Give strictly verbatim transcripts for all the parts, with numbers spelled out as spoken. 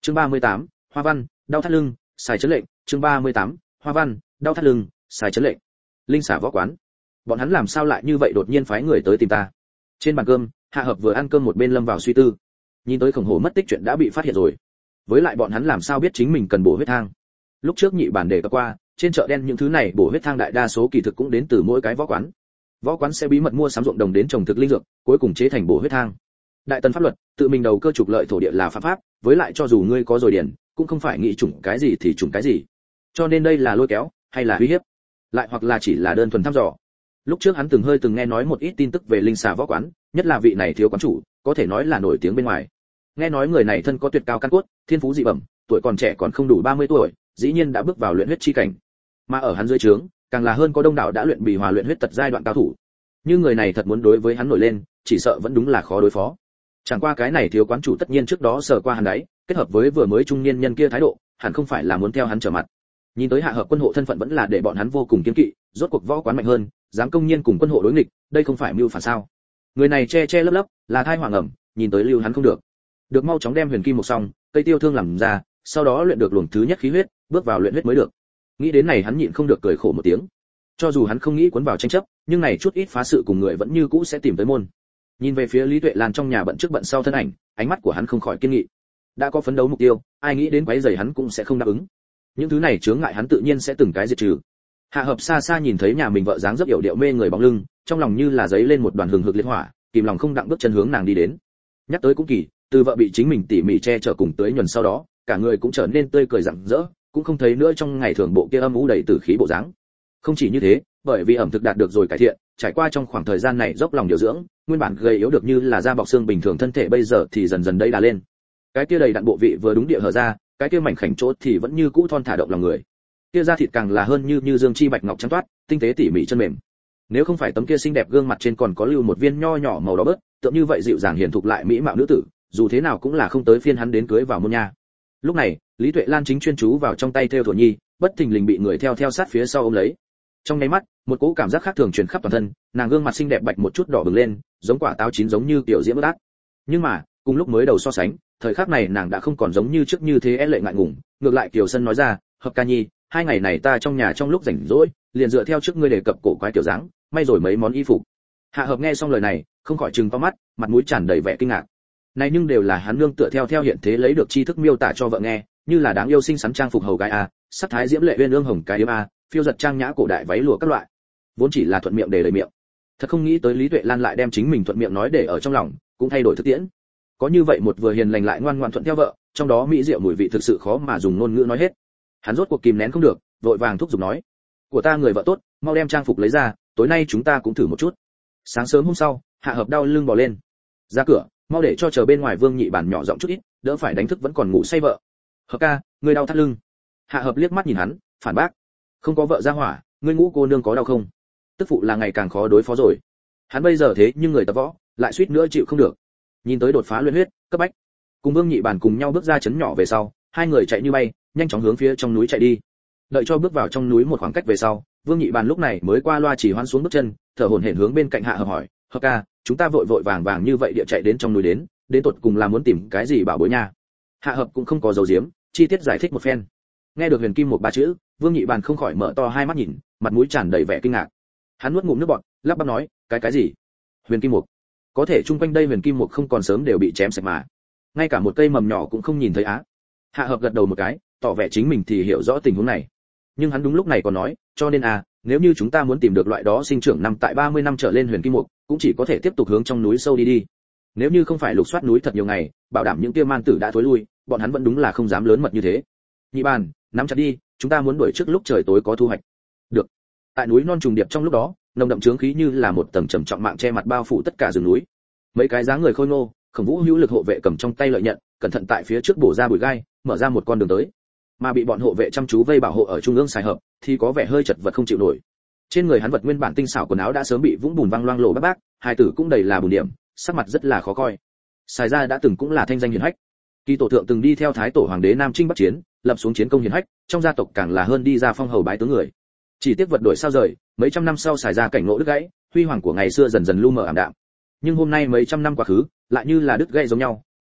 Chương ba mươi tám, Hoa Văn, đau thắt lưng, xài chấn lệnh, chương ba mươi tám, Hoa Văn, đau thắt lưng, xài chấn lệnh. Linh xả võ quán. Bọn hắn làm sao lại như vậy đột nhiên phái người tới tìm ta? Trên bàn cơm, Hạ Hợp vừa ăn cơm một bên lâm vào suy tư. Nhìn tới khổng hổ mất tích chuyện đã bị phát hiện rồi. Với lại bọn hắn làm sao biết chính mình cần bổ huyết thang? Lúc trước nhị bản đề cập qua, trên chợ đen những thứ này bổ huyết thang đại đa số kỳ thực cũng đến từ mỗi cái võ quán. Võ quán sẽ bí mật mua sắm ruộng đồng đến trồng thực linh dược, cuối cùng chế thành bổ huyết thang. Đại tần pháp luật, tự mình đầu cơ trục lợi thổ địa là phạm pháp, với lại cho dù ngươi có rồi điển, cũng không phải nghĩ chủng cái gì thì chủng cái gì. Cho nên đây là lôi kéo, hay là uy hiếp, lại hoặc là chỉ là đơn thuần thăm dò. Lúc trước hắn từng hơi từng nghe nói một ít tin tức về linh xà võ quán, nhất là vị này thiếu quán chủ, có thể nói là nổi tiếng bên ngoài. Nghe nói người này thân có tuyệt cao căn cốt, thiên phú dị bẩm, tuổi còn trẻ còn không đủ ba mươi tuổi, dĩ nhiên đã bước vào luyện huyết chi cảnh. Mà ở hắn dưới trướng, càng là hơn có đông đảo đã luyện bì hòa luyện huyết tật giai đoạn cao thủ. Nhưng người này thật muốn đối với hắn nổi lên, chỉ sợ vẫn đúng là khó đối phó. Chẳng qua cái này thiếu quán chủ tất nhiên trước đó sờ qua hắn đấy, kết hợp với vừa mới trung niên nhân kia thái độ, hẳn không phải là muốn theo hắn trở mặt. Nhìn tới Hạ Hợp quân hộ thân phận vẫn là để bọn hắn vô cùng kiêng kỵ, rốt cuộc võ quán mạnh hơn, dám công nhiên cùng quân hộ đối nghịch, đây không phải mưu phản sao? Người này che che lấp lấp, là thai hoàng ẩm, nhìn tới lưu hắn không được. Được mau chóng đem huyền kim một xong, cây tiêu thương làm ra, sau đó luyện được luồng thứ nhất khí huyết, bước vào luyện huyết mới được. Nghĩ đến này hắn nhịn không được cười khổ một tiếng. Cho dù hắn không nghĩ cuốn vào tranh chấp, nhưng này chút ít phá sự cùng người vẫn như cũ sẽ tìm tới môn. Nhìn về phía Lý Tuệ Lan trong nhà bận trước bận sau thân ảnh, ánh mắt của hắn không khỏi kiên nghị. Đã có phấn đấu mục tiêu, ai nghĩ đến quấy rầy hắn cũng sẽ không đáp ứng. Những thứ này chướng ngại hắn tự nhiên sẽ từng cái diệt trừ. Hạ Hợp xa xa nhìn thấy nhà mình vợ dáng dấp yểu điệu mê người bóng lưng, trong lòng như là giấy lên một đoàn hừng hực liệt hỏa, kìm lòng không đặng bước chân hướng nàng đi đến. Nhắc tới cũng kỳ, từ vợ bị chính mình tỉ mỉ che chở cùng tới nhuần sau đó, cả người cũng trở nên tươi cười rạng rỡ, cũng không thấy nữa trong ngày thường bộ kia âm u đầy tử khí bộ dáng. Không chỉ như thế, bởi vì ẩm thực đạt được rồi cải thiện, trải qua trong khoảng thời gian này dốc lòng điều dưỡng, nguyên bản gầy yếu được như là da bọc xương bình thường thân thể bây giờ thì dần dần đây đà lên. Cái kia đầy đặn bộ vị vừa đúng địa hở ra, cái kia mảnh khảnh chỗ thì vẫn như cũ thon thả động lòng người. Kia da thịt càng là hơn như như dương chi bạch ngọc trắng toát, tinh tế tỉ mỉ chân mềm. Nếu không phải tấm kia xinh đẹp gương mặt trên còn có lưu một viên nho nhỏ màu đỏ bớt, tượng như vậy dịu dàng hiền thục lại mỹ mạo nữ tử, dù thế nào cũng là không tới phiên hắn đến cưới vào môn nha. Lúc này, Lý Tuệ Lan chính chuyên chú vào trong tay theo thổ nhi, bất thình lình bị người theo theo sát phía sau ôm lấy. Trong nháy mắt, một cỗ cảm giác khác thường truyền khắp toàn thân, nàng gương mặt xinh đẹp bạch một chút đỏ bừng lên, giống quả táo chín giống như tiểu diễm ướt. Nhưng mà, cùng lúc mới đầu so sánh, thời khắc này nàng đã không còn giống như trước như thế e lệ ngại ngùng, ngược lại Kiều Sân nói ra, "Hợp ca nhi, hai ngày này ta trong nhà trong lúc rảnh rỗi, liền dựa theo trước ngươi đề cập cổ quái tiểu dáng, may rồi mấy món y phục." Hạ Hợp nghe xong lời này, không khỏi trừng to mắt, mặt mũi tràn đầy vẻ kinh ngạc. Này nhưng đều là hắn nương tựa theo theo hiện thế lấy được tri thức miêu tả cho vợ nghe, như là đáng yêu xinh xắn trang phục hầu gái a, sắc thái diễm lệ uyên ương hồng cái yếm a, phiêu giật trang nhã cổ đại váy lụa các loại. Vốn chỉ là thuận miệng để lời miệng. Thật không nghĩ tới Lý Tuệ Lan lại đem chính mình thuận miệng nói để ở trong lòng, cũng thay đổi thực tiễn. Có như vậy một vừa hiền lành lại ngoan ngoãn thuận theo vợ, trong đó mỹ diệu mùi vị thực sự khó mà dùng ngôn ngữ nói hết. Hắn rốt cuộc kìm nén không được, vội vàng thúc giục nói: "Của ta người vợ tốt, mau đem trang phục lấy ra, tối nay chúng ta cũng thử một chút." Sáng sớm hôm sau, Hạ Hợp đau lưng bò lên. Ra cửa, mau để cho chờ bên ngoài Vương Nhị Bản nhỏ giọng chút ít, đỡ phải đánh thức vẫn còn ngủ say vợ. "Hợp ca, ngươi đau thắt lưng." Hạ Hợp liếc mắt nhìn hắn, phản bác: "Không có vợ ra hỏa, ngươi ngũ cô nương có đau không?" Tức phụ là ngày càng khó đối phó rồi. Hắn bây giờ thế nhưng người tập võ, lại suýt nữa chịu không được. Nhìn tới đột phá luyện huyết, cấp bách. Cùng Vương Nhị Bản cùng nhau bước ra chấn nhỏ về sau, hai người chạy như bay, nhanh chóng hướng phía trong núi chạy đi. Đợi cho bước vào trong núi một khoảng cách về sau, Vương Nhị Bản lúc này mới qua loa chỉ hoan xuống bước chân, thở hổn hển hướng bên cạnh Hạ Hợp hỏi: "Hợp ca, chúng ta vội vội vàng vàng như vậy địa chạy đến trong núi đến, đến tột cùng là muốn tìm cái gì bảo bối nha?" Hạ Hợp cũng không có dấu diếm, chi tiết giải thích một phen. Nghe được huyền kim một ba chữ, Vương Nhị Bàn không khỏi mở to hai mắt nhìn, mặt mũi tràn đầy vẻ kinh ngạc. Hắn nuốt ngụm nước bọt, lắp bắp nói: "Cái cái gì? Huyền kim mục? Có thể chung quanh đây huyền kim mục không còn sớm đều bị chém sạch mà, ngay cả một cây mầm nhỏ cũng không nhìn thấy á." Hạ Hợp gật đầu một cái, tỏ vẻ chính mình thì hiểu rõ tình huống này. Nhưng hắn đúng lúc này còn nói, cho nên à, nếu như chúng ta muốn tìm được loại đó sinh trưởng năm tại ba mươi năm trở lên huyền kim mục, cũng chỉ có thể tiếp tục hướng trong núi sâu đi đi. Nếu như không phải lục soát núi thật nhiều ngày, bảo đảm những kia man tử đã thối lui, bọn hắn vẫn đúng là không dám lớn mật như thế. Nhị Bàn, nắm chặt đi, chúng ta muốn đuổi trước lúc trời tối có thu hoạch. Được. Tại núi non trùng điệp trong lúc đó, nồng đậm chướng khí như là một tầng trầm trọng mạng che mặt bao phủ tất cả rừng núi. Mấy cái dáng người khôi ngô, Khổng Vũ hữu lực hộ vệ cầm trong tay lợi nhận, cẩn thận tại phía trước bổ ra bụi gai, mở ra một con đường tới. Mà bị bọn hộ vệ chăm chú vây bảo hộ ở trung ương Sài Hợp, thì có vẻ hơi chật vật không chịu nổi. Trên người hắn vật nguyên bản tinh xảo quần áo đã sớm bị vũng bùn văng loang lổ bác bác, hai tử cũng đầy là bùn điểm, sắc mặt rất là khó coi. Sài gia đã từng cũng là thanh danh hiển hách. Kỳ tổ thượng từng đi theo thái tổ hoàng đế Nam Trinh Bắc Chiến, lập xuống chiến công hiển hách, trong gia tộc càng là hơn đi ra phong hầu bái tướng người. Chỉ tiếc vật đổi sao rời, mấy trăm năm sau Sài gia cảnh ngộ đứt gãy, huy hoàng của ngày xưa dần dần lu mờ ảm đạm. Nhưng hôm nay mấy trăm năm quá khứ, lại như là đứt gãy giống nhau,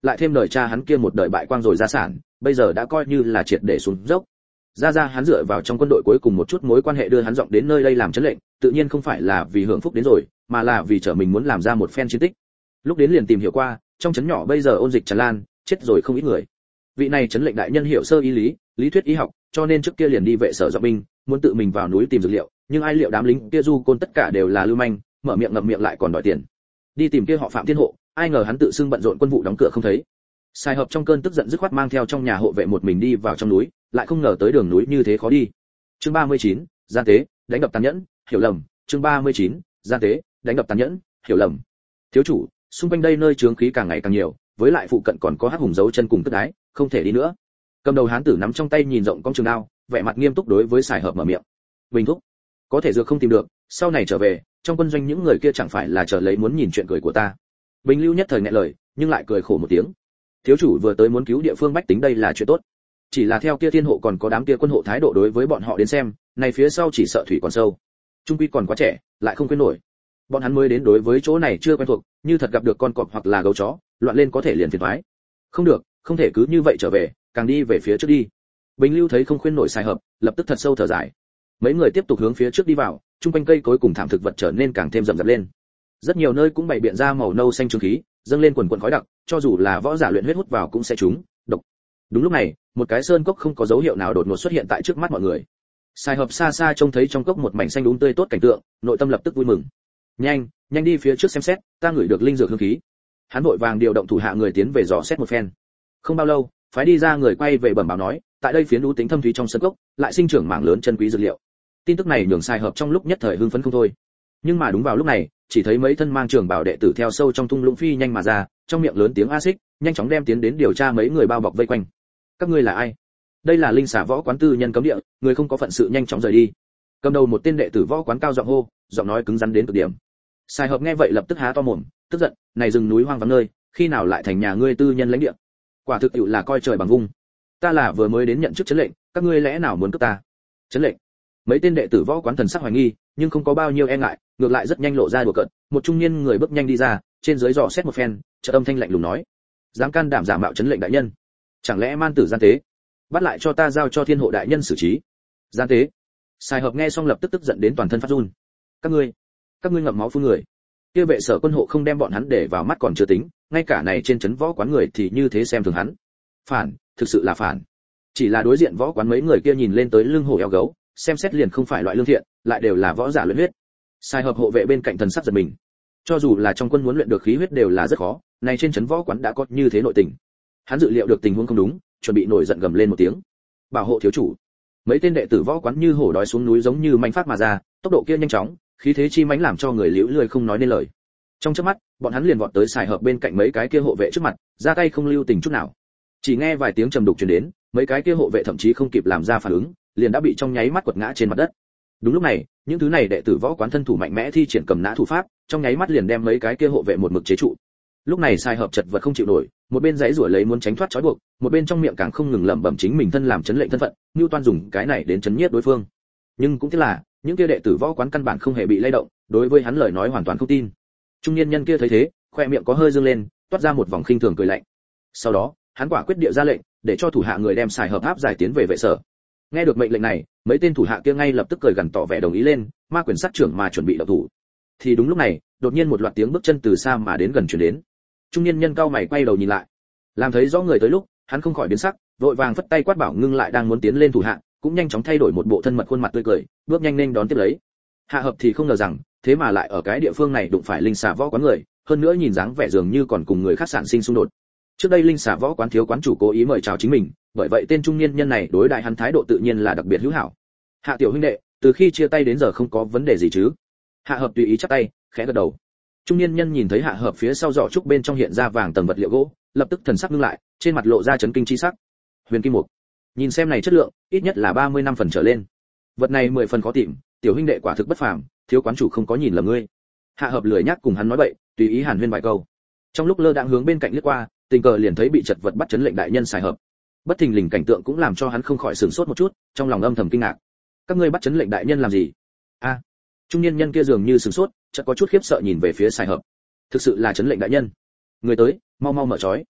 lại thêm đời cha hắn kia một đời bại quang rồi gia sản, bây giờ đã coi như là triệt để xuống dốc. Ra ra hắn dựa vào trong quân đội cuối cùng một chút mối quan hệ đưa hắn giọng đến nơi đây làm trấn lệnh, tự nhiên không phải là vì hưởng phúc đến rồi, mà là vì trở mình muốn làm ra một phen chiến tích. Lúc đến liền tìm hiểu qua, trong trấn nhỏ bây giờ ôn dịch tràn lan, chết rồi không ít người. Vị này trấn lệnh đại nhân hiểu sơ y lý, lý thuyết y học, cho nên trước kia liền đi vệ sở dọn binh, muốn tự mình vào núi tìm dược liệu, nhưng ai liệu đám lính kia du côn tất cả đều là lưu manh, mở miệng ngậm miệng lại còn đòi tiền. Đi tìm kia họ Phạm Thiên hộ, ai ngờ hắn tự xưng bận rộn quân vụ đóng cửa không thấy. Sai Hợp trong cơn tức giận dứt khoát mang theo trong nhà hộ vệ một mình đi vào trong núi, lại không ngờ tới đường núi như thế khó đi. Chương ba mươi chín, gian tế, đánh đập tàn nhẫn, hiểu lầm. Chương ba mươi chín, gian tế, đánh đập tàn nhẫn, hiểu lầm. Thiếu chủ, xung quanh đây nơi chướng khí càng ngày càng nhiều, với lại phụ cận còn có hắc hùng giấu chân cùng tức đái, không thể đi nữa. Cầm đầu hán tử nắm trong tay nhìn rộng con trường đao, vẻ mặt nghiêm túc đối với Sai Hợp mở miệng. Bình thúc, có thể dược không tìm được, sau này trở về, trong quân doanh những người kia chẳng phải là chờ lấy muốn nhìn chuyện cười của ta. Bình Lưu nhất thời nghẹn lời, nhưng lại cười khổ một tiếng. Thiếu chủ vừa tới muốn cứu địa phương bách tính đây là chuyện tốt, chỉ là theo kia thiên hộ còn có đám kia quân hộ thái độ đối với bọn họ đến xem, này phía sau chỉ sợ thủy còn sâu. Trung quy còn quá trẻ, lại không quên nổi. Bọn hắn mới đến đối với chỗ này chưa quen thuộc, như thật gặp được con cọp hoặc là gấu chó, loạn lên có thể liền phiền toái. Không được, không thể cứ như vậy trở về, càng đi về phía trước đi. Bình Lưu thấy không khuyên nổi Sai Hợp, lập tức thật sâu thở dài. Mấy người tiếp tục hướng phía trước đi vào, trung quanh cây cối cùng thảm thực vật trở nên càng thêm rậm rạp lên. Rất nhiều nơi cũng bày biện ra màu nâu xanh trướng khí, dâng lên quần quần khói đặc, cho dù là võ giả luyện huyết hút vào cũng sẽ trúng độc. Đúng lúc này, một cái sơn cốc không có dấu hiệu nào đột ngột xuất hiện tại trước mắt mọi người. Sai Hợp xa xa trông thấy trong cốc một mảnh xanh đúng tươi tốt cảnh tượng, nội tâm lập tức vui mừng. Nhanh, nhanh đi phía trước xem xét, ta ngửi được linh dược hương khí. Hắn vội vàng điều động thủ hạ người tiến về dò xét một phen. Không bao lâu, phái đi ra người quay về bẩm báo nói, tại đây phiến u tính thâm thúy trong sơn cốc, lại sinh trưởng mảng lớn chân quý dược liệu. Tin tức này nhường Sai Hợp trong lúc nhất thời hưng phấn không thôi. Nhưng mà đúng vào lúc này, chỉ thấy mấy thân mang trường bảo đệ tử theo sâu trong thung lũng phi nhanh mà ra, trong miệng lớn tiếng a xích, nhanh chóng đem tiến đến điều tra mấy người bao bọc vây quanh. Các ngươi là ai? Đây là linh xà võ quán tư nhân cấm địa, người không có phận sự nhanh chóng rời đi. Cầm đầu một tên đệ tử võ quán cao giọng hô, giọng nói cứng rắn đến cực điểm. Sai Hợp nghe vậy lập tức há to mồm, tức giận, này rừng núi hoang vắng nơi, khi nào lại thành nhà ngươi tư nhân lãnh địa? Quả thực tiệu là coi trời bằng vung. Ta là vừa mới đến nhận chức trấn lệnh, các ngươi lẽ nào muốn cướp ta? Trấn lệnh? Mấy tên đệ tử võ quán thần sắc hoài nghi, nhưng không có bao nhiêu e ngại, ngược lại rất nhanh lộ ra đùa cợt. Một trung niên người bước nhanh đi ra, trên dưới dò xét một phen, chợt âm thanh lạnh lùng nói: dám can đảm giả mạo trấn lệnh đại nhân, chẳng lẽ man tử gian tế? Bắt lại cho ta giao cho thiên hộ đại nhân xử trí. Gian tế? Sai Hợp nghe xong lập tức tức giận đến toàn thân phát run. Các ngươi, các ngươi ngậm máu phun người. Kia vệ sở quân hộ không đem bọn hắn để vào mắt còn chưa tính, ngay cả này trên trấn võ quán người thì như thế xem thường hắn. Phản, thực sự là phản. Chỉ là đối diện võ quán mấy người kia nhìn lên tới lưng hổ eo gấu, xem xét liền không phải loại lương thiện, lại đều là võ giả luyện huyết. Sai Hợp hộ vệ bên cạnh thần sắc giật mình. Cho dù là trong quân muốn luyện được khí huyết đều là rất khó, này trên trấn võ quán đã có như thế nội tình. Hắn dự liệu được tình huống không đúng, chuẩn bị nổi giận gầm lên một tiếng. Bảo hộ thiếu chủ. Mấy tên đệ tử võ quán như hổ đói xuống núi giống như manh phát mà ra, tốc độ kia nhanh chóng, khí thế chi mãnh làm cho người liễu lười không nói nên lời. Trong chớp mắt, bọn hắn liền vọt tới Sai Hợp bên cạnh mấy cái kia hộ vệ trước mặt, ra tay không lưu tình chút nào. Chỉ nghe vài tiếng trầm đục truyền đến, mấy cái kia hộ vệ thậm chí không kịp làm ra phản ứng, liền đã bị trong nháy mắt quật ngã trên mặt đất. Đúng lúc này, những thứ này đệ tử võ quán thân thủ mạnh mẽ thi triển cầm nã thủ pháp, trong nháy mắt liền đem mấy cái kia hộ vệ một mực chế trụ. Lúc này Sai Hợp chật vật không chịu nổi, một bên giãy giụa lấy muốn tránh thoát trói buộc, một bên trong miệng càng không ngừng lẩm bẩm chính mình thân làm chấn lệnh thân phận, Nưu Toan dùng cái này đến chấn nhiếp đối phương. Nhưng cũng tiếc là, những kia đệ tử võ quán căn bản không hề bị lay động, đối với hắn lời nói hoàn toàn không tin. Trung niên nhân kia thấy thế, khoe miệng có hơi dương lên, toát ra một vòng khinh thường cười lạnh. Sau đó, hắn quả quyết địa ra lệnh, để cho thủ hạ người đem Sai Hợp áp giải tiến về vệ sở. Nghe được mệnh lệnh này, mấy tên thủ hạ kia ngay lập tức cười gằn tỏ vẻ đồng ý lên, ma quyền sát trưởng mà chuẩn bị động thủ. Thì đúng lúc này, đột nhiên một loạt tiếng bước chân từ xa mà đến gần truyền đến. Trung niên nhân cao mày quay đầu nhìn lại, làm thấy rõ người tới lúc, hắn không khỏi biến sắc, vội vàng phất tay quát bảo ngưng lại đang muốn tiến lên thủ hạ, cũng nhanh chóng thay đổi một bộ thân mật khuôn mặt tươi cười, bước nhanh nên đón tiếp lấy. Hạ Hợp thì không ngờ rằng, thế mà lại ở cái địa phương này đụng phải linh xà võ quán người, hơn nữa nhìn dáng vẻ dường như còn cùng người khác sản sinh xung đột. Trước đây linh xà võ quán thiếu quán chủ cố ý mời chào chính mình, bởi vậy tên trung niên nhân này đối đại hắn thái độ tự nhiên là đặc biệt hữu hảo. Hạ tiểu huynh đệ, từ khi chia tay đến giờ không có vấn đề gì chứ? Hạ Hợp tùy ý chắp tay, khẽ gật đầu. Trung niên nhân nhìn thấy Hạ Hợp phía sau giỏ trúc bên trong hiện ra vàng tầng vật liệu gỗ, lập tức thần sắc ngưng lại, trên mặt lộ ra chấn kinh chi sắc. Huyền kim mục, nhìn xem này chất lượng, ít nhất là ba mươi năm phần trở lên. Vật này mười phần khó tìm, tiểu huynh đệ quả thực bất phàm, thiếu quán chủ không có nhìn lầm ngươi. Hạ Hợp lười nhắc cùng hắn nói bậy, tùy ý hàn huyên vài câu. Trong lúc lơ đãng hướng bên cạnh liếc qua, tình cờ liền thấy bị chật vật bắt chấn lệnh đại nhân Sai Hợp. Bất thình lình cảnh tượng cũng làm cho hắn không khỏi sửng sốt một chút, trong lòng âm thầm kinh ngạc. Các ngươi bắt chấn lệnh đại nhân làm gì? A, trung niên nhân kia dường như sửng sốt, chợt có chút khiếp sợ nhìn về phía Sai Hợp. Thực sự là chấn lệnh đại nhân. Người tới, mau mau mở trói.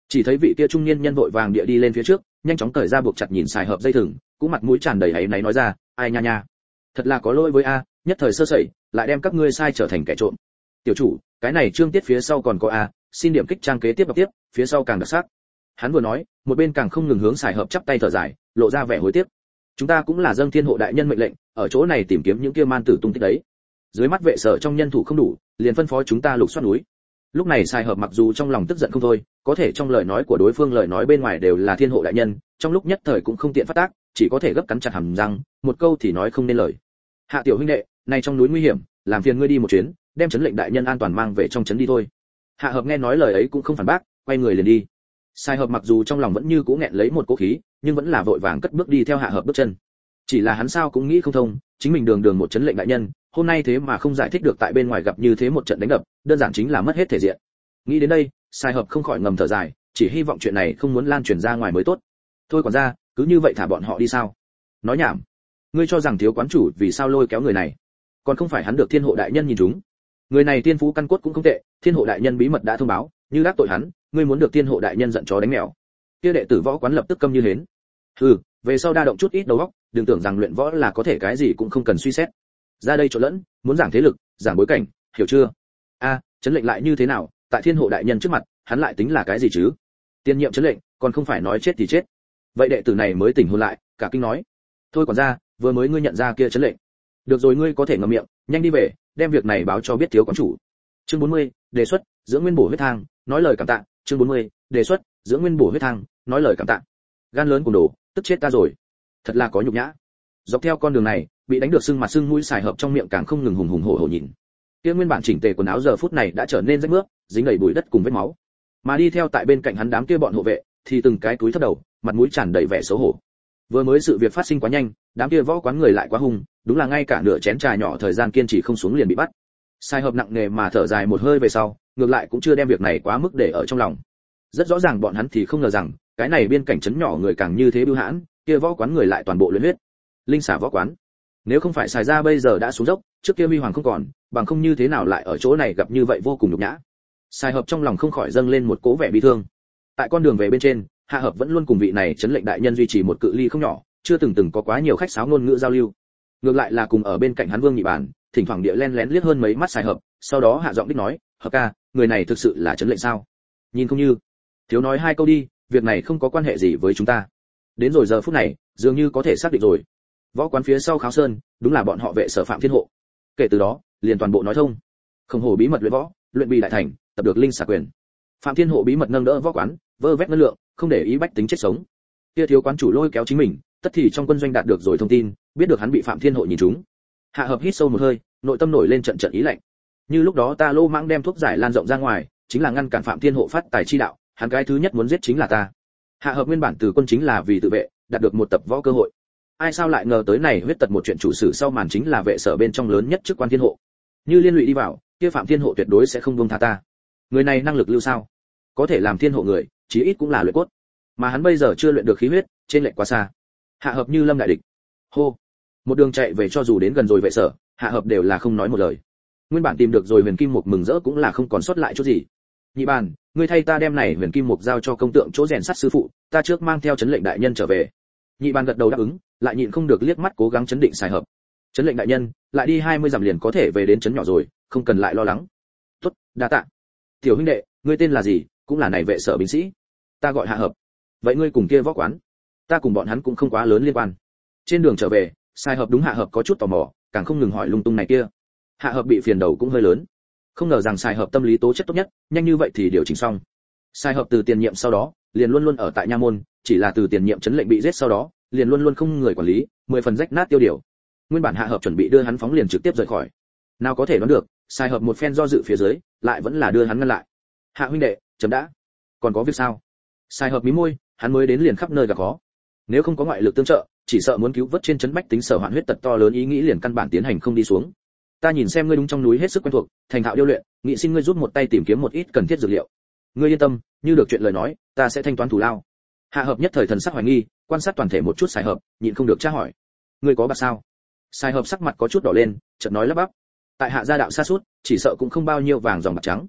Chỉ thấy vị kia trung niên nhân vội vàng địa đi lên phía trước, nhanh chóng cởi ra buộc chặt nhìn xài hợp dây thừng, cũng mặt mũi tràn đầy áy náy nói ra, ai nha nha, thật là có lỗi với a, nhất thời sơ sẩy, lại đem các ngươi sai trở thành kẻ trộm. Tiểu chủ, cái này chương tiết phía sau còn có a, xin điểm kích trang kế tiếp đọc tiếp, phía sau càng đặc sắc. Hắn vừa nói, một bên càng không ngừng hướng xài hợp chắp tay thở dài, lộ ra vẻ hối tiếc. Chúng ta cũng là dâng thiên hộ đại nhân mệnh lệnh, ở chỗ này tìm kiếm những kia man tử tung tích đấy. Dưới mắt vệ sở trong nhân thủ không đủ, liền phân phó chúng ta lục soát núi. Lúc này xài hợp mặc dù trong lòng tức giận không thôi, có thể trong lời nói của đối phương lời nói bên ngoài đều là thiên hộ đại nhân, trong lúc nhất thời cũng không tiện phát tác, chỉ có thể gấp cắn chặt hàm răng, một câu thì nói không nên lời. Hạ tiểu huynh đệ, này trong núi nguy hiểm, làm phiền ngươi đi một chuyến, đem trấn lệnh đại nhân an toàn mang về trong trấn đi thôi. Hạ hợp nghe nói lời ấy cũng không phản bác, quay người liền đi. Sai hợp mặc dù trong lòng vẫn như cũ nghẹn lấy một cố khí, nhưng vẫn là vội vàng cất bước đi theo hạ hợp bước chân. Chỉ là hắn sao cũng nghĩ không thông, chính mình đường đường một trấn lệnh đại nhân, hôm nay thế mà không giải thích được tại bên ngoài gặp như thế một trận đánh đập, đơn giản chính là mất hết thể diện. Nghĩ đến đây, Sai hợp không khỏi ngầm thở dài, chỉ hy vọng chuyện này không muốn lan truyền ra ngoài mới tốt. Thôi còn ra, cứ như vậy thả bọn họ đi sao? Nói nhảm. Ngươi cho rằng thiếu quán chủ vì sao lôi kéo người này? Còn không phải hắn được thiên hộ đại nhân nhìn chúng. Người này tiên phú căn cốt cũng không tệ, thiên hộ đại nhân bí mật đã thông báo, như đắc tội hắn, ngươi muốn được thiên hộ đại nhân giận chó đánh mèo. Kia đệ tử võ quán lập tức câm như hến. Hừ, về sau đa động chút ít đầu óc, đừng tưởng rằng luyện võ là có thể cái gì cũng không cần suy xét. Ra đây trộn lẫn, muốn giảng thế lực, giảng bối cảnh, hiểu chưa? A, chấn lệnh lại như thế nào, tại thiên hộ đại nhân trước mặt, hắn lại tính là cái gì chứ? Tiên nhiệm chấn lệnh, còn không phải nói chết thì chết. Vậy đệ tử này mới tỉnh hồn lại, cả kinh nói: "Thôi còn ra, vừa mới ngươi nhận ra kia chấn lệnh. Được rồi, ngươi có thể ngậm miệng, nhanh đi về, đem việc này báo cho biết thiếu quán chủ." Chương bốn mươi, đề xuất, dưỡng nguyên bổ huyết thang, nói lời cảm tạ. Chương bốn mươi, đề xuất, dưỡng nguyên bổ huyết thang, nói lời cảm tạ. Gan lớn cùng đồ, tức chết ta rồi. Thật là có nhục nhã. Dọc theo con đường này, bị đánh được sưng mặt sưng mũi xài hợp trong miệng càng không ngừng hùng hùng hổ hổ nhìn. Kia nguyên bản chỉnh tề quần áo giờ phút này đã trở nên rách mướp, dính đầy bụi đất cùng vết máu. Mà đi theo tại bên cạnh hắn đám kia bọn hộ vệ, thì từng cái túi thấp đầu, mặt mũi tràn đầy vẻ xấu hổ. Vừa mới sự việc phát sinh quá nhanh, đám kia võ quán người lại quá hung, đúng là ngay cả nửa chén trà nhỏ thời gian kiên trì không xuống liền bị bắt. Sai hợp nặng nề mà thở dài một hơi về sau, ngược lại cũng chưa đem việc này quá mức để ở trong lòng. Rất rõ ràng bọn hắn thì không ngờ rằng, cái này biên cảnh trấn nhỏ người càng như thế bưu hãn, kia võ quán người lại toàn bộ luyện huyết. Linh xả võ quán, nếu không phải xài ra bây giờ đã xuống dốc, trước kia huy hoàng không còn, bằng không như thế nào lại ở chỗ này gặp như vậy vô cùng nhục nhã. Sai hợp trong lòng không khỏi dâng lên một cố vẻ bi thương. Tại con đường về bên trên, Hạ hợp vẫn luôn cùng vị này trấn lệnh đại nhân duy trì một cự ly không nhỏ, chưa từng từng có quá nhiều khách sáo ngôn ngữ giao lưu. Ngược lại là cùng ở bên cạnh hắn Vương Nhị Bản, thỉnh thoảng địa len lén liếc hơn mấy mắt Sai hợp, sau đó hạ giọng đích nói: "Hợp ca, người này thực sự là trấn lệnh sao? Nhìn không như." Thiếu nói hai câu đi, việc này không có quan hệ gì với chúng ta. Đến rồi giờ phút này, dường như có thể xác định rồi. Võ quán phía sau Kháo Sơn, đúng là bọn họ vệ sở Phạm Thiên Hộ. Kể từ đó, liền toàn bộ nói thông. Không hồ bí mật luyện võ, luyện bì đại thành, tập được linh xả quyền. Phạm Thiên Hộ bí mật nâng đỡ võ quán, vơ vét ngân lượng, không để ý bách tính chết sống. Kia thiếu quán chủ lôi kéo chính mình, tất thì trong quân doanh đạt được rồi thông tin, biết được hắn bị Phạm Thiên Hộ nhìn trúng. Hạ hợp hít sâu một hơi, nội tâm nổi lên trận trận ý lạnh. Như lúc đó ta lô mãng đem thuốc giải lan rộng ra ngoài, chính là ngăn cản Phạm Thiên Hộ phát tài chi đạo, hắn cái thứ nhất muốn giết chính là ta. Hạ hợp nguyên bản từ quân chính là vì tự vệ, đạt được một tập võ cơ hội. Ai sao lại ngờ tới này huyết tật một chuyện chủ sử sau màn chính là vệ sở bên trong lớn nhất chức quan Thiên Hộ. Như liên lụy đi vào, kia Phạm Thiên Hộ tuyệt đối sẽ không buông tha ta. Người này năng lực lưu sao? Có thể làm Thiên Hộ người, chí ít cũng là luyện cốt. Mà hắn bây giờ chưa luyện được khí huyết, trên lệch quá xa. Hạ hợp như lâm đại địch. Hô. Một đường chạy về cho dù đến gần rồi vệ sở, Hạ hợp đều là không nói một lời. Nguyên bản tìm được rồi Huyền Kim Mục mừng rỡ cũng là không còn sót lại chút gì. Nhị Bàn, ngươi thay ta đem này Huyền Kim Mục giao cho công tượng chỗ rèn sắt sư phụ, ta trước mang theo trấn lệnh đại nhân trở về. Nhị Bàn gật đầu đáp ứng, lại nhịn không được liếc mắt cố gắng chấn định Sai hợp. Trấn lệnh đại nhân, lại đi hai mươi dặm liền có thể về đến trấn nhỏ rồi, không cần lại lo lắng. Tốt, đa tạ. Tiểu huynh đệ, ngươi tên là gì, cũng là này vệ sở binh sĩ. Ta gọi Hạ hợp. Vậy ngươi cùng kia võ quán? Ta cùng bọn hắn cũng không quá lớn liên quan. Trên đường trở về, Sai hợp đúng Hạ hợp có chút tò mò, càng không ngừng hỏi lung tung này kia. Hạ hợp bị phiền đầu cũng hơi lớn. Không ngờ rằng Sai hợp tâm lý tố chất tốt nhất, nhanh như vậy thì điều chỉnh xong. Sai hợp từ tiền nhiệm sau đó, liền luôn luôn ở tại nha môn, chỉ là từ tiền nhiệm trấn lệnh bị giết sau đó, liền luôn luôn không người quản lý, mười phần rách nát tiêu điều. Nguyên bản Hạ hợp chuẩn bị đưa hắn phóng liền trực tiếp rời khỏi. Nào có thể đoán được, Sai hợp một phen do dự phía dưới, lại vẫn là đưa hắn ngăn lại. Hạ huynh đệ, chấm đã. Còn có việc sao? Sai hợp mí môi, hắn mới đến liền khắp nơi gặp khó. Nếu không có ngoại lực tương trợ, chỉ sợ muốn cứu vớt trên trấn bách tính sở hoạn huyết tật to lớn ý nghĩ liền căn bản tiến hành không đi xuống. Ta nhìn xem ngươi đúng trong núi hết sức quen thuộc, thành thạo điêu luyện, nghị xin ngươi giúp một tay tìm kiếm một ít cần thiết dược liệu. Ngươi yên tâm, như được chuyện lời nói, ta sẽ thanh toán thù lao. Hạ hợp nhất thời thần sắc hoài nghi, quan sát toàn thể một chút Sai hợp, nhịn không được tra hỏi: ngươi có bạc sao? Sai hợp sắc mặt có chút đỏ lên, chợt nói lắp bắp: tại hạ gia đạo xa sút, chỉ sợ cũng không bao nhiêu vàng dòng bạc trắng.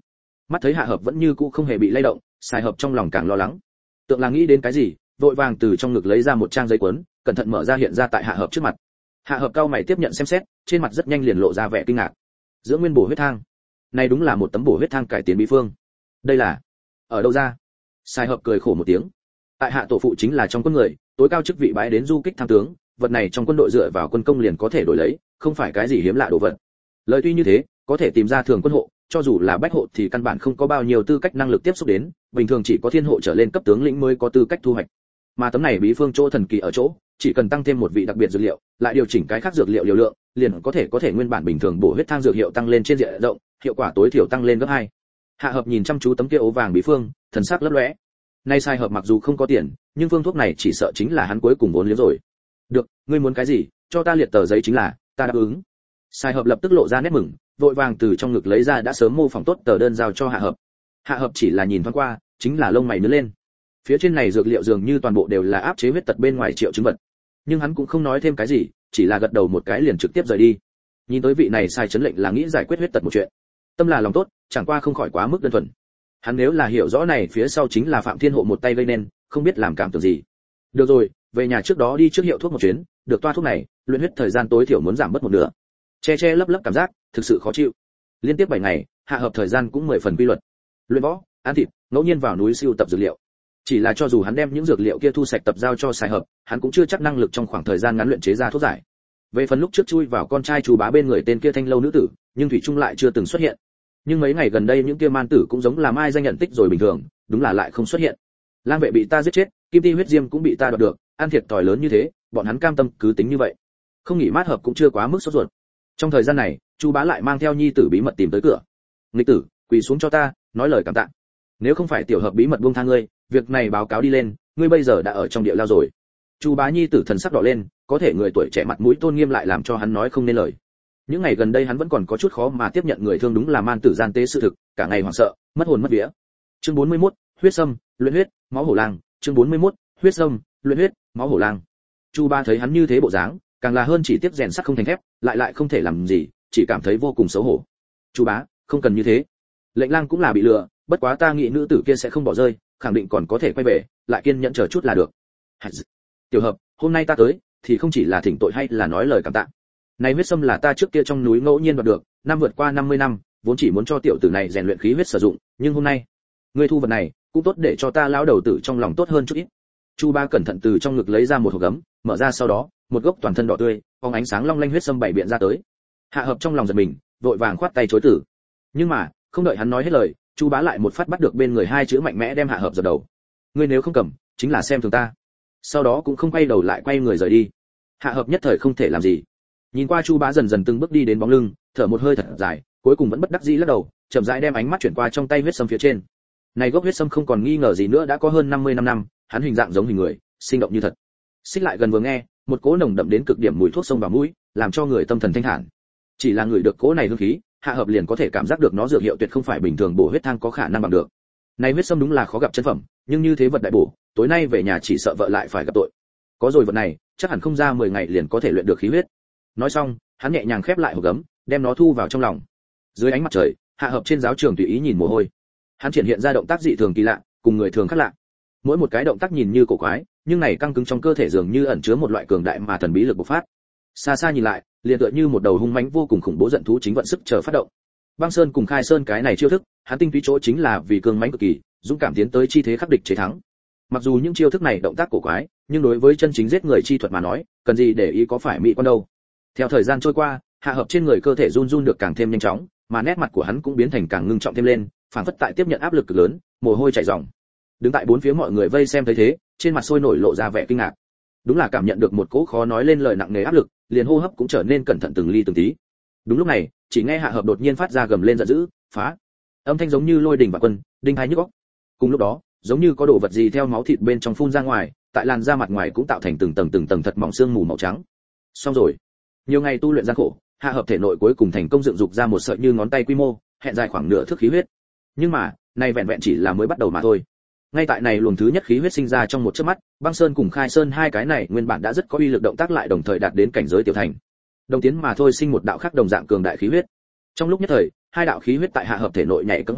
Mắt thấy hạ hợp vẫn như cũ không hề bị lay động, Sai Hợp trong lòng càng lo lắng. Tượng là nghĩ đến cái gì, vội vàng từ trong ngực lấy ra một trang giấy cuốn, cẩn thận mở ra hiện ra tại hạ hợp trước mặt. Hạ hợp cao mày tiếp nhận xem xét, trên mặt rất nhanh liền lộ ra vẻ kinh ngạc. Giữa nguyên bổ huyết thang, này đúng là một tấm bổ huyết thang cải tiến bí phương. Đây là ở đâu ra? Sai Hợp cười khổ một tiếng. Tại hạ tổ phụ chính là trong quân người, tối cao chức vị bái đến du kích tham tướng, vật này trong quân đội dựa vào quân công liền có thể đổi lấy, không phải cái gì hiếm lạ đồ vật. Lời tuy như thế, có thể tìm ra thường quân hộ, cho dù là bách hộ thì căn bản không có bao nhiêu tư cách năng lực tiếp xúc đến, bình thường chỉ có thiên hộ trở lên cấp tướng lĩnh mới có tư cách thu hoạch. Mà tấm này bí phương chỗ thần kỳ ở chỗ, chỉ cần tăng thêm một vị đặc biệt dược liệu, lại điều chỉnh cái khác dược liệu liều lượng, liền có thể có thể nguyên bản bình thường bổ huyết thang dược hiệu tăng lên trên diện rộng, hiệu quả tối thiểu tăng lên gấp hai. Hạ hợp nhìn chăm chú tấm kia ố vàng bí phương, thần sắc lấp lóe. Nay Sai Hợp mặc dù không có tiền, nhưng phương thuốc này chỉ sợ chính là hắn cuối cùng vốn liếng rồi. Được, ngươi muốn cái gì, cho ta liệt tờ giấy chính là, ta đáp ứng. Sai Hợp lập tức lộ ra nét mừng, vội vàng từ trong ngực lấy ra đã sớm mô phỏng tốt tờ đơn giao cho Hạ hợp. Hạ hợp chỉ là nhìn thoáng qua, chính là lông mày nhướng lên. Phía trên này dược liệu dường như toàn bộ đều là áp chế huyết tật bên ngoài triệu chứng vật, nhưng hắn cũng không nói thêm cái gì, chỉ là gật đầu một cái liền trực tiếp rời đi. Nhìn tới vị này sai chấn lệnh là nghĩ giải quyết huyết tật một chuyện, tâm là lòng tốt, chẳng qua không khỏi quá mức đơn thuần. Hắn nếu là hiểu rõ này phía sau chính là Phạm Thiên Hộ một tay gây nên, không biết làm cảm tưởng gì. Được rồi, về nhà trước đó đi trước hiệu thuốc một chuyến, được toa thuốc này, luyện huyết thời gian tối thiểu muốn giảm bớt một nửa. Che che lấp lấp cảm giác, thực sự khó chịu. Liên tiếp bảy ngày, Hạ hợp thời gian cũng mười phần quy luật. Luyện võ, ăn thịt, ngẫu nhiên vào núi siêu tập dược liệu. Chỉ là cho dù hắn đem những dược liệu kia thu sạch tập giao cho Sai Hợp, hắn cũng chưa chắc năng lực trong khoảng thời gian ngắn luyện chế ra thuốc giải. Về phần lúc trước chui vào con trai chú bá bên người tên kia thanh lâu nữ tử, nhưng thủy chung lại chưa từng xuất hiện. Nhưng mấy ngày gần đây những kia man tử cũng giống là mai danh nhận tích rồi bình thường, đúng là lại không xuất hiện. Lang vệ bị ta giết chết, kim ti huyết diêm cũng bị ta đoạt được, ăn thiệt thòi lớn như thế, bọn hắn cam tâm cứ tính như vậy. Không nghỉ mát hợp cũng chưa quá mức sốt ruột. Trong thời gian này, chu bá lại mang theo nhi tử bí mật tìm tới cửa. Nghịch tử, quỳ xuống cho ta, nói lời cảm tạ. Nếu không phải tiểu hợp bí mật buông tha ngươi, việc này báo cáo đi lên, ngươi bây giờ đã ở trong địa lao rồi. Chu bá nhi tử thần sắc đỏ lên, có thể người tuổi trẻ mặt mũi tôn nghiêm lại làm cho hắn nói không nên lời. Những ngày gần đây hắn vẫn còn có chút khó mà tiếp nhận người thương đúng là man tử gian tế sự thực, cả ngày hoảng sợ, mất hồn mất vía. Chương bốn mươi mốt, huyết sâm, luyện huyết, máu hổ lang. Chương bốn mươi mốt, huyết sâm, luyện huyết, máu hổ lang. Chu bá thấy hắn như thế bộ dáng, càng là hơn chỉ tiếp rèn sắt không thành thép, lại lại không thể làm gì, chỉ cảm thấy vô cùng xấu hổ. Chu bá, không cần như thế. Lệnh lang cũng là bị lừa, bất quá ta nghĩ nữ tử kia sẽ không bỏ rơi, khẳng định còn có thể quay về, lại kiên nhẫn chờ chút là được. Tiểu hợp, hôm nay ta tới, thì không chỉ là thỉnh tội hay là nói lời cảm tạ. Này huyết sâm là ta trước kia trong núi ngẫu nhiên đoạt được, năm vượt qua năm mươi năm, vốn chỉ muốn cho tiểu tử này rèn luyện khí huyết sử dụng, nhưng hôm nay, ngươi thu vật này, cũng tốt để cho ta lão đầu tử trong lòng tốt hơn chút ít. Chu Ba cẩn thận từ trong ngực lấy ra một hộp gấm, mở ra sau đó, một gốc toàn thân đỏ tươi, phóng ánh sáng long lanh huyết sâm bảy biện ra tới. Hạ hợp trong lòng giật mình, vội vàng khoát tay chối từ. Nhưng mà, không đợi hắn nói hết lời, Chu Bá lại một phát bắt được bên người hai chữ mạnh mẽ đem Hạ hợp giật đầu. Ngươi nếu không cầm, chính là xem thường ta. Sau đó cũng không quay đầu lại quay người rời đi. Hạ hợp nhất thời không thể làm gì. Nhìn qua Chu Bá dần dần từng bước đi đến bóng lưng, thở một hơi thật dài, cuối cùng vẫn bất đắc dĩ lắc đầu, chậm rãi đem ánh mắt chuyển qua trong tay huyết sâm phía trên. Này gốc huyết sâm không còn nghi ngờ gì nữa đã có hơn năm mươi năm năm, hắn hình dạng giống hình người, sinh động như thật. Xích lại gần vừa nghe, một cỗ nồng đậm đến cực điểm mùi thuốc sông vào mũi, làm cho người tâm thần thanh thản. Chỉ là người được cỗ này hương khí, Hạ hợp liền có thể cảm giác được nó dược hiệu tuyệt không phải bình thường bổ huyết thang có khả năng bằng được. Này huyết sâm đúng là khó gặp chân phẩm, nhưng như thế vật đại bổ, tối nay về nhà chỉ sợ vợ lại phải gặp tội. Có rồi vật này, chắc hẳn không ra mười ngày liền có thể luyện được khí huyết. Nói xong, hắn nhẹ nhàng khép lại hộp gấm, đem nó thu vào trong lòng. Dưới ánh mặt trời, Hạ hợp trên giáo trường tùy ý nhìn mồ hôi. Hắn triển hiện ra động tác dị thường kỳ lạ, cùng người thường khác lạ. Mỗi một cái động tác nhìn như cổ quái, nhưng này căng cứng trong cơ thể dường như ẩn chứa một loại cường đại mà thần bí lực bộc phát. Xa xa nhìn lại, liền tựa như một đầu hung mãnh vô cùng khủng bố giận thú chính vận sức chờ phát động. Băng Sơn cùng Khai Sơn cái này chiêu thức, hắn tinh túy chỗ chính là vì cường mãnh cực kỳ, dũng cảm tiến tới chi thế khắc địch chế thắng. Mặc dù những chiêu thức này động tác cổ quái, nhưng đối với chân chính giết người chi thuật mà nói, cần gì để ý có phải mỹ con đâu. Theo thời gian trôi qua, Hạ hợp trên người cơ thể run run được càng thêm nhanh chóng, mà nét mặt của hắn cũng biến thành càng ngưng trọng thêm lên, phản phất tại tiếp nhận áp lực cực lớn, mồ hôi chảy ròng. Đứng tại bốn phía mọi người vây xem thấy thế, trên mặt sôi nổi lộ ra vẻ kinh ngạc. Đúng là cảm nhận được một cỗ khó nói lên lời nặng nề áp lực, liền hô hấp cũng trở nên cẩn thận từng ly từng tí. Đúng lúc này, chỉ nghe Hạ hợp đột nhiên phát ra gầm lên giận dữ, phá! Âm thanh giống như lôi đình và quân, đinh hai nhức óc. Cùng lúc đó, giống như có đồ vật gì theo máu thịt bên trong phun ra ngoài, tại làn da mặt ngoài cũng tạo thành từng tầng từng tầng thật mỏng xương mù màu trắng. Xong rồi. Nhiều ngày tu luyện gian khổ, Hạ hợp thể nội cuối cùng thành công dựng dục ra một sợi như ngón tay quy mô, hẹn dài khoảng nửa thước khí huyết. Nhưng mà, này vẹn vẹn chỉ là mới bắt đầu mà thôi. Ngay tại này luồng thứ nhất khí huyết sinh ra trong một chớp mắt, Băng Sơn cùng Khai Sơn hai cái này nguyên bản đã rất có uy lực động tác lại đồng thời đạt đến cảnh giới tiểu thành. Đồng tiến mà thôi sinh một đạo khác đồng dạng cường đại khí huyết. Trong lúc nhất thời, hai đạo khí huyết tại Hạ hợp thể nội nhảy cẫng hoan hô,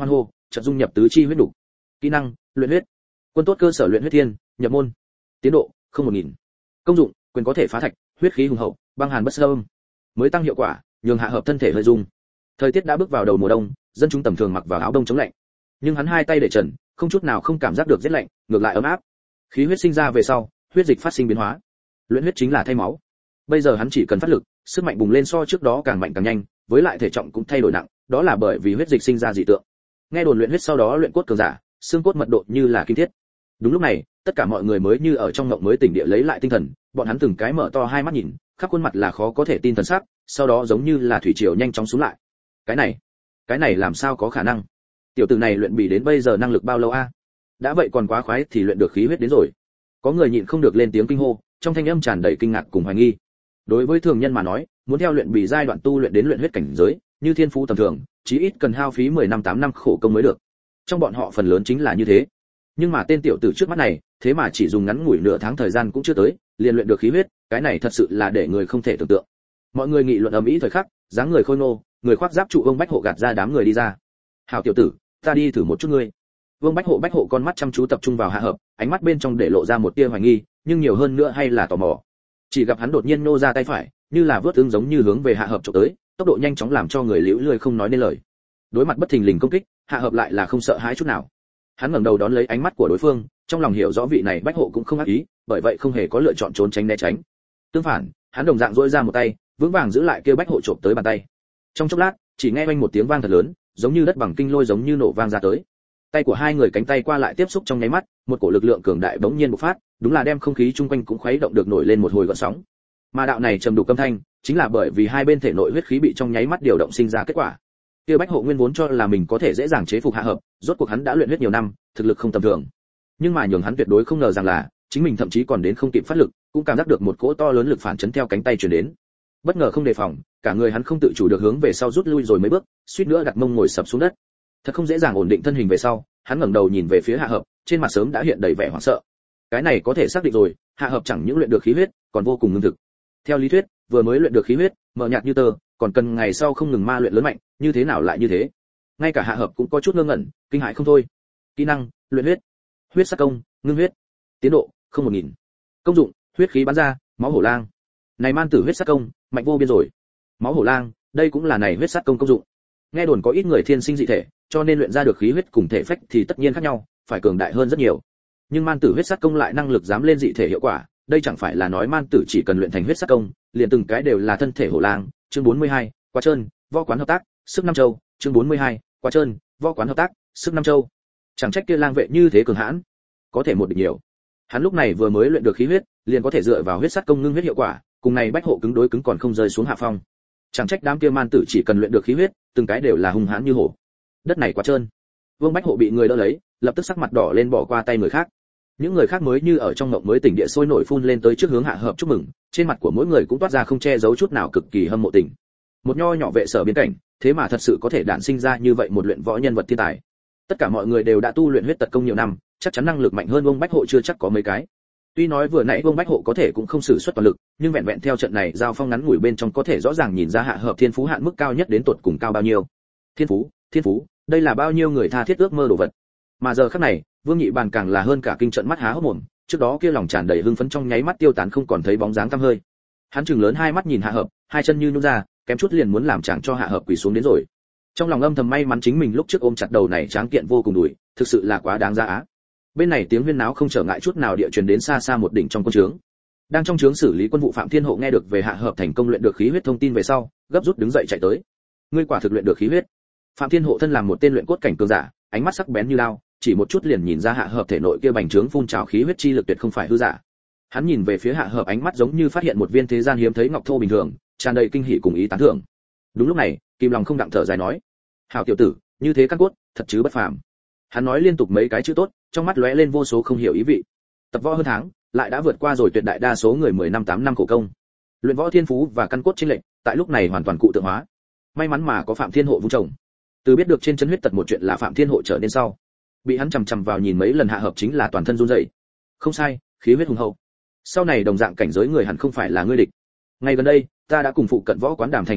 chợt dung nhập tứ chi huyết đủ. Kỹ năng: luyện huyết. Quân tốt cơ sở luyện huyết thiên, nhập môn. Tiến độ: không một nghìn. Công dụng: quyền có thể phá thạch, huyết khí hùng hậu, băng hàn bất xâm. Mới tăng hiệu quả, nhường Hạ Hợp thân thể hơi rung. Thời tiết đã bước vào đầu mùa đông, dân chúng tầm thường mặc vào áo đông chống lạnh, nhưng hắn hai tay để trần, không chút nào không cảm giác được rét lạnh, ngược lại ấm áp. Khí huyết sinh ra về sau, huyết dịch phát sinh biến hóa. Luyện huyết chính là thay máu. Bây giờ hắn chỉ cần phát lực, sức mạnh bùng lên so trước đó càng mạnh càng nhanh, với lại thể trọng cũng thay đổi nặng, đó là bởi vì huyết dịch sinh ra dị tượng. Nghe đồn luyện huyết sau đó luyện cốt cường giả, xương cốt mật độ như là kim thiết. Đúng lúc này, tất cả mọi người mới như ở trong ngộng mới tỉnh địa lấy lại tinh thần, bọn hắn từng cái mở to hai mắt nhìn, khắp khuôn mặt là khó có thể tin thần sắc, sau đó giống như là thủy triều nhanh chóng xuống lại. Cái này, cái này làm sao có khả năng? Tiểu tử này luyện bỉ đến bây giờ năng lực bao lâu a? Đã vậy còn quá khoái thì luyện được khí huyết đến rồi. Có người nhịn không được lên tiếng kinh hô, trong thanh âm tràn đầy kinh ngạc cùng hoài nghi. Đối với thường nhân mà nói, muốn theo luyện bỉ giai đoạn tu luyện đến luyện huyết cảnh giới, như thiên phú tầm thường, chí ít cần hao phí mười năm tám năm khổ công mới được. Trong bọn họ phần lớn chính là như thế. Nhưng mà tên tiểu tử trước mắt này, thế mà chỉ dùng ngắn ngủi nửa tháng thời gian cũng chưa tới, liền luyện được khí huyết, cái này thật sự là để người không thể tưởng tượng. Mọi người nghị luận ầm ĩ thời khắc, dáng người khôi ngô, người khoác giáp trụ Vương Bách Hộ gạt ra đám người đi ra. "Hảo tiểu tử, ta đi thử một chút ngươi." Vương Bách Hộ Bách Hộ con mắt chăm chú tập trung vào Hạ Hợp, ánh mắt bên trong để lộ ra một tia hoài nghi, nhưng nhiều hơn nữa hay là tò mò. Chỉ gặp hắn đột nhiên nô ra tay phải, như là vớt ứng giống như hướng về Hạ Hợp chụp tới, tốc độ nhanh chóng làm cho người liễu lười không nói nên lời. Đối mặt bất thình lình công kích, Hạ Hợp lại là không sợ hãi chút nào. Hắn ngẩng đầu đón lấy ánh mắt của đối phương, trong lòng hiểu rõ vị này Bách Hộ cũng không ác ý, bởi vậy không hề có lựa chọn trốn tránh né tránh. Tương phản, hắn đồng dạng duỗi ra một tay, vững vàng giữ lại kia Bách Hộ chộp tới bàn tay. Trong chốc lát, chỉ nghe oanh một tiếng vang thật lớn, giống như đất bằng kinh lôi giống như nổ vang ra tới. Tay của hai người cánh tay qua lại tiếp xúc trong nháy mắt, một cổ lực lượng cường đại bỗng nhiên bộc phát, đúng là đem không khí chung quanh cũng khuấy động được nổi lên một hồi gợn sóng. Mà đạo này trầm đủ âm thanh, chính là bởi vì hai bên thể nội huyết khí bị trong nháy mắt điều động sinh ra kết quả. Kia Bách Hộ nguyên vốn cho là mình có thể dễ dàng chế phục Hạ Hợp, rốt cuộc hắn đã luyện huyết nhiều năm, thực lực không tầm thường. Nhưng mà nhường hắn tuyệt đối không ngờ rằng là, chính mình thậm chí còn đến không kịp phát lực, cũng cảm giác được một cỗ to lớn lực phản chấn theo cánh tay truyền đến. Bất ngờ không đề phòng, cả người hắn không tự chủ được hướng về sau rút lui rồi mấy bước, suýt nữa đặt mông ngồi sập xuống đất. Thật không dễ dàng ổn định thân hình về sau, hắn ngẩng đầu nhìn về phía Hạ Hợp, trên mặt sớm đã hiện đầy vẻ hoảng sợ. Cái này có thể xác định rồi, Hạ Hợp chẳng những luyện được khí huyết, còn vô cùng ngưng thực. Theo lý thuyết, vừa mới luyện được khí huyết, mờ nhạt như tơ, còn cần ngày sau không ngừng ma luyện lớn mạnh, như thế nào lại như thế? Ngay cả Hạ Hợp cũng có chút ngơ ngẩn, kinh hãi không thôi. Kỹ năng: luyện huyết. Huyết sắc công, ngưng huyết. Tiến độ: không một nghìn. Công dụng: huyết khí bắn ra, máu hổ lang. Này man tử huyết sắc công, mạnh vô biên rồi. Máu hổ lang, đây cũng là này huyết sắc công công dụng. Nghe đồn có ít người thiên sinh dị thể, cho nên luyện ra được khí huyết cùng thể phách thì tất nhiên khác nhau, phải cường đại hơn rất nhiều. Nhưng man tử huyết sắc công lại năng lực dám lên dị thể hiệu quả, đây chẳng phải là nói man tử chỉ cần luyện thành huyết sắc công, liền từng cái đều là thân thể hổ lang. Chương bốn mươi hai, quá trơn, võ quán hợp tác, sức năm châu. Chương bốn mươi hai, quá trơn, võ quán hợp tác, sức năm châu. Chẳng trách kia lang vệ như thế cường hãn, có thể một địch nhiều. Hắn lúc này vừa mới luyện được khí huyết, liền có thể dựa vào huyết sắc công ngưng huyết hiệu quả, cùng này Bách Hộ cứng đối cứng còn không rơi xuống hạ phong. Chẳng trách đám kia man tử chỉ cần luyện được khí huyết, từng cái đều là hung hãn như hổ. Đất này quá trơn. Vương Bách Hộ bị người đỡ lấy, lập tức sắc mặt đỏ lên bỏ qua tay người khác. Những người khác mới như ở trong ngộng mới tỉnh địa sôi nổi phun lên tới trước hướng Hạ Hợp chúc mừng, trên mặt của mỗi người cũng toát ra không che giấu chút nào cực kỳ hâm mộ tình. Một nho nhỏ vệ sở biên cảnh, thế mà thật sự có thể đản sinh ra như vậy một luyện võ nhân vật thiên tài. Tất cả mọi người đều đã tu luyện huyết tật công nhiều năm, chắc chắn năng lực mạnh hơn Vương Bách Hộ chưa chắc có mấy cái. Tuy nói vừa nãy Vương Bách Hộ có thể cũng không sử xuất toàn lực, nhưng vẹn vẹn theo trận này giao phong ngắn ngủi bên trong có thể rõ ràng nhìn ra Hạ Hợp thiên phú hạn mức cao nhất đến tột cùng cao bao nhiêu. Thiên phú, thiên phú, đây là bao nhiêu người tha thiết ước mơ đồ vật. Mà giờ khắc này, Vương Nhị Bàn càng là hơn cả kinh trận mắt há hốc mồm, trước đó kia lòng tràn đầy hưng phấn trong nháy mắt tiêu tán không còn thấy bóng dáng tăm hơi. Hắn trừng lớn hai mắt nhìn Hạ Hợp, hai chân như nhũn ra, kém chút liền muốn làm chàng cho Hạ Hợp quỳ xuống đến rồi. Trong lòng âm thầm may mắn chính mình lúc trước ôm chặt đầu này tráng kiện vô cùng đuổi, thực sự là quá đáng giá á. Bên này tiếng huyên náo không trở ngại chút nào địa truyền đến xa xa một đỉnh trong quân trướng. Đang trong trướng xử lý quân vụ Phạm Thiên Hộ nghe được về Hạ Hợp thành công luyện được khí huyết thông tin về sau, gấp rút đứng dậy chạy tới. Ngươi quả thực luyện được khí huyết. Phạm Thiên Hộ thân làm một tên luyện cốt cảnh cường giả, ánh mắt sắc bén như lao, chỉ một chút liền nhìn ra Hạ Hợp thể nội kia bành trướng phun trào khí huyết chi lực tuyệt không phải hư giả. Hắn nhìn về phía Hạ Hợp ánh mắt giống như phát hiện một viên thế gian hiếm thấy ngọc thô bình thường, tràn đầy kinh hỉ cùng ý tán thưởng. Đúng lúc này, Kim Long không đặng thở dài nói: "Hảo tiểu tử, như thế căn cốt, thật chứ bất phàm." Hắn nói liên tục mấy cái chữ tốt, trong mắt lóe lên vô số không hiểu ý vị. Tập võ hơn tháng, lại đã vượt qua rồi tuyệt đại đa số người mười năm tám năm khổ công. Luyện võ thiên phú và căn cốt chênh lệch, tại lúc này hoàn toàn cụ tượng hóa. May mắn mà có Phạm Thiên Hộ vun trồng. Từ biết được trên chân huyết tật một chuyện là Phạm Thiên Hộ trở nên sau, bị hắn chằm chằm vào nhìn mấy lần Hạ Hợp chính là toàn thân run rẩy. Không sai, khí huyết hùng hậu. Sau này đồng dạng cảnh giới người hẳn không phải là ngươi địch. Ngay gần đây, ta đã cùng phụ cận võ quán đàm thành hợp tác,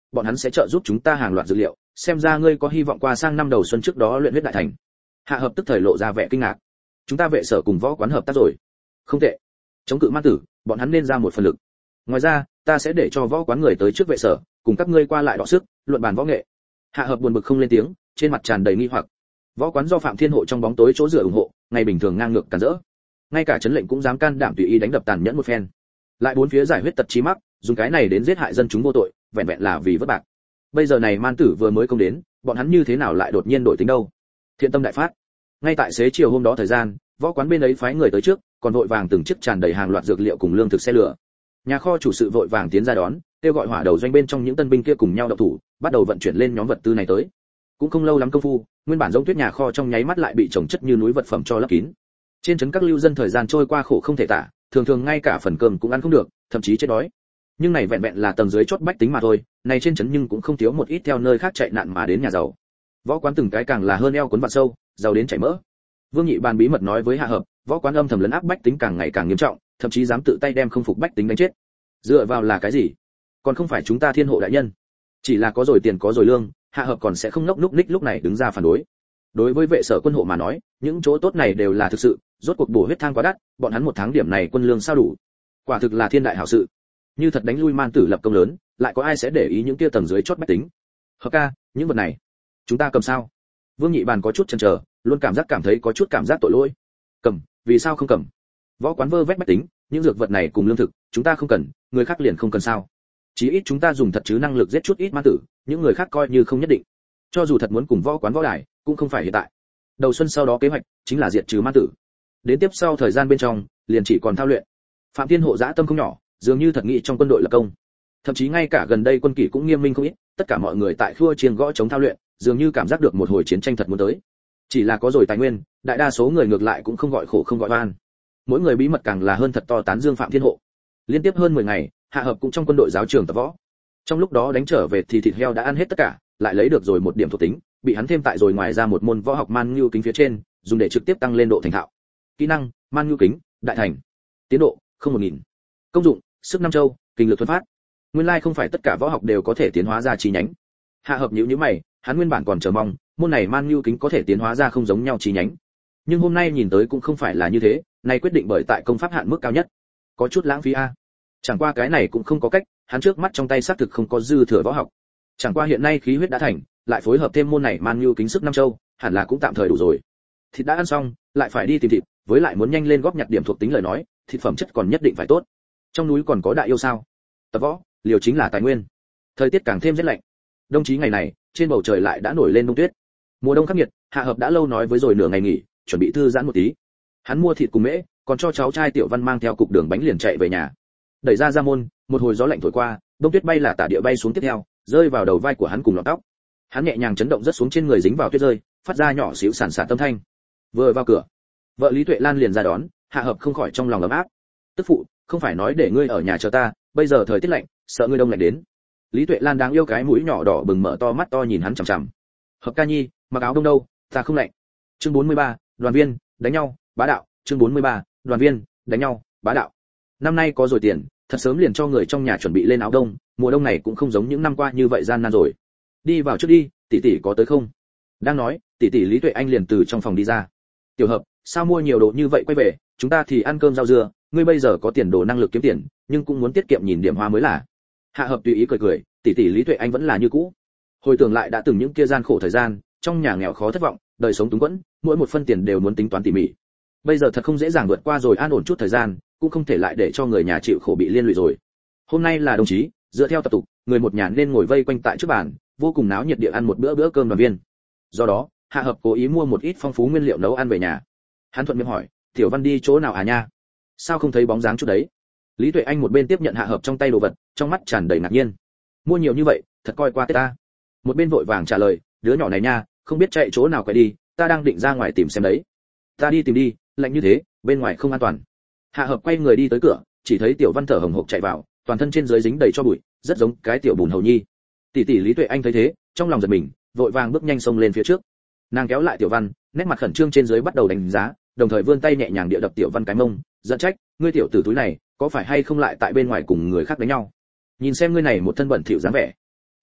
bọn hắn sẽ trợ giúp chúng ta hàng loạt dược liệu, xem ra ngươi có hy vọng qua sang năm đầu xuân trước đó luyện huyết đại thành. Hạ hợp tức thời lộ ra vẻ kinh ngạc. Chúng ta vệ sở cùng võ quán hợp tác rồi. Không tệ. Chống cự man tử, bọn hắn nên ra một phần lực. Ngoài ra, ta sẽ để cho võ quán người tới trước vệ sở, cùng các ngươi qua lại đọ sức, luận bàn võ nghệ. Hạ hợp buồn bực không lên tiếng, trên mặt tràn đầy nghi hoặc. Võ quán do Phạm Thiên Hộ trong bóng tối chỗ dựa ủng hộ, ngày bình thường ngang ngược cản rỡ. Ngay cả trấn lệnh cũng dám can đảm tùy ý đánh đập tàn nhẫn một phen. Lại bốn phía giải huyết tật chí mắc, dùng cái này đến giết hại dân chúng vô tội, vẹn vẹn là vì vất bạc. Bây giờ này man tử vừa mới công đến, bọn hắn như thế nào lại đột nhiên đổi tính đâu? Thiện tâm đại phát. Ngay tại xế chiều hôm đó thời gian, võ quán bên ấy phái người tới trước, còn vội vàng từng chiếc tràn đầy hàng loạt dược liệu cùng lương thực xe lửa. Nhà kho chủ sự vội vàng tiến ra đón, kêu gọi hỏa đầu doanh bên trong những tân binh kia cùng nhau động thủ, bắt đầu vận chuyển lên nhóm vật tư này tới. Cũng không lâu lắm công phu, nguyên bản giống tuyết nhà kho trong nháy mắt lại bị chồng chất như núi vật phẩm cho lấp kín. Trên trấn các lưu dân thời gian trôi qua khổ không thể tả, thường thường ngay cả phần cơm cũng ăn không được, thậm chí chết đói. Nhưng này vẹn vẹn là tầng dưới chót bách tính mà thôi, này trên trấn nhưng cũng không thiếu một ít theo nơi khác chạy nạn mà đến nhà giàu. Võ quán từng cái càng là hơn eo cuốn vạn sâu, giàu đến chảy mỡ. Vương Nhị Bàn bí mật nói với Hạ Hợp, võ quán âm thầm lấn áp bách tính càng ngày càng nghiêm trọng, thậm chí dám tự tay đem không phục bách tính đánh chết. Dựa vào là cái gì? Còn không phải chúng ta Thiên Hộ đại nhân. Chỉ là có rồi tiền có rồi lương, Hạ Hợp còn sẽ không ngốc núc ních lúc này đứng ra phản đối. Đối với vệ sở quân hộ mà nói, những chỗ tốt này đều là thực sự, rốt cuộc bổ huyết thang quá đắt, bọn hắn một tháng điểm này quân lương sao đủ? Quả thực là thiên đại hảo sự. Như thật đánh lui man tử lập công lớn, lại có ai sẽ để ý những kia tầng dưới chót bách tính? Hợp ca, những vật này, chúng ta cầm sao? Vương Nhị Bàn có chút chần chờ, luôn cảm giác cảm thấy có chút cảm giác tội lỗi. Cầm, vì sao không cầm? Võ quán vơ vét bách tính, những dược vật này cùng lương thực, chúng ta không cần, người khác liền không cần sao? Chí ít chúng ta dùng thật chứ năng lực giết chút ít man tử, những người khác coi như không nhất định. Cho dù thật muốn cùng võ quán võ đài, cũng không phải hiện tại. Đầu xuân sau đó kế hoạch chính là diệt trừ man tử. Đến tiếp sau thời gian bên trong, liền chỉ còn thao luyện. Phạm Thiên Hộ dã tâm không nhỏ, dường như thật nghĩ trong quân đội lập công. Thậm chí ngay cả gần đây quân kỷ cũng nghiêm minh không ít, tất cả mọi người tại khua chiêng gõ chống thao luyện, dường như cảm giác được một hồi chiến tranh thật muốn tới. Chỉ là có rồi tài nguyên, đại đa số người ngược lại cũng không gọi khổ không gọi oan. Mỗi người bí mật càng là hơn thật to tán dương Phạm Thiên Hộ. Liên tiếp hơn mười ngày, Hạ Hợp cũng trong quân đội giáo trường tập võ. Trong lúc đó đánh trở về thì thịt heo đã ăn hết tất cả, lại lấy được rồi một điểm thuộc tính, bị hắn thêm tại rồi ngoài ra một môn võ học man nhu kính phía trên, dùng để trực tiếp tăng lên độ thành thạo. Kỹ năng: man nhu kính, đại thành. Tiến độ: không một nghìn. Công dụng: sức năm châu, kinh lực thuần phát. Nguyên lai không phải tất cả võ học đều có thể tiến hóa ra chi nhánh. Hạ Hợp nhíu nhíu mày, hắn nguyên bản còn chờ mong, môn này man nhu kính có thể tiến hóa ra không giống nhau chi nhánh. Nhưng hôm nay nhìn tới cũng không phải là như thế, này quyết định bởi tại công pháp hạn mức cao nhất. Có chút lãng phí a. Chẳng qua cái này cũng không có cách, hắn trước mắt trong tay xác thực không có dư thừa võ học. Chẳng qua hiện nay khí huyết đã thành, lại phối hợp thêm môn này man nhu kính sức năm châu, hẳn là cũng tạm thời đủ rồi. Thịt đã ăn xong, lại phải đi tìm thịt, với lại muốn nhanh lên góp nhặt điểm thuộc tính lời nói, thịt phẩm chất còn nhất định phải tốt. Trong núi còn có đại yêu sao? Tập võ, liều chính là tài nguyên. Thời tiết càng thêm rét lạnh. Đông chí ngày này, trên bầu trời lại đã nổi lên đông tuyết. Mùa đông khắc nghiệt, Hạ Hợp đã lâu nói với rồi nửa ngày nghỉ, chuẩn bị thư giãn một tí. Hắn mua thịt cùng mễ, còn cho cháu trai Tiểu Văn mang theo cục đường bánh liền chạy về nhà. Đẩy ra ra môn, một hồi gió lạnh thổi qua, đông tuyết bay là tả địa bay xuống tiếp theo, rơi vào đầu vai của hắn cùng lọn tóc. Hắn nhẹ nhàng chấn động rất xuống trên người dính vào tuyết rơi, phát ra nhỏ xíu sản sản tâm thanh. Vừa vào cửa, vợ Lý Tuệ Lan liền ra đón, Hạ Hợp không khỏi trong lòng ấm áp. Tức phụ, không phải nói để ngươi ở nhà chờ ta, bây giờ thời tiết lạnh, sợ ngươi đông lạnh đến. Lý Tuệ Lan đáng yêu cái mũi nhỏ đỏ bừng mở to mắt to nhìn hắn chằm chằm. Hợp ca nhi, mặc áo đông đâu, ta không lạnh. Chương bốn mươi ba, đoàn viên, đánh nhau, bá đạo. Chương bốn mươi ba, đoàn viên, đánh nhau, bá đạo. Năm nay có rồi tiền, thật sớm liền cho người trong nhà chuẩn bị lên áo đông, mùa đông này cũng không giống những năm qua như vậy gian nan rồi. Đi vào trước đi, tỷ tỷ có tới không? Đang nói, tỷ tỷ Lý Tuệ Anh liền từ trong phòng đi ra. Tiểu Hợp, sao mua nhiều đồ như vậy quay về, chúng ta thì ăn cơm rau dưa, ngươi bây giờ có tiền đồ năng lực kiếm tiền, nhưng cũng muốn tiết kiệm nhìn điểm hoa mới là. Hạ Hợp tùy ý cười cười, tỷ tỷ Lý Tuệ Anh vẫn là như cũ. Hồi tưởng lại đã từng những kia gian khổ thời gian, trong nhà nghèo khó thất vọng, đời sống túng quẫn, mỗi một phân tiền đều muốn tính toán tỉ mỉ. Bây giờ thật không dễ dàng vượt qua rồi an ổn chút thời gian, cũng không thể lại để cho người nhà chịu khổ bị liên lụy rồi. Hôm nay là đồng chí, dựa theo tập tục, người một nhà nên ngồi vây quanh tại trước bàn, vô cùng náo nhiệt địa ăn một bữa bữa cơm đoàn viên. Do đó, Hạ Hợp cố ý mua một ít phong phú nguyên liệu nấu ăn về nhà. Hắn thuận miệng hỏi, Tiểu Văn đi chỗ nào à nha? Sao không thấy bóng dáng chút đấy? Lý Tuệ Anh một bên tiếp nhận Hạ Hợp trong tay đồ vật, trong mắt tràn đầy ngạc nhiên. Mua nhiều như vậy, thật coi qua Tết ta. Một bên vội vàng trả lời, đứa nhỏ này nha, không biết chạy chỗ nào quay đi, ta đang định ra ngoài tìm xem đấy. Ta đi tìm đi, lạnh như thế, bên ngoài không an toàn. Hạ Hợp quay người đi tới cửa, chỉ thấy Tiểu Văn thở hổn hộc chạy vào, toàn thân trên dưới dính đầy cho bụi, rất giống cái tiểu bùn hầu nhi. Tỷ tỷ Lý Tuệ Anh thấy thế, trong lòng giật mình, vội vàng bước nhanh xông lên phía trước. Nàng kéo lại Tiểu Văn, nét mặt khẩn trương trên dưới bắt đầu đánh giá, đồng thời vươn tay nhẹ nhàng địa đập Tiểu Văn cái mông, giận trách, ngươi tiểu tử túi này, có phải hay không lại tại bên ngoài cùng người khác đánh nhau? Nhìn xem ngươi này một thân bẩn thỉu dáng vẻ.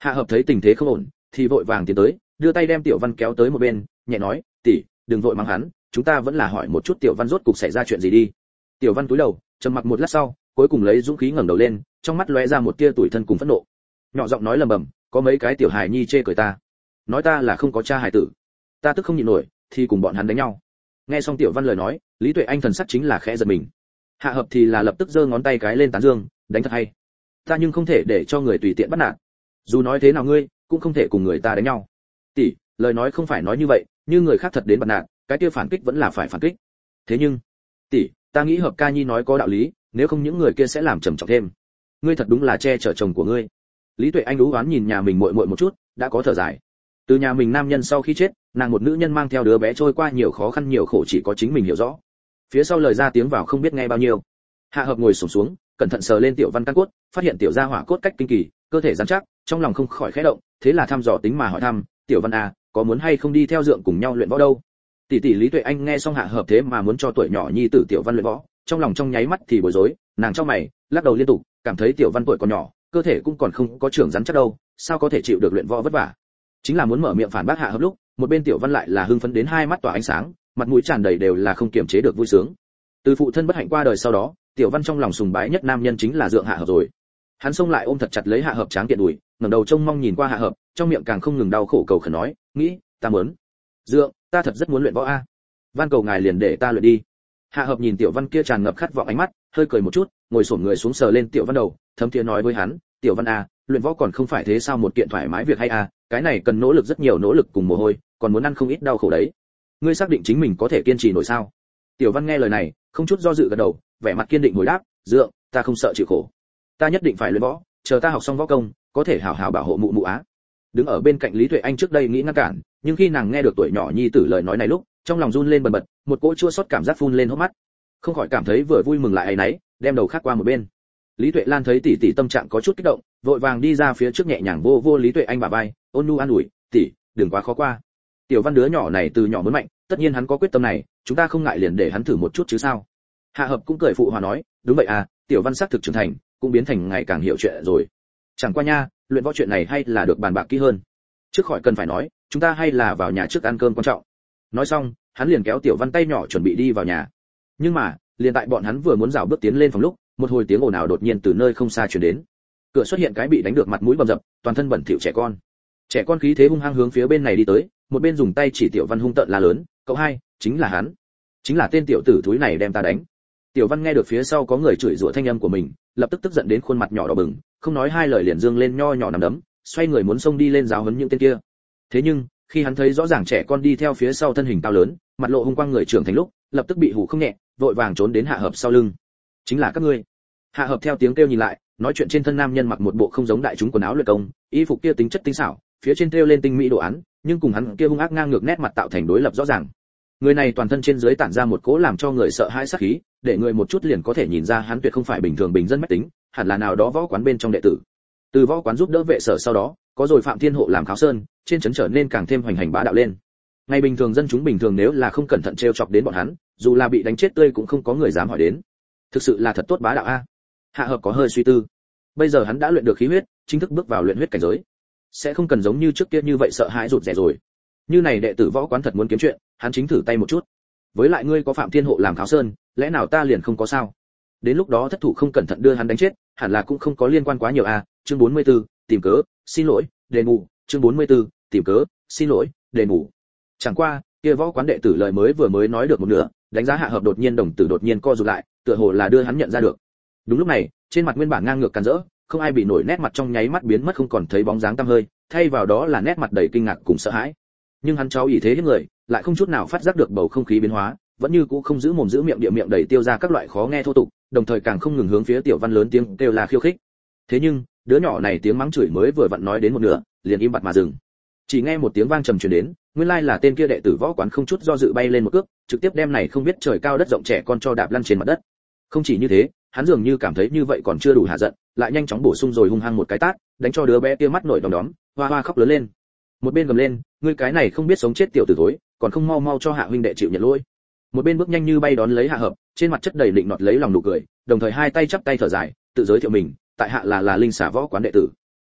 Hạ Hợp thấy tình thế không ổn thì vội vàng tiến tới, đưa tay đem Tiểu Văn kéo tới một bên, nhẹ nói, tỷ, đừng vội mắng hắn, chúng ta vẫn là hỏi một chút Tiểu Văn rốt cục xảy ra chuyện gì đi. Tiểu Văn cúi đầu, trầm mặc một lát sau, cuối cùng lấy dũng khí ngẩng đầu lên, trong mắt lóe ra một tia tủi thân cùng phẫn nộ. Nhỏ giọng nói lầm bầm, có mấy cái tiểu hài nhi chê cười ta, nói ta là không có cha hài tử, ta tức không nhịn nổi, thì cùng bọn hắn đánh nhau. Nghe xong Tiểu Văn lời nói, Lý Tuệ Anh thần sắc chính là khẽ giật mình. Hạ Hợp thì là lập tức giơ ngón tay cái lên tán dương, đánh thật hay. Ta nhưng không thể để cho người tùy tiện bắt nạt. Dù nói thế nào ngươi, cũng không thể cùng người ta đánh nhau. Tỷ, lời nói không phải nói như vậy, như người khác thật đến bắt nạt, cái kia phản kích vẫn là phải phản kích. Thế nhưng, tỷ, ta nghĩ Hợp ca nhi nói có đạo lý, nếu không những người kia sẽ làm trầm trọng thêm. Ngươi thật đúng là che chở chồng của ngươi. Lý Tuệ Anh ú oán nhìn nhà mình muội muội một chút, đã có thở dài. Từ nhà mình nam nhân sau khi chết, nàng một nữ nhân mang theo đứa bé trôi qua nhiều khó khăn nhiều khổ chỉ có chính mình hiểu rõ. Phía sau lời ra tiếng vào không biết nghe bao nhiêu. Hạ Hợp ngồi xổm xuống, cẩn thận sờ lên Tiểu Văn căn cốt, phát hiện tiểu gia hỏa cốt cách kinh kỳ, cơ thể rắn chắc, trong lòng không khỏi khẽ động, thế là thăm dò tính mà hỏi thăm, "Tiểu Văn à, có muốn hay không đi theo dượng cùng nhau luyện võ đâu?" Tỷ tỷ Lý Tuệ Anh nghe xong Hạ Hợp thế mà muốn cho tuổi nhỏ nhi tử Tiểu Văn luyện võ, trong lòng trong nháy mắt thì bối rối, nàng chau mày, lắc đầu liên tục, cảm thấy Tiểu Văn tuổi còn nhỏ, cơ thể cũng còn không có trưởng rắn chắc đâu, sao có thể chịu được luyện võ vất vả. Chính là muốn mở miệng phản bác Hạ Hợp lúc, một bên Tiểu Văn lại là hưng phấn đến hai mắt tỏa ánh sáng, mặt mũi tràn đầy đều là không kiềm chế được vui sướng. Từ phụ thân bất hạnh qua đời sau đó, Tiểu Văn trong lòng sùng bái nhất nam nhân chính là dượng Hạ Hợp rồi. Hắn xông lại ôm thật chặt lấy Hạ Hợp tráng kiện đùi, ngẩng đầu trông mong nhìn qua Hạ Hợp, trong miệng càng không ngừng đau khổ cầu khẩn nói, nghĩ, ta muốn, dượng, ta thật rất muốn luyện võ a. Van cầu ngài liền để ta luyện đi. Hạ Hợp nhìn Tiểu Văn kia tràn ngập khát vọng ánh mắt, hơi cười một chút, ngồi xổm người xuống sờ lên Tiểu Văn đầu, thấm thiế nói với hắn, Tiểu Văn a, luyện võ còn không phải thế sao một kiện thoải mái việc hay a, cái này cần nỗ lực rất nhiều nỗ lực cùng mồ hôi, còn muốn ăn không ít đau khổ đấy. Ngươi xác định chính mình có thể kiên trì nổi sao? Tiểu Văn nghe lời này, không chút do dự gật đầu, vẻ mặt kiên định hồi đáp, dượng, ta không sợ chịu khổ, ta nhất định phải luyện võ, chờ ta học xong võ công, có thể hảo hảo bảo hộ mụ mụ á. Đứng ở bên cạnh Lý Tuệ Anh trước đây nghĩ ngăn cản, nhưng khi nàng nghe được tuổi nhỏ nhi tử lời nói này lúc, trong lòng run lên bần bật, một cỗ chua xót cảm giác phun lên hốc mắt, không khỏi cảm thấy vừa vui mừng lại áy náy, đem đầu khác qua một bên. Lý Tuệ Lan thấy tỷ tỷ tâm trạng có chút kích động, vội vàng đi ra phía trước nhẹ nhàng vô vô Lý Tuệ Anh bả vai, ôn nhu an ủi, tỷ, đừng quá khó qua. Tiểu Văn đứa nhỏ này từ nhỏ muốn mạnh, tất nhiên hắn có quyết tâm này, chúng ta không ngại liền để hắn thử một chút chứ sao. Hạ Hợp cũng cười phụ hòa nói, đúng vậy à, Tiểu Văn xác thực trưởng thành, cũng biến thành ngày càng hiểu chuyện rồi. Chẳng qua nha, luyện võ chuyện này hay là được bàn bạc kỹ hơn. Trước khỏi cần phải nói, chúng ta hay là vào nhà trước ăn cơm quan trọng. Nói xong, hắn liền kéo Tiểu Văn tay nhỏ chuẩn bị đi vào nhà. Nhưng mà, liền tại bọn hắn vừa muốn dạo bước tiến lên phòng lúc, một hồi tiếng ồn ào đột nhiên từ nơi không xa truyền đến. Cửa xuất hiện cái bị đánh được mặt mũi bầm dập, toàn thân bẩn thỉu trẻ con. Trẻ con khí thế hung hăng hướng phía bên này đi tới, một bên dùng tay chỉ Tiểu Văn hung tợn la lớn, cậu hai, chính là hắn, chính là tên tiểu tử thúi này đem ta đánh. Tiểu Văn nghe được phía sau có người chửi rủa thanh âm của mình, lập tức tức giận đến khuôn mặt nhỏ đỏ bừng, không nói hai lời liền dương lên nho nhỏ nắm đấm, xoay người muốn xông đi lên giáo huấn những tên kia. Thế nhưng, khi hắn thấy rõ ràng trẻ con đi theo phía sau thân hình cao lớn, mặt lộ hung quang người trưởng thành lúc, lập tức bị hù không nhẹ, vội vàng trốn đến Hạ Hợp sau lưng. Chính là các ngươi. Hạ Hợp theo tiếng kêu nhìn lại, nói chuyện trên thân nam nhân mặc một bộ không giống đại chúng quần áo luyện công, y phục kia tính chất tinh xảo, phía trên treo lên tinh mỹ đồ án, nhưng cùng hắn kia hung ác ngang ngược nét mặt tạo thành đối lập rõ ràng. Người này toàn thân trên dưới tản ra một cỗ làm cho người sợ hãi sát khí, để người một chút liền có thể nhìn ra hắn tuyệt không phải bình thường bình dân mách tính, hẳn là nào đó võ quán bên trong đệ tử. Từ võ quán giúp đỡ vệ sở sau đó, có rồi Phạm Thiên Hộ làm kháo sơn, trên trấn trở nên càng thêm hoành hành bá đạo lên. Ngày bình thường dân chúng bình thường nếu là không cẩn thận trêu chọc đến bọn hắn, dù là bị đánh chết tươi cũng không có người dám hỏi đến. Thực sự là thật tốt bá đạo a. Hạ Hợp có hơi suy tư. Bây giờ hắn đã luyện được khí huyết, chính thức bước vào luyện huyết cảnh giới, sẽ không cần giống như trước kia như vậy sợ hãi rụt rè rồi. Như này đệ tử võ quán thật muốn kiếm chuyện, hắn chính thử tay một chút. Với lại ngươi có Phạm Thiên Hộ làm kháo sơn, lẽ nào ta liền không có sao? Đến lúc đó thất thủ không cẩn thận đưa hắn đánh chết, hẳn là cũng không có liên quan quá nhiều a. Chương bốn mươi tư, tìm cớ, xin lỗi, đền bù. Chương bốn mươi tư, tìm cớ, xin lỗi, đền bù. Chẳng qua, kia võ quán đệ tử lời mới vừa mới nói được một nửa, đánh giá Hạ Hợp đột nhiên đồng tử đột nhiên co rụt lại, tựa hồ là đưa hắn nhận ra được. Đúng lúc này, trên mặt nguyên bản ngang ngược càn rỡ, không ai bị nổi nét mặt trong nháy mắt biến mất không còn thấy bóng dáng tăm hơi, thay vào đó là nét mặt đầy kinh ngạc cùng sợ hãi. Nhưng hắn cháu ỷ thế hiếp người, lại không chút nào phát giác được bầu không khí biến hóa, vẫn như cũ không giữ mồm giữ miệng địa miệng đầy tiêu ra các loại khó nghe thô tục, đồng thời càng không ngừng hướng phía Tiểu Văn lớn tiếng kêu la khiêu khích. Thế nhưng, đứa nhỏ này tiếng mắng chửi mới vừa vặn nói đến một nửa, liền im bặt mà dừng. Chỉ nghe một tiếng vang trầm truyền đến, nguyên lai là tên kia đệ tử võ quán không chút do dự bay lên một cước, trực tiếp đem này không biết trời cao đất rộng trẻ con cho đạp lăn trên mặt đất. Không chỉ như thế, hắn dường như cảm thấy như vậy còn chưa đủ hạ giận, lại nhanh chóng bổ sung rồi hung hăng một cái tát, đánh cho đứa bé kia mắt nổi đom đóm, hoa hoa khóc lớn lên. Một bên gầm lên, ngươi cái này không biết sống chết tiểu tử thối, còn không mau mau cho Hạ huynh đệ chịu nhận lỗi. Một bên bước nhanh như bay đón lấy Hạ Hợp, trên mặt chất đầy định nọt lấy lòng nụ cười, đồng thời hai tay chắp tay thở dài, tự giới thiệu mình, tại hạ là là linh xả võ quán đệ tử.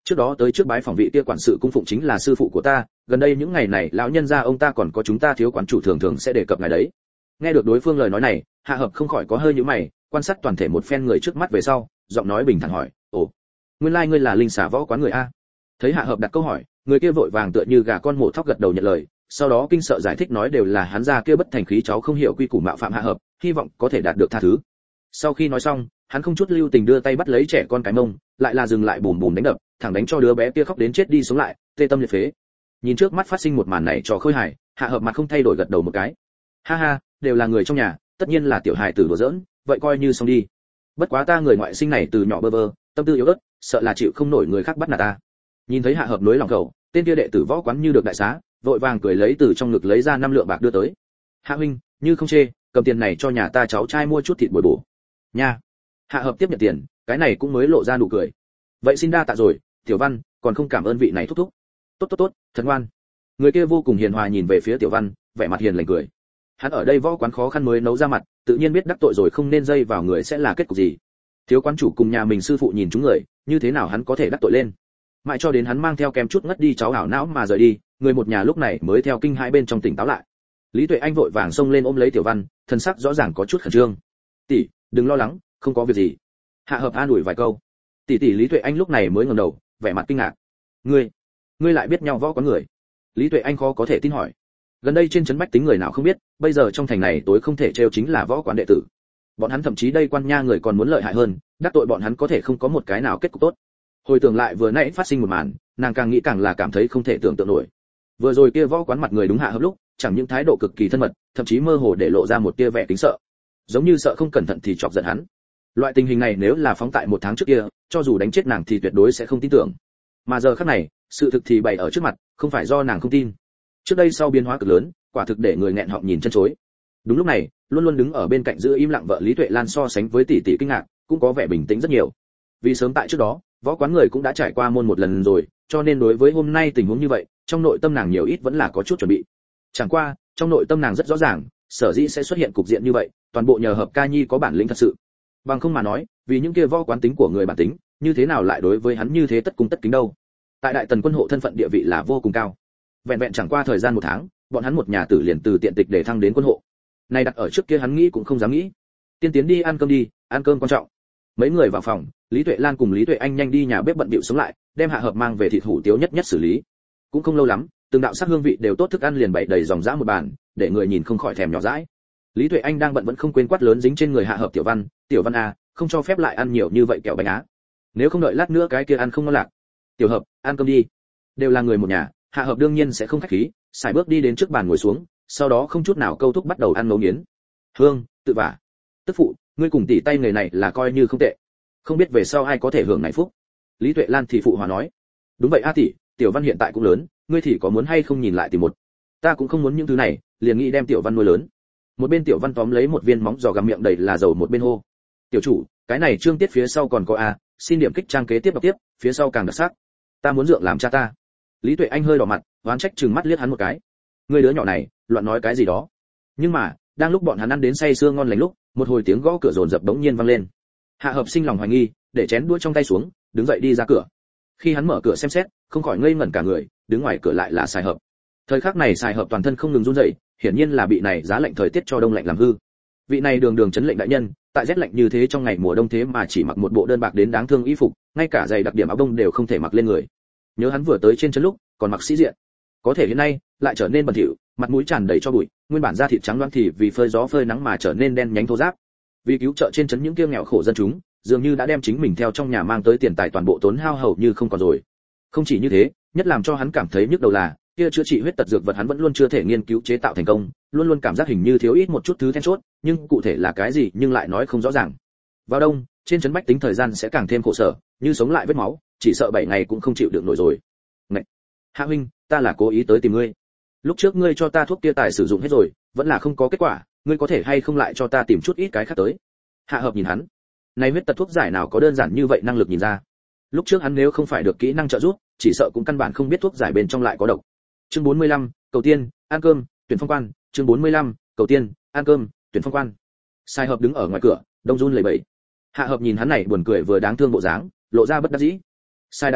Trước đó tới trước bái phòng vị kia quản sự cung phụng chính là sư phụ của ta, gần đây những ngày này lão nhân gia ông ta còn có chúng ta thiếu quán chủ thường thường sẽ đề cập ngài đấy. Nghe được đối phương lời nói này, Hạ Hợp không khỏi có hơi nhíu mày, quan sát toàn thể một phen người trước mắt về sau, giọng nói bình thản hỏi, ồ, nguyên lai like ngươi là linh xà võ quán người a? Thấy Hạ Hợp đặt câu hỏi, người kia vội vàng tựa như gà con mổ thóc gật đầu nhận lời, sau đó kinh sợ giải thích nói đều là hắn gia kia bất thành khí cháu không hiểu quy củ mạo phạm Hạ Hợp, hy vọng có thể đạt được tha thứ. Sau khi nói xong, hắn không chút lưu tình đưa tay bắt lấy trẻ con cái mông, lại là dừng lại bùm bùm đánh đập, thẳng đánh cho đứa bé kia khóc đến chết đi sống lại, tê tâm liệt phế. Nhìn trước mắt phát sinh một màn này trò khôi hài, Hạ Hợp mặt không thay đổi gật đầu một cái. Ha ha, đều là người trong nhà, tất nhiên là tiểu hài tử đùa giỡn, vậy coi như xong đi. Bất quá ta người ngoại sinh này từ nhỏ bơ vơ, tâm tư yếu ớt, sợ là chịu không nổi người khác bắt nạt ta. Nhìn thấy Hạ Hợp nối lòng khẩu, tên kia đệ tử võ quán như được đại xá, vội vàng cười lấy từ trong ngực lấy ra năm lượng bạc đưa tới. Hạ huynh, như không chê, cầm tiền này cho nhà ta cháu trai mua chút thịt bồi bổ. Nha. Hạ Hợp tiếp nhận tiền, cái này cũng mới lộ ra nụ cười. Vậy xin đa tạ rồi, Tiểu Văn, còn không cảm ơn vị này thúc thúc. Tốt tốt tốt, thật ngoan. Người kia vô cùng hiền hòa nhìn về phía Tiểu Văn, vẻ mặt hiền lành cười. Hắn ở đây võ quán khó khăn mới nấu ra mặt, tự nhiên biết đắc tội rồi không nên dây vào người sẽ là kết cục gì. Thiếu quán chủ cùng nhà mình sư phụ nhìn chúng người, như thế nào hắn có thể đắc tội lên. Mãi cho đến hắn mang theo kém chút ngất đi cháu ảo não mà rời đi, người một nhà lúc này mới theo kinh hãi bên trong tỉnh táo lại. Lý Tuệ Anh vội vàng xông lên ôm lấy Tiểu Văn, thân sắc rõ ràng có chút khẩn trương. "Tỷ, đừng lo lắng, không có việc gì." Hạ Hợp an ủi vài câu. Tỷ tỷ Lý Tuệ Anh lúc này mới ngẩng đầu, vẻ mặt kinh ngạc. "Ngươi, ngươi lại biết nhau võ quán người?" Lý Tuệ Anh khó có thể tin hỏi. Gần đây trên trấn bách tính người nào không biết, bây giờ trong thành này tối không thể trêu chính là võ quán đệ tử. Bọn hắn thậm chí đây quan nha người còn muốn lợi hại hơn, đắc tội bọn hắn có thể không có một cái nào kết cục tốt. Hồi tưởng lại vừa nãy phát sinh một màn, nàng càng nghĩ càng là cảm thấy không thể tưởng tượng nổi. Vừa rồi kia võ quán mặt người đúng Hạ Hợp lúc, chẳng những thái độ cực kỳ thân mật, thậm chí mơ hồ để lộ ra một tia vẻ kính sợ, giống như sợ không cẩn thận thì chọc giận hắn. Loại tình hình này nếu là phóng tại một tháng trước kia, cho dù đánh chết nàng thì tuyệt đối sẽ không tin tưởng. Mà giờ khắc này, sự thực thì bày ở trước mặt, không phải do nàng không tin. Trước đây sau biến hóa cực lớn, quả thực để người nghẹn họng nhìn chân chối. Đúng lúc này, luôn luôn đứng ở bên cạnh giữ im lặng vợ Lý Tuệ Lan so sánh với tỷ tỷ kinh ngạc, cũng có vẻ bình tĩnh rất nhiều. Vì sớm tại trước đó, võ quán người cũng đã trải qua môn một lần rồi, cho nên đối với hôm nay tình huống như vậy, trong nội tâm nàng nhiều ít vẫn là có chút chuẩn bị. Chẳng qua, trong nội tâm nàng rất rõ ràng, sở dĩ sẽ xuất hiện cục diện như vậy, toàn bộ nhờ Hợp Ca Nhi có bản lĩnh thật sự. Bằng không mà nói, vì những kia võ quán tính của người bản tính, như thế nào lại đối với hắn như thế tất cung tất kính đâu. Tại Đại Tần quân hộ thân phận địa vị là vô cùng cao. Vẹn vẹn chẳng qua thời gian một tháng, bọn hắn một nhà tử liền từ tiện tịch để thăng đến quân hộ. Này đặt ở trước kia hắn nghĩ cũng không dám nghĩ. Tiên tiến đi ăn cơm đi, ăn cơm quan trọng. Mấy người vào phòng, Lý Tuệ Lan cùng Lý Tuệ Anh nhanh đi nhà bếp bận bịu sống lại, đem Hạ Hợp mang về thịt hủ tiếu nhất nhất xử lý. Cũng không lâu lắm, từng đạo sắc hương vị đều tốt thức ăn liền bày đầy dòng dã một bàn, để người nhìn không khỏi thèm nhỏ dãi. Lý Tuệ Anh đang bận vẫn không quên quát lớn dính trên người Hạ Hợp Tiểu Văn, "Tiểu Văn à, không cho phép lại ăn nhiều như vậy kẹo bánh á. Nếu không đợi lát nữa cái kia ăn không ngon lạc. Tiểu Hợp, ăn cơm đi." Đều là người một nhà, Hạ Hợp đương nhiên sẽ không khách khí, xài bước đi đến trước bàn ngồi xuống, sau đó không chút nào câu thúc bắt đầu ăn nấu nghiến. "Hương, tự vả. Tức phụ, ngươi cùng tỷ tay người này là coi như không tệ. Không biết về sau ai có thể hưởng này phúc." Lý Tuệ Lan thì phụ hòa nói. "Đúng vậy a tỷ, Tiểu Văn hiện tại cũng lớn, ngươi thì có muốn hay không nhìn lại tỷ một." "Ta cũng không muốn những thứ này, liền nghĩ đem Tiểu Văn nuôi lớn." Một bên Tiểu Văn tóm lấy một viên móng giò gặm miệng đầy là dầu một bên hô. "Tiểu chủ, cái này chương tiết phía sau còn có a, xin điểm kích trang kế tiếp đọc tiếp, phía sau càng đặc sắc. Ta muốn dượng làm cha ta." Lý Tuệ Anh hơi đỏ mặt, oán trách trừng mắt liếc hắn một cái. "Ngươi đứa nhỏ này, loạn nói cái gì đó." Nhưng mà, đang lúc bọn hắn ăn đến say sưa ngon lành lúc, một hồi tiếng gõ cửa rồn rập bỗng nhiên vang lên. Hạ Hợp sinh lòng hoài nghi, để chén đũa trong tay xuống, đứng dậy đi ra cửa. Khi hắn mở cửa xem xét, không khỏi ngây ngẩn cả người, đứng ngoài cửa lại là Sài Hợp. Thời khắc này Sài Hợp toàn thân không ngừng run rẩy, hiển nhiên là bị này giá lạnh thời tiết cho đông lạnh làm hư. Vị này đường đường chấn lệnh đại nhân, tại rét lạnh như thế trong ngày mùa đông thế mà chỉ mặc một bộ đơn bạc đến đáng thương y phục, ngay cả giày đặc điểm áo đông đều không thể mặc lên người. Nhớ hắn vừa tới trên chân lúc, còn mặc sĩ diện, có thể hiện nay lại trở nên bẩn thỉu, mặt mũi tràn đầy cho bụi, nguyên bản da thịt trắng loáng thì vì phơi gió phơi nắng mà trở nên đen nhánh thô ráp. Vì cứu trợ trên trấn những kia nghèo khổ dân chúng, dường như đã đem chính mình theo trong nhà mang tới tiền tài toàn bộ tốn hao hầu như không còn rồi. Không chỉ như thế, nhất làm cho hắn cảm thấy nhức đầu là, kia chữa trị huyết tật dược vật hắn vẫn luôn chưa thể nghiên cứu chế tạo thành công, luôn luôn cảm giác hình như thiếu ít một chút thứ then chốt, nhưng cụ thể là cái gì nhưng lại nói không rõ ràng. Vào đông, trên trấn bách tính thời gian sẽ càng thêm khổ sở, như sống lại vết máu, chỉ sợ bảy ngày cũng không chịu được nổi rồi. Ngậy, Hạ huynh, ta là cố ý tới tìm ngươi. Lúc trước ngươi cho ta thuốc kia tài sử dụng hết rồi, vẫn là không có kết quả, ngươi có thể hay không lại cho ta tìm chút ít cái khác tới. Hạ Hợp nhìn hắn, này huyết tật thuốc giải nào có đơn giản như vậy năng lực nhìn ra. Lúc trước hắn nếu không phải được kỹ năng trợ giúp, chỉ sợ cũng căn bản không biết thuốc giải bên trong lại có độc. Chương bốn mươi lăm, cầu tiên, ăn cơm, tuyển phong quan. Chương bốn mươi lăm, cầu tiên, ăn cơm, tuyển phong quan. Sai Hợp đứng ở ngoài cửa, đông run lẩy bẩy. Hạ Hợp nhìn hắn này buồn cười vừa đáng thương bộ dáng, lộ ra bất đắc dĩ. Sai đại nhân,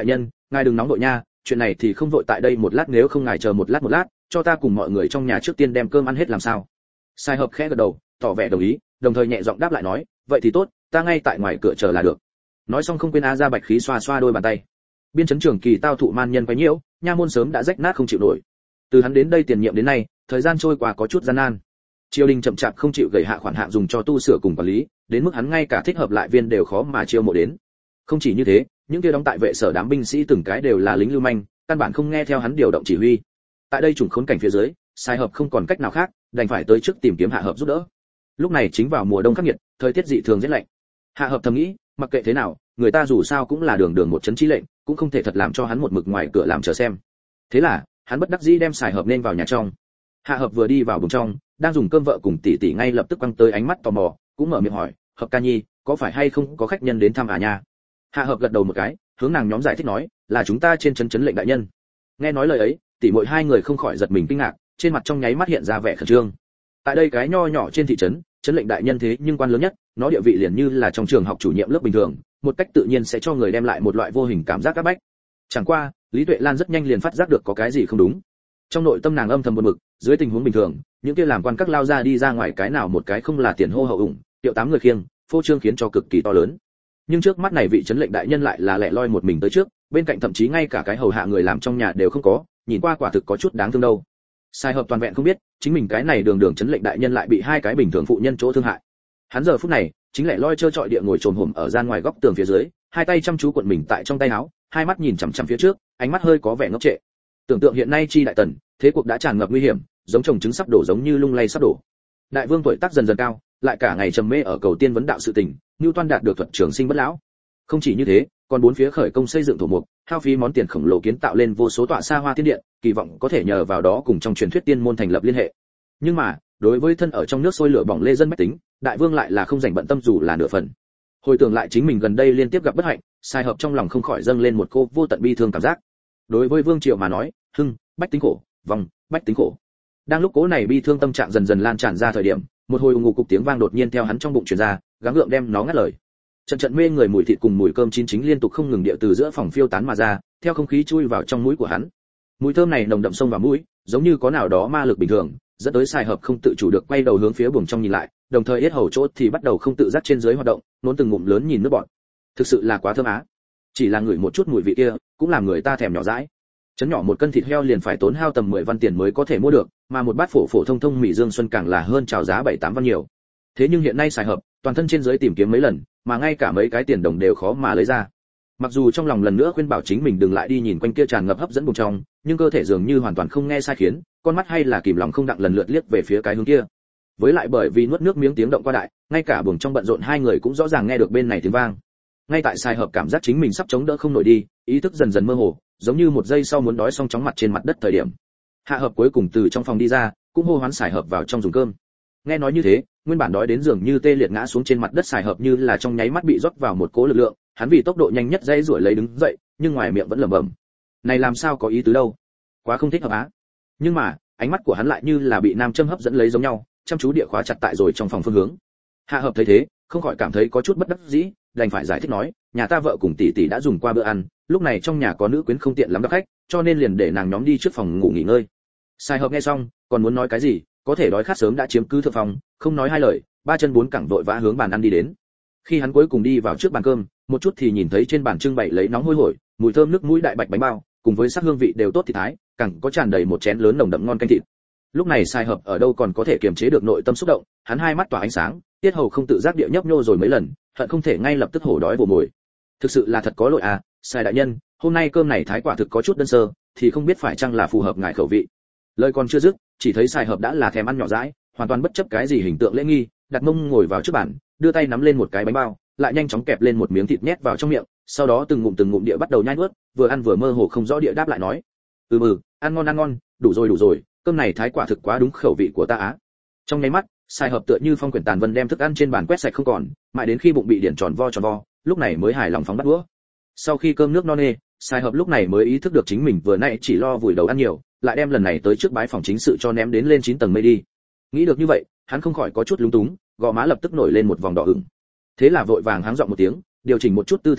ngài đừng nóng vội nha, chuyện này thì không vội tại đây một lát, nếu không ngài chờ một lát một lát, cho ta cùng mọi người trong nhà trước tiên đem cơm ăn hết làm sao? Sai Hợp khẽ gật đầu, tỏ vẻ đồng ý, đồng thời nhẹ giọng đáp lại nói, vậy thì tốt, ta ngay tại ngoài cửa chờ là được. Nói xong không quên a ra bạch khí xoa xoa đôi bàn tay. Biên trấn trưởng Kỳ tao thụ man nhân quấy nhiễu, nha môn sớm đã rách nát không chịu nổi. Từ hắn đến đây tiền nhiệm đến nay, thời gian trôi qua có chút gian nan. Triều đình chậm chạp không chịu gửi hạ khoản hạng dùng cho tu sửa cùng quản lý, đến mức hắn ngay cả thích hợp lại viên đều khó mà chiêu mộ đến. Không chỉ như thế, những kia đóng tại vệ sở đám binh sĩ từng cái đều là lính lưu manh, căn bản không nghe theo hắn điều động chỉ huy. Tại đây trùng khốn cảnh phía dưới, Sai Hợp không còn cách nào khác, đành phải tới trước tìm kiếm Hạ Hợp giúp đỡ. Lúc này chính vào mùa đông khắc nghiệt, thời tiết dị thường rất lạnh. Hạ Hợp thầm nghĩ, mặc kệ thế nào, người ta dù sao cũng là đường đường một chấn chí lệnh, cũng không thể thật làm cho hắn một mực ngoài cửa làm chờ xem. Thế là, hắn bất đắc dĩ đem Sai Hợp nên vào nhà trong. Hạ Hợp vừa đi vào buồng trong, đang dùng cơm vợ cùng tỷ tỷ ngay lập tức quăng tới ánh mắt tò mò, cũng mở miệng hỏi, Hợp ca nhi, có phải hay không có khách nhân đến thăm à nha? Hạ Hợp gật đầu một cái, hướng nàng nhóm giải thích nói, là chúng ta trên trấn trấn lệnh đại nhân. Nghe nói lời ấy, tỷ muội hai người không khỏi giật mình kinh ngạc, trên mặt trong nháy mắt hiện ra vẻ khẩn trương. Tại đây cái nho nhỏ trên thị trấn, trấn lệnh đại nhân thế nhưng quan lớn nhất, nó địa vị liền như là trong trường học chủ nhiệm lớp bình thường, một cách tự nhiên sẽ cho người đem lại một loại vô hình cảm giác áp bách. Chẳng qua, Lý Tuệ Lan rất nhanh liền phát giác được có cái gì không đúng. Trong nội tâm nàng âm thầm buồn bực, dưới tình huống bình thường, những kia làm quan các lao ra đi ra ngoài cái nào một cái không là tiền hô hậu ủng, tiệu tám người khiêng, phô trương khiến cho cực kỳ to lớn. Nhưng trước mắt này vị trấn lệnh đại nhân lại là lẻ loi một mình tới trước, bên cạnh thậm chí ngay cả cái hầu hạ người làm trong nhà đều không có, nhìn qua quả thực có chút đáng thương đâu. Sai Hợp toàn vẹn không biết, chính mình cái này đường đường trấn lệnh đại nhân lại bị hai cái bình thường phụ nhân chỗ thương hại. Hắn giờ phút này, chính lẻ loi trơ trọi địa ngồi trồm hổm ở gian ngoài góc tường phía dưới, hai tay chăm chú cuộn mình tại trong tay áo, hai mắt nhìn chằm chằm phía trước, ánh mắt hơi có vẻ ngốc trệ. Tưởng tượng hiện nay chi đại tần, thế cuộc đã tràn ngập nguy hiểm, giống trồng trứng sắp đổ giống như lung lay sắp đổ. Đại vương tuổi tác dần dần cao, lại cả ngày trầm mê ở cầu tiên vấn đạo sự tình, Nưu Toan đạt được thuật trường sinh bất lão. Không chỉ như thế, còn bốn phía khởi công xây dựng thổ mục, hao phí món tiền khổng lồ kiến tạo lên vô số tọa xa hoa thiên điện, kỳ vọng có thể nhờ vào đó cùng trong truyền thuyết tiên môn thành lập liên hệ. Nhưng mà, đối với thân ở trong nước sôi lửa bỏng lê dân bách tính, đại vương lại là không dành bận tâm dù là nửa phần. Hồi tưởng lại chính mình gần đây liên tiếp gặp bất hạnh, Sai Hợp trong lòng không khỏi dâng lên một cô vô tận bi thương cảm giác. Đối với vương triều mà nói, hưng, bách tính khổ, vong, bách tính khổ. Đang lúc cố này bi thương tâm trạng dần dần lan tràn ra thời điểm, một hồi ù ngục cục tiếng vang đột nhiên theo hắn trong bụng truyền ra, gắng gượng đem nó ngắt lời. Trận trận mê người mùi thịt cùng mùi cơm chín chính liên tục không ngừng điệu từ giữa phòng phiêu tán mà ra, theo không khí chui vào trong mũi của hắn. Mùi thơm này nồng đậm xông vào mũi, giống như có nào đó ma lực bình thường, dẫn tới Sai Hợp không tự chủ được quay đầu hướng phía buồng trong nhìn lại, đồng thời yết hầu chỗ thì bắt đầu không tự giác trên dưới hoạt động, nôn từng ngụm lớn nhìn nước bọt. Thực sự là quá thơm á. Chỉ là ngửi một chút mùi vị kia, cũng làm người ta thèm nhỏ dãi. Chấn nhỏ một cân thịt heo liền phải tốn hao tầm mười văn tiền mới có thể mua được, mà một bát phổ phổ thông thông mì dương xuân càng là hơn chào giá bảy tám văn nhiều. Thế nhưng hiện nay Sai Hợp, toàn thân trên dưới tìm kiếm mấy lần, mà ngay cả mấy cái tiền đồng đều khó mà lấy ra. Mặc dù trong lòng lần nữa khuyên bảo chính mình đừng lại đi nhìn quanh kia tràn ngập hấp dẫn buồng trong, nhưng cơ thể dường như hoàn toàn không nghe sai khiến, con mắt hay là kìm lòng không đặng lần lượt liếc về phía cái hướng kia. Với lại bởi vì nuốt nước miếng tiếng động qua đại, ngay cả buồng trong bận rộn hai người cũng rõ ràng nghe được bên này tiếng vang. Ngay tại Sai Hợp cảm giác chính mình sắp chống đỡ không nổi đi, ý thức dần dần mơ hồ, giống như một giây sau muốn đói xong chóng mặt trên mặt đất thời điểm. Hạ Hợp cuối cùng từ trong phòng đi ra, cũng hô hoán Sai Hợp vào trong dùng cơm. Nghe nói như thế, nguyên bản đói đến giường như tê liệt ngã xuống trên mặt đất Sai Hợp như là trong nháy mắt bị rót vào một cỗ lực lượng, hắn vì tốc độ nhanh nhất dây rủi lấy đứng dậy, nhưng ngoài miệng vẫn lẩm bẩm: "Này làm sao có ý tứ đâu, quá không thích hợp á." Nhưng mà, ánh mắt của hắn lại như là bị nam châm hấp dẫn lấy giống nhau, chăm chú địa khóa chặt tại rồi trong phòng phương hướng. Hạ Hợp thấy thế, không khỏi cảm thấy có chút bất đắc dĩ, đành phải giải thích nói: "Nhà ta vợ cùng tỷ tỷ đã dùng qua bữa ăn, lúc này trong nhà có nữ quyến không tiện lắm đáp khách, cho nên liền để nàng nhóm đi trước phòng ngủ nghỉ ngơi." Sai Hợp nghe xong, còn muốn nói cái gì, có thể đói khát sớm đã chiếm cứ thượng phòng, không nói hai lời, ba chân bốn cẳng vội vã hướng bàn ăn đi đến. Khi hắn cuối cùng đi vào trước bàn cơm, một chút thì nhìn thấy trên bàn trưng bày lấy nóng hôi hổi, mùi thơm nước mũi đại bạch bánh bao, cùng với sắc hương vị đều tốt thịt thái, càng có tràn đầy một chén lớn nồng đậm ngon canh thịt. Lúc này Sai Hợp ở đâu còn có thể kiềm chế được nội tâm xúc động, hắn hai mắt tỏa ánh sáng, tiết hầu không tự giác địa nhấp nhô rồi mấy lần, hận không thể ngay lập tức hổ đói vồ mồi. Thực sự là thật có lỗi à, Sai đại nhân, hôm nay cơm này thái quả thực có chút đơn sơ, thì không biết phải chăng là phù hợp ngài khẩu vị. Lời còn chưa dứt, chỉ thấy Sai Hợp đã là thèm ăn nhỏ dãi, hoàn toàn bất chấp cái gì hình tượng lễ nghi, đặt mông ngồi vào trước bàn, đưa tay nắm lên một cái bánh bao, lại nhanh chóng kẹp lên một miếng thịt nhét vào trong miệng, sau đó từng ngụm từng ngụm địa bắt đầu nhai nuốt, vừa ăn vừa mơ hồ không rõ địa đáp lại nói: "Ừ ừ, ăn ngon ăn ngon, đủ rồi đủ rồi, cơm này thái quả thực quá đúng khẩu vị của ta á." Trong nháy mắt, Sai Hợp tựa như phong quyển tàn vân đem thức ăn trên bàn quét sạch không còn, mãi đến khi bụng bị điển tròn vo tròn vo, lúc này mới hài lòng phóng bắt đũa. Sau khi cơm nước no nê, Sai Hợp lúc này mới ý thức được chính mình vừa nãy chỉ lo vùi đầu ăn nhiều, lại đem lần này tới trước bái phòng chính sự cho ném đến lên chín tầng mây đi. Nghĩ được như vậy, hắn không khỏi có chút lúng túng, gò má lập tức nổi lên một vòng đỏ ửng. Thế là vội vàng háng giọng một tiếng, điều chỉnh một chút tư thế ngồi,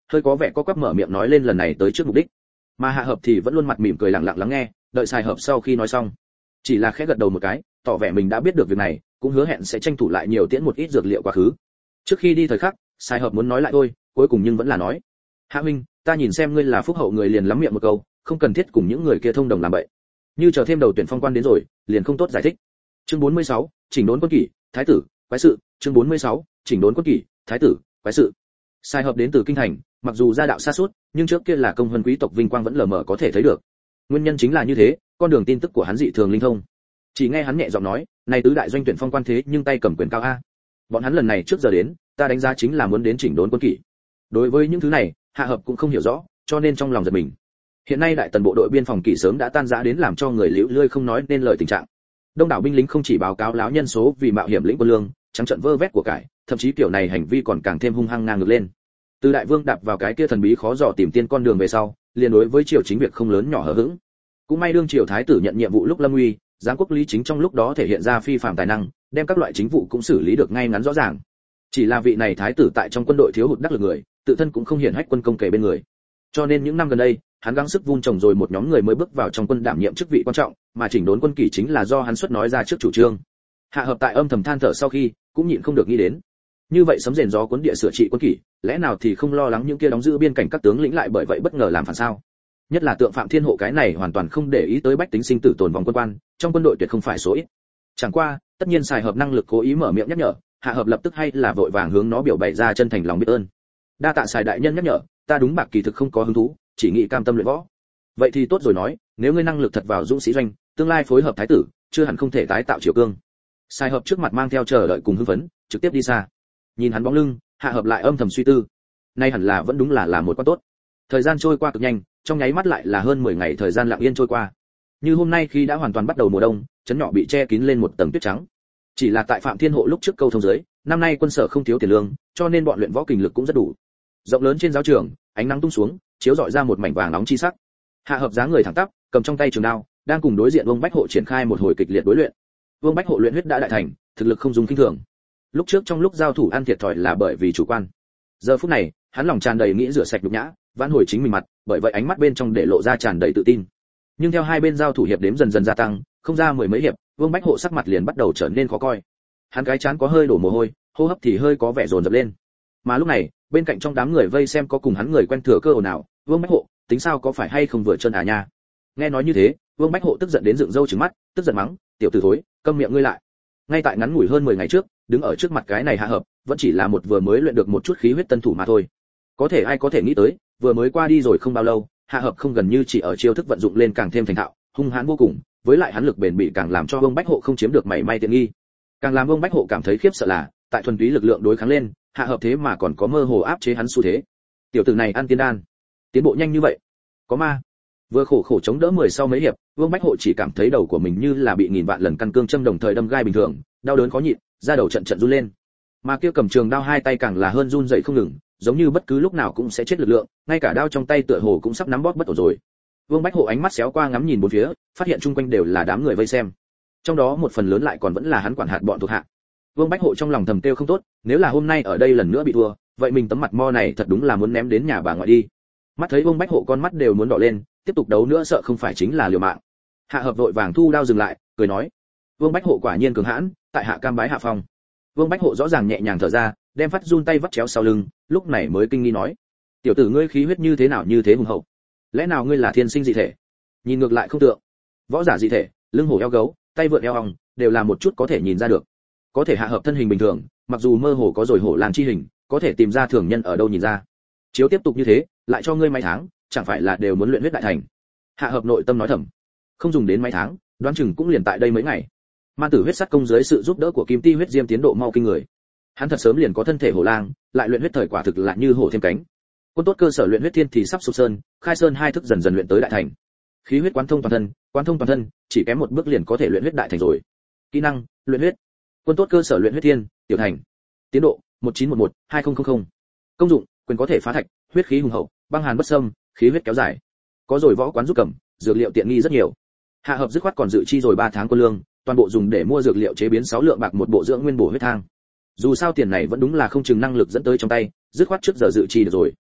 hơi có vẻ có quắp mở miệng nói lên lần này tới trước mục đích. Mà Hạ Hợp thì vẫn luôn mặt mỉm cười lặng lặng lắng nghe, đợi Sai Hợp sau khi nói xong, chỉ là khẽ gật đầu một cái, tỏ vẻ mình đã biết được việc này, cũng hứa hẹn sẽ tranh thủ lại nhiều tiễn một ít dược liệu quá khứ. Trước khi đi thời khắc, Sai Hợp muốn nói lại thôi, cuối cùng nhưng vẫn là nói: "Hạ huynh, ta nhìn xem ngươi là phúc hậu người liền lắm miệng một câu, không cần thiết cùng những người kia thông đồng làm bậy. Như chờ thêm đầu tuyển phong quan đến rồi, liền không tốt giải thích." Chương bốn mươi sáu, chỉnh đốn quân kỷ, thái tử, quái sự, chương bốn mươi sáu, chỉnh đốn quân kỷ, thái tử, quái sự. Sai Hợp đến từ kinh thành, mặc dù gia đạo xa suốt, nhưng trước kia là công hơn quý tộc vinh quang vẫn lờ mờ có thể thấy được. Nguyên nhân chính là như thế, con đường tin tức của hắn dị thường linh thông. Chỉ nghe hắn nhẹ giọng nói, này tứ đại doanh tuyển phong quan thế nhưng tay cầm quyền cao a. Bọn hắn lần này trước giờ đến, ta đánh giá chính là muốn đến chỉnh đốn quân kỷ. Đối với những thứ này, Hạ Hợp cũng không hiểu rõ, cho nên trong lòng giật mình. Hiện nay đại tần bộ đội biên phòng kỷ sớm đã tan rã đến làm cho người liễu lươi không nói nên lời tình trạng. Đông đảo binh lính không chỉ báo cáo láo nhân số vì mạo hiểm lĩnh quân lương, trắng trận vơ vét của cải, thậm chí kiểu này hành vi còn càng thêm hung hăng ngang ngược lên. Từ đại vương đạp vào cái kia thần bí khó dò tìm tiên con đường về sau, liền đối với triều chính việc không lớn nhỏ hở hững. Cũng may đương triều thái tử nhận nhiệm vụ lúc lâm uy, giáng quốc lý chính trong lúc đó thể hiện ra phi phàm tài năng, đem các loại chính vụ cũng xử lý được ngay ngắn rõ ràng. Chỉ là vị này thái tử tại trong quân đội thiếu hụt đắc lực người, tự thân cũng không hiển hách quân công kể bên người. Cho nên những năm gần đây, hắn gắng sức vun trồng rồi một nhóm người mới bước vào trong quân đảm nhiệm chức vị quan trọng, mà chỉnh đốn quân kỷ chính là do hắn xuất nói ra trước chủ trương. Hạ Hợp tại âm thầm than thở sau khi, cũng nhịn không được nghĩ đến. Như vậy sấm rền gió cuốn địa sửa trị quân kỷ, lẽ nào thì không lo lắng những kia đóng giữ biên cảnh các tướng lĩnh lại bởi vậy bất ngờ làm phản sao? Nhất là tượng Phạm Thiên Hộ cái này hoàn toàn không để ý tới bách tính sinh tử tồn vong quân quan, trong quân đội tuyệt không phải số ít. Chẳng qua, tất nhiên Sai Hợp năng lực cố ý mở miệng nhắc nhở, Hạ Hợp lập tức hay là vội vàng hướng nó biểu bày ra chân thành lòng biết ơn. Đa tạ Sai đại nhân nhắc nhở, ta đúng bạc kỳ thực không có hứng thú, chỉ nghĩ cam tâm luyện võ. Vậy thì tốt rồi nói, nếu ngươi năng lực thật vào dũng sĩ doanh, tương lai phối hợp thái tử, chưa hẳn không thể tái tạo triều cương. Sai Hợp trước mặt mang theo chờ đợi cùng hưng phấn, trực tiếp đi xa. Nhìn hắn bóng lưng, Hạ Hợp lại âm thầm suy tư. Nay hẳn là vẫn đúng là là một quan tốt. Thời gian trôi qua cực nhanh, trong nháy mắt lại là hơn mười ngày thời gian lặng yên trôi qua. Như hôm nay khi đã hoàn toàn bắt đầu mùa đông, trấn nhỏ bị che kín lên một tầng tuyết trắng. Chỉ là tại Phạm Thiên Hộ lúc trước câu thông dưới, năm nay quân sở không thiếu tiền lương, cho nên bọn luyện võ kình lực cũng rất đủ. Rộng lớn trên giáo trường, ánh nắng tung xuống, chiếu rọi ra một mảnh vàng nóng chi sắc. Hạ Hợp dáng người thẳng tắp, cầm trong tay trường đao, đang cùng đối diện Vương Bách Hộ triển khai một hồi kịch liệt đối luyện. Vương Bách Hộ luyện huyết đã đại thành, thực lực không dùng kinh thường. Lúc trước trong lúc giao thủ ăn thiệt thòi là bởi vì chủ quan. Giờ phút này, hắn lòng tràn đầy nghĩ rửa sạch nhục nhã, vãn hồi chính mình mặt, bởi vậy ánh mắt bên trong để lộ ra tràn đầy tự tin. Nhưng theo hai bên giao thủ hiệp đếm dần dần gia tăng, không ra mười mấy hiệp, Vương Bách Hộ sắc mặt liền bắt đầu trở nên khó coi. Hắn cái trán có hơi đổ mồ hôi, hô hấp thì hơi có vẻ dồn dập lên. Mà lúc này, bên cạnh trong đám người vây xem có cùng hắn người quen thừa cơ ồn ào, Vương Bách Hộ, tính sao có phải hay không vừa chân à nha. Nghe nói như thế, Vương Bách Hộ tức giận đến dựng râu trừng mắt, tức giận mắng, tiểu tử thối, câm miệng ngươi lại. Ngay tại ngắn ngủi hơn mười ngày trước, đứng ở trước mặt cái này Hạ Hợp, vẫn chỉ là một vừa mới luyện được một chút khí huyết tân thủ mà thôi. Có thể ai có thể nghĩ tới, vừa mới qua đi rồi không bao lâu, Hạ Hợp không gần như chỉ ở chiêu thức vận dụng lên càng thêm thành thạo, hung hãn vô cùng, với lại hắn lực bền bỉ càng làm cho Vương Bách Hộ không chiếm được mảy may tiện nghi. Càng làm Vương Bách Hộ cảm thấy khiếp sợ là, tại thuần túy lực lượng đối kháng lên, Hạ Hợp thế mà còn có mơ hồ áp chế hắn xu thế. Tiểu tử này ăn tiên đan, tiến bộ nhanh như vậy, có ma. Vừa khổ khổ chống đỡ mười sau mấy hiệp, Vương Bách Hộ chỉ cảm thấy đầu của mình như là bị nghìn vạn lần căn cương châm đồng thời đâm gai bình thường, đau đớn khó nhịn, da đầu trận trận run lên. Mà kia cầm trường đao hai tay càng là hơn run dậy không ngừng, giống như bất cứ lúc nào cũng sẽ chết lực lượng, ngay cả đao trong tay tựa hồ cũng sắp nắm bóp bất ổn rồi. Vương Bách Hộ ánh mắt xéo qua ngắm nhìn bốn phía, phát hiện chung quanh đều là đám người vây xem. Trong đó một phần lớn lại còn vẫn là hắn quản hạt bọn thuộc hạ. Vương Bách Hộ trong lòng thầm kêu không tốt, nếu là hôm nay ở đây lần nữa bị thua, vậy mình tấm mặt mo này thật đúng là muốn ném đến nhà bà ngoại đi. Mắt thấy Vương Bách Hộ con mắt đều muốn đỏ lên, tiếp tục đấu nữa sợ không phải chính là liều mạng. Hạ Hợp vội vàng thu đao dừng lại, cười nói: Vương Bách Hộ quả nhiên cường hãn, tại hạ cam bái hạ phong. Vương Bách Hộ rõ ràng nhẹ nhàng thở ra, đem phát run tay vắt chéo sau lưng, lúc này mới kinh nghi nói: tiểu tử ngươi khí huyết như thế nào như thế hùng hậu, lẽ nào ngươi là thiên sinh dị thể? Nhìn ngược lại không tượng, võ giả dị thể, lưng hổ eo gấu, tay vượn eo ong, đều là một chút có thể nhìn ra được. Có thể Hạ Hợp thân hình bình thường, mặc dù mơ hồ có rồi hổ làn chi hình, có thể tìm ra thường nhân ở đâu nhìn ra. Chiếu tiếp tục như thế, lại cho ngươi mấy tháng, chẳng phải là đều muốn luyện huyết đại thành? Hạ Hợp nội tâm nói thầm, không dùng đến mấy tháng, đoán chừng cũng liền tại đây mấy ngày. Man tử huyết sắt công dưới sự giúp đỡ của Kim Ti huyết diêm tiến độ mau kinh người. Hắn thật sớm liền có thân thể hổ lang, lại luyện huyết thời quả thực là như hổ thêm cánh. Quân tốt cơ sở luyện huyết thiên thì sắp sụp sơn, khai sơn hai thức dần dần luyện tới đại thành. Khí huyết quán thông toàn thân, quán thông toàn thân, chỉ kém một bước liền có thể luyện huyết đại thành rồi. Kỹ năng, luyện huyết. Quân tốt cơ sở luyện huyết thiên, tiểu thành. Tiến độ, một chín một một hai không không không. Công dụng, quyền có thể phá thạch, huyết khí hùng hậu, băng hàn bất xâm, khí huyết kéo dài. Có rồi võ quán giúp cầm, dược liệu tiện nghi rất nhiều. Hạ Hợp dứt khoát còn dự chi rồi ba tháng quân lương, toàn bộ dùng để mua dược liệu chế biến sáu lượng bạc một bộ dưỡng nguyên bổ huyết thang. Dù sao tiền này vẫn đúng là không chừng năng lực dẫn tới trong tay, dứt khoát trước giờ dự chi được rồi.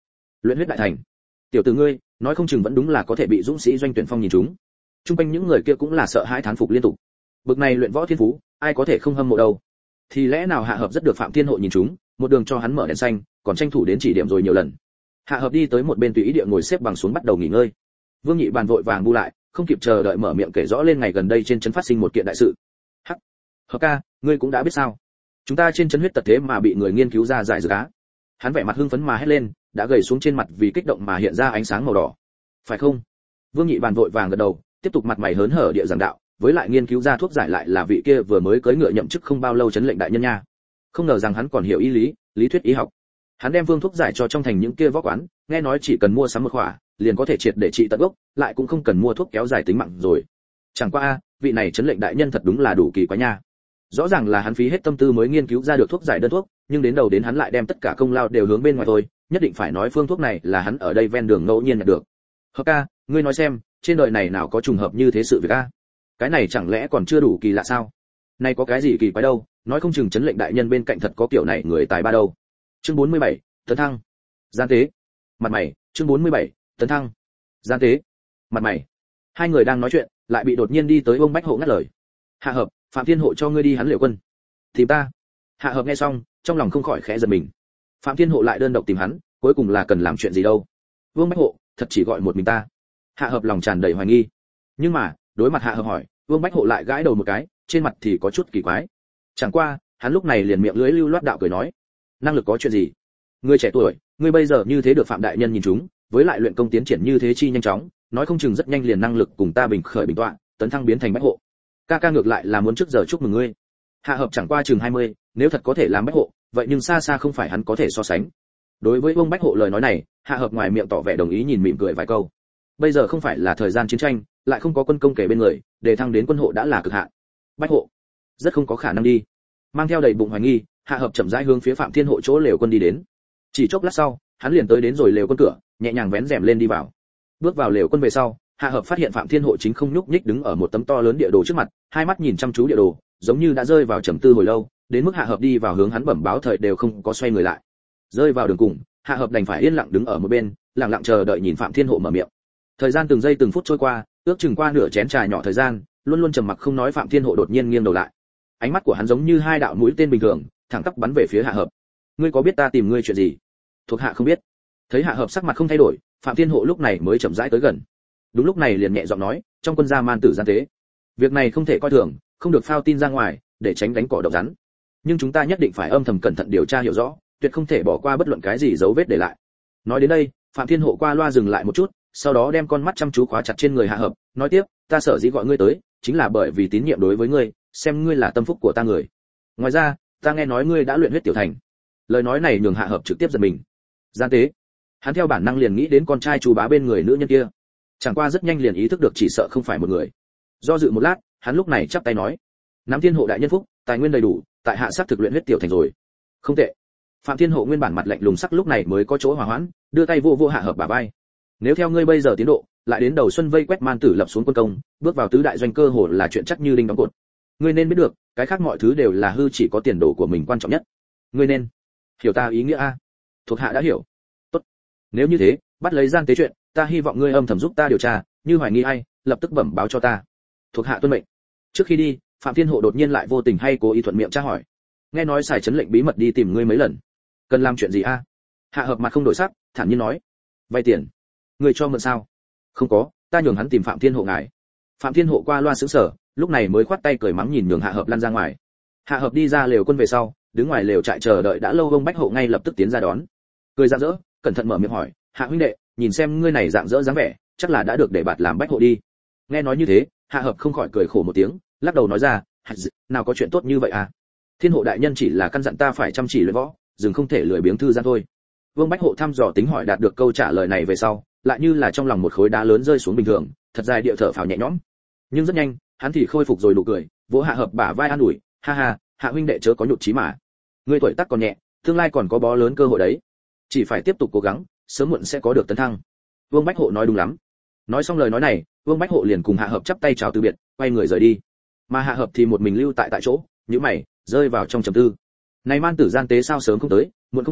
Luyện huyết đại thành. Tiểu tử ngươi, nói không chừng vẫn đúng là có thể bị dũng sĩ doanh tuyển phong nhìn trúng. Trung quanh những người kia cũng là sợ hãi thán phục liên tục. Bực này luyện võ thiên phú, ai có thể không hâm mộ đâu. Thì lẽ nào Hạ Hợp rất được Phạm Thiên Hộ nhìn trúng, một đường cho hắn mở đèn xanh, còn tranh thủ đến chỉ điểm rồi nhiều lần. Hạ Hợp đi tới một bên tùy ý địa ngồi xếp bằng xuống bắt đầu nghỉ ngơi. Vương Nhị Bàn vội vàng bu lại, không kịp chờ đợi mở miệng kể rõ lên ngày gần đây trên trấn phát sinh một kiện đại sự. Hắc, Hợp ca, ngươi cũng đã biết sao? Chúng ta trên trấn huyết tật thế mà bị người nghiên cứu ra giải dược á. Hắn vẻ mặt hưng phấn mà hét lên, đã gầy xuống trên mặt vì kích động mà hiện ra ánh sáng màu đỏ. Phải không? Vương Nhị Bàn vội vàng gật đầu, tiếp tục mặt mày hớn hở địa giảng đạo, với lại nghiên cứu ra thuốc giải lại là vị kia vừa mới cưỡi ngựa nhậm chức không bao lâu trấn lệnh đại nhân nha. Không ngờ rằng hắn còn hiểu y lý, lý thuyết y học. Hắn đem phương thuốc giải cho trong thành những kia võ quán, nghe nói chỉ cần mua sắm một khỏa, liền có thể triệt để trị tận gốc, lại cũng không cần mua thuốc kéo dài tính mạng rồi. Chẳng qua a, vị này trấn lệnh đại nhân thật đúng là đủ kỳ quái nha. Rõ ràng là hắn phí hết tâm tư mới nghiên cứu ra được thuốc giải đơn thuốc, nhưng đến đầu đến hắn lại đem tất cả công lao đều hướng bên ngoài thôi, nhất định phải nói phương thuốc này là hắn ở đây ven đường ngẫu nhiên nhận được. Hợp ca, ngươi nói xem, trên đời này nào có trùng hợp như thế sự việc a? Cái này chẳng lẽ còn chưa đủ kỳ lạ sao? Này có cái gì kỳ quái đâu, nói không chừng trấn lệnh đại nhân bên cạnh thật có kiểu này người tài ba đâu. Chương bốn mươi bảy, Tấn Thăng. Gian tế. Mặt mày, chương bốn mươi bảy, Tấn Thăng. Gian tế. Mặt mày. Hai người đang nói chuyện, lại bị đột nhiên đi tới ông Bách Hộ ngắt lời. Hạ Hợp, Phạm Thiên Hộ cho ngươi đi hắn Liễu Quân. Tìm ta. Hạ Hợp nghe xong, trong lòng không khỏi khẽ giật mình. Phạm Thiên Hộ lại đơn độc tìm hắn, cuối cùng là cần làm chuyện gì đâu? Vương Bách Hộ, thật chỉ gọi một mình ta. Hạ Hợp lòng tràn đầy hoài nghi. Nhưng mà, đối mặt Hạ Hợp hỏi, Vương Bách Hộ lại gãi đầu một cái, trên mặt thì có chút kỳ quái. Chẳng qua, hắn lúc này liền miệng lưỡi lưu loát đạo cười nói, năng lực có chuyện gì? Ngươi trẻ tuổi, ngươi bây giờ như thế được Phạm đại nhân nhìn chúng, với lại luyện công tiến triển như thế chi nhanh chóng, nói không chừng rất nhanh liền năng lực cùng ta bình khởi bình tọa, tấn thăng biến thành Bách Hộ. Ca ca ngược lại là muốn trước giờ chúc mừng ngươi. Hạ Hợp chẳng qua chừng hai mươi, nếu thật có thể làm Bách Hộ, vậy nhưng xa xa không phải hắn có thể so sánh. Đối với Vương Bách Hộ lời nói này, Hạ Hợp ngoài miệng tỏ vẻ đồng ý nhìn mỉm cười vài câu. Bây giờ không phải là thời gian chiến tranh, lại không có quân công kể bên người, để thăng đến quân hộ đã là cực hạn. Bách Hộ, rất không có khả năng đi. Mang theo đầy bụng hoài nghi, Hạ Hợp chậm rãi hướng phía Phạm Thiên Hộ chỗ lều quân đi đến. Chỉ chốc lát sau, hắn liền tới đến rồi lều quân cửa, nhẹ nhàng vén rèm lên đi vào. Bước vào lều quân về sau, Hạ Hợp phát hiện Phạm Thiên Hộ chính không nhúc nhích đứng ở một tấm to lớn địa đồ trước mặt, hai mắt nhìn chăm chú địa đồ, giống như đã rơi vào trầm tư hồi lâu, đến mức Hạ Hợp đi vào hướng hắn bẩm báo thời đều không có xoay người lại. Rơi vào đường cùng, Hạ Hợp đành phải yên lặng đứng ở một bên, lặng lặng chờ đợi nhìn Phạm Thiên Hộ mở miệng. Thời gian từng giây từng phút trôi qua, ước chừng qua nửa chén trà nhỏ thời gian, luôn luôn trầm mặc không nói Phạm Thiên Hộ đột nhiên nghiêng đầu lại. Ánh mắt của hắn giống như hai đạo mũi tên bình thường, thẳng tắp bắn về phía Hạ Hợp. Ngươi có biết ta tìm ngươi chuyện gì? Thuộc hạ không biết. Thấy Hạ Hợp sắc mặt không thay đổi, Phạm Thiên Hộ lúc này mới chậm rãi tới gần. Đúng lúc này liền nhẹ giọng nói, trong quân gia man tử gian tế, việc này không thể coi thường, không được phao tin ra ngoài, để tránh đánh cỏ độc rắn. Nhưng chúng ta nhất định phải âm thầm cẩn thận điều tra hiểu rõ, tuyệt không thể bỏ qua bất luận cái gì dấu vết để lại. Nói đến đây, Phạm Thiên Hộ qua loa dừng lại một chút, sau đó đem con mắt chăm chú khóa chặt trên người Hạ Hợp, nói tiếp, ta sở dĩ gọi ngươi tới, chính là bởi vì tín nhiệm đối với ngươi, xem ngươi là tâm phúc của ta người. Ngoài ra, ta nghe nói ngươi đã luyện huyết tiểu thành. Lời nói này nhường Hạ Hợp trực tiếp giật mình. Gian tế. Hắn theo bản năng liền nghĩ đến con trai chú bá bên người nữ nhân kia. Chẳng qua rất nhanh liền ý thức được chỉ sợ không phải một người. Do dự một lát, hắn lúc này chắp tay nói, nắm Thiên Hộ đại nhân phúc, tài nguyên đầy đủ, tại hạ sắc thực luyện huyết tiểu thành rồi. Không tệ. Phạm Thiên Hộ nguyên bản mặt lạnh lùng sắc lúc này mới có chỗ hòa hoãn, đưa tay vô vô Hạ Hợp bả vai. Nếu theo ngươi bây giờ tiến độ, lại đến đầu xuân vây quét man tử lập xuống quân công, bước vào tứ đại doanh cơ hồ là chuyện chắc như đinh đóng cột. Ngươi nên biết được, cái khác mọi thứ đều là hư, chỉ có tiền đồ của mình quan trọng nhất. Ngươi nên hiểu ta ý nghĩa a. Thuộc hạ đã hiểu. Tốt. Nếu như thế, bắt lấy gian tế chuyện, ta hy vọng ngươi âm thầm giúp ta điều tra, như hoài nghi ai, lập tức bẩm báo cho ta. Thuộc hạ tuân mệnh. Trước khi đi, Phạm Thiên Hộ đột nhiên lại vô tình hay cố ý thuận miệng tra hỏi, nghe nói xài trấn lệnh bí mật đi tìm ngươi mấy lần, cần làm chuyện gì a? Hạ Hợp mặt không đổi sắc, thản nhiên nói, vay tiền. Ngươi cho mượn sao? Không có, ta nhường hắn tìm Phạm Thiên Hộ ngài. Phạm Thiên Hộ qua loa sững sờ, lúc này mới khoát tay cười mắng nhìn nhường Hạ Hợp lăn ra ngoài. Hạ Hợp đi ra lều quân về sau, đứng ngoài lều trại chờ đợi đã lâu ông Bách Hộ ngay lập tức tiến ra đón. Cười rạng rỡ, cẩn thận mở miệng hỏi, Hạ huynh đệ, nhìn xem ngươi này dạng dỡ dáng vẻ, chắc là đã được để bạt làm Bách Hộ đi. Nghe nói như thế, Hạ Hợp không khỏi cười khổ một tiếng, lắc đầu nói ra, nào có chuyện tốt như vậy à? Thiên Hộ đại nhân chỉ là căn dặn ta phải chăm chỉ luyện võ, dừng không thể lười biếng thư gian thôi. Vương Bách Hộ thăm dò tính hỏi đạt được câu trả lời này về sau, lại như là trong lòng một khối đá lớn rơi xuống bình thường, thật dài địa thở phào nhẹ nhõm. Nhưng rất nhanh, hắn thì khôi phục rồi nụ cười, vỗ Hạ Hợp bả vai an ủi, ha ha, Hạ huynh đệ chớ có nhụt chí mà. Ngươi tuổi tác còn nhẹ, tương lai còn có bó lớn cơ hội đấy. Chỉ phải tiếp tục cố gắng, sớm muộn sẽ có được tấn thăng. Vương Bách Hộ nói đúng lắm. Nói xong lời nói này, Vương Bách Hộ liền cùng Hạ Hợp chắp tay chào từ biệt, quay người rời đi. Mà Hạ Hợp thì một mình lưu tại tại chỗ, nhíu mày, rơi vào trong trầm tư. Này man tử gian tế sao sớm không tới, muộn không tới,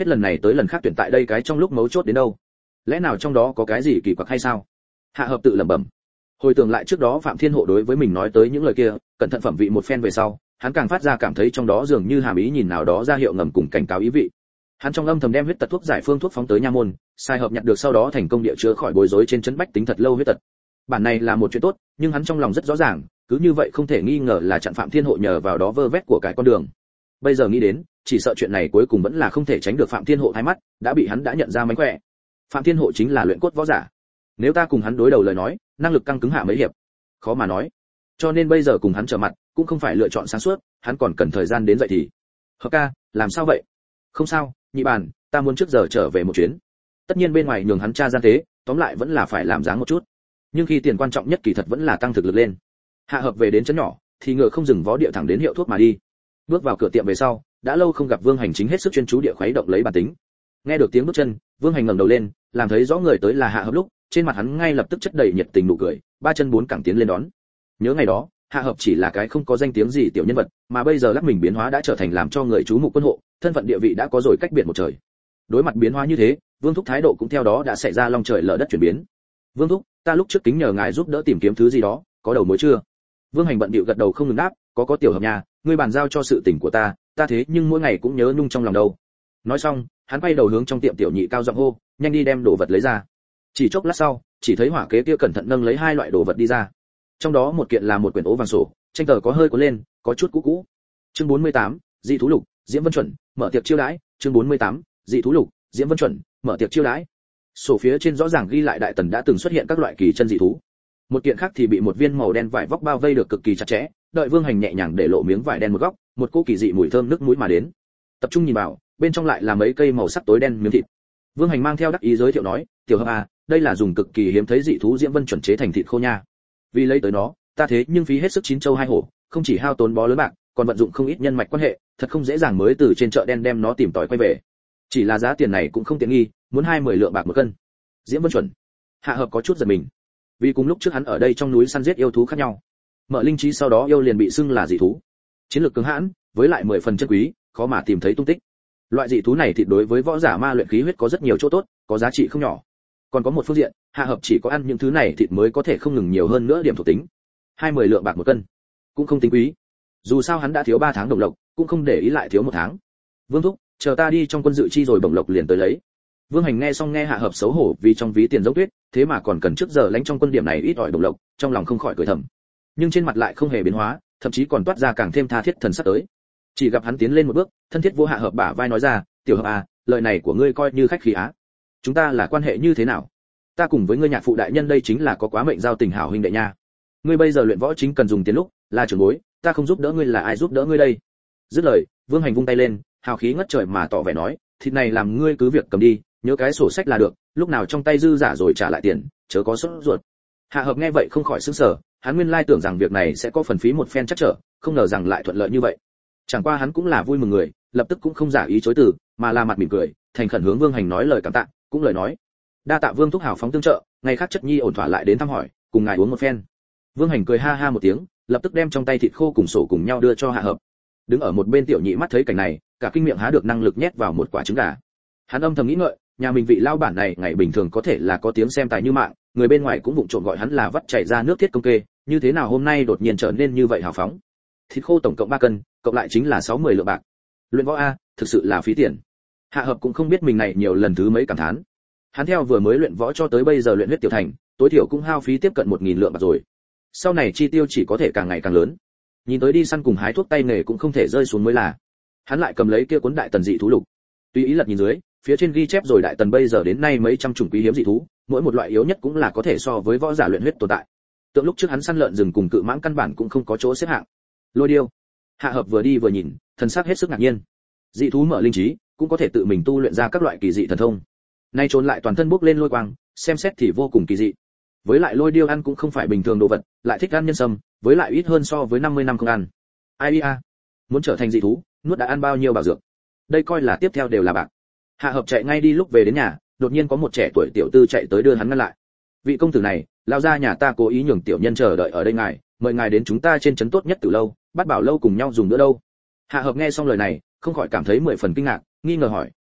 hết lần này tới lần khác tuyển tại đây cái trong lúc mấu chốt đến đâu? Lẽ nào trong đó có cái gì kỳ quặc hay sao? Hạ Hợp tự lẩm bẩm. Hồi tưởng lại trước đó Phạm Thiên Hộ đối với mình nói tới những lời kia, cẩn thận phẩm vị một phen về sau, hắn càng phát ra cảm thấy trong đó dường như hàm ý nhìn nào đó ra hiệu ngầm cùng cảnh cáo ý vị. Hắn trong âm thầm đem huyết tật thuốc giải phương thuốc phóng tới nha môn, sai hợp nhặt được sau đó thành công địa chữa khỏi bối rối trên chấn bách tính thật lâu huyết tật. Bản này là một chuyện tốt, nhưng hắn trong lòng rất rõ ràng, cứ như vậy không thể nghi ngờ là chặn Phạm Thiên Hộ nhờ vào đó vơ vét của cải con đường. Bây giờ nghĩ đến, chỉ sợ chuyện này cuối cùng vẫn là không thể tránh được Phạm Thiên Hộ thái mắt, đã bị hắn đã nhận ra mánh khỏe. Phạm Thiên Hộ chính là luyện cốt võ giả. Nếu ta cùng hắn đối đầu lời nói, năng lực căng cứng hạ mấy hiệp, khó mà nói. Cho nên bây giờ cùng hắn trở mặt, cũng không phải lựa chọn sáng suốt, hắn còn cần thời gian đến dậy thì. Hợp ca, làm sao vậy? Không sao, nhị bàn, ta muốn trước giờ trở về một chuyến. Tất nhiên bên ngoài nhường hắn tra gian tế, tóm lại vẫn là phải làm dáng một chút. Nhưng khi tiền quan trọng nhất kỳ thật vẫn là tăng thực lực lên. Hạ Hợp về đến trấn nhỏ, thì ngựa không dừng vó địa thẳng đến hiệu thuốc mà đi. Bước vào cửa tiệm về sau, đã lâu không gặp Vương Hành chính hết sức chuyên chú địa khuấy động lấy bản tính. Nghe được tiếng bước chân, Vương Hành ngẩng đầu lên, làm thấy rõ người tới là Hạ Hợp lúc, trên mặt hắn ngay lập tức chất đầy nhiệt tình nụ cười, ba chân bốn cẳng tiến lên đón. Nhớ ngày đó, Hạ Hợp chỉ là cái không có danh tiếng gì tiểu nhân vật, mà bây giờ lắc mình biến hóa đã trở thành làm cho người chú mục quân hộ, thân phận địa vị đã có rồi cách biệt một trời. Đối mặt biến hóa như thế, Vương Thúc thái độ cũng theo đó đã xảy ra long trời lở đất chuyển biến. Vương Thúc, ta lúc trước kính nhờ ngài giúp đỡ tìm kiếm thứ gì đó, có đầu mối chưa? Vương Hành bận bịu gật đầu không ngừng đáp, có có tiểu Hợp nhà, ngươi bàn giao cho sự tình của ta, ta thế nhưng mỗi ngày cũng nhớ nung trong lòng đâu. Nói xong, hắn quay đầu hướng trong tiệm tiểu nhị cao giọng hô, nhanh đi đem đồ vật lấy ra. Chỉ chốc lát sau, chỉ thấy hỏa kế kia cẩn thận nâng lấy hai loại đồ vật đi ra. Trong đó một kiện là một quyển ố vàng sổ, tranh tờ có hơi cuốn lên, có chút cũ cũ. Chương bốn mươi tám, dị thú lục, Diễm Vân chuẩn, mở tiệc chiêu đãi. Chương bốn mươi tám, dị thú lục, Diễm Vân chuẩn, mở tiệc chiêu đãi. Sổ phía trên rõ ràng ghi lại đại tần đã từng xuất hiện các loại kỳ chân dị thú. Một kiện khác thì bị một viên màu đen vải vóc bao vây được cực kỳ chặt chẽ, đợi Vương Hành nhẹ nhàng để lộ miếng vải đen một góc, một cô kỳ dị mùi thơm nước mũi mà đến. Tập trung nhìn vào, bên trong lại là mấy cây màu sắc tối đen miếng thịt. Vương Hành mang theo đắc ý giới thiệu nói, tiểu Hợp à, đây là dùng cực kỳ hiếm thấy dị thú Diễm Vân chuẩn chế thành thịt khô nha. Vì lấy tới nó, ta thế nhưng phí hết sức chín châu hai hổ, không chỉ hao tốn bó lớn bạc, còn vận dụng không ít nhân mạch quan hệ, thật không dễ dàng mới từ trên chợ đen đem nó tìm tòi quay về. Chỉ là giá tiền này cũng không tiện nghi, muốn hai mươi lượng bạc một cân. Diễm Vân chuẩn. Hạ Hợp có chút giật mình, vì cùng lúc trước hắn ở đây trong núi săn giết yêu thú khác nhau. Mở linh trí sau đó yêu liền bị xưng là dị thú, chiến lược cứng hãn, với lại mười phần chân quý, khó mà tìm thấy tung tích. Loại dị thú này thì đối với võ giả ma luyện khí huyết có rất nhiều chỗ tốt, có giá trị không nhỏ. Còn có một phương diện, Hạ Hợp chỉ có ăn những thứ này thịt mới có thể không ngừng nhiều hơn nữa điểm thuộc tính. hai mươi lượng bạc một cân, cũng không tính quý. Dù sao hắn đã thiếu ba tháng đồng lộc, cũng không để ý lại thiếu một tháng. Vương thúc, chờ ta đi trong quân dự chi rồi bổng lộc liền tới lấy. Vương Hành nghe xong nghe Hạ Hợp xấu hổ vì trong ví tiền dốc tuyết, thế mà còn cần trước giờ lãnh trong quân điểm này ít ỏi đồng lộc, trong lòng không khỏi cười thầm. Nhưng trên mặt lại không hề biến hóa, thậm chí còn toát ra càng thêm tha thiết thần sắc tới. Chỉ gặp hắn tiến lên một bước, thân thiết vô Hạ Hợp bả vai nói ra, tiểu Hợp à, lời này của ngươi coi như khách khí á. Chúng ta là quan hệ như thế nào? Ta cùng với ngươi nhạc phụ đại nhân đây chính là có quá mệnh giao tình hảo huynh đệ nha. Ngươi bây giờ luyện võ chính cần dùng tiền lúc, là trưởng bối, ta không giúp đỡ ngươi là ai giúp đỡ ngươi đây? Dứt lời, Vương Hành vung tay lên, hào khí ngất trời mà tỏ vẻ nói, thịt này làm ngươi cứ việc cầm đi, nhớ cái sổ sách là được, lúc nào trong tay dư giả rồi trả lại tiền, chớ có sốt ruột. Hạ Hợp nghe vậy không khỏi sửng sở, hắn nguyên lai tưởng rằng việc này sẽ có phần phí một phen chắc trở, không ngờ rằng lại thuận lợi như vậy. Chẳng qua hắn cũng là vui mừng người, lập tức cũng không giả ý chối từ, mà là mặt mỉm cười, thành khẩn hướng Vương Hành nói lời cảm tạ, cũng lời nói, đa tạ Vương thúc hảo phóng tương trợ, ngày khác chất nhi ổn thỏa lại đến thăm hỏi, cùng ngài uống một phen. Vương Hành cười ha ha một tiếng, lập tức đem trong tay thịt khô cùng sổ cùng nhau đưa cho Hạ Hợp. Đứng ở một bên tiểu nhị mắt thấy cảnh này, cả kinh miệng há được năng lực nhét vào một quả trứng gà. Hắn âm thầm nghĩ ngợi, nhà mình vị lao bản này ngày bình thường có thể là có tiếng xem tài như mạng, người bên ngoài cũng vụng trộm gọi hắn là vắt chảy ra nước thiết công kê, như thế nào hôm nay đột nhiên trở nên như vậy hào phóng. Thịt khô tổng cộng ba cân, cộng lại chính là sáu mươi lượng bạc. Luyện võ a, thực sự là phí tiền. Hạ Hợp cũng không biết mình này nhiều lần thứ mấy cảm thán. Hắn theo vừa mới luyện võ cho tới bây giờ luyện huyết tiểu thành, tối thiểu cũng hao phí tiếp cận một nghìn lượng bạc rồi. Sau này chi tiêu chỉ có thể càng ngày càng lớn. Nhìn tới đi săn cùng hái thuốc tay nghề cũng không thể rơi xuống mới là. Hắn lại cầm lấy kia cuốn đại tần dị thú lục, tùy ý lật nhìn dưới, phía trên ghi chép rồi đại tần bây giờ đến nay mấy trăm chủng quý hiếm dị thú, mỗi một loại yếu nhất cũng là có thể so với võ giả luyện huyết tồn tại. Tượng lúc trước hắn săn lợn rừng cùng cự mãng căn bản cũng không có chỗ xếp hạng. Lôi điêu. Hạ Hợp vừa đi vừa nhìn, thần sắc hết sức ngạc nhiên. Dị thú mở linh trí, cũng có thể tự mình tu luyện ra các loại kỳ dị thần thông. Nay trốn lại toàn thân bốc lên lôi quang, xem xét thì vô cùng kỳ dị. Với lại lôi điêu ăn cũng không phải bình thường đồ vật, lại thích ăn nhân sâm, với lại ít hơn so với năm mươi năm không ăn. Ai a, muốn trở thành dị thú, nuốt đã ăn bao nhiêu bảo dược. Đây coi là tiếp theo đều là bạc. Hạ Hợp chạy ngay đi lúc về đến nhà, đột nhiên có một trẻ tuổi tiểu tư chạy tới đưa hắn ngăn lại. Vị công tử này, lao ra nhà ta cố ý nhường tiểu nhân chờ đợi ở đây ngài, mời ngài đến chúng ta trên trấn tốt nhất từ lâu, bắt bảo lâu cùng nhau dùng nữa đâu. Hạ Hợp nghe xong lời này, không khỏi cảm thấy mười phần kinh ngạc, nghi ngờ hỏi,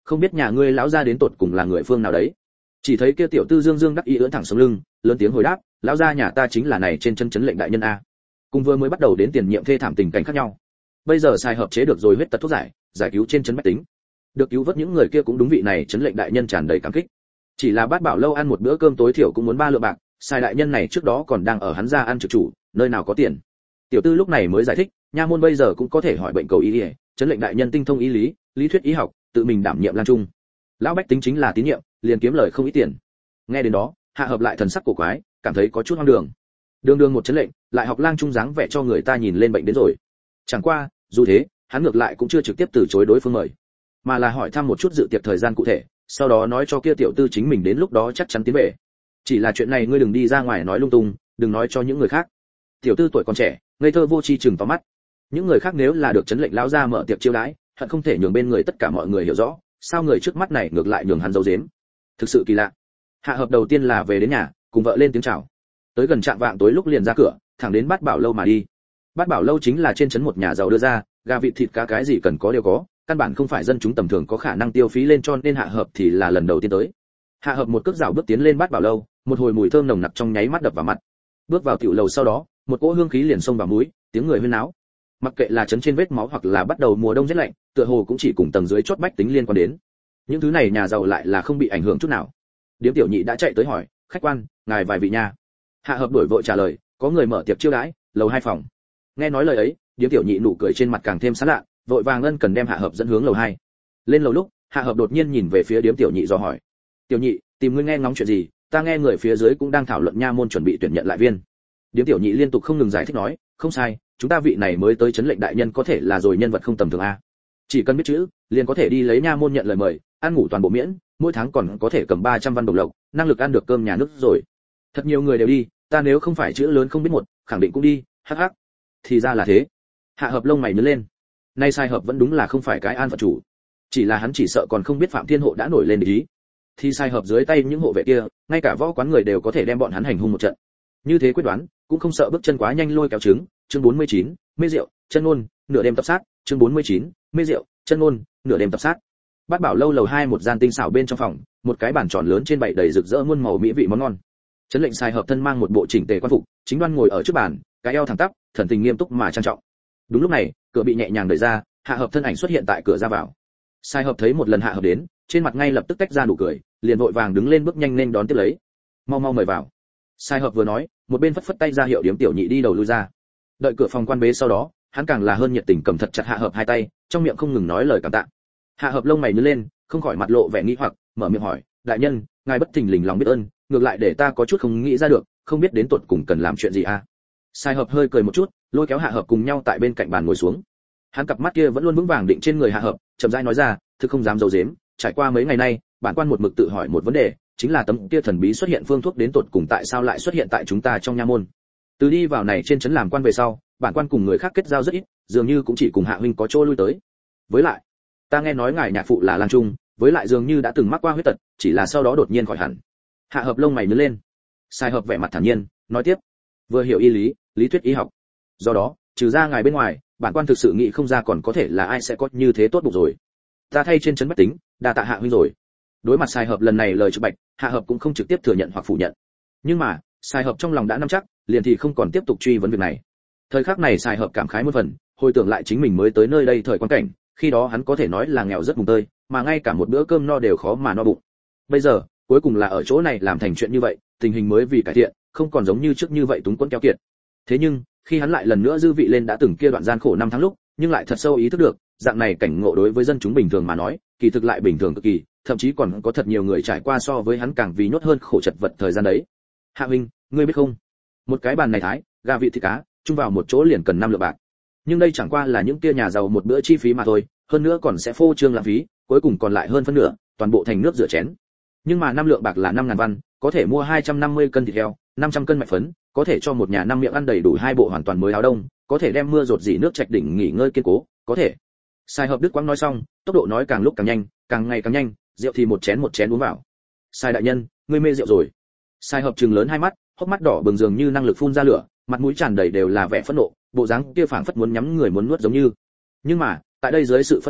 không biết nhà ngươi lão gia đến tột cùng là người phương nào đấy. Chỉ thấy kia tiểu tư dương dương đắc ý ưỡn thẳng sống lưng, lớn tiếng hồi đáp, lão gia nhà ta chính là này trên chân chấn lệnh đại nhân a. Cùng vừa mới bắt đầu đến tiền nhiệm thê thảm tình cảnh khác nhau. Bây giờ sai hợp chế được rồi huyết tật thuốc giải, giải cứu trên chấn bách tính. Được cứu vớt những người kia cũng đúng vị này chấn lệnh đại nhân tràn đầy cảm kích. Chỉ là Bát Bảo lâu ăn một bữa cơm tối thiểu cũng muốn ba lượng bạc, sai đại nhân này trước đó còn đang ở hắn ra ăn trực chủ, nơi nào có tiền. Tiểu tư lúc này mới giải thích, nha môn bây giờ cũng có thể hỏi bệnh cầu y, chấn lệnh đại nhân tinh thông y lý, lý thuyết y học, tự mình đảm nhiệm lang trung. Lão bách tính chính là tín nhiệm, liền kiếm lời không ít tiền. Nghe đến đó, Hạ Hợp lại thần sắc cổ quái, cảm thấy có chút hoang đường. Đường đường một chấn lệnh, lại học lang trung dáng vẻ cho người ta nhìn lên bệnh đến rồi. Chẳng qua, dù thế, hắn ngược lại cũng chưa trực tiếp từ chối đối phương mời, mà là hỏi thăm một chút dự tiệc thời gian cụ thể, sau đó nói cho kia tiểu tư chính mình đến lúc đó chắc chắn tiến về. Chỉ là chuyện này ngươi đừng đi ra ngoài nói lung tung, đừng nói cho những người khác. Tiểu tư tuổi còn trẻ, ngây thơ vô tri chừng to mắt. Những người khác nếu là được chấn lệnh lão gia mở tiệc chiêu đãi, hận không thể nhường bên người tất cả mọi người hiểu rõ, sao người trước mắt này ngược lại nhường hắn giấu giếm. Thực sự kỳ lạ. Hạ Hợp đầu tiên là về đến nhà, cùng vợ lên tiếng chào. Tới gần trạm vạng tối lúc liền ra cửa, thẳng đến Bát Bảo lâu mà đi. Bát Bảo lâu chính là trên trấn một nhà giàu đưa ra, gà vịt thịt cá cái gì cần có đều có, căn bản không phải dân chúng tầm thường có khả năng tiêu phí lên, cho nên Hạ Hợp thì là lần đầu tiên tới. Hạ Hợp một cước dạo bước tiến lên Bát Bảo lâu, một hồi mùi thơm nồng nặc trong nháy mắt đập vào mặt. Bước vào tiểu lầu sau đó, một cỗ hương khí liền xông vào mũi, tiếng người huyên náo. Mặc kệ là chấn trên vết máu hoặc là bắt đầu mùa đông rét lạnh, tựa hồ cũng chỉ cùng tầng dưới chót bách tính liên quan đến. Những thứ này nhà giàu lại là không bị ảnh hưởng chút nào. Điếm tiểu nhị đã chạy tới hỏi, khách quan, ngài vài vị nha. Hạ Hợp đổi vội trả lời, có người mở tiệc chiêu đãi, lầu hai phòng. Nghe nói lời ấy, điếm tiểu nhị nụ cười trên mặt càng thêm sán lạ, vội vàng ân cần đem Hạ Hợp dẫn hướng lầu hai. Lên lầu lúc, Hạ Hợp đột nhiên nhìn về phía điếm tiểu nhị dò hỏi, tiểu nhị, tìm ngươi nghe ngóng chuyện gì? Ta nghe người phía dưới cũng đang thảo luận nha môn chuẩn bị tuyển nhận lại viên. Điếm tiểu nhị liên tục không ngừng giải thích nói, không sai, chúng ta vị này mới tới chấn lệnh đại nhân có thể là rồi nhân vật không tầm thường a. Chỉ cần biết chữ, liền có thể đi lấy nha môn nhận lời mời, ăn ngủ toàn bộ miễn, mỗi tháng còn có thể cầm ba trăm văn đồng lộc, năng lực ăn được cơm nhà nước rồi. Thật nhiều người đều đi, ta nếu không phải chữ lớn không biết một, khẳng định cũng đi, hắc hắc. Thì ra là thế. Hạ Hợp lông mày nhướng lên. Nay Sai Hợp vẫn đúng là không phải cái an phận chủ, chỉ là hắn chỉ sợ còn không biết Phạm Thiên Hộ đã nổi lên địch ý. Thì Sai Hợp dưới tay những hộ vệ kia, ngay cả võ quán người đều có thể đem bọn hắn hành hung một trận. Như thế quyết đoán, cũng không sợ bước chân quá nhanh lôi kéo trứng. Chương bốn mươi chín, mê rượu, chân ngôn, nửa đêm tập sát. Chương bốn mươi chín, mê rượu, chân ngôn, nửa đêm tập sát. Bát Bảo lâu lầu hai một gian tinh xảo bên trong phòng, một cái bàn tròn lớn trên bày đầy rực rỡ muôn màu mỹ vị món ngon. Trấn lệnh Sai Hợp thân mang một bộ chỉnh tề quan phục, chính đoan ngồi ở trước bàn, cái eo thẳng tắp, thần tình nghiêm túc mà trang trọng. Đúng lúc này, cửa bị nhẹ nhàng đẩy ra, Hạ Hợp thân ảnh xuất hiện tại cửa ra vào. Sai Hợp thấy một lần Hạ Hợp đến, trên mặt ngay lập tức tách ra nụ cười, liền vội vàng đứng lên bước nhanh nên đón tiếp lấy. Mau mau mời vào. Sai Hợp vừa nói, một bên phất phất tay ra hiệu điếm tiểu nhị đi đầu lui ra. Đợi cửa phòng quan bế sau đó, hắn càng là hơn nhiệt tình cầm thật chặt Hạ Hợp hai tay, trong miệng không ngừng nói lời cảm tạ. Hạ Hợp lông mày nhướng lên, không khỏi mặt lộ vẻ nghi hoặc, mở miệng hỏi, đại nhân, ngài bất thình lình lòng biết ơn, ngược lại để ta có chút không nghĩ ra được, không biết đến tột cùng cần làm chuyện gì à? Sai Hợp hơi cười một chút, lôi kéo Hạ Hợp cùng nhau tại bên cạnh bàn ngồi xuống. Hắn cặp mắt kia vẫn luôn vững vàng định trên người Hạ Hợp, chậm rãi nói ra, thực không dám giấu giếm, trải qua mấy ngày nay, bản quan một mực tự hỏi một vấn đề, chính là tấm kia thần bí xuất hiện phương thuốc đến tột cùng tại sao lại xuất hiện tại chúng ta trong nha môn. Từ đi vào này trên trấn làm quan về sau, bản quan cùng người khác kết giao rất ít, dường như cũng chỉ cùng Hạ huynh có chỗ lui tới. Với lại, ta nghe nói ngài nhạc phụ là lang trung, với lại dường như đã từng mắc qua huyết tật, chỉ là sau đó đột nhiên khỏi hẳn. Hạ Hợp lông mày nhướng lên. Sai Hợp vẻ mặt thản nhiên, nói tiếp, vừa hiểu y lý, lý thuyết y học. Do đó, trừ ra ngài bên ngoài, bản quan thực sự nghĩ không ra còn có thể là ai sẽ có như thế tốt bụng rồi. Ta thay trên trấn bách tính, đa tạ Hạ huynh rồi. Đối mặt Sai Hợp lần này lời trực bạch, Hạ Hợp cũng không trực tiếp thừa nhận hoặc phủ nhận. Nhưng mà, Sai Hợp trong lòng đã nắm chắc, liền thì không còn tiếp tục truy vấn việc này. Thời khắc này Sai Hợp cảm khái một phần, hồi tưởng lại chính mình mới tới nơi đây thời quan cảnh, khi đó hắn có thể nói là nghèo rất mùng tơi, mà ngay cả một bữa cơm no đều khó mà no bụng. Bây giờ, cuối cùng là ở chỗ này làm thành chuyện như vậy, tình hình mới vì cải thiện, không còn giống như trước như vậy túng quẫn keo kiệt. Thế nhưng, khi hắn lại lần nữa dư vị lên đã từng kia đoạn gian khổ năm tháng lúc, nhưng lại thật sâu ý thức được, dạng này cảnh ngộ đối với dân chúng bình thường mà nói, kỳ thực lại bình thường cực kỳ, thậm chí còn có thật nhiều người trải qua so với hắn càng vì nhốt hơn khổ chật vật thời gian đấy. Hạ huynh, ngươi biết không, một cái bàn này thái, gà vị thịt cá, chung vào một chỗ liền cần năm lượng bạc. Nhưng đây chẳng qua là những kia nhà giàu một bữa chi phí mà thôi, hơn nữa còn sẽ phô trương lãng phí, cuối cùng còn lại hơn phân nửa, toàn bộ thành nước rửa chén. Nhưng mà năm lượng bạc là năm ngàn văn, có thể mua hai trăm năm mươi cân thịt heo, năm trăm cân mạch phấn, có thể cho một nhà năm miệng ăn đầy đủ hai bộ hoàn toàn mới áo đông, có thể đem mưa rột rỉ nước trạch đỉnh nghỉ ngơi kiên cố, có thể. Sai Hợp Đức Quang nói xong, tốc độ nói càng lúc càng nhanh, càng ngày càng nhanh, rượu thì một chén một chén uống vào. Sai đại nhân, ngươi mê rượu rồi. Sai Hợp trừng lớn hai mắt, hốc mắt đỏ bừng dường như năng lực phun ra lửa, mặt mũi tràn đầy đều là vẻ phẫn nộ, bộ dáng kia phảng phất muốn nhắm người muốn nuốt giống như. Nhưng mà, tại đây dưới sự phẫn nộ,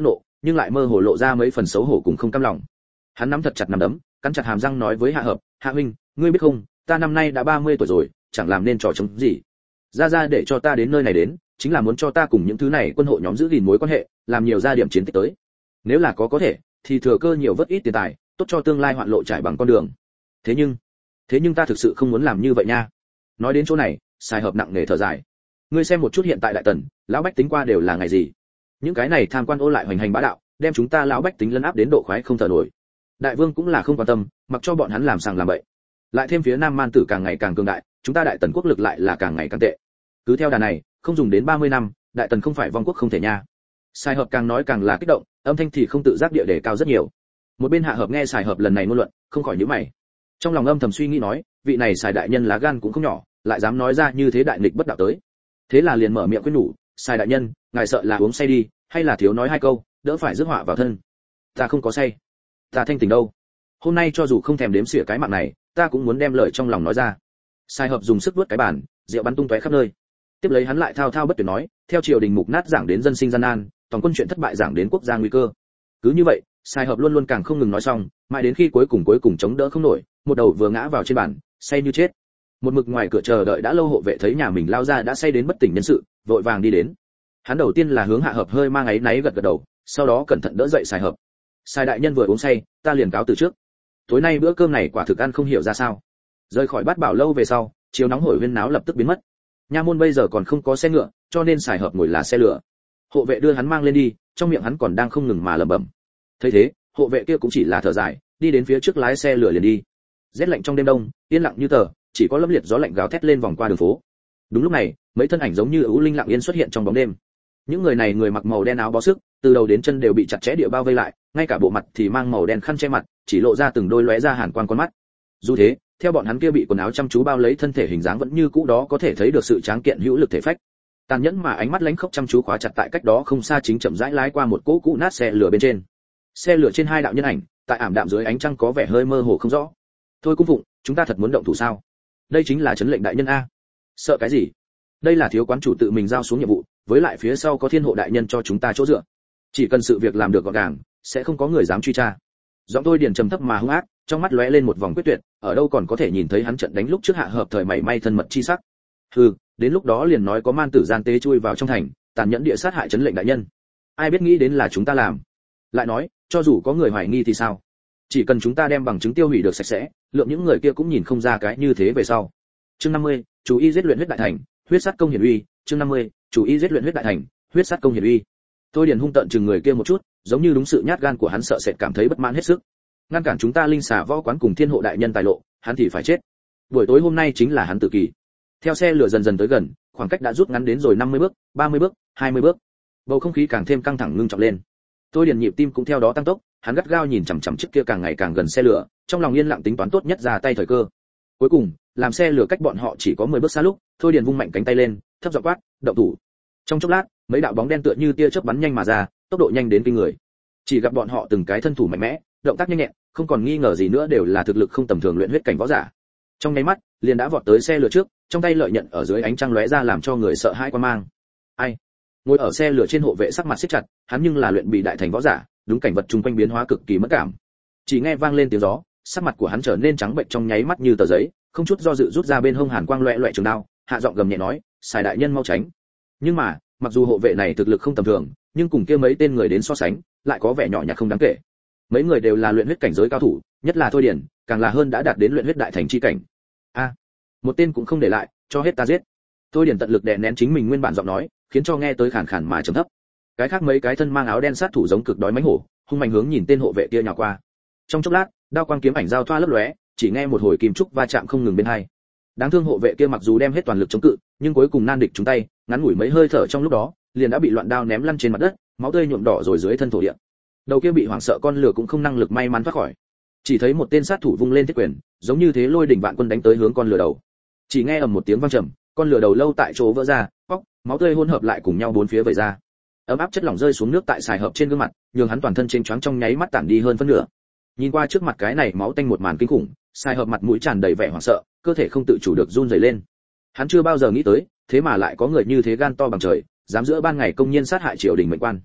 nhưng lại mơ hồ lộ ra mấy phần xấu hổ cùng không cam lòng. Hắn nắm thật chặt nắm đấm, cắn chặt hàm răng nói với Hạ Hợp, Hạ huynh, ngươi biết không, ta năm nay đã ba mươi tuổi rồi, chẳng làm nên trò chống gì. Ra ra để cho ta đến nơi này đến, chính là muốn cho ta cùng những thứ này quân hộ nhóm giữ gìn mối quan hệ, làm nhiều gia điểm chiến tích tới. Nếu là có có thể, thì thừa cơ nhiều vất ít tiền tài, tốt cho tương lai hoạn lộ trải bằng con đường. Thế nhưng, thế nhưng ta thực sự không muốn làm như vậy nha. Nói đến chỗ này, Sai Hợp nặng nề thở dài. Ngươi xem một chút hiện tại đại tần, lão bách tính qua đều là ngày gì? Những cái này tham quan ô lại hoành hành bá đạo, đem chúng ta lão bách tính lấn áp đến độ khoái không thở nổi. Đại vương cũng là không quan tâm, mặc cho bọn hắn làm sàng làm bậy. Lại thêm phía Nam Man Tử càng ngày càng cường đại, chúng ta đại tần quốc lực lại là càng ngày càng tệ. Cứ theo đà này, không dùng đến ba mươi năm, đại tần không phải vong quốc không thể nha. Sai Hợp càng nói càng là kích động, âm thanh thì không tự giác địa đề cao rất nhiều. Một bên Hạ Hợp nghe Sai Hợp lần này ngôn luận, không khỏi nhíu mày. Trong lòng âm thầm suy nghĩ nói, vị này Sai đại nhân lá gan cũng không nhỏ, lại dám nói ra như thế đại nghịch bất đạo tới. Thế là liền mở miệng khuyên nhủ, Sai đại nhân, ngài sợ là uống say đi, hay là thiếu nói hai câu, đỡ phải rước họa vào thân. Ta không có say, ta thanh tỉnh đâu. Hôm nay cho dù không thèm đếm xỉa cái mạng này, ta cũng muốn đem lời trong lòng nói ra. Sai Hợp dùng sức vuốt cái bàn, rượu bắn tung tóe khắp nơi. Tiếp lấy hắn lại thao thao bất tuyệt nói, theo triều đình mục nát giảng đến dân sinh gian nan, toàn quân chuyện thất bại giảng đến quốc gia nguy cơ. Cứ như vậy, Sai Hợp luôn luôn càng không ngừng nói xong, mãi đến khi cuối cùng cuối cùng chống đỡ không nổi, một đầu vừa ngã vào trên bàn, say như chết. Một mực ngoài cửa chờ đợi đã lâu hộ vệ thấy nhà mình lao ra đã say đến bất tỉnh nhân sự, vội vàng đi đến. Hắn đầu tiên là hướng Hạ Hợp hơi mang áy náy gật gật đầu, sau đó cẩn thận đỡ dậy Sai Hợp. Sai đại nhân vừa uống say, ta liền cáo từ trước. Tối nay bữa cơm này quả thực ăn không hiểu ra sao. Rời khỏi Bát Bảo lâu về sau, chiều nóng hổi huyên náo lập tức biến mất. Nha môn bây giờ còn không có xe ngựa, cho nên Sai Hợp ngồi là xe lửa. Hộ vệ đưa hắn mang lên đi, trong miệng hắn còn đang không ngừng mà lẩm bẩm. Thấy thế, hộ vệ kia cũng chỉ là thở dài, đi đến phía trước lái xe lửa liền đi. Rét lạnh trong đêm đông, yên lặng như tờ, chỉ có lấm liệt gió lạnh gào thét lên vòng qua đường phố. Đúng lúc này, mấy thân ảnh giống như ưu linh lặng yên xuất hiện trong bóng đêm. Những người này người mặc màu đen áo bó sức, từ đầu đến chân đều bị chặt chẽ địa bao vây lại, ngay cả bộ mặt thì mang màu đen khăn che mặt, chỉ lộ ra từng đôi lóe ra hàn quang con mắt. Dù thế, theo bọn hắn kia bị quần áo chăm chú bao lấy thân thể hình dáng vẫn như cũ đó có thể thấy được sự tráng kiện hữu lực thể phách. Tàn nhẫn mà ánh mắt lánh khốc chăm chú khóa chặt tại cách đó không xa chính chậm rãi lái qua một cỗ cũ nát xe lửa bên trên. Xe lửa trên hai đạo nhân ảnh, tại ảm đạm dưới ánh trăng có vẻ hơi mơ hồ không rõ. Thôi cung phụng, chúng ta thật muốn động thủ sao? Đây chính là trấn lệnh đại nhân a. Sợ cái gì? Đây là thiếu quán chủ tự mình giao xuống nhiệm vụ, với lại phía sau có thiên hộ đại nhân cho chúng ta chỗ dựa. Chỉ cần sự việc làm được gọn gàng, sẽ không có người dám truy tra. Giọng tôi điền trầm thấp mà hung ác, trong mắt lóe lên một vòng quyết tuyệt, ở đâu còn có thể nhìn thấy hắn trận đánh lúc trước Hạ Hợp thời mảy may thân mật chi sắc. Hừ, đến lúc đó liền nói có man tử gian tế chui vào trong thành, tàn nhẫn địa sát hại trấn lệnh đại nhân. Ai biết nghĩ đến là chúng ta làm. Lại nói, cho dù có người hoài nghi thì sao? Chỉ cần chúng ta đem bằng chứng tiêu hủy được sạch sẽ, lượng những người kia cũng nhìn không ra cái như thế về sau. Chương năm mươi, chú ý giết luyện huyết đại thành, huyết sát công hiển uy. Chương năm mươi, chú ý giết luyện huyết đại thành, huyết sát công hiển uy. Thôi điền hung tợn chừng người kia một chút, giống như đúng sự nhát gan của hắn sợ sệt cảm thấy bất mãn hết sức. Ngăn cản chúng ta linh xà võ quán cùng thiên hộ đại nhân tài lộ, hắn thì phải chết. Buổi tối hôm nay chính là hắn tự kỳ. Theo xe lửa dần dần tới gần, khoảng cách đã rút ngắn đến rồi năm mươi bước, ba mươi bước, hai mươi bước. Bầu không khí càng thêm căng thẳng ngưng trọng lên. Thôi điền nhịp tim cũng theo đó tăng tốc, hắn gắt gao nhìn chằm chằm chiếc kia càng ngày càng gần xe lửa, trong lòng yên lặng tính toán tốt nhất ra tay thời cơ. Cuối cùng, làm xe lửa cách bọn họ chỉ có mười bước xa lúc, Thôi điền vung mạnh cánh tay lên, thấp giọng quát, động thủ. Trong chốc lát, mấy đạo bóng đen tựa như tia chớp bắn nhanh mà ra, tốc độ nhanh đến kinh người. Chỉ gặp bọn họ từng cái thân thủ mạnh mẽ, động tác nhanh nhẹn, không còn nghi ngờ gì nữa đều là thực lực không tầm thường luyện huyết cảnh võ giả. Trong nháy mắt, liền đã vọt tới xe lửa trước, trong tay lợi nhận ở dưới ánh trăng lóe ra làm cho người sợ hãi quan mang. Ai? Ngồi ở xe lửa trên hộ vệ sắc mặt siết chặt, hắn nhưng là luyện bị đại thành võ giả, đúng cảnh vật chung quanh biến hóa cực kỳ mất cảm. Chỉ nghe vang lên tiếng gió, sắc mặt của hắn trở nên trắng bệch trong nháy mắt như tờ giấy, không chút do dự rút ra bên hông hàn quang loẹt loẹt trường đao, hạ giọng gầm nhẹ nói, "Sài đại nhân mau tránh." Nhưng mà, mặc dù hộ vệ này thực lực không tầm thường, nhưng cùng kia mấy tên người đến so sánh, lại có vẻ nhỏ nhặt không đáng kể. Mấy người đều là luyện huyết cảnh giới cao thủ, nhất là Thôi Điển, càng là hơn đã đạt đến luyện huyết đại thành chi cảnh. A, một tên cũng không để lại, cho hết ta giết. Thôi Điển tận lực đè nén chính mình nguyên bản giọng nói, khiến cho nghe tới khàn khàn mà trầm thấp. Cái khác mấy cái thân mang áo đen sát thủ giống cực đói mánh hổ, hung mạnh hướng nhìn tên hộ vệ kia nhào qua. Trong chốc lát, đao quang kiếm ảnh giao thoa lấp lóe, chỉ nghe một hồi kim trúc va chạm không ngừng bên hai. Đáng thương hộ vệ kia mặc dù đem hết toàn lực chống cự, nhưng cuối cùng nan địch chúng tay, ngắn ngủi mấy hơi thở trong lúc đó, liền đã bị loạn đao ném lăn trên mặt đất, máu tươi nhuộm đỏ rồi dưới thân thổ địa. Đầu kia bị hoảng sợ con lừa cũng không năng lực may mắn thoát khỏi. Chỉ thấy một tên sát thủ vung lên thiết quyền, giống như thế lôi đỉnh vạn quân đánh tới hướng con lừa đầu. Chỉ nghe ầm một tiếng vang trầm, con lừa đầu lâu tại chỗ vỡ ra, phốc, máu tươi hỗn hợp lại cùng nhau bốn phía vẩy ra. Ấm áp chất lỏng rơi xuống nước tại xài hợp trên gương mặt, nhường hắn toàn thân trên choáng trong nháy mắt tản đi hơn phân nửa. Nhìn qua trước mặt cái này máu tanh một màn kinh khủng, xài hợp mặt mũi tràn đầy vẻ hoảng sợ, cơ thể không tự chủ được run rẩy lên. Hắn chưa bao giờ nghĩ tới, thế mà lại có người như thế gan to bằng trời, dám giữa ban ngày công nhiên sát hại triều đình mệnh quan.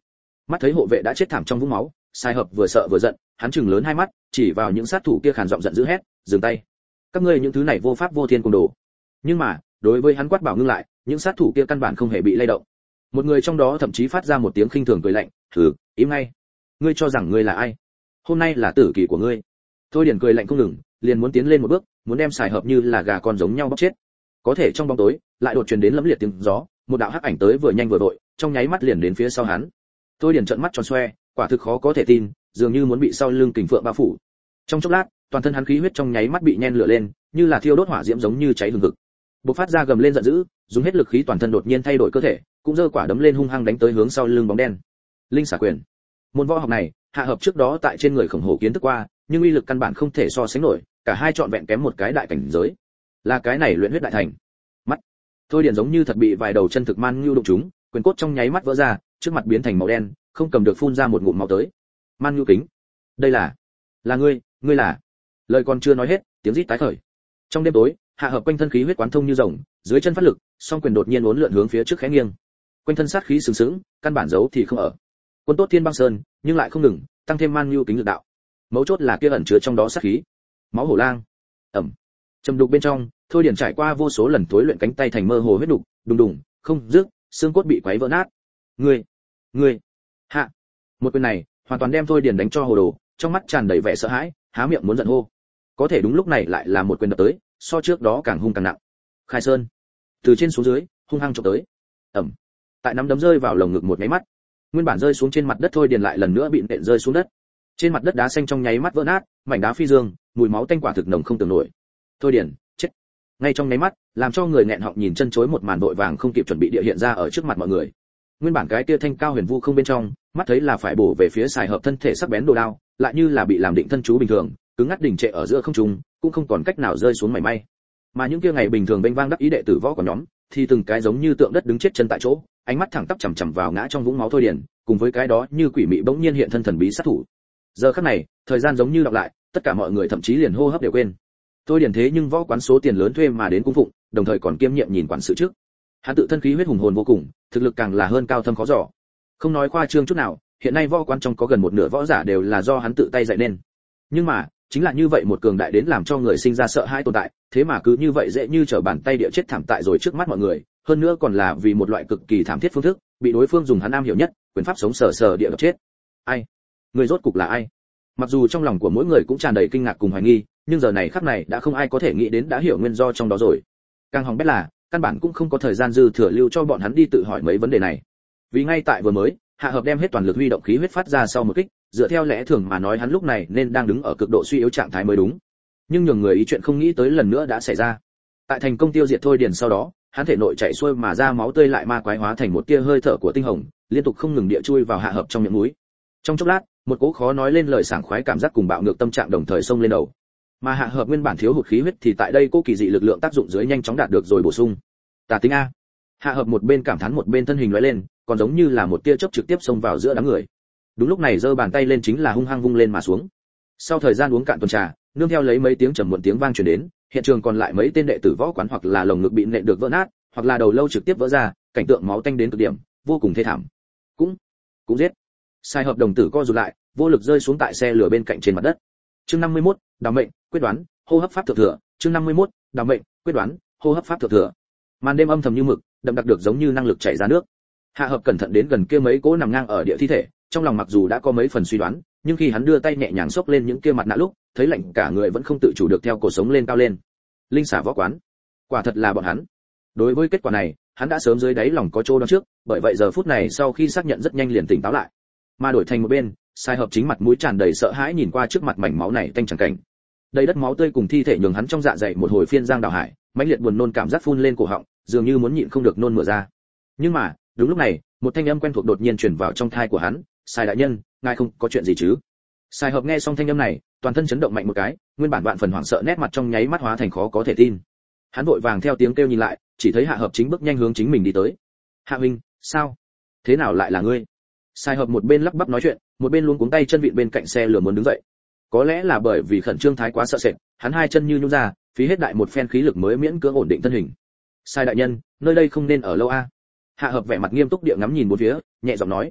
Mắt thấy hộ vệ đã chết thảm trong vũng máu, Sai Hợp vừa sợ vừa giận, hắn trừng lớn hai mắt, chỉ vào những sát thủ kia khàn giọng giận dữ hét, dừng tay. Các ngươi những thứ này vô pháp vô thiên cùng đồ. Nhưng mà, đối với hắn quát bảo ngưng lại, những sát thủ kia căn bản không hề bị lay động. Một người trong đó thậm chí phát ra một tiếng khinh thường cười lạnh, "Hừ, im ngay. Ngươi cho rằng ngươi là ai? Hôm nay là tử kỳ của ngươi." Thôi Điền cười lạnh không ngừng, liền muốn tiến lên một bước, muốn đem Sai Hợp như là gà con giống nhau bóc chết. Có thể trong bóng tối, lại đột truyền đến lẫm liệt tiếng gió, một đạo hắc ảnh tới vừa nhanh vừa vội, trong nháy mắt liền đến phía sau hắn. Thôi Điền trợn mắt tròn xoe, quả thực khó có thể tin, dường như muốn bị sau lưng kình phượng bao phủ. Trong chốc lát, toàn thân hắn khí huyết trong nháy mắt bị nhen lửa lên, như là thiêu đốt hỏa diễm giống như cháy hừng hực. Bộc phát ra gầm lên giận dữ, dùng hết lực khí toàn thân đột nhiên thay đổi cơ thể, cũng giơ quả đấm lên hung hăng đánh tới hướng sau lưng bóng đen. Linh xả quyền. Môn võ học này, Hạ Hợp trước đó tại trên người khổng hổ kiến thức qua, nhưng uy lực căn bản không thể so sánh nổi, cả hai trọn vẹn kém một cái đại cảnh giới. Là cái này luyện huyết đại thành. Mắt. Thôi Điền giống như thật bị vài đầu chân thực man nhu đụng chúng, quyền cốt trong nháy mắt vỡ ra, trước mặt biến thành màu đen, không cầm được phun ra một ngụm máu tới. Man nhu kính. Đây là, là ngươi, ngươi là. Lời còn chưa nói hết, tiếng rít tái khởi. Trong đêm tối, Hạ Hợp quanh thân khí huyết quán thông như rồng, dưới chân phát lực, song quyền đột nhiên uốn lượn hướng phía trước khẽ nghiêng. Quanh thân sát khí sừng sững, căn bản giấu thì không ở. Quân tốt Thiên Băng Sơn, nhưng lại không ngừng, tăng thêm man nhu kính lực đạo. Mấu chốt là kia ẩn chứa trong đó sát khí. Máu hổ lang. Ẩm. Trầm đục bên trong, Thôi Điền trải qua vô số lần tối luyện cánh tay thành mơ hồ huyết đục, đùng đùng, không dứt, xương cốt bị quấy vỡ nát. Ngươi, ngươi, hạ. Một quyền này, hoàn toàn đem Thôi Điền đánh cho hồ đồ, trong mắt tràn đầy vẻ sợ hãi, há miệng muốn giận hô. Có thể đúng lúc này lại là một quyền đập tới, so trước đó càng hung càng nặng. Khai Sơn, từ trên xuống dưới, hung hăng chụp tới. Ẩm. Tại nắm đấm rơi vào lồng ngực một cái mắt, nguyên bản rơi xuống trên mặt đất Thôi Điền lại lần nữa bị nện rơi xuống đất. Trên mặt đất đá xanh trong nháy mắt vỡ nát, mảnh đá phi dương, mùi máu tanh quả thực nồng không tưởng nổi. Thôi Điền, chết. Ngay trong nháy mắt, làm cho người nghẹn họng nhìn chân chối một màn vội vàng không kịp chuẩn bị địa hiện ra ở trước mặt mọi người. Nguyên bản cái kia thanh cao huyền vu không bên trong, mắt thấy là phải bổ về phía Sai Hợp thân thể sắc bén đồ đao, lại như là bị làm định thân chú bình thường, cứng ngắt đỉnh trệ ở giữa không trung, cũng không còn cách nào rơi xuống mảy may. Mà những kia ngày bình thường bênh vang đắc ý đệ tử võ của nhóm, thì từng cái giống như tượng đất đứng chết chân tại chỗ, ánh mắt thẳng tắp chằm chằm vào ngã trong vũng máu Thôi Điền, cùng với cái đó như quỷ mị bỗng nhiên hiện thân thần bí sát thủ. Giờ khắc này, thời gian giống như đọc lại, tất cả mọi người thậm chí liền hô hấp đều quên. Thôi Điền thế nhưng võ quán số tiền lớn thuê mà đến cung phụng, đồng thời còn kiêm nhiệm nhìn quản sự trước. Hắn tự thân khí huyết hùng hồn vô cùng, thực lực càng là hơn cao thâm khó dò. Không nói khoa trương chút nào, hiện nay võ quán trong có gần một nửa võ giả đều là do hắn tự tay dạy nên. Nhưng mà, chính là như vậy một cường đại đến làm cho người sinh ra sợ hãi tồn tại, thế mà cứ như vậy dễ như trở bàn tay địa chết thảm tại rồi trước mắt mọi người, hơn nữa còn là vì một loại cực kỳ thảm thiết phương thức, bị đối phương dùng hắn am hiểu nhất, quyền pháp sống sờ sờ địa đập chết. Ai? Người rốt cục là ai? Mặc dù trong lòng của mỗi người cũng tràn đầy kinh ngạc cùng hoài nghi, nhưng giờ này khắc này đã không ai có thể nghĩ đến đã hiểu nguyên do trong đó rồi. Càng hỏng bét là, căn bản cũng không có thời gian dư thừa lưu cho bọn hắn đi tự hỏi mấy vấn đề này. Vì ngay tại vừa mới, Hạ Hợp đem hết toàn lực huy động khí huyết phát ra sau một kích, dựa theo lẽ thường mà nói hắn lúc này nên đang đứng ở cực độ suy yếu trạng thái mới đúng. Nhưng nhường người ý chuyện không nghĩ tới lần nữa đã xảy ra. Tại thành công tiêu diệt Thôi Điền sau đó, hắn thể nội chảy xuôi mà ra máu tươi lại ma quái hóa thành một tia hơi thở của tinh hồng, liên tục không ngừng địa chui vào Hạ Hợp trong miệng mũi. Trong chốc lát, một cỗ khó nói lên lời sảng khoái cảm giác cùng bạo ngược tâm trạng đồng thời xông lên đầu. Mà Hạ Hợp nguyên bản thiếu hụt khí huyết thì tại đây cô kỳ dị lực lượng tác dụng dưới nhanh chóng đạt được rồi bổ sung. Tà tính a. Hạ Hợp một bên cảm thán một bên thân hình lóe lên, còn giống như là một tia chớp trực tiếp xông vào giữa đám người. Đúng lúc này giơ bàn tay lên chính là hung hăng vung lên mà xuống. Sau thời gian uống cạn tuần trà, nương theo lấy mấy tiếng trầm muộn tiếng vang truyền đến, hiện trường còn lại mấy tên đệ tử võ quán hoặc là lồng ngực bị nện được vỡ nát, hoặc là đầu lâu trực tiếp vỡ ra, cảnh tượng máu tanh đến cực điểm, vô cùng thê thảm. Cũng, cũng giết. Sai Hợp đồng tử co rụt lại, vô lực rơi xuống tại xe lửa bên cạnh trên mặt đất. Chương năm mươi mốt, đào mệnh, quyết đoán, hô hấp pháp thượng thừa. Chương năm mươi mốt, đào mệnh, quyết đoán, hô hấp pháp thượng thừa. Màn đêm âm thầm như mực, đậm đặc được giống như năng lực chảy ra nước. Hạ Hợp cẩn thận đến gần kia mấy cỗ nằm ngang ở địa thi thể, trong lòng mặc dù đã có mấy phần suy đoán, nhưng khi hắn đưa tay nhẹ nhàng xốc lên những kia mặt nạ lúc, thấy lạnh cả người vẫn không tự chủ được theo cổ sống lên cao lên. Linh xả võ quán, quả thật là bọn hắn. Đối với kết quả này, hắn đã sớm dưới đáy lòng có chỗ đoán trước, bởi vậy giờ phút này sau khi xác nhận rất nhanh liền tỉnh táo lại. Mà đổi thành một bên, Sai Hợp chính mặt mũi tràn đầy sợ hãi nhìn qua trước mặt mảnh máu này tanh chẳng cảnh. Đầy đất máu tươi cùng thi thể nhường hắn trong dạ dày một hồi phiên giang đảo hải, mãnh liệt buồn nôn cảm giác phun lên cổ họng, dường như muốn nhịn không được nôn mửa ra. Nhưng mà, đúng lúc này, một thanh âm quen thuộc đột nhiên truyền vào trong tai của hắn, "Sai đại nhân, ngài không có chuyện gì chứ?" Sai Hợp nghe xong thanh âm này, toàn thân chấn động mạnh một cái, nguyên bản vạn phần hoảng sợ nét mặt trong nháy mắt hóa thành khó có thể tin. Hắn vội vàng theo tiếng kêu nhìn lại, chỉ thấy Hạ Hợp chính bước nhanh hướng chính mình đi tới. "Hạ huynh, sao? Thế nào lại là ngươi?" Sai Hợp một bên lắp bắp nói chuyện, một bên luống cuống tay chân vịn bên cạnh xe lửa muốn đứng dậy. Có lẽ là bởi vì khẩn trương thái quá sợ sệt, hắn hai chân như nhũn ra, phí hết đại một phen khí lực mới miễn cưỡng ổn định thân hình. "Sai đại nhân, nơi đây không nên ở lâu a." Hạ Hợp vẻ mặt nghiêm túc địa ngắm nhìn bốn phía, nhẹ giọng nói.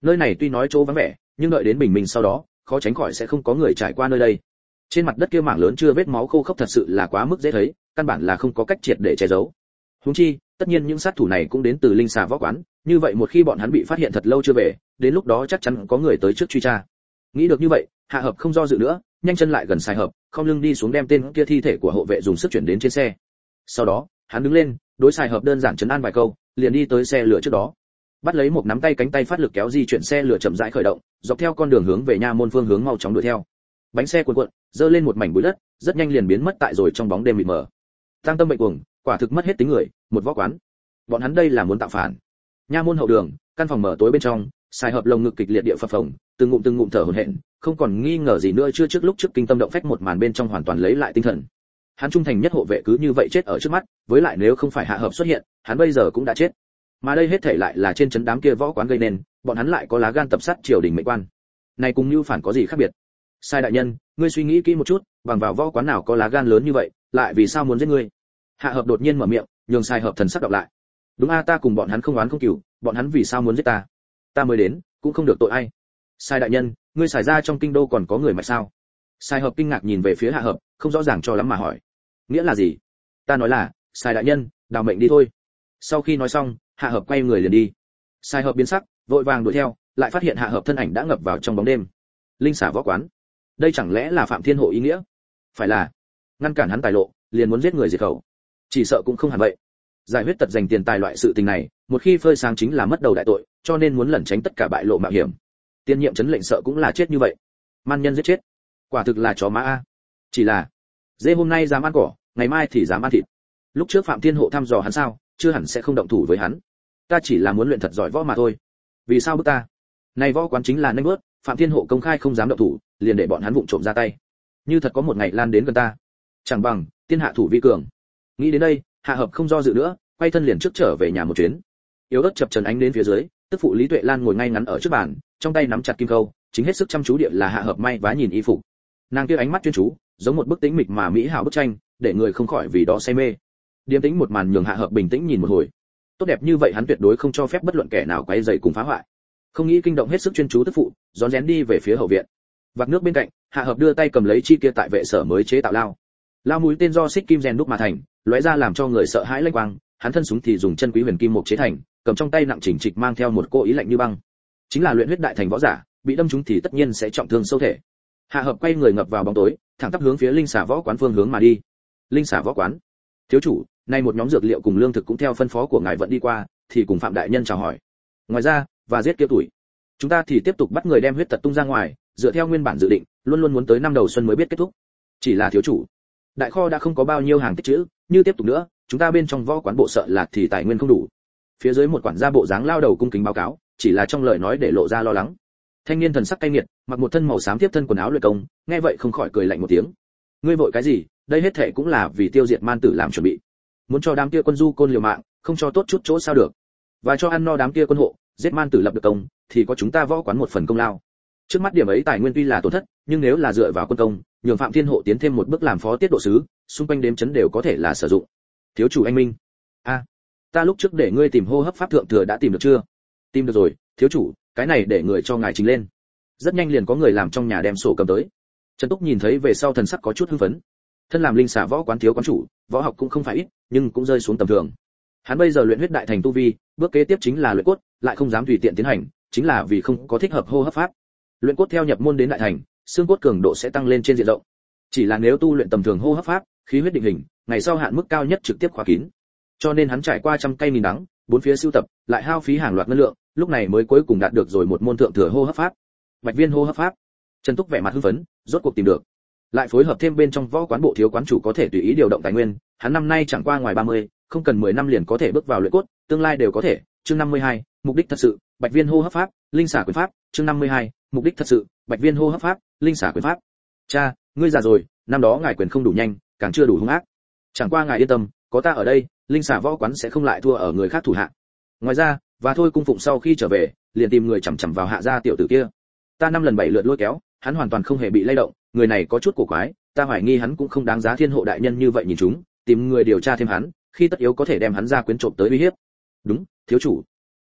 Nơi này tuy nói chỗ vắng vẻ, nhưng đợi đến bình minh sau đó, khó tránh khỏi sẽ không có người trải qua nơi đây. Trên mặt đất kia mảng lớn chưa vết máu khô khốc thật sự là quá mức dễ thấy, căn bản là không có cách triệt để che giấu. Huống chi, tất nhiên những sát thủ này cũng đến từ linh xà võ quán, như vậy một khi bọn hắn bị phát hiện thật lâu chưa về, đến lúc đó chắc chắn có người tới trước truy tra. Nghĩ được như vậy, Hạ Hợp không do dự nữa, nhanh chân lại gần Sai Hợp, không lưng đi xuống đem tên kia thi thể của hộ vệ dùng sức chuyển đến trên xe. Sau đó, hắn đứng lên, đối Sai Hợp đơn giản trấn an vài câu, liền đi tới xe lửa trước đó. Bắt lấy một nắm tay cánh tay phát lực kéo di chuyển xe lửa chậm rãi khởi động, dọc theo con đường hướng về nha môn phương hướng mau chóng đuổi theo. Bánh xe cuộn cuộn, dơ lên một mảnh bụi đất, rất nhanh liền biến mất tại rồi trong bóng đêm mịt mờ. Tăng tâm bệnh cuồng, quả thực mất hết tính người, một võ quán. Bọn hắn đây là muốn tạo phản. Nha môn hậu đường, căn phòng mở tối bên trong, Sai Hợp lồng ngực kịch liệt địa phập phồng, từng ngụm từng ngụm thở hổn hển, không còn nghi ngờ gì nữa chưa trước lúc trước kinh tâm động phách một màn bên trong hoàn toàn lấy lại tinh thần. Hắn trung thành nhất hộ vệ cứ như vậy chết ở trước mắt, với lại nếu không phải Hạ Hợp xuất hiện, hắn bây giờ cũng đã chết. Mà đây hết thảy lại là trên trấn đám kia võ quán gây nên, bọn hắn lại có lá gan tập sát triều đình mệnh quan. Này cùng như phản có gì khác biệt? Sai đại nhân, ngươi suy nghĩ kỹ một chút, bằng vào võ quán nào có lá gan lớn như vậy, lại vì sao muốn giết ngươi? Hạ Hợp đột nhiên mở miệng, nhường Sai Hợp thần sắc đọc lại. Đúng a, ta cùng bọn hắn không oán không cừu, bọn hắn vì sao muốn giết ta? Ta mới đến, cũng không được tội ai. Sai đại nhân, ngươi xài ra trong kinh đô còn có người mạch sao? Sai Hợp kinh ngạc nhìn về phía Hạ Hợp, không rõ ràng cho lắm mà hỏi. Nghĩa là gì? Ta nói là, Sai đại nhân, đào mệnh đi thôi. Sau khi nói xong, Hạ Hợp quay người liền đi. Sai Hợp biến sắc, vội vàng đuổi theo, lại phát hiện Hạ Hợp thân ảnh đã ngập vào trong bóng đêm. Linh xà võ quán, đây chẳng lẽ là Phạm Thiên Hộ ý nghĩa? Phải là ngăn cản hắn tài lộ, liền muốn giết người diệt khẩu? Chỉ sợ cũng không hẳn vậy. Giải huyết tật dành tiền tài loại sự tình này, một khi phơi sáng chính là mất đầu đại tội, cho nên muốn lẩn tránh tất cả bại lộ mạo hiểm. Tiên nhiệm chấn lệnh sợ cũng là chết như vậy. Man nhân giết chết, quả thực là chó má a. Chỉ là dê hôm nay dám ăn cỏ, ngày mai thì dám ăn thịt. Lúc trước Phạm Thiên Hộ thăm dò hắn sao, chưa hẳn sẽ không động thủ với hắn. Ta chỉ là muốn luyện thật giỏi võ mà thôi. Vì sao bức ta? Này võ quán chính là nanh bước, Phạm Thiên Hộ công khai không dám động thủ, liền để bọn hắn vụng trộm ra tay. Như thật có một ngày lan đến gần ta, chẳng bằng tiên hạ thủ vi cường. Nghĩ đến đây, Hạ Hợp không do dự nữa, quay thân liền trước trở về nhà một chuyến. Yếu ớt chập trần ánh đến phía dưới, tức phụ Lý Tuệ Lan ngồi ngay ngắn ở trước bàn, trong tay nắm chặt kim câu, chính hết sức chăm chú địa là Hạ Hợp may vá nhìn y phục. Nàng kia ánh mắt chuyên chú, giống một bức tĩnh mịch mà mỹ hảo bức tranh, để người không khỏi vì đó say mê. Điềm tĩnh một màn nhường Hạ Hợp bình tĩnh nhìn một hồi. Tốt đẹp như vậy hắn tuyệt đối không cho phép bất luận kẻ nào quấy rầy cùng phá hoại. Không nghĩ kinh động hết sức chuyên chú tức phụ, rón rén đi về phía hậu viện. Vạc nước bên cạnh, Hạ Hợp đưa tay cầm lấy chi kia tại vệ sở mới chế tạo lao. Lao mũi tên do xích kim rèn đúc mà thành, lóe ra làm cho người sợ hãi lênh quang, hắn thân súng thì dùng chân quý huyền kim mục chế thành, cầm trong tay nặng chỉnh trịch mang theo một cô ý lạnh như băng. Chính là luyện huyết đại thành võ giả, bị đâm trúng thì tất nhiên sẽ trọng thương sâu thể. Hạ Hợp quay người ngập vào bóng tối, thẳng tắp hướng phía linh xà võ quán phương hướng mà đi. Linh xà võ quán, thiếu chủ, nay một nhóm dược liệu cùng lương thực cũng theo phân phó của ngài vận đi qua, thì cùng Phạm đại nhân chào hỏi. Ngoài ra, và giết kia tuổi, chúng ta thì tiếp tục bắt người đem huyết tật tung ra ngoài, dựa theo nguyên bản dự định, luôn luôn muốn tới năm đầu xuân mới biết kết thúc. Chỉ là thiếu chủ, đại kho đã không có bao nhiêu hàng tích trữ, như tiếp tục nữa, chúng ta bên trong võ quán bộ sợ là thì tài nguyên không đủ. Phía dưới một quản gia bộ dáng lao đầu cung kính báo cáo, chỉ là trong lời nói để lộ ra lo lắng. Thanh niên thần sắc cay nghiệt, mặc một thân màu xám tiếp thân quần áo luyện công, nghe vậy không khỏi cười lạnh một tiếng. Ngươi vội cái gì? Đây hết thảy cũng là vì tiêu diệt man tử làm chuẩn bị. Muốn cho đám kia quân du côn liều mạng, không cho tốt chút chỗ sao được? Và cho ăn no đám kia quân hộ, giết man tử lập được công, thì có chúng ta võ quán một phần công lao. Trước mắt điểm ấy tài nguyên tuy là tổn thất, nhưng nếu là dựa vào quân công, nhường Phạm Thiên Hộ tiến thêm một bước làm phó tiết độ sứ, xung quanh đếm chấn đều có thể là sử dụng. Thiếu chủ anh minh. A, à, ta lúc trước để ngươi tìm hô hấp pháp thượng thừa đã tìm được chưa? Tìm được rồi, thiếu chủ, cái này để người cho ngài trình lên. Rất nhanh liền có người làm trong nhà đem sổ cầm tới. Trần Túc nhìn thấy về sau thần sắc có chút hưng phấn. Thân làm linh xà võ quán thiếu quán chủ, võ học cũng không phải ít, nhưng cũng rơi xuống tầm thường. Hắn bây giờ luyện huyết đại thành tu vi, bước kế tiếp chính là luyện cốt, lại không dám tùy tiện tiến hành, chính là vì không có thích hợp hô hấp pháp. Luyện cốt theo nhập môn đến đại thành, xương cốt cường độ sẽ tăng lên trên diện rộng. Chỉ là nếu tu luyện tầm thường hô hấp pháp, khí huyết định hình, ngày sau hạn mức cao nhất trực tiếp khóa kín. Cho nên hắn trải qua trăm cây nghìn đắng, bốn phía sưu tập, lại hao phí hàng loạt ngân lượng, lúc này mới cuối cùng đạt được rồi một môn thượng thừa hô hấp pháp. Bạch viên hô hấp pháp. Trần Túc vẻ mặt hưng phấn, rốt cuộc tìm được. Lại phối hợp thêm bên trong võ quán bộ thiếu quán chủ có thể tùy ý điều động tài nguyên, hắn năm nay chẳng qua ngoài ba mươi, không cần mười năm liền có thể bước vào luyện cốt, tương lai đều có thể. Chương năm mươi hai, mục đích thật sự, Bạch viên hô hấp pháp, linh xả quyền pháp. Chương năm mươi hai, mục đích thật sự, Bạch viên hô hấp pháp, linh xả quyền pháp. Cha, ngươi già rồi, năm đó ngài quyền không đủ nhanh, càng chưa đủ hung ác. Chẳng qua ngài yên tâm, có ta ở đây, linh xả võ quán sẽ không lại thua ở người khác thủ hạ. Ngoài ra, và thôi cung phụng sau khi trở về, liền tìm người chằm chằm vào hạ gia tiểu tử kia. Ta năm lần bảy lượt lôi kéo, hắn hoàn toàn không hề bị lay động, người này có chút cổ quái, ta hoài nghi hắn cũng không đáng giá Thiên Hộ đại nhân như vậy nhìn chúng, tìm người điều tra thêm hắn, khi tất yếu có thể đem hắn ra quyến trộm tới uy hiếp. Đúng, thiếu chủ.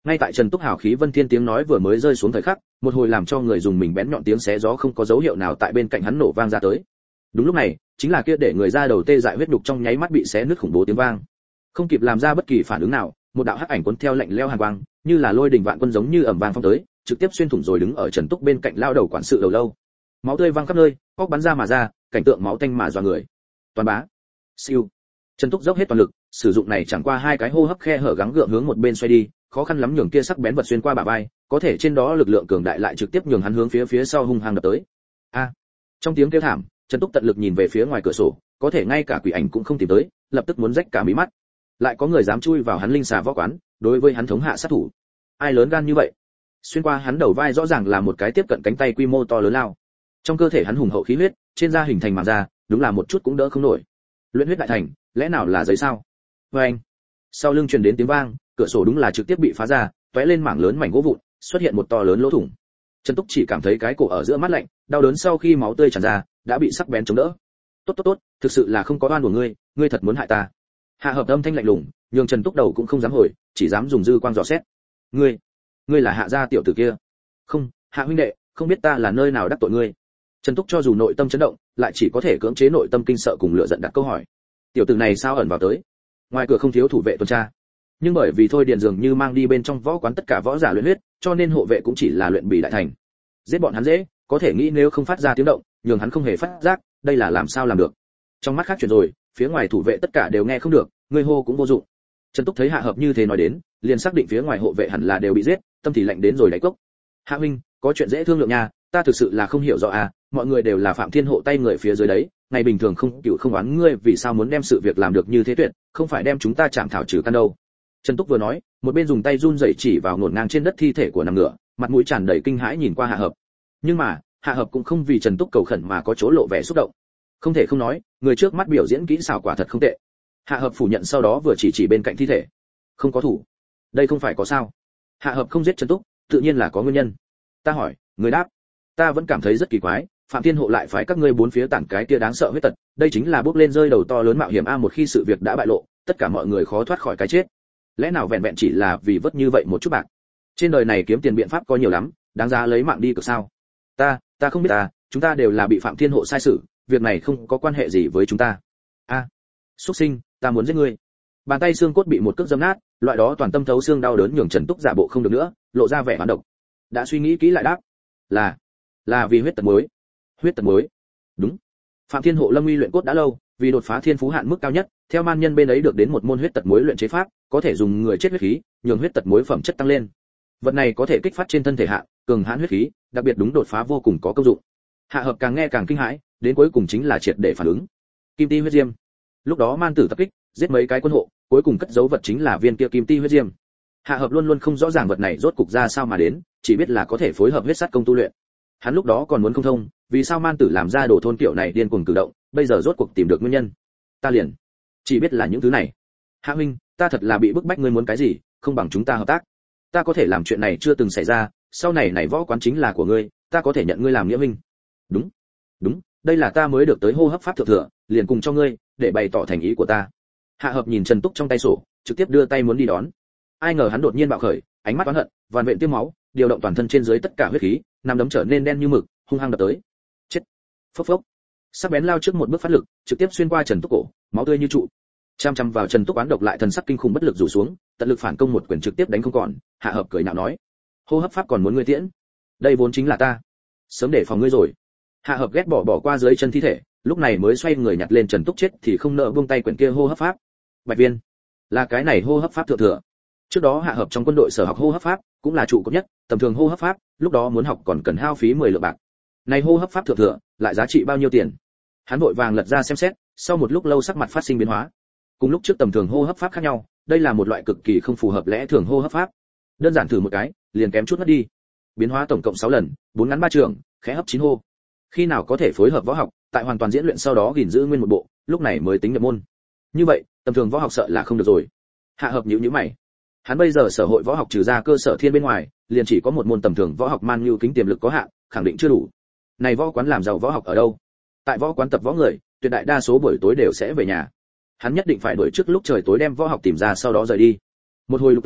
Ngay tại Trần Túc hào khí vân thiên tiếng nói vừa mới rơi xuống thời khắc, một hồi làm cho người dùng mình bén nhọn tiếng xé gió không có dấu hiệu nào tại bên cạnh hắn nổ vang ra tới. Đúng lúc này, chính là kia để người ra đầu tê dại huyết nhục trong nháy mắt bị xé nứt khủng bố tiếng vang. Không kịp làm ra bất kỳ phản ứng nào, một đạo hắc ảnh cuốn theo lạnh lẽo hàn quang, như là lôi đình vạn quân giống như ầm vang phong tới, trực tiếp xuyên thủng rồi đứng ở Trần Túc bên cạnh lao đầu quản sự đầu lâu. Máu tươi văng khắp nơi, óc bắn ra mà ra, cảnh tượng máu tanh mà dọa người. Toàn bá. Siêu. Trần Túc dốc hết toàn lực, sử dụng này chẳng qua hai cái hô hấp khe hở gắng gượng hướng một bên xoay đi, khó khăn lắm nhường kia sắc bén vật xuyên qua bả vai, có thể trên đó lực lượng cường đại lại trực tiếp nhường hắn hướng phía phía sau hung hăng đập tới. A. Trong tiếng kêu thảm, Trần Túc tận lực nhìn về phía ngoài cửa sổ, có thể ngay cả quỷ ảnh cũng không tìm tới, lập tức muốn rách cả mí mắt. Lại có người dám chui vào hắn linh xà võ quán, đối với hắn thống hạ sát thủ. Ai lớn gan như vậy? Xuyên qua hắn đầu vai rõ ràng là một cái tiếp cận cánh tay quy mô to lớn lao. Trong cơ thể hắn hùng hậu khí huyết, trên da hình thành màng da, đúng là một chút cũng đỡ không nổi. Luyện huyết đại thành, lẽ nào là giấy sao? Oeng. Sau lưng truyền đến tiếng vang, cửa sổ đúng là trực tiếp bị phá ra, tóe lên mảng lớn mảnh gỗ vụn, xuất hiện một to lớn lỗ thủng. Trần Túc chỉ cảm thấy cái cổ ở giữa mát lạnh, đau đớn sau khi máu tươi tràn ra, đã bị sắc bén chống đỡ. Tốt tốt tốt, thực sự là không có oan của ngươi, ngươi thật muốn hại ta. Hạ Hợp âm thanh lạnh lùng, nhường Trần Túc đầu cũng không dám hồi, chỉ dám dùng dư quang dò xét. Ngươi, ngươi là Hạ gia tiểu tử kia? Không, Hạ huynh đệ, không biết ta là nơi nào đắc tội ngươi. Trần Túc cho dù nội tâm chấn động, lại chỉ có thể cưỡng chế nội tâm kinh sợ cùng lửa giận đặt câu hỏi. Tiểu tử này sao ẩn vào tới? Ngoài cửa không thiếu thủ vệ tuần tra, nhưng bởi vì thôi điện dường như mang đi bên trong võ quán tất cả võ giả luyện huyết, cho nên hộ vệ cũng chỉ là luyện bì đại thành. Giết bọn hắn dễ, có thể nghĩ nếu không phát ra tiếng động, nhường hắn không hề phát giác, đây là làm sao làm được? Trong mắt khác chuyển rồi, phía ngoài thủ vệ tất cả đều nghe không được, người hô cũng vô dụng. Trần Túc thấy Hạ Hợp như thế nói đến, liền xác định phía ngoài hộ vệ hẳn là đều bị giết, tâm thì lạnh đến rồi đáy cốc. Hạ huynh, có chuyện dễ thương lượng nha, ta thực sự là không hiểu rõ à, mọi người đều là Phạm Thiên hộ tay người phía dưới đấy, ngày bình thường không cựu không oán ngươi, vì sao muốn đem sự việc làm được như thế tuyệt, không phải đem chúng ta chạm thảo trừ căn đâu. Trần Túc vừa nói, một bên dùng tay run rẩy chỉ vào ngổn ngang trên đất thi thể của nằm ngựa, mặt mũi tràn đầy kinh hãi nhìn qua Hạ Hợp. Nhưng mà, Hạ Hợp cũng không vì Trần Túc cầu khẩn mà có chỗ lộ vẻ xúc động. Không thể không nói, người trước mắt biểu diễn kỹ xảo quả thật không tệ. Hạ Hợp phủ nhận sau đó vừa chỉ chỉ bên cạnh thi thể. Không có thủ. Đây không phải có sao? Hạ Hợp không giết Trần Túc, tự nhiên là có nguyên nhân. Ta hỏi, người đáp. Ta vẫn cảm thấy rất kỳ quái, Phạm Thiên hộ lại phái các ngươi bốn phía tản cái kia đáng sợ huyết tật, đây chính là bước lên rơi đầu to lớn mạo hiểm a, một khi sự việc đã bại lộ, tất cả mọi người khó thoát khỏi cái chết. Lẽ nào vẹn vẹn chỉ là vì vớt như vậy một chút bạc? Trên đời này kiếm tiền biện pháp có nhiều lắm, đáng giá lấy mạng đi cược sao? Ta, ta không biết ta, chúng ta đều là bị Phạm Thiên hộ sai xử, việc này không có quan hệ gì với chúng ta. A, à, xuất sinh, ta muốn giết ngươi. Bàn tay xương cốt bị một cước giẫm nát, loại đó toàn tâm thấu xương đau đớn nhường Trần Túc giả bộ không được nữa, lộ ra vẻ hoán độc. Đã suy nghĩ kỹ lại đáp, là, là vì huyết tật muối. Huyết tật muối? Đúng. Phạm Thiên hộ lâm uy luyện cốt đã lâu, vì đột phá thiên phú hạn mức cao nhất, theo man nhân bên ấy được đến một môn huyết tật muối luyện chế pháp, có thể dùng người chết huyết khí, nhường huyết tật muối phẩm chất tăng lên. Vật này có thể kích phát trên thân thể hạ, cường hãn huyết khí, đặc biệt đúng đột phá vô cùng có công dụng. Hạ Hợp càng nghe càng kinh hãi, đến cuối cùng chính là triệt để phản ứng. Kim ti huyết diêm. Lúc đó man tử tập kích, giết mấy cái quân hộ, cuối cùng cất giấu vật chính là viên kia kim ti huyết diêm. Hạ Hợp luôn luôn không rõ ràng vật này rốt cục ra sao mà đến, chỉ biết là có thể phối hợp huyết sát công tu luyện. Hắn lúc đó còn muốn không thông, vì sao man tử làm ra đồ thôn kiểu này điên cuồng cử động, bây giờ rốt cuộc tìm được nguyên nhân. Ta liền chỉ biết là những thứ này. Hạ huynh, ta thật là bị bức bách, ngươi muốn cái gì, không bằng chúng ta hợp tác. Ta có thể làm chuyện này chưa từng xảy ra, sau này này võ quán chính là của ngươi, ta có thể nhận ngươi làm nghĩa huynh. Đúng, đúng, đây là ta mới được tới hô hấp pháp thượng thừa, liền cùng cho ngươi, để bày tỏ thành ý của ta. Hạ Hợp nhìn Trần Túc trong tay sổ, trực tiếp đưa tay muốn đi đón. Ai ngờ hắn đột nhiên bạo khởi, ánh mắt oán hận, vằn vện tiêm máu, điều động toàn thân trên dưới tất cả huyết khí, nằm đấm trở nên đen như mực, hung hăng đập tới. Chết. Phốc phốc. Sắc bén lao trước một bước phát lực, trực tiếp xuyên qua Trần Túc cổ, máu tươi như trụ. Chăm chăm vào Trần Túc oán độc lại thần sắc kinh khủng bất lực rủ xuống, tận lực phản công một quyền trực tiếp đánh không còn. Hạ Hợp cười nhạo nói, hô hấp pháp còn muốn ngươi tiễn? Đây vốn chính là ta, sớm để phòng ngươi rồi. Hạ Hợp ghét bỏ bỏ qua dưới chân thi thể, lúc này mới xoay người nhặt lên Trần Túc chết thì không nỡ buông tay quyển kia hô hấp pháp. Bạch Viên, là cái này hô hấp pháp thượng thừa. Trước đó Hạ Hợp trong quân đội sở học hô hấp pháp, cũng là trụ cột nhất, tầm thường hô hấp pháp, lúc đó muốn học còn cần hao phí mười lượng bạc. Này hô hấp pháp thượng thừa, lại giá trị bao nhiêu tiền? Hắn vội vàng lật ra xem xét, sau một lúc lâu sắc mặt phát sinh biến hóa. Cùng lúc trước tầm thường hô hấp pháp khác nhau, đây là một loại cực kỳ không phù hợp lẽ thường hô hấp pháp. Đơn giản thử một cái, liền kém chút mất đi. Biến hóa tổng cộng sáu lần, bốn ngắn ba trường, khẽ hấp chín hô. Khi nào có thể phối hợp võ học, tại hoàn toàn diễn luyện sau đó gìn giữ nguyên một bộ, lúc này mới tính nhập môn. Như vậy, tầm thường võ học sợ là không được rồi. Hạ Hợp nhíu nhíu mày. Hắn bây giờ sở hội võ học trừ ra cơ sở thiên bên ngoài, liền chỉ có một môn tầm thường võ học man nhu kính tiềm lực có hạn, khẳng định chưa đủ. Này võ quán làm giàu võ học ở đâu? Tại võ quán tập võ người, tuyệt đại đa số buổi tối đều sẽ về nhà. Hắn nhất định phải đuổi trước lúc trời tối đem võ học tìm ra sau đó rời đi. Một hồi lục tung,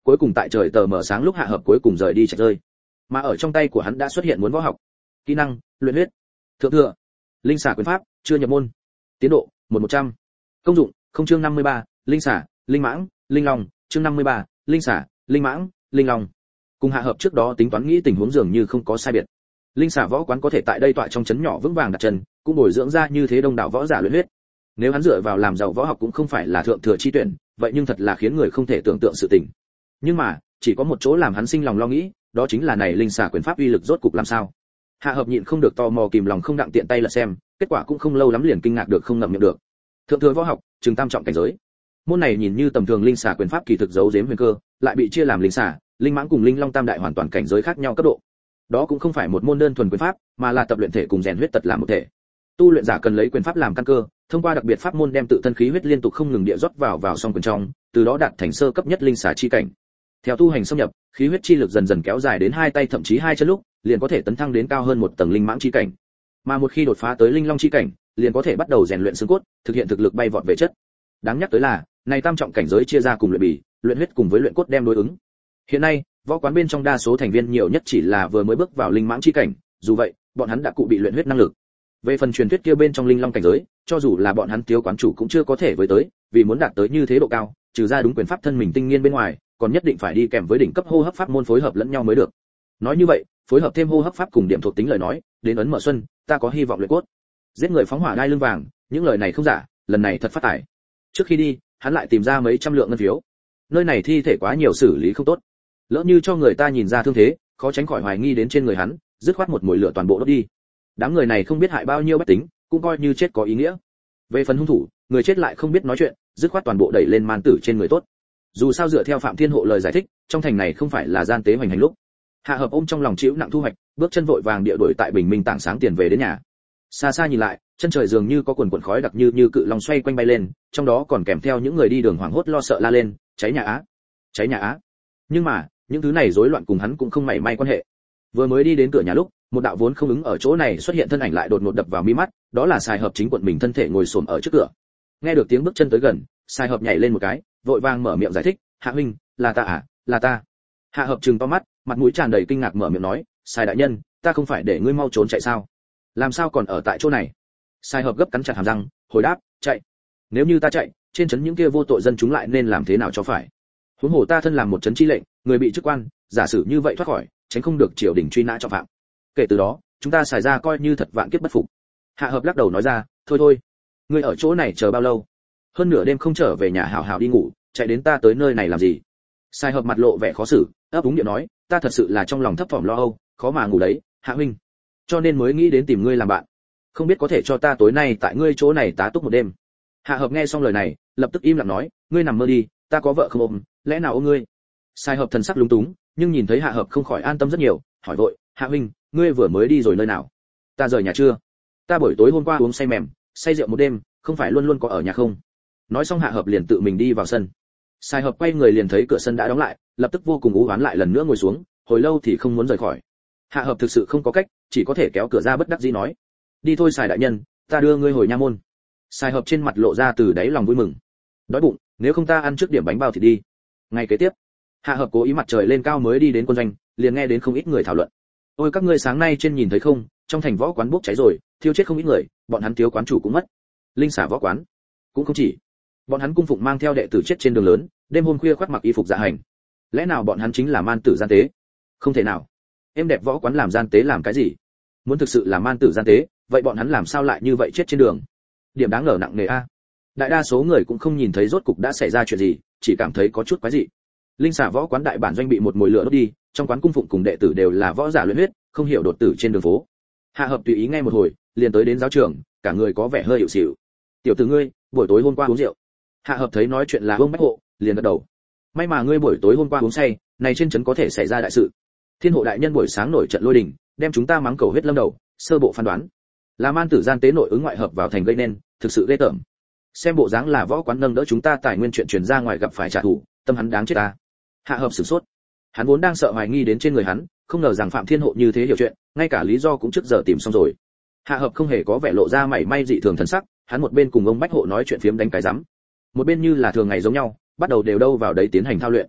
cuối cùng tại trời tờ mờ sáng lúc Hạ Hợp cuối cùng rời đi chạy rơi. Mà ở trong tay của hắn đã xuất hiện muốn võ học. Kỹ năng, luyện huyết. Thượng thừa. Linh xả quyền pháp, chưa nhập môn. Tiến độ, một một trăm. Công dụng, không chương năm mươi ba, linh xả, linh mãng, linh long, chương năm mươi ba, linh xả, linh mãng, linh long. Cùng Hạ Hợp trước đó tính toán nghĩ tình huống dường như không có sai biệt. Linh xả võ quán có thể tại đây tọa trong trấn nhỏ vững vàng đặt chân, cũng bồi dưỡng ra như thế đông đảo võ giả luyện huyết. Nếu hắn dựa vào làm giàu võ học cũng không phải là thượng thừa chi tuyển, vậy nhưng thật là khiến người không thể tưởng tượng sự tình. Nhưng mà, chỉ có một chỗ làm hắn sinh lòng lo nghĩ, đó chính là này linh xả quyền pháp uy lực rốt cục làm sao. Hạ Hợp nhịn không được tò mò kìm lòng không đặng tiện tay lật xem, kết quả cũng không lâu lắm liền kinh ngạc được không ngậm miệng được. Thượng thừa võ học, trường tam trọng cảnh giới. Môn này nhìn như tầm thường linh xả quyền pháp kỳ thực giấu giếm huyền cơ, lại bị chia làm linh xả, linh mãng cùng linh long tam đại hoàn toàn cảnh giới khác nhau cấp độ. Đó cũng không phải một môn đơn thuần quyền pháp, mà là tập luyện thể cùng rèn huyết tật làm một thể. Tu luyện giả cần lấy quyền pháp làm căn cơ, thông qua đặc biệt pháp môn đem tự thân khí huyết liên tục không ngừng địa rót vào vào song quyền trong, từ đó đạt thành sơ cấp nhất linh xả chi cảnh. Theo tu hành xâm nhập, khí huyết chi lực dần dần kéo dài đến hai tay thậm chí hai chân lúc, liền có thể tấn thăng đến cao hơn một tầng linh mãng chi cảnh. Mà một khi đột phá tới linh long chi cảnh, liền có thể bắt đầu rèn luyện xương cốt, thực hiện thực lực bay vọt về chất. Đáng nhắc tới là, này tam trọng cảnh giới chia ra cùng luyện bì, luyện huyết cùng với luyện cốt đem đối ứng. Hiện nay, võ quán bên trong đa số thành viên nhiều nhất chỉ là vừa mới bước vào linh mãng chi cảnh, dù vậy, bọn hắn đã cụ bị luyện huyết năng lực. Về phần truyền thuyết kia bên trong linh long cảnh giới, cho dù là bọn hắn thiếu quán chủ cũng chưa có thể với tới, vì muốn đạt tới như thế độ cao, trừ ra đúng quyền pháp thân mình tinh nghiên bên ngoài, còn nhất định phải đi kèm với đỉnh cấp hô hấp pháp môn phối hợp lẫn nhau mới được. Nói như vậy, phối hợp thêm hô hấp pháp cùng điểm thuộc tính lời nói, đến ấn mở xuân, ta có hy vọng luyện cốt. Giết người phóng hỏa đai lưng vàng, những lời này không giả, lần này thật phát tài. Trước khi đi, hắn lại tìm ra mấy trăm lượng ngân phiếu. Nơi này thi thể quá nhiều xử lý không tốt. Lỡ như cho người ta nhìn ra thương thế, khó tránh khỏi hoài nghi đến trên người hắn, dứt khoát một mùi lửa toàn bộ đốt đi. Đám người này không biết hại bao nhiêu bách tính, cũng coi như chết có ý nghĩa. Về phần hung thủ, người chết lại không biết nói chuyện, dứt khoát toàn bộ đẩy lên man tử trên người tốt. Dù sao dựa theo Phạm Thiên Hộ lời giải thích, trong thành này không phải là gian tế hoành hành lúc. Hạ Hợp ôm trong lòng chịu nặng thu hoạch, bước chân vội vàng địa đuổi tại bình minh tảng sáng tiền về đến nhà. Xa xa nhìn lại, chân trời dường như có quần quần khói đặc như như cự long xoay quanh bay lên, trong đó còn kèm theo những người đi đường hoảng hốt lo sợ la lên, cháy nhà á, cháy nhà á. Nhưng mà, những thứ này rối loạn cùng hắn cũng không mảy may quan hệ. Vừa mới đi đến cửa nhà lúc, một đạo vốn không ứng ở chỗ này xuất hiện thân ảnh lại đột ngột đập vào mi mắt, đó là Sai Hợp chính quận mình thân thể ngồi xổm ở trước cửa. Nghe được tiếng bước chân tới gần, Sai Hợp nhảy lên một cái, vội vàng mở miệng giải thích, "Hạ huynh, là ta à, là ta." Hạ Hợp trừng to mắt, mặt mũi tràn đầy kinh ngạc mở miệng nói, "Sai đại nhân, ta không phải để ngươi mau trốn chạy sao? Làm sao còn ở tại chỗ này?" Sai Hợp gấp cắn chặt hàm răng, hồi đáp, "Chạy? Nếu như ta chạy, trên trấn những kia vô tội dân chúng lại nên làm thế nào cho phải? Huống hồ ta thân làm một trấn chi lệnh, người bị chức quan, giả sử như vậy thoát khỏi, tránh không được triều đình truy nã trọng phạm. Kể từ đó, chúng ta xài ra coi như thật vạn kiếp bất phục." Hạ Hợp lắc đầu nói ra, "Thôi thôi, ngươi ở chỗ này chờ bao lâu? Hơn nửa đêm không trở về nhà hảo hảo đi ngủ, chạy đến ta tới nơi này làm gì?" Sai Hợp mặt lộ vẻ khó xử, ấp úng điệu nói, "Ta thật sự là trong lòng thấp thỏm lo âu, khó mà ngủ đấy, Hạ huynh, cho nên mới nghĩ đến tìm ngươi làm bạn. Không biết có thể cho ta tối nay tại ngươi chỗ này tá túc một đêm." Hạ Hợp nghe xong lời này, lập tức im lặng nói, "Ngươi nằm mơ đi, ta có vợ không ôm, lẽ nào ôm ngươi?" Sai Hợp thần sắc lúng túng, nhưng nhìn thấy Hạ Hợp không khỏi an tâm rất nhiều, hỏi vội, "Hạ huynh, ngươi vừa mới đi rồi nơi nào?" "Ta rời nhà chưa? Ta buổi tối hôm qua uống say mềm, say rượu một đêm, không phải luôn luôn có ở nhà không?" Nói xong Hạ Hợp liền tự mình đi vào sân. Sai Hợp quay người liền thấy cửa sân đã đóng lại, lập tức vô cùng u uất lại lần nữa ngồi xuống, hồi lâu thì không muốn rời khỏi. Hạ Hợp thực sự không có cách, chỉ có thể kéo cửa ra bất đắc dĩ nói, "Đi thôi Sai đại nhân, ta đưa ngươi hồi nha môn." Sai Hợp trên mặt lộ ra từ đáy lòng vui mừng. "Đói bụng, nếu không ta ăn trước điểm bánh bao thịt đi." Ngày kế tiếp, Hạ Hợp cố ý mặt trời lên cao mới đi đến quân doanh, liền nghe đến không ít người thảo luận. "Ôi các ngươi sáng nay trên nhìn thấy không, trong thành võ quán bốc cháy rồi, thiêu chết không ít người, bọn hắn thiếu quán chủ cũng mất. Linh xả võ quán cũng không chỉ, bọn hắn cung phụng mang theo đệ tử chết trên đường lớn, đêm hôm khuya khoác mặc y phục dạ hành. Lẽ nào bọn hắn chính là man tử gian tế? Không thể nào. Em đẹp võ quán làm gian tế làm cái gì? Muốn thực sự là man tử gian tế, vậy bọn hắn làm sao lại như vậy chết trên đường? Điểm đáng ngờ nặng nề a." Đại đa số người cũng không nhìn thấy rốt cục đã xảy ra chuyện gì, chỉ cảm thấy có chút quái dị. Linh xả võ quán đại bản doanh bị một mùi lửa đốt đi, trong quán cung phụng cùng đệ tử đều là võ giả luyện huyết, không hiểu đột tử trên đường phố. Hạ Hợp tùy ý nghe một hồi, liền tới đến giáo trường, cả người có vẻ hơi hiệu xỉu. "Tiểu tử ngươi, buổi tối hôm qua uống rượu?" Hạ Hợp thấy nói chuyện là Vương Bách Hộ, liền gật đầu. "May mà ngươi buổi tối hôm qua uống say, này trên trấn có thể xảy ra đại sự. Thiên Hộ đại nhân buổi sáng nổi trận lôi đình, đem chúng ta mắng cầu huyết lâm đầu, sơ bộ phán đoán là man tử gian tế nội ứng ngoại hợp vào thành gây nên, thực sự ghê tởm. Xem bộ dáng là võ quán nâng đỡ chúng ta tài nguyên chuyện truyền ra ngoài gặp phải trả thù, tâm hắn đáng chết ta." Hạ Hợp sửng sốt. Hắn vốn đang sợ hoài nghi đến trên người hắn, không ngờ rằng Phạm Thiên Hộ như thế hiểu chuyện, ngay cả lý do cũng trước giờ tìm xong rồi. Hạ Hợp không hề có vẻ lộ ra mảy may dị thường thần sắc, hắn một bên cùng ông Bách Hộ nói chuyện phiếm đánh cái rắm, một bên như là thường ngày giống nhau, bắt đầu đều đâu vào đấy tiến hành thao luyện.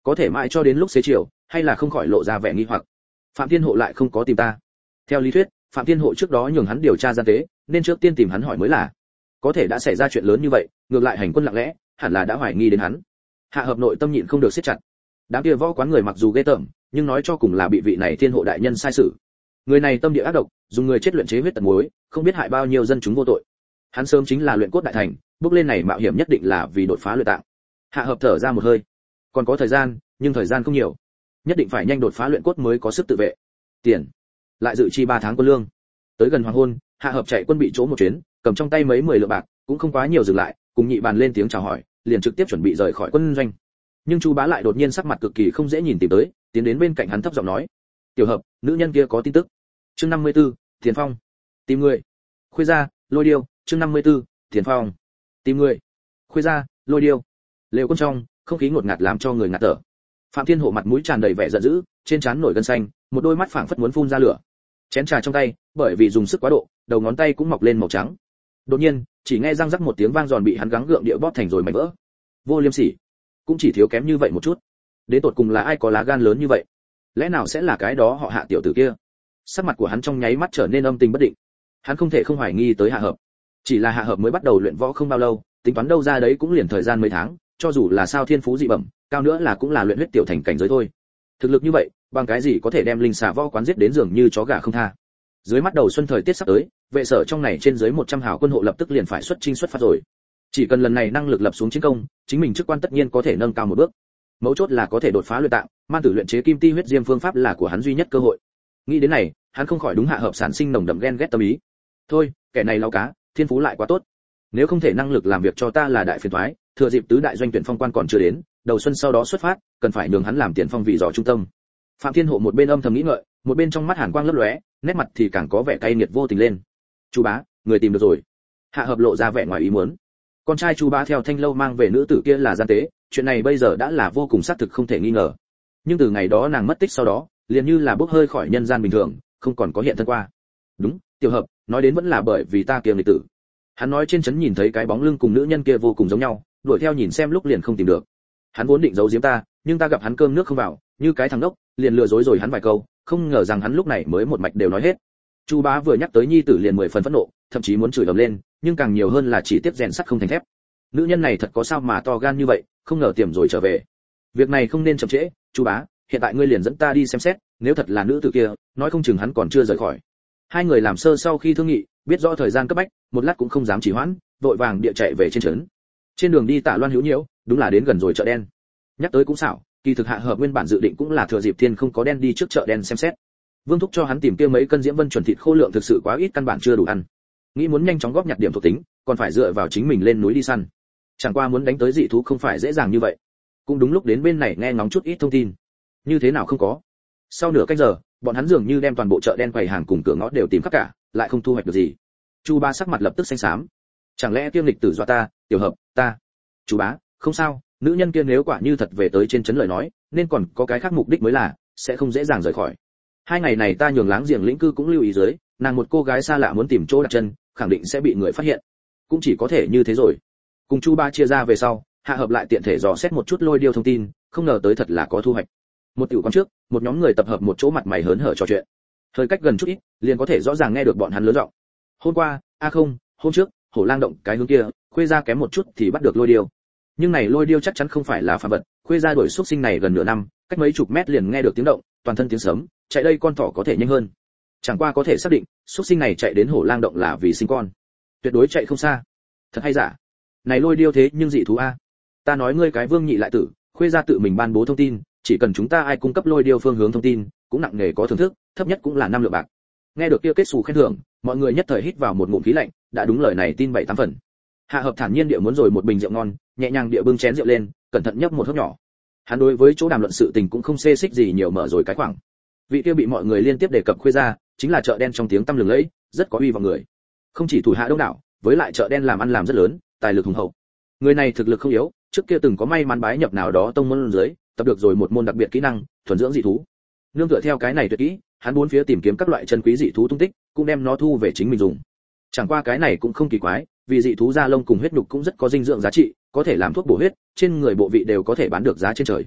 có thể mãi cho đến lúc xế chiều, hay là không khỏi lộ ra vẻ nghi hoặc. Phạm Thiên Hộ lại không có tìm ta. Theo lý thuyết, Phạm Thiên Hộ trước đó nhường hắn điều tra gian tế, nên trước tiên tìm hắn hỏi mới là. Có thể đã xảy ra chuyện lớn như vậy, ngược lại hành quân lặng lẽ, hẳn là đã hoài nghi đến hắn. Hạ Hợp nội tâm nhịn không được siết chặt. Đám kia võ quán người mặc dù ghê tởm, nhưng nói cho cùng là bị vị này Thiên Hộ đại nhân sai xử. Người này tâm địa ác độc, dùng người chết luyện chế huyết tận muối, không biết hại bao nhiêu dân chúng vô tội. Hắn sớm chính là luyện cốt đại thành, bước lên này mạo hiểm nhất định là vì đột phá luyện tạng. Hạ Hợp thở ra một hơi. Còn có thời gian, nhưng thời gian không nhiều. Nhất định phải nhanh đột phá luyện cốt mới có sức tự vệ. Tiền, lại dự chi ba tháng quân lương. Tới gần hoàng hôn, Hạ Hợp chạy quân bị chỗ một chuyến, cầm trong tay mấy mười lượng bạc, cũng không quá nhiều dừng lại, cùng nhị bàn lên tiếng chào hỏi, liền trực tiếp chuẩn bị rời khỏi quân doanh. Nhưng Chu Bá lại đột nhiên sắc mặt cực kỳ không dễ nhìn tìm tới, tiến đến bên cạnh hắn thấp giọng nói: "Tiểu Hợp, nữ nhân kia có tin tức." Chương năm mươi tư, Tiền Phong. Tìm người. Khuê gia, Lôi Điêu, chương năm mươi tư, Tiền Phong. Tìm người. Khuê gia, Lôi Điêu. Lều quân trong, không khí ngột ngạt làm cho người ngạt thở. Phạm Thiên Hộ mặt mũi tràn đầy vẻ giận dữ, trên trán nổi gân xanh, một đôi mắt phảng phất muốn phun ra lửa. Chén trà trong tay, bởi vì dùng sức quá độ, đầu ngón tay cũng mọc lên màu trắng. Đột nhiên, chỉ nghe răng rắc một tiếng vang giòn bị hắn gắng gượng địa bóp thành rồi mảnh vỡ. Vô liêm sỉ, cũng chỉ thiếu kém như vậy một chút. Đến tột cùng là ai có lá gan lớn như vậy? Lẽ nào sẽ là cái đó họ Hạ tiểu tử kia? Sắc mặt của hắn trong nháy mắt trở nên âm tình bất định. Hắn không thể không hoài nghi tới Hạ Hợp. Chỉ là Hạ Hợp mới bắt đầu luyện võ không bao lâu, tính toán đâu ra đấy cũng liền thời gian mấy tháng, cho dù là sao thiên phú dị bẩm, cao nữa là cũng là luyện huyết tiểu thành cảnh giới thôi. Thực lực như vậy, bằng cái gì có thể đem linh xà võ quán giết đến giường như chó gà không tha. Dưới mắt đầu xuân thời tiết sắp tới, vệ sở trong này trên dưới một trăm hào quân hộ lập tức liền phải xuất chinh xuất phát rồi. Chỉ cần lần này năng lực lập xuống chiến công, chính mình chức quan tất nhiên có thể nâng cao một bước. Mấu chốt là có thể đột phá luyện tạng, man tử luyện chế kim ti huyết diêm phương pháp là của hắn duy nhất cơ hội. Nghĩ đến này, hắn không khỏi đúng Hạ Hợp sản sinh nồng đậm ghen ghét tâm ý. Thôi, kẻ này lao cá, thiên phú lại quá tốt. Nếu không thể năng lực làm việc cho ta là đại phiền toái, thừa dịp tứ đại doanh tuyển phong quan còn chưa đến, đầu xuân sau đó xuất phát, cần phải nhường hắn làm tiền phong vị dò trung tâm. Phạm Thiên Hộ một bên âm thầm nghĩ ngợi, một bên trong mắt hàn quang lấp lóe, nét mặt thì càng có vẻ cay nghiệt vô tình lên. Chu Bá, người tìm được rồi. Hạ Hợp lộ ra vẻ ngoài ý muốn. Con trai Chu Bá theo Thanh Lâu mang về nữ tử kia là gian tế, chuyện này bây giờ đã là vô cùng xác thực không thể nghi ngờ. Nhưng từ ngày đó nàng mất tích sau đó, liền như là bốc hơi khỏi nhân gian bình thường, không còn có hiện thân qua. Đúng, Tiểu Hợp, nói đến vẫn là bởi vì ta kiêng lịch tử. Hắn nói trên trấn nhìn thấy cái bóng lưng cùng nữ nhân kia vô cùng giống nhau, đuổi theo nhìn xem lúc liền không tìm được. Hắn vốn định giấu giếm ta, nhưng ta gặp hắn cơm nước không vào, như cái thằng đốc, liền lừa dối rồi hắn vài câu, không ngờ rằng hắn lúc này mới một mạch đều nói hết. Chu Bá vừa nhắc tới nhi tử liền mười phần phẫn nộ, thậm chí muốn chửi ầm lên, nhưng càng nhiều hơn là chỉ tiếc rèn sắt không thành thép. Nữ nhân này thật có sao mà to gan như vậy, không ngờ tiềm rồi trở về. Việc này không nên chậm trễ, Chu Bá, hiện tại ngươi liền dẫn ta đi xem xét, nếu thật là nữ tử kia, nói không chừng hắn còn chưa rời khỏi. Hai người làm sơ sau khi thương nghị, biết rõ thời gian cấp bách, một lát cũng không dám trì hoãn, vội vàng địa chạy về trên trấn. Trên đường đi Tạ Loan hữu nhiễu, đúng là đến gần rồi chợ đen. Nhắc tới cũng xảo, kỳ thực Hạ Hợp nguyên bản dự định cũng là thừa dịp thiên không có đen đi trước chợ đen xem xét. Vương thúc cho hắn tìm kia mấy cân diễm vân chuẩn thịt khô lượng thực sự quá ít căn bản chưa đủ ăn. Nghĩ muốn nhanh chóng góp nhặt điểm thuộc tính, còn phải dựa vào chính mình lên núi đi săn. Chẳng qua muốn đánh tới dị thú không phải dễ dàng như vậy. Cũng đúng lúc đến bên này nghe ngóng chút ít thông tin. Như thế nào không có. Sau nửa canh giờ, bọn hắn dường như đem toàn bộ chợ đen quầy hàng cùng cửa ngõ đều tìm khắp cả, lại không thu hoạch được gì. Chu Bá sắc mặt lập tức xanh xám. Chẳng lẽ kiêm lịch tử dọa ta, Tiểu Hợp, ta. Chu Bá, không sao, nữ nhân kia nếu quả như thật về tới trên trấn lời nói, nên còn có cái khác mục đích mới là, sẽ không dễ dàng rời khỏi. Hai ngày này ta nhường láng giềng lĩnh cư cũng lưu ý dưới, nàng một cô gái xa lạ muốn tìm chỗ đặt chân, khẳng định sẽ bị người phát hiện. Cũng chỉ có thể như thế rồi. Cùng Chu Bá chia ra về sau, Hạ Hợp lại tiện thể dò xét một chút Lôi Điêu thông tin, không ngờ tới thật là có thu hoạch. Một tiểu quán trước, một nhóm người tập hợp một chỗ mặt mày hớn hở trò chuyện. Hơi cách gần chút ít, liền có thể rõ ràng nghe được bọn hắn lớn giọng. Hôm qua, a không, hôm trước, Hổ Lang động cái hướng kia, Khuê gia kém một chút thì bắt được Lôi Điêu. Nhưng này Lôi Điêu chắc chắn không phải là phàm vật, Khuê gia đuổi xuất sinh này gần nửa năm, cách mấy chục mét liền nghe được tiếng động, toàn thân tiếng sớm, chạy đây con thỏ có thể nhanh hơn. Chẳng qua có thể xác định, xuất sinh này chạy đến Hổ Lang động là vì sinh con. Tuyệt đối chạy không xa. Thật hay giả? Này Lôi Điêu thế nhưng dị thú a. Ta nói ngươi cái Vương nhị lại tử, Khuê gia tự mình ban bố thông tin, chỉ cần chúng ta ai cung cấp Lôi Điêu phương hướng thông tin, cũng nặng nề có thưởng thức, thấp nhất cũng là năm lượng bạc. Nghe được kia kết xù khen thưởng, mọi người nhất thời hít vào một ngụm khí lạnh, đã đúng lời này tin bảy tám phần. Hạ Hợp thản nhiên địa muốn rồi một bình rượu ngon, nhẹ nhàng địa bưng chén rượu lên, cẩn thận nhấp một hớp nhỏ. Hắn đối với chỗ đàm luận sự tình cũng không xê xích gì nhiều mở rồi cái khoảng. Vị kia bị mọi người liên tiếp đề cập Khuê gia, chính là chợ đen trong tiếng tăm lừng lẫy, rất có uy vọng người. Không chỉ thủ hạ đông đảo, với lại chợ đen làm ăn làm rất lớn, tài lực hùng hậu. Người này thực lực không yếu, trước kia từng có may mắn bái nhập nào đó tông môn dưới, tập được rồi một môn đặc biệt kỹ năng, thuần dưỡng dị thú. Nương tựa theo cái này tuyệt kỹ, hắn bốn phía tìm kiếm các loại chân quý dị thú tung tích, cũng đem nó thu về chính mình dùng. Chẳng qua cái này cũng không kỳ quái, vì dị thú da lông cùng huyết nhục cũng rất có dinh dưỡng giá trị, có thể làm thuốc bổ huyết, trên người bộ vị đều có thể bán được giá trên trời.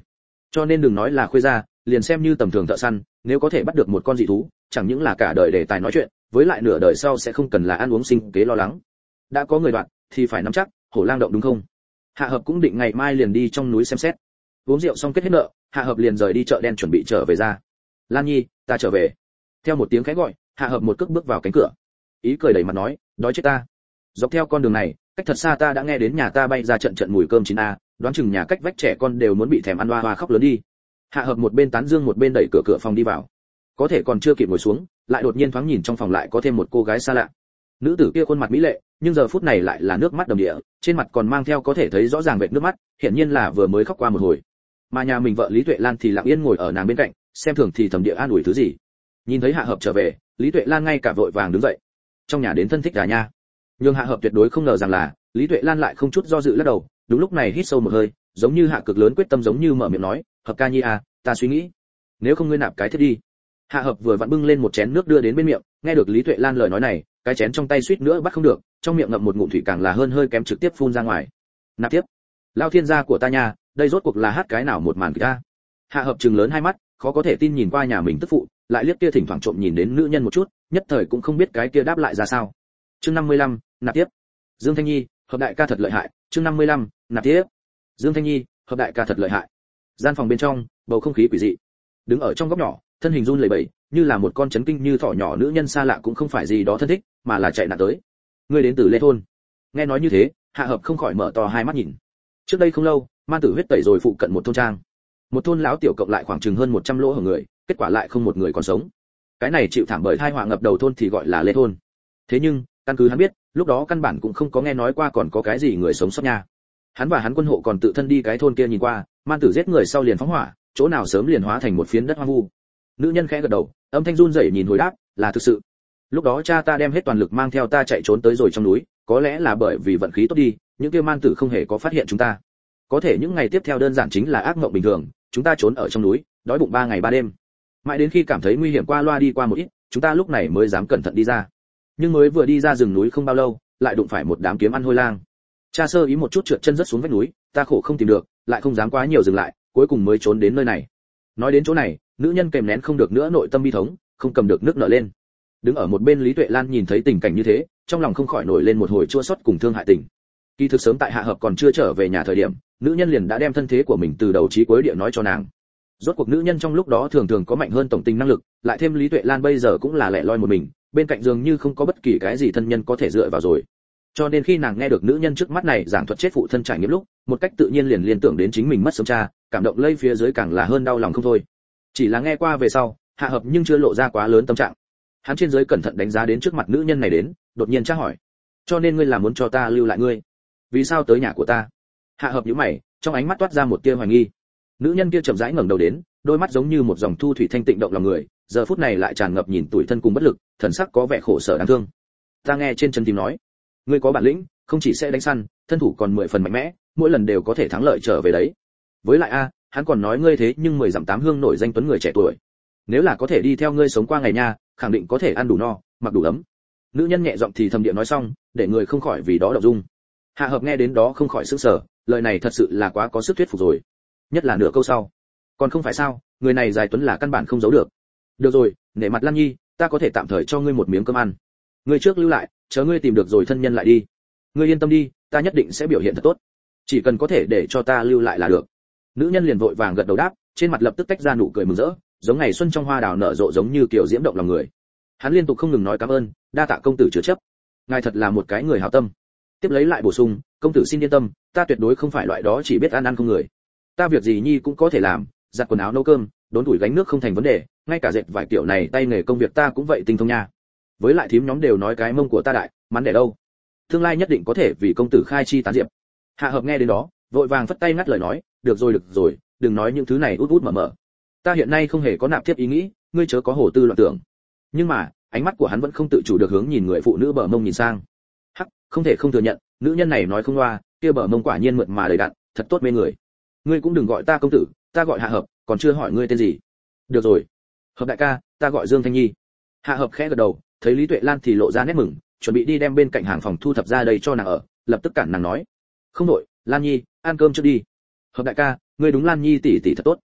Cho nên đừng nói là khuê gia, liền xem như tầm thường thợ săn, nếu có thể bắt được một con dị thú, chẳng những là cả đời để tài nói chuyện, với lại nửa đời sau sẽ không cần là ăn uống sinh kế lo lắng. Đã có người đoạn, thì phải nắm chắc, hổ lang động đúng không? Hạ Hợp cũng định ngày mai liền đi trong núi xem xét. Uống rượu xong kết hết nợ, Hạ Hợp liền rời đi chợ đen chuẩn bị trở về ra. Lan Nhi, ta trở về. Theo một tiếng khẽ gọi, Hạ Hợp một cước bước vào cánh cửa. Ý cười đầy mặt nói, đói chết ta. Dọc theo con đường này, cách thật xa ta đã nghe đến nhà ta bay ra trận trận mùi cơm chín a, đoán chừng nhà cách vách trẻ con đều muốn bị thèm ăn hoa hoa khóc lớn đi. Hạ Hợp một bên tán dương một bên đẩy cửa cửa phòng đi vào. Có thể còn chưa kịp ngồi xuống, lại đột nhiên thoáng nhìn trong phòng lại có thêm một cô gái xa lạ. Nữ tử kia khuôn mặt mỹ lệ, nhưng giờ phút này lại là nước mắt đầm đìa, trên mặt còn mang theo có thể thấy rõ ràng vệt nước mắt, hiển nhiên là vừa mới khóc qua một hồi. Mà nhà mình vợ Lý Tuệ Lan thì lặng yên ngồi ở nàng bên cạnh, xem thường thì thầm địa an ủi thứ gì. Nhìn thấy Hạ Hợp trở về, Lý Tuệ Lan ngay cả vội vàng đứng dậy. Trong nhà đến thân thích gà nha. Nhưng Hạ Hợp tuyệt đối không ngờ rằng là, Lý Tuệ Lan lại không chút do dự lắc đầu, đúng lúc này hít sâu một hơi, giống như hạ cực lớn quyết tâm giống như mở miệng nói, "Hợp ca nhi à, ta suy nghĩ, nếu không ngươi nạp cái thiết đi." Hạ Hợp vừa vặn bưng lên một chén nước đưa đến bên miệng, nghe được Lý Tuệ Lan lời nói này, cái chén trong tay suýt nữa bắt không được, trong miệng ngậm một ngụm thủy càng là hơn hơi kém trực tiếp phun ra ngoài. "Nạp tiếp." Lao thiên gia của ta nha, đây rốt cuộc là hát cái nào một màn kịch a. Hạ Hợp trừng lớn hai mắt, khó có thể tin nhìn qua nhà mình tức phụ, lại liếc kia thỉnh thoảng trộm nhìn đến nữ nhân một chút, nhất thời cũng không biết cái kia đáp lại ra sao. Chương năm mươi lăm, nạp tiếp. Dương Thanh Nhi, Hợp đại ca thật lợi hại. Chương năm mươi lăm, nạp tiếp. Dương Thanh Nhi, Hợp đại ca thật lợi hại. Gian phòng bên trong, bầu không khí quỷ dị. Đứng ở trong góc nhỏ, thân hình run lẩy bẩy, như là một con chấn kinh như thỏ nhỏ nữ nhân xa lạ cũng không phải gì đó thân thích, mà là chạy nạn tới. Ngươi đến từ Lê thôn. Nghe nói như thế, Hạ Hợp không khỏi mở to hai mắt nhìn. Trước đây không lâu, man tử huyết tẩy rồi phụ cận một thôn trang. Một thôn lão tiểu cộng lại khoảng chừng hơn một trăm lỗ hổng người, kết quả lại không một người còn sống. Cái này chịu thảm bởi tai họa ngập đầu thôn thì gọi là Lê thôn. Thế nhưng, căn cứ hắn biết, lúc đó căn bản cũng không có nghe nói qua còn có cái gì người sống sót nha. Hắn và hắn quân hộ còn tự thân đi cái thôn kia nhìn qua, man tử giết người sau liền phóng hỏa, chỗ nào sớm liền hóa thành một phiến đất hoang vu. Nữ nhân khẽ gật đầu, âm thanh run rẩy nhìn hồi đáp, là thực sự. Lúc đó cha ta đem hết toàn lực mang theo ta chạy trốn tới rồi trong núi, có lẽ là bởi vì vận khí tốt đi, những kia man tử không hề có phát hiện chúng ta. Có thể những ngày tiếp theo đơn giản chính là ác mộng bình thường, chúng ta trốn ở trong núi, đói bụng ba ngày ba đêm. Mãi đến khi cảm thấy nguy hiểm qua loa đi qua một ít, chúng ta lúc này mới dám cẩn thận đi ra. Nhưng mới vừa đi ra rừng núi không bao lâu, lại đụng phải một đám kiếm ăn hôi lang. Cha sơ ý một chút trượt chân rất xuống vách núi, ta khổ không tìm được, lại không dám quá nhiều dừng lại, cuối cùng mới trốn đến nơi này. Nói đến chỗ này, nữ nhân kèm nén không được nữa nội tâm bi thống, không cầm được nước nở lên. Đứng ở một bên Lý Tuệ Lan nhìn thấy tình cảnh như thế, trong lòng không khỏi nổi lên một hồi chua xót cùng thương hại tình. Kỳ thực sớm tại Hạ Hợp còn chưa trở về nhà thời điểm, nữ nhân liền đã đem thân thế của mình từ đầu chí cuối địa nói cho nàng. Rốt cuộc nữ nhân trong lúc đó thường thường có mạnh hơn tổng tình năng lực, lại thêm Lý Tuệ Lan bây giờ cũng là lẻ loi một mình, bên cạnh dường như không có bất kỳ cái gì thân nhân có thể dựa vào rồi. Cho nên khi nàng nghe được nữ nhân trước mắt này giảng thuật chết phụ thân trải nghiệm lúc, một cách tự nhiên liền liên tưởng đến chính mình mất sớm cha, cảm động lây phía dưới càng là hơn đau lòng không thôi. Chỉ là nghe qua về sau, Hạ Hợp nhưng chưa lộ ra quá lớn tâm trạng. Hắn trên dưới cẩn thận đánh giá đến trước mặt nữ nhân này đến, đột nhiên tra hỏi: "Cho nên ngươi là muốn cho ta lưu lại ngươi? Vì sao tới nhà của ta?" Hạ Hợp nhíu mày, trong ánh mắt toát ra một tia hoài nghi. Nữ nhân kia chậm rãi ngẩng đầu đến, đôi mắt giống như một dòng thu thủy thanh tịnh động lòng người, giờ phút này lại tràn ngập nhìn tủi thân cùng bất lực, thần sắc có vẻ khổ sở đáng thương. Ta nghe trên chân tìm nói, ngươi có bản lĩnh, không chỉ sẽ đánh săn, thân thủ còn mười phần mạnh mẽ, mỗi lần đều có thể thắng lợi trở về đấy. Với lại a, hắn còn nói ngươi thế nhưng mười dặm tám hương nổi danh tuấn người trẻ tuổi. Nếu là có thể đi theo ngươi sống qua ngày nha, khẳng định có thể ăn đủ no, mặc đủ ấm. Nữ nhân nhẹ giọng thì thầm điện nói xong, để người không khỏi vì đó động dung. Hạ Hợp nghe đến đó không khỏi sửng sở, lời này thật sự là quá có sức thuyết phục rồi. Nhất là nửa câu sau, còn không phải sao, người này dài tuấn là căn bản không giấu được. Được rồi, nể mặt Lan Nhi, ta có thể tạm thời cho ngươi một miếng cơm ăn. Ngươi trước lưu lại, chờ ngươi tìm được rồi thân nhân lại đi. Ngươi yên tâm đi, ta nhất định sẽ biểu hiện thật tốt. Chỉ cần có thể để cho ta lưu lại là được. Nữ nhân liền vội vàng gật đầu đáp, trên mặt lập tức tách ra nụ cười mừng rỡ, giống ngày xuân trong hoa đào nở rộ giống như kiểu diễm động lòng người. Hắn liên tục không ngừng nói cảm ơn, đa tạ công tử chứa chấp. Ngài thật là một cái người hảo tâm. Tiếp lấy lại bổ sung, công tử xin yên tâm, ta tuyệt đối không phải loại đó chỉ biết ăn ăn không người. Ta việc gì nhi cũng có thể làm, giặt quần áo nấu cơm, đốn tuổi gánh nước không thành vấn đề, ngay cả dệt vải kiểu này tay nghề công việc ta cũng vậy tinh thông nha. Với lại thím nhóm đều nói cái mông của ta đại, mắn để đâu. Tương lai nhất định có thể vì công tử khai chi tán diệp. Hạ Hợp nghe đến đó, vội vàng phất tay ngắt lời nói, được rồi được rồi, đừng nói những thứ này út út mở mở. Ta hiện nay không hề có nạp tiếp ý nghĩ, ngươi chớ có hồ tư loạn tưởng. Nhưng mà, ánh mắt của hắn vẫn không tự chủ được hướng nhìn người phụ nữ bờ mông nhìn sang. Hắc, không thể không thừa nhận, nữ nhân này nói không loa, kia bờ mông quả nhiên mượt mà đầy đặn, thật tốt mê người. Ngươi cũng đừng gọi ta công tử, ta gọi Hạ Hợp, còn chưa hỏi ngươi tên gì. Được rồi, Hợp đại ca, ta gọi Dương Thanh Nhi. Hạ Hợp khẽ gật đầu, thấy Lý Tuệ Lan thì lộ ra nét mừng, chuẩn bị đi đem bên cạnh hàng phòng thu thập ra đây cho nàng ở, lập tức cản nàng nói: không đổi, Lan Nhi, ăn cơm trước đi. Hợp đại ca, ngươi đúng Lan Nhi tỷ tỷ thật tốt.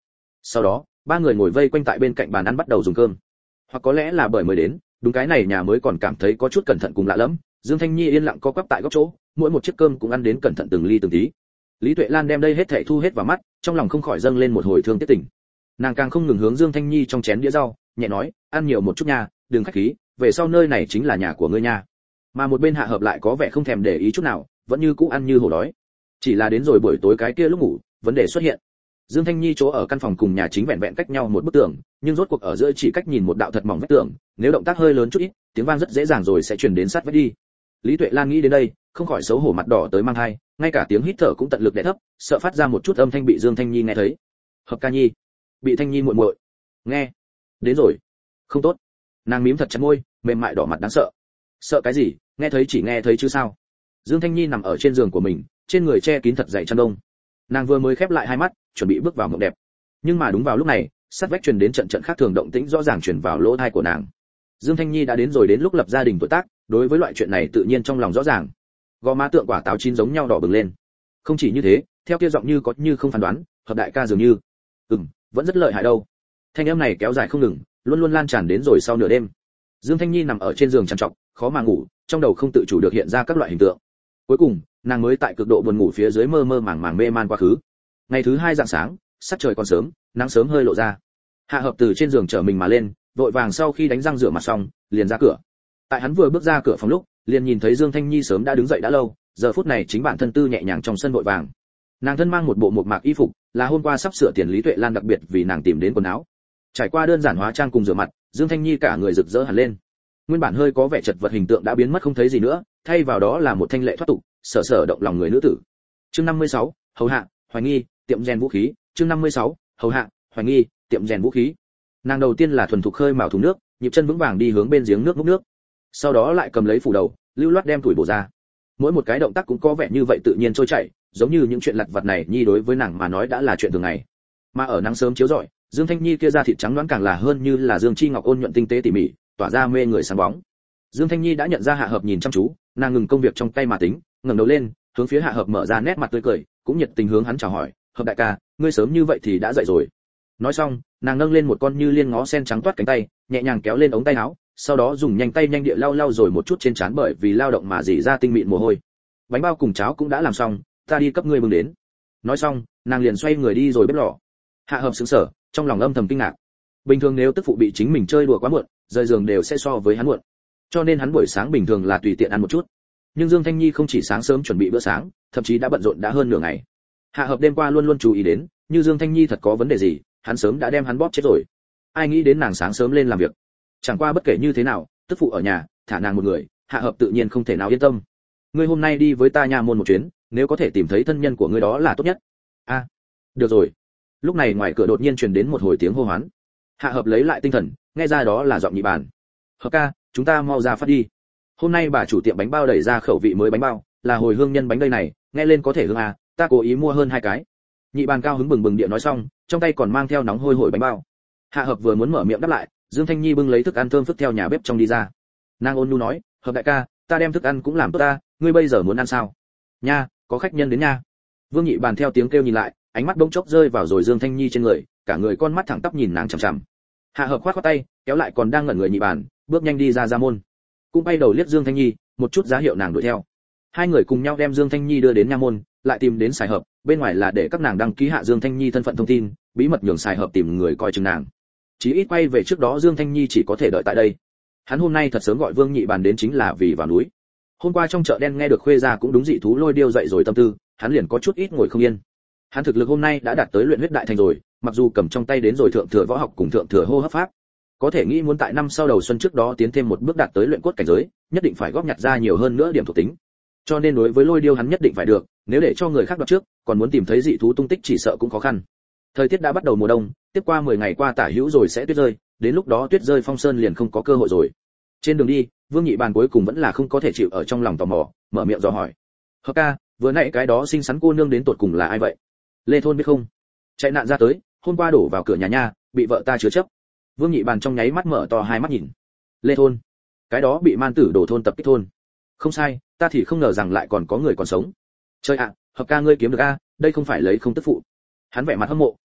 Sau đó ba người ngồi vây quanh tại bên cạnh bàn ăn bắt đầu dùng cơm. Hoặc có lẽ là bởi mới đến, đúng cái này nhà mới còn cảm thấy có chút cẩn thận cùng lạ lẫm, Dương Thanh Nhi yên lặng co quắp tại góc chỗ, mỗi một chiếc cơm cũng ăn đến cẩn thận từng ly từng tí. Lý Tuệ Lan đem đây hết thảy thu hết vào mắt, trong lòng không khỏi dâng lên một hồi thương tiếc tình. Nàng càng không ngừng hướng Dương Thanh Nhi trong chén đĩa rau, nhẹ nói, ăn nhiều một chút nha, đừng khách khí, về sau nơi này chính là nhà của ngươi nha. Mà một bên Hạ Hợp lại có vẻ không thèm để ý chút nào, vẫn như cũ ăn như hổ đói. Chỉ là đến rồi buổi tối cái kia lúc ngủ, vấn đề xuất hiện. Dương Thanh Nhi chỗ ở căn phòng cùng nhà chính vẹn vẹn cách nhau một bức tường, nhưng rốt cuộc ở giữa chỉ cách nhìn một đạo thật mỏng vách tường, nếu động tác hơi lớn chút ít, tiếng vang rất dễ dàng rồi sẽ truyền đến sát vách đi. Lý Tuệ Lan nghĩ đến đây, không khỏi xấu hổ mặt đỏ tới mang hai, ngay cả tiếng hít thở cũng tận lực đè thấp, sợ phát ra một chút âm thanh bị Dương Thanh Nhi nghe thấy. Hợp ca nhi, bị Thanh Nhi muội muội nghe đến rồi. Không tốt. Nàng mím thật chặt môi, mềm mại đỏ mặt đáng sợ. Sợ cái gì, nghe thấy chỉ nghe thấy chứ sao. Dương Thanh Nhi nằm ở trên giường của mình, trên người che kín thật dày chăn đông. Nàng vừa mới khép lại hai mắt, chuẩn bị bước vào mộng đẹp. Nhưng mà đúng vào lúc này, sát vách truyền đến trận trận khác thường động tĩnh rõ ràng truyền vào lỗ tai của nàng. Dương Thanh Nhi đã đến rồi đến lúc lập gia đình tuổi tác, đối với loại chuyện này tự nhiên trong lòng rõ ràng. Gò má tượng quả táo chín giống nhau đỏ bừng lên. Không chỉ như thế, theo kia giọng như có như không phán đoán, Hợp đại ca dường như, ừm, vẫn rất lợi hại đâu. Thanh âm này kéo dài không ngừng, luôn luôn lan tràn đến rồi sau nửa đêm. Dương Thanh Nhi nằm ở trên giường trằn trọc, khó mà ngủ, trong đầu không tự chủ được hiện ra các loại hình tượng. Cuối cùng, nàng mới tại cực độ buồn ngủ phía dưới mơ mơ màng màng mê man quá khứ. Ngày thứ hai rạng sáng, sắc trời còn sớm, nắng sớm hơi lộ ra. Hạ Hợp từ trên giường trở mình mà lên, vội vàng sau khi đánh răng rửa mặt xong, liền ra cửa. Tại hắn vừa bước ra cửa phòng lúc, liền nhìn thấy Dương Thanh Nhi sớm đã đứng dậy đã lâu, giờ phút này chính bản thân tư nhẹ nhàng trong sân vội vàng. Nàng thân mang một bộ mộc mạc y phục, là hôm qua sắp sửa tiền Lý Tuệ Lan đặc biệt vì nàng tìm đến quần áo. Trải qua đơn giản hóa trang cùng rửa mặt, Dương Thanh Nhi cả người rực rỡ hẳn lên. Nguyên bản hơi có vẻ chật vật hình tượng đã biến mất không thấy gì nữa, thay vào đó là một thanh lệ thoát tục, sở sở động lòng người nữ tử. Chương năm mươi sáu, hầu hạ, hoài nghi, tiệm rèn vũ khí. Chương năm mươi sáu, hầu hạ, hoài nghi, tiệm rèn vũ khí. Nàng đầu tiên là thuần thục khơi mào thùng nước, nhịp chân vững vàng đi hướng bên giếng nước múc nước. Sau đó lại cầm lấy phủ đầu, lưu loát đem tuổi bổ ra. Mỗi một cái động tác cũng có vẻ như vậy tự nhiên trôi chảy, giống như những chuyện lặt vặt này nhi đối với nàng mà nói đã là chuyện thường ngày. Mà ở nắng sớm chiếu rọi, Dương Thanh Nhi kia da thịt trắng nõn càng là hơn như là dương chi ngọc ôn nhuận tinh tế tỉ mỉ, tỏa ra mê người sáng bóng. Dương Thanh Nhi đã nhận ra Hạ Hợp nhìn chăm chú, nàng ngừng công việc trong tay mà tính, ngẩng đầu lên, hướng phía Hạ Hợp mở ra nét mặt tươi cười, cũng nhiệt tình hướng hắn chào hỏi, "Hợp đại ca, ngươi sớm như vậy thì đã dậy rồi." Nói xong, nàng nâng lên một con như liên ngó sen trắng toát cánh tay, nhẹ nhàng kéo lên ống tay áo, sau đó dùng nhanh tay nhanh địa lau lau rồi một chút trên trán bởi vì lao động mà rỉ ra tinh mịn mồ hôi. "Bánh bao cùng cháo cũng đã làm xong, ta đi cấp ngươi bưng đến." Nói xong, nàng liền xoay người đi rồi bếp lò. Hạ Hợp sững sờ, trong lòng âm thầm kinh ngạc. Bình thường nếu tức phụ bị chính mình chơi đùa quá muộn, rời giường đều sẽ so với hắn muộn. Cho nên hắn buổi sáng bình thường là tùy tiện ăn một chút. Nhưng Dương Thanh Nhi không chỉ sáng sớm chuẩn bị bữa sáng, thậm chí đã bận rộn đã hơn nửa ngày. Hạ Hợp đêm qua luôn luôn chú ý đến, như Dương Thanh Nhi thật có vấn đề gì, hắn sớm đã đem hắn bóp chết rồi. Ai nghĩ đến nàng sáng sớm lên làm việc. Chẳng qua bất kể như thế nào, tức phụ ở nhà, thả nàng một người, Hạ Hợp tự nhiên không thể nào yên tâm. "Ngươi hôm nay đi với ta nha môn một chuyến, nếu có thể tìm thấy thân nhân của ngươi đó là tốt nhất." "A, à, được rồi." Lúc này ngoài cửa đột nhiên truyền đến một hồi tiếng hô hoán. Hạ Hợp lấy lại tinh thần, nghe ra đó là giọng Nhị Bàn. "Hợp ca, chúng ta mau ra phát đi. Hôm nay bà chủ tiệm bánh bao đẩy ra khẩu vị mới bánh bao, là hồi hương nhân bánh đây này, nghe lên có thể hương à, ta cố ý mua hơn hai cái." Nhị Bàn cao hứng bừng bừng địa nói xong, trong tay còn mang theo nóng hôi hổi bánh bao. Hạ Hợp vừa muốn mở miệng đáp lại, Dương Thanh Nhi bưng lấy thức ăn thơm phức theo nhà bếp trong đi ra. Nàng ôn nhu nói, "Hợp đại ca, ta đem thức ăn cũng làm tốt ta, ngươi bây giờ muốn ăn sao?" "Nha, có khách nhân đến nha." Vương Nhị Bàn theo tiếng kêu nhìn lại, ánh mắt bỗng chốc rơi vào rồi Dương Thanh Nhi trên người, cả người con mắt thẳng tắp nhìn nàng chằm chằm. Hạ Hợp khoát khoát tay, kéo lại còn đang ngẩn người Nhị Bàn, bước nhanh đi ra ra môn. Cũng bay đầu liếc Dương Thanh Nhi, một chút giá hiệu nàng đuổi theo. Hai người cùng nhau đem Dương Thanh Nhi đưa đến nha môn, lại tìm đến Sài Hợp, bên ngoài là để các nàng đăng ký hạ Dương Thanh Nhi thân phận thông tin, bí mật nhường Sài Hợp tìm người coi chừng nàng. Chí ít quay về trước đó Dương Thanh Nhi chỉ có thể đợi tại đây. Hắn hôm nay thật sớm gọi Vương Nhị Bàn đến chính là vì vào núi. Hôm qua trong chợ đen nghe được Khuê gia cũng đúng dị thú lôi điêu dậy rồi tâm tư, hắn liền có chút ít ngồi không yên. Hắn thực lực hôm nay đã đạt tới luyện huyết đại thành rồi, mặc dù cầm trong tay đến rồi thượng thừa võ học cùng thượng thừa hô hấp pháp, có thể nghĩ muốn tại năm sau đầu xuân trước đó tiến thêm một bước đạt tới luyện cốt cảnh giới, nhất định phải góp nhặt ra nhiều hơn nữa điểm thuộc tính. Cho nên đối với lôi điêu hắn nhất định phải được, nếu để cho người khác đoạt trước, còn muốn tìm thấy dị thú tung tích chỉ sợ cũng khó khăn. Thời tiết đã bắt đầu mùa đông, tiếp qua mười ngày qua tả hữu rồi sẽ tuyết rơi, đến lúc đó tuyết rơi phong sơn liền không có cơ hội rồi. Trên đường đi, Vương Nhị Bàn cuối cùng vẫn là không có thể chịu ở trong lòng tò mò, mở miệng dò hỏi. "Hợp ca, vừa nãy cái đó xinh xắn cô nương đến tột cùng là ai vậy? Lê Thôn biết không? Chạy nạn ra tới, hôm qua đổ vào cửa nhà nha, bị vợ ta chứa chấp." Vương Nhị Bàn trong nháy mắt mở to hai mắt nhìn. "Lê Thôn? Cái đó bị man tử đổ thôn tập kích thôn?" "Không sai, ta thì không ngờ rằng lại còn có người còn sống." "Trời ạ, Hợp ca ngươi kiếm được a, đây không phải lấy không tức phụ." Hắn vẻ mặt hâm mộ,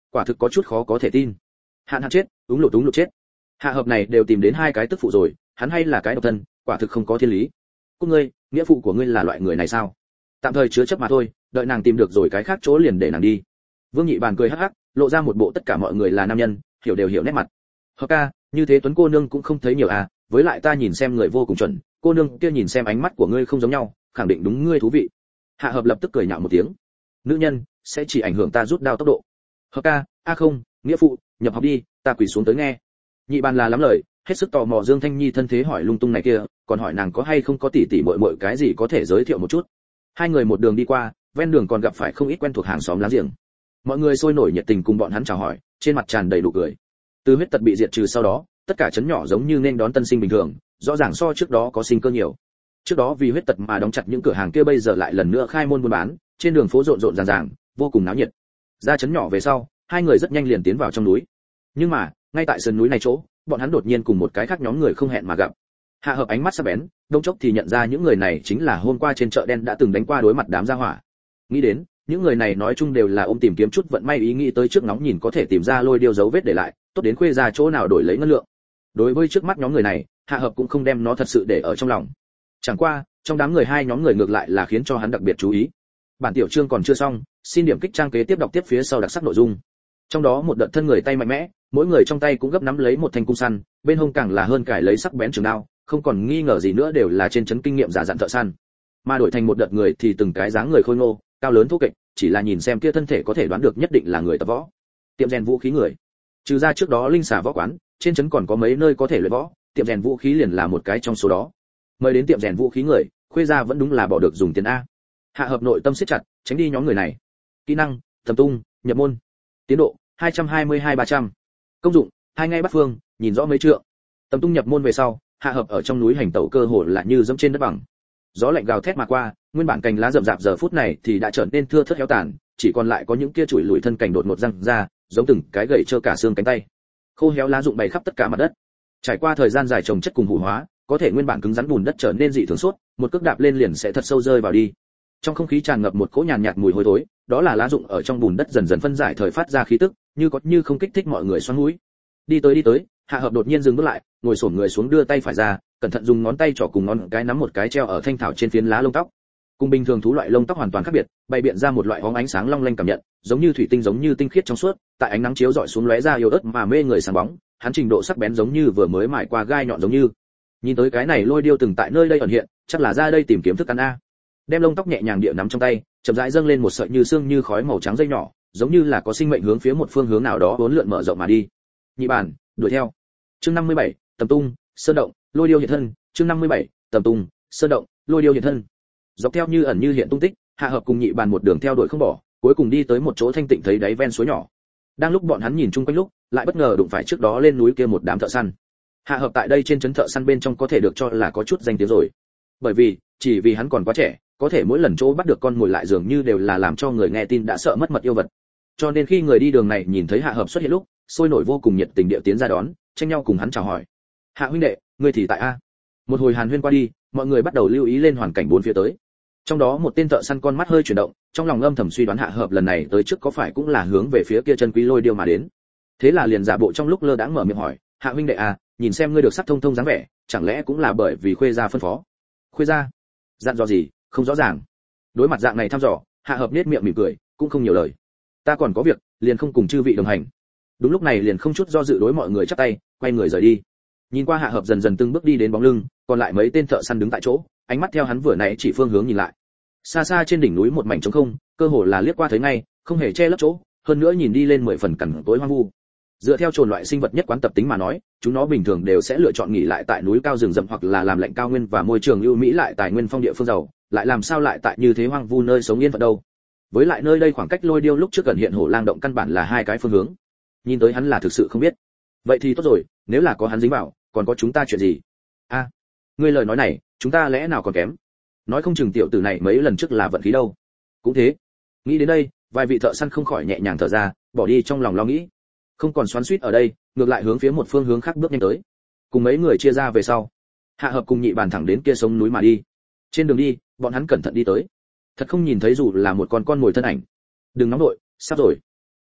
quả thực có chút khó có thể tin. Hạn hạn chết, úng lụt úng lụt chết. Hạ hợp này đều tìm đến hai cái tức phụ rồi, hắn hay là cái độc thân, quả thực không có thiên lý. Cút ngươi, nghĩa phụ của ngươi là loại người này sao? Tạm thời chứa chấp mà thôi, đợi nàng tìm được rồi cái khác chỗ liền để nàng đi. Vương Nhị Bàn cười hắc hắc, lộ ra một bộ tất cả mọi người là nam nhân, hiểu đều hiểu nét mặt. Hợp ca, như thế Tuấn cô nương cũng không thấy nhiều à, với lại ta nhìn xem người vô cùng chuẩn, cô nương kia nhìn xem ánh mắt của ngươi không giống nhau, khẳng định đúng ngươi thú vị. Hạ hợp lập tức cười nhạo một tiếng. Nữ nhân sẽ chỉ ảnh hưởng ta rút đao tốc độ. Hợp ca, a không, nghĩa phụ, nhập học đi, ta quỳ xuống tới nghe. Nhị Bàn là lắm lời, hết sức tò mò Dương Thanh Nhi thân thế hỏi lung tung này kia, còn hỏi nàng có hay không có tỷ tỷ muội muội cái gì có thể giới thiệu một chút. Hai người một đường đi qua, ven đường còn gặp phải không ít quen thuộc hàng xóm láng giềng. Mọi người sôi nổi nhiệt tình cùng bọn hắn chào hỏi, trên mặt tràn đầy nụ cười. Từ huyết tật bị diệt trừ sau đó, tất cả trấn nhỏ giống như nên đón tân sinh bình thường, rõ ràng so trước đó có sinh cơ nhiều. Trước đó vì huyết tật mà đóng chặt những cửa hàng kia bây giờ lại lần nữa khai môn buôn bán, trên đường phố rộn rộn ràng ràng, vô cùng náo nhiệt. Ra trấn nhỏ về sau, hai người rất nhanh liền tiến vào trong núi. Nhưng mà, ngay tại sườn núi này chỗ, bọn hắn đột nhiên cùng một cái khác nhóm người không hẹn mà gặp. Hạ hợp ánh mắt sắc bén, đông chốc thì nhận ra những người này chính là hôm qua trên chợ đen đã từng đánh qua đối mặt đám gia hỏa. Nghĩ đến, những người này nói chung đều là ôm tìm kiếm chút vận may ý nghĩ tới trước nóng nhìn có thể tìm ra lôi điêu dấu vết để lại, tốt đến khuê ra chỗ nào đổi lấy ngân lượng. Đối với trước mắt nhóm người này, Hạ hợp cũng không đem nó thật sự để ở trong lòng. Chẳng qua, trong đám người hai nhóm người ngược lại là khiến cho hắn đặc biệt chú ý. Bản tiểu chương còn chưa xong, xin điểm kích trang kế tiếp đọc tiếp phía sau đặc sắc nội dung. Trong đó một đợt thân người tay mạnh mẽ, mỗi người trong tay cũng gấp nắm lấy một thanh cung săn, bên hông càng là hơn cải lấy sắc bén trường đao, không còn nghi ngờ gì nữa đều là trên chấn kinh nghiệm giả dặn thợ săn. Mà đổi thành một đợt người thì từng cái dáng người khôi ngô, cao lớn thô kệch, chỉ là nhìn xem kia thân thể có thể đoán được nhất định là người tập võ. Tiệm rèn vũ khí người. Trừ ra trước đó linh xà võ quán, trên trấn còn có mấy nơi có thể luyện võ, tiệm rèn vũ khí liền là một cái trong số đó. Mời đến tiệm rèn vũ khí người, khuê gia vẫn đúng là bỏ được dùng tiền a. Hạ hợp nội tâm siết chặt, tránh đi nhóm người này. Kỹ năng, tầm tung, nhập môn. Tiến độ, hai trăm hai mươi hai ba trăm. Công dụng, hai ngay bắt phương, nhìn rõ mấy trượng. Tầm tung nhập môn về sau, Hạ hợp ở trong núi hành tẩu cơ hồ là như dẫm trên đất bằng. Gió lạnh gào thét mà qua, nguyên bản cành lá rậm rạp giờ phút này thì đã trở nên thưa thớt héo tàn, chỉ còn lại có những kia chùi lùi thân cành đột ngột răng ra, giống từng cái gậy trơ cả xương cánh tay. Khô héo lá rụng bày khắp tất cả mặt đất. Trải qua thời gian dài trồng chất cùng hủ hóa, có thể nguyên bản cứng rắn bùn đất trở nên dị thường suốt, một cước đạp lên liền sẽ thật sâu rơi vào đi. Trong không khí tràn ngập một cỗ nhàn nhạt mùi hôi thối, đó là lá rụng ở trong bùn đất dần dần phân giải thời phát ra khí tức, như có như không kích thích mọi người xoắn mũi. Đi tới đi tới, Hạ hợp đột nhiên dừng bước lại, ngồi xổm người xuống đưa tay phải ra, cẩn thận dùng ngón tay trỏ cùng ngón cái nắm một cái treo ở thanh thảo trên phiến lá lông tóc. Cùng bình thường thú loại lông tóc hoàn toàn khác biệt, bày biện ra một loại hóng ánh sáng long lanh cảm nhận, giống như thủy tinh giống như tinh khiết trong suốt, tại ánh nắng chiếu rọi xuống lóe ra yếu ớt mà mê người sáng bóng, hắn trình độ sắc bén giống như vừa mới mài qua gai nhọn giống như. Nhìn tới cái này lôi điêu từng tại nơi đây ẩn hiện, chắc là ra đây tìm kiếm thức ăn a. Đem lông tóc nhẹ nhàng địa nắm trong tay, chậm rãi dâng lên một sợi như xương như khói màu trắng dây nhỏ, giống như là có sinh mệnh hướng phía một phương hướng nào đó uốn lượn mở rộng mà đi. Nhị bản, đuổi theo. Chương năm mươi bảy, tầm tung, sơn động, lôi điêu hiện thân. Chương năm mươi bảy, tầm tung, sơn động, lôi điêu hiện thân. Dọc theo như ẩn như hiện tung tích, Hạ hợp cùng nhị bàn một đường theo đuổi không bỏ, cuối cùng đi tới một chỗ thanh tịnh thấy đáy ven suối nhỏ. Đang lúc bọn hắn nhìn chung quanh lúc, lại bất ngờ đụng phải trước đó lên núi kia một đám thợ săn. Hạ hợp tại đây trên trấn thợ săn bên trong có thể được cho là có chút danh tiếng rồi. Bởi vì, chỉ vì hắn còn quá trẻ, có thể mỗi lần chỗ bắt được con mồi lại dường như đều là làm cho người nghe tin đã sợ mất mật yêu vật. Cho nên khi người đi đường này nhìn thấy Hạ hợp xuất hiện lúc, sôi nổi vô cùng nhiệt tình địa tiến ra đón, tranh nhau cùng hắn chào hỏi. Hạ huynh đệ, ngươi thì tại a? Một hồi hàn huyên qua đi, mọi người bắt đầu lưu ý lên hoàn cảnh bốn phía tới. Trong đó một tên thợ săn con mắt hơi chuyển động, trong lòng âm thầm suy đoán Hạ hợp lần này tới trước có phải cũng là hướng về phía kia chân quý lôi điêu mà đến. Thế là liền giả bộ trong lúc lơ đãng mở miệng hỏi, Hạ huynh đệ à, nhìn xem ngươi được sắc thông thông dáng vẻ, chẳng lẽ cũng là bởi vì khuê gia phân phó? Khuê gia? Dặn dò gì? Không rõ ràng. Đối mặt dạng này thăm dò, Hạ hợp nét miệng mỉm cười, cũng không nhiều lời. Ta còn có việc, liền không cùng chư vị đồng hành. Đúng lúc này liền không chút do dự đối mọi người chắp tay, quay người rời đi. Nhìn qua Hạ hợp dần dần từng bước đi đến bóng lưng, còn lại mấy tên thợ săn đứng tại chỗ, ánh mắt theo hắn vừa nãy chỉ phương hướng nhìn lại. Xa xa trên đỉnh núi một mảnh trống không, cơ hồ là liếc qua thấy ngay, không hề che lấp chỗ, hơn nữa nhìn đi lên mười phần cằn tối hoang vu. Dựa theo chồn loại sinh vật nhất quán tập tính mà nói, chúng nó bình thường đều sẽ lựa chọn nghỉ lại tại núi cao rừng rậm hoặc là làm lạnh cao nguyên và môi trường ưu mỹ lại tài nguyên phong địa phương giàu, lại làm sao lại tại như thế hoang vu nơi sống yên phận đâu. Với lại nơi đây khoảng cách lôi điêu lúc trước gần hiện hổ lang động căn bản là hai cái phương hướng. Nhìn tới hắn là thực sự không biết. Vậy thì tốt rồi, nếu là có hắn dính vào, còn có chúng ta chuyện gì? A, à, ngươi lời nói này, chúng ta lẽ nào còn kém? Nói không chừng tiểu tử này mấy lần trước là vận khí đâu. Cũng thế. Nghĩ đến đây, vài vị thợ săn không khỏi nhẹ nhàng thở ra, bỏ đi trong lòng lo nghĩ. Không còn xoắn xuýt ở đây, ngược lại hướng phía một phương hướng khác bước nhanh tới. Cùng mấy người chia ra về sau, Hạ hợp cùng nhị bàn thẳng đến kia sống núi mà đi. Trên đường đi, bọn hắn cẩn thận đi tới. Thật không nhìn thấy dù là một con con mồi thân ảnh. Đừng nóng nội, sắp rồi.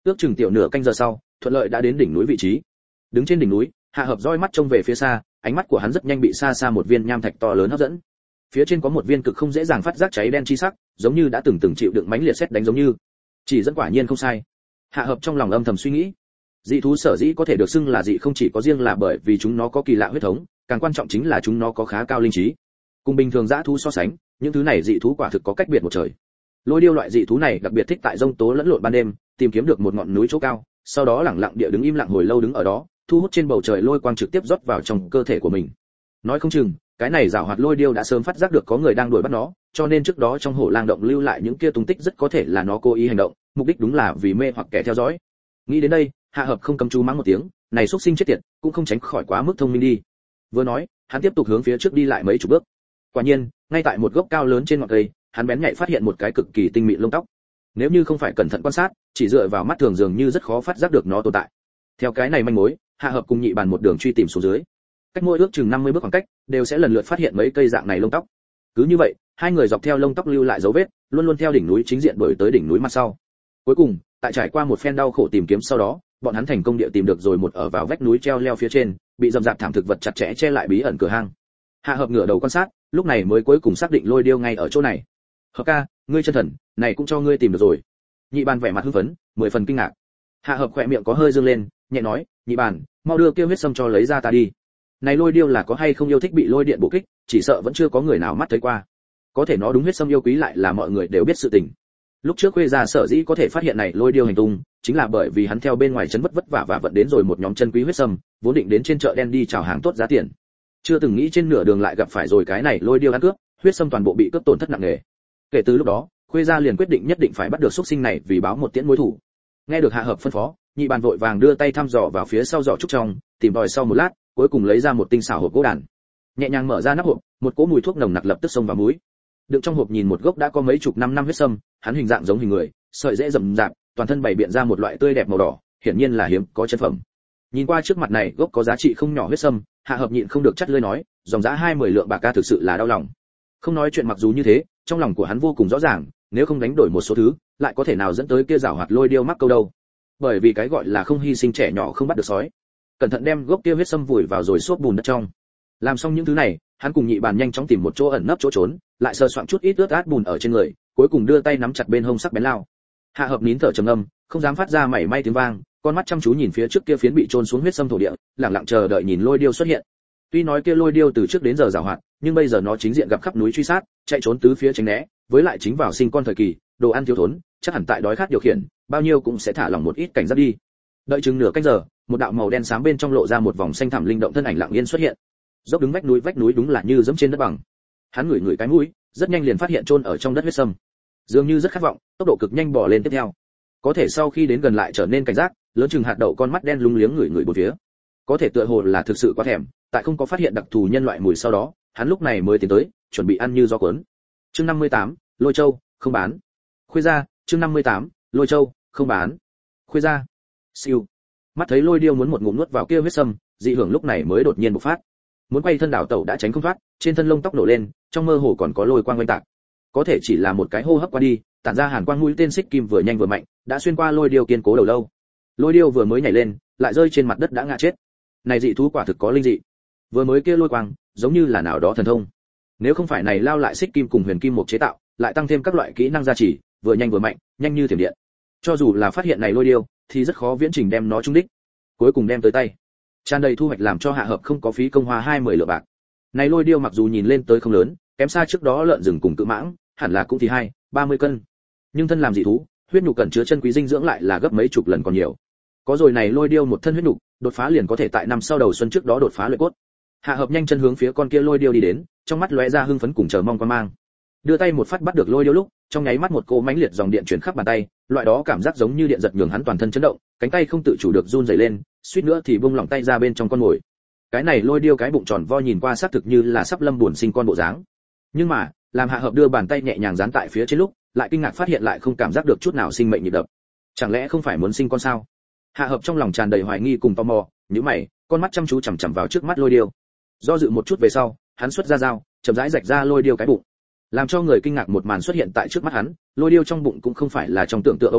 Ước chừng tiểu nửa canh giờ sau, thuận lợi đã đến đỉnh núi vị trí. Đứng trên đỉnh núi, Hạ Hợp roi mắt trông về phía xa, ánh mắt của hắn rất nhanh bị xa xa một viên nham thạch to lớn hấp dẫn. Phía trên có một viên cực không dễ dàng phát giác cháy đen chi sắc, giống như đã từng từng chịu đựng mãnh liệt sét đánh giống như. Chỉ dẫn quả nhiên không sai. Hạ Hợp trong lòng âm thầm suy nghĩ. Dị thú sở dĩ có thể được xưng là dị không chỉ có riêng là bởi vì chúng nó có kỳ lạ huyết thống, càng quan trọng chính là chúng nó có khá cao linh trí. Cùng bình thường dã thú so sánh, những thứ này dị thú quả thực có cách biệt một trời. Lôi điêu loại dị thú này đặc biệt thích tại rông tố lẫn lộn ban đêm, tìm kiếm được một ngọn núi chỗ cao, sau đó lẳng lặng địa đứng im lặng hồi lâu đứng ở đó, thu hút trên bầu trời lôi quang trực tiếp rót vào trong cơ thể của mình. Nói không chừng, cái này giảo hoạt lôi điêu đã sớm phát giác được có người đang đuổi bắt nó, cho nên trước đó trong hổ lang động lưu lại những kia tung tích rất có thể là nó cố ý hành động, mục đích đúng là vì mê hoặc kẻ theo dõi. Nghĩ đến đây, Hạ Hợp không cấm chú mắng một tiếng, này xuất sinh chết tiệt, cũng không tránh khỏi quá mức thông minh đi. Vừa nói, hắn tiếp tục hướng phía trước đi lại mấy chục bước. Quả nhiên, ngay tại một gốc cao lớn trên ngọn cây, hắn bén nhạy phát hiện một cái cực kỳ tinh mịn lông tóc. Nếu như không phải cẩn thận quan sát, chỉ dựa vào mắt thường dường như rất khó phát giác được nó tồn tại. Theo cái này manh mối, Hạ Hợp cùng Nhị Bàn một đường truy tìm xuống dưới. Cách mỗi ước chừng năm mươi bước khoảng cách, đều sẽ lần lượt phát hiện mấy cây dạng này lông tóc. Cứ như vậy, hai người dọc theo lông tóc lưu lại dấu vết, luôn luôn theo đỉnh núi chính diện đuổi tới đỉnh núi mặt sau. Cuối cùng, tại trải qua một phen đau khổ tìm kiếm sau đó, bọn hắn thành công địa tìm được rồi một ở vào vách núi treo leo phía trên, bị rậm rạp thảm thực vật chặt chẽ che lại bí ẩn cửa hang. Hạ Hợp ngửa đầu quan sát, lúc này mới cuối cùng xác định lôi điêu ngay ở chỗ này. Hợp ca, ngươi chân thần, này cũng cho ngươi tìm được rồi. Nhị Bàn vẻ mặt hưng phấn, mười phần kinh ngạc. Hạ Hợp khỏe miệng có hơi dương lên, nhẹ nói, Nhị Bàn, mau đưa kia huyết sâm cho lấy ra ta đi. Này lôi điêu là có hay không yêu thích bị lôi điện bổ kích, chỉ sợ vẫn chưa có người nào mắt thấy qua. Có thể nó đúng huyết sâm yêu quý lại là mọi người đều biết sự tình. Lúc trước Khuê gia sở dĩ có thể phát hiện này lôi điêu hành tung, chính là bởi vì hắn theo bên ngoài trấn vất vất vả và vận đến rồi một nhóm chân quý huyết sâm, vốn định đến trên chợ đen đi chào hàng tốt giá tiền. Chưa từng nghĩ trên nửa đường lại gặp phải rồi cái này lôi điêu ăn cướp, huyết sâm toàn bộ bị cướp tổn thất nặng nề. Kể từ lúc đó, Khuê gia liền quyết định nhất định phải bắt được xuất sinh này vì báo một tiễn mối thù. Nghe được Hạ Hợp phân phó, Nhị Bàn vội vàng đưa tay thăm dò vào phía sau giỏ trúc trong, tìm tòi sau một lát, cuối cùng lấy ra một tinh xảo hộp gỗ đàn. Nhẹ nhàng mở ra nắp hộp, một cỗ mùi thuốc nồng nặc lập tức xông vào mũi. Đựng trong hộp nhìn một gốc đã có mấy chục năm năm huyết sâm, hắn hình dạng giống hình người, sợi rễ rậm rạp, toàn thân bày biện ra một loại tươi đẹp màu đỏ, hiển nhiên là hiếm có chân phẩm. Nhìn qua trước mặt này gốc có giá trị không nhỏ huyết sâm, Hạ Hợp nhịn không được chắt lưỡi nói, dòng giá hai mươi lượng bạc ca thực sự là đau lòng. Không nói chuyện mặc dù như thế, trong lòng của hắn vô cùng rõ ràng, nếu không đánh đổi một số thứ, lại có thể nào dẫn tới kia giảo hoạt lôi điêu mắc câu đâu. Bởi vì cái gọi là không hy sinh trẻ nhỏ không bắt được sói. Cẩn thận đem gốc kia huyết sâm vùi vào rồi xốp bùn đất trong. Làm xong những thứ này, hắn cùng Nhị Bàn nhanh chóng tìm một chỗ ẩn nấp chỗ trốn, lại sờ soạn chút ít ướt át bùn ở trên người, cuối cùng đưa tay nắm chặt bên hông sắc bén lao. Hạ Hợp nín thở trầm ngâm, không dám phát ra mảy may tiếng vang, con mắt chăm chú nhìn phía trước kia phiến bị trôn xuống huyết sâm thổ địa, lặng lặng chờ đợi nhìn lôi điêu xuất hiện. Tuy nói kia lôi điêu từ trước đến giờ giàu hoạt, nhưng bây giờ nó chính diện gặp khắp núi truy sát, chạy trốn tứ phía tránh né, với lại chính vào sinh con thời kỳ, đồ ăn thiếu thốn, chắc hẳn tại đói khát điều khiển, bao nhiêu cũng sẽ thả lỏng một ít cảnh giác đi. Đợi chừng nửa canh giờ, một đạo màu đen xám bên trong lộ ra một vòng xanh thẳm linh động thân ảnh lặng yên xuất hiện. Dốc đứng vách núi, vách núi đúng là như dẫm trên đất bằng. Hắn ngửi ngửi cái mũi, rất nhanh liền phát hiện chôn ở trong đất huyết sâm. Dường như rất khát vọng, tốc độ cực nhanh bò lên tiếp theo. Có thể sau khi đến gần lại trở nên cảnh giác, lớn chừng hạt đậu con mắt đen lúng liếng ngửi ngửi bốn phía. Có thể tựa hồ là thực sự quá thèm, tại không có phát hiện đặc thù nhân loại mùi sau đó, hắn lúc này mới tiến tới, chuẩn bị ăn như gió cuốn. Chương năm mươi tám, Lôi Châu, không bán. Khuê gia, chương năm mươi tám, Lôi Châu, không bán. Khuê gia. Siêu. Mắt thấy lôi điêu muốn một ngụm nuốt vào kia huyết sâm, dị hưởng lúc này mới đột nhiên bộc phát. Muốn quay thân đảo tẩu đã tránh không thoát, trên thân lông tóc nổ lên, trong mơ hồ còn có lôi quang quanh tạc. Có thể chỉ là một cái hô hấp qua đi, tản ra hàn quang mũi tên xích kim vừa nhanh vừa mạnh, đã xuyên qua lôi điêu kiên cố đầu lâu. Lôi điêu vừa mới nhảy lên, lại rơi trên mặt đất đã ngã chết. Này dị thú quả thực có linh dị. Vừa mới kia lôi quang, giống như là nào đó thần thông. Nếu không phải này lao lại xích kim cùng huyền kim một chế tạo, lại tăng thêm các loại kỹ năng gia trì, vừa nhanh vừa mạnh, nhanh như thiểm điện. Cho dù là phát hiện này lôi điêu, thì rất khó viễn trình đem nó trúng đích. Cuối cùng đem tới tay. Tràn đầy thu hoạch làm cho Hạ Hợp không có phí công hoa hai mươi lượng bạc. Này lôi điêu mặc dù nhìn lên tới không lớn, kém xa trước đó lợn rừng cùng cự mãng, hẳn là cũng thì hai, ba mươi cân. Nhưng thân làm dị thú, huyết nhục cần chứa chân quý dinh dưỡng lại là gấp mấy chục lần còn nhiều. Có rồi này lôi điêu một thân huyết nhục, đột phá liền có thể tại năm sau đầu xuân trước đó đột phá luyện cốt. Hạ Hợp nhanh chân hướng phía con kia lôi điêu đi đến, trong mắt lóe ra hưng phấn cùng chờ mong quan mang. Đưa tay một phát bắt được lôi điêu lúc, trong nháy mắt một cỗ mãnh liệt dòng điện truyền khắp bàn tay, loại đó cảm giác giống như điện giật nhường hắn toàn thân chấn động, cánh tay không tự chủ được run rẩy lên, suýt nữa thì buông lỏng tay ra bên trong con mồi. Cái này lôi điêu cái bụng tròn vo nhìn qua xác thực như là sắp lâm buồn sinh con bộ dáng. Nhưng mà, làm Hạ Hợp đưa bàn tay nhẹ nhàng dán tại phía trên lúc, lại kinh ngạc phát hiện lại không cảm giác được chút nào sinh mệnh nhịp đập. Chẳng lẽ không phải muốn sinh con sao? Hạ Hợp trong lòng tràn đầy hoài nghi cùng tò mò, nhíu mày, con mắt chăm chú chằm chằm vào trước mắt lôi điêu. Do dự một chút về sau, hắn xuất ra dao, chậm rãi rạch ra lôi điêu cái bụng. Làm cho người kinh ngạc một màn xuất hiện tại trước mắt hắn, lôi điêu trong bụng cũng không phải là trong tưởng tượng ấu tử,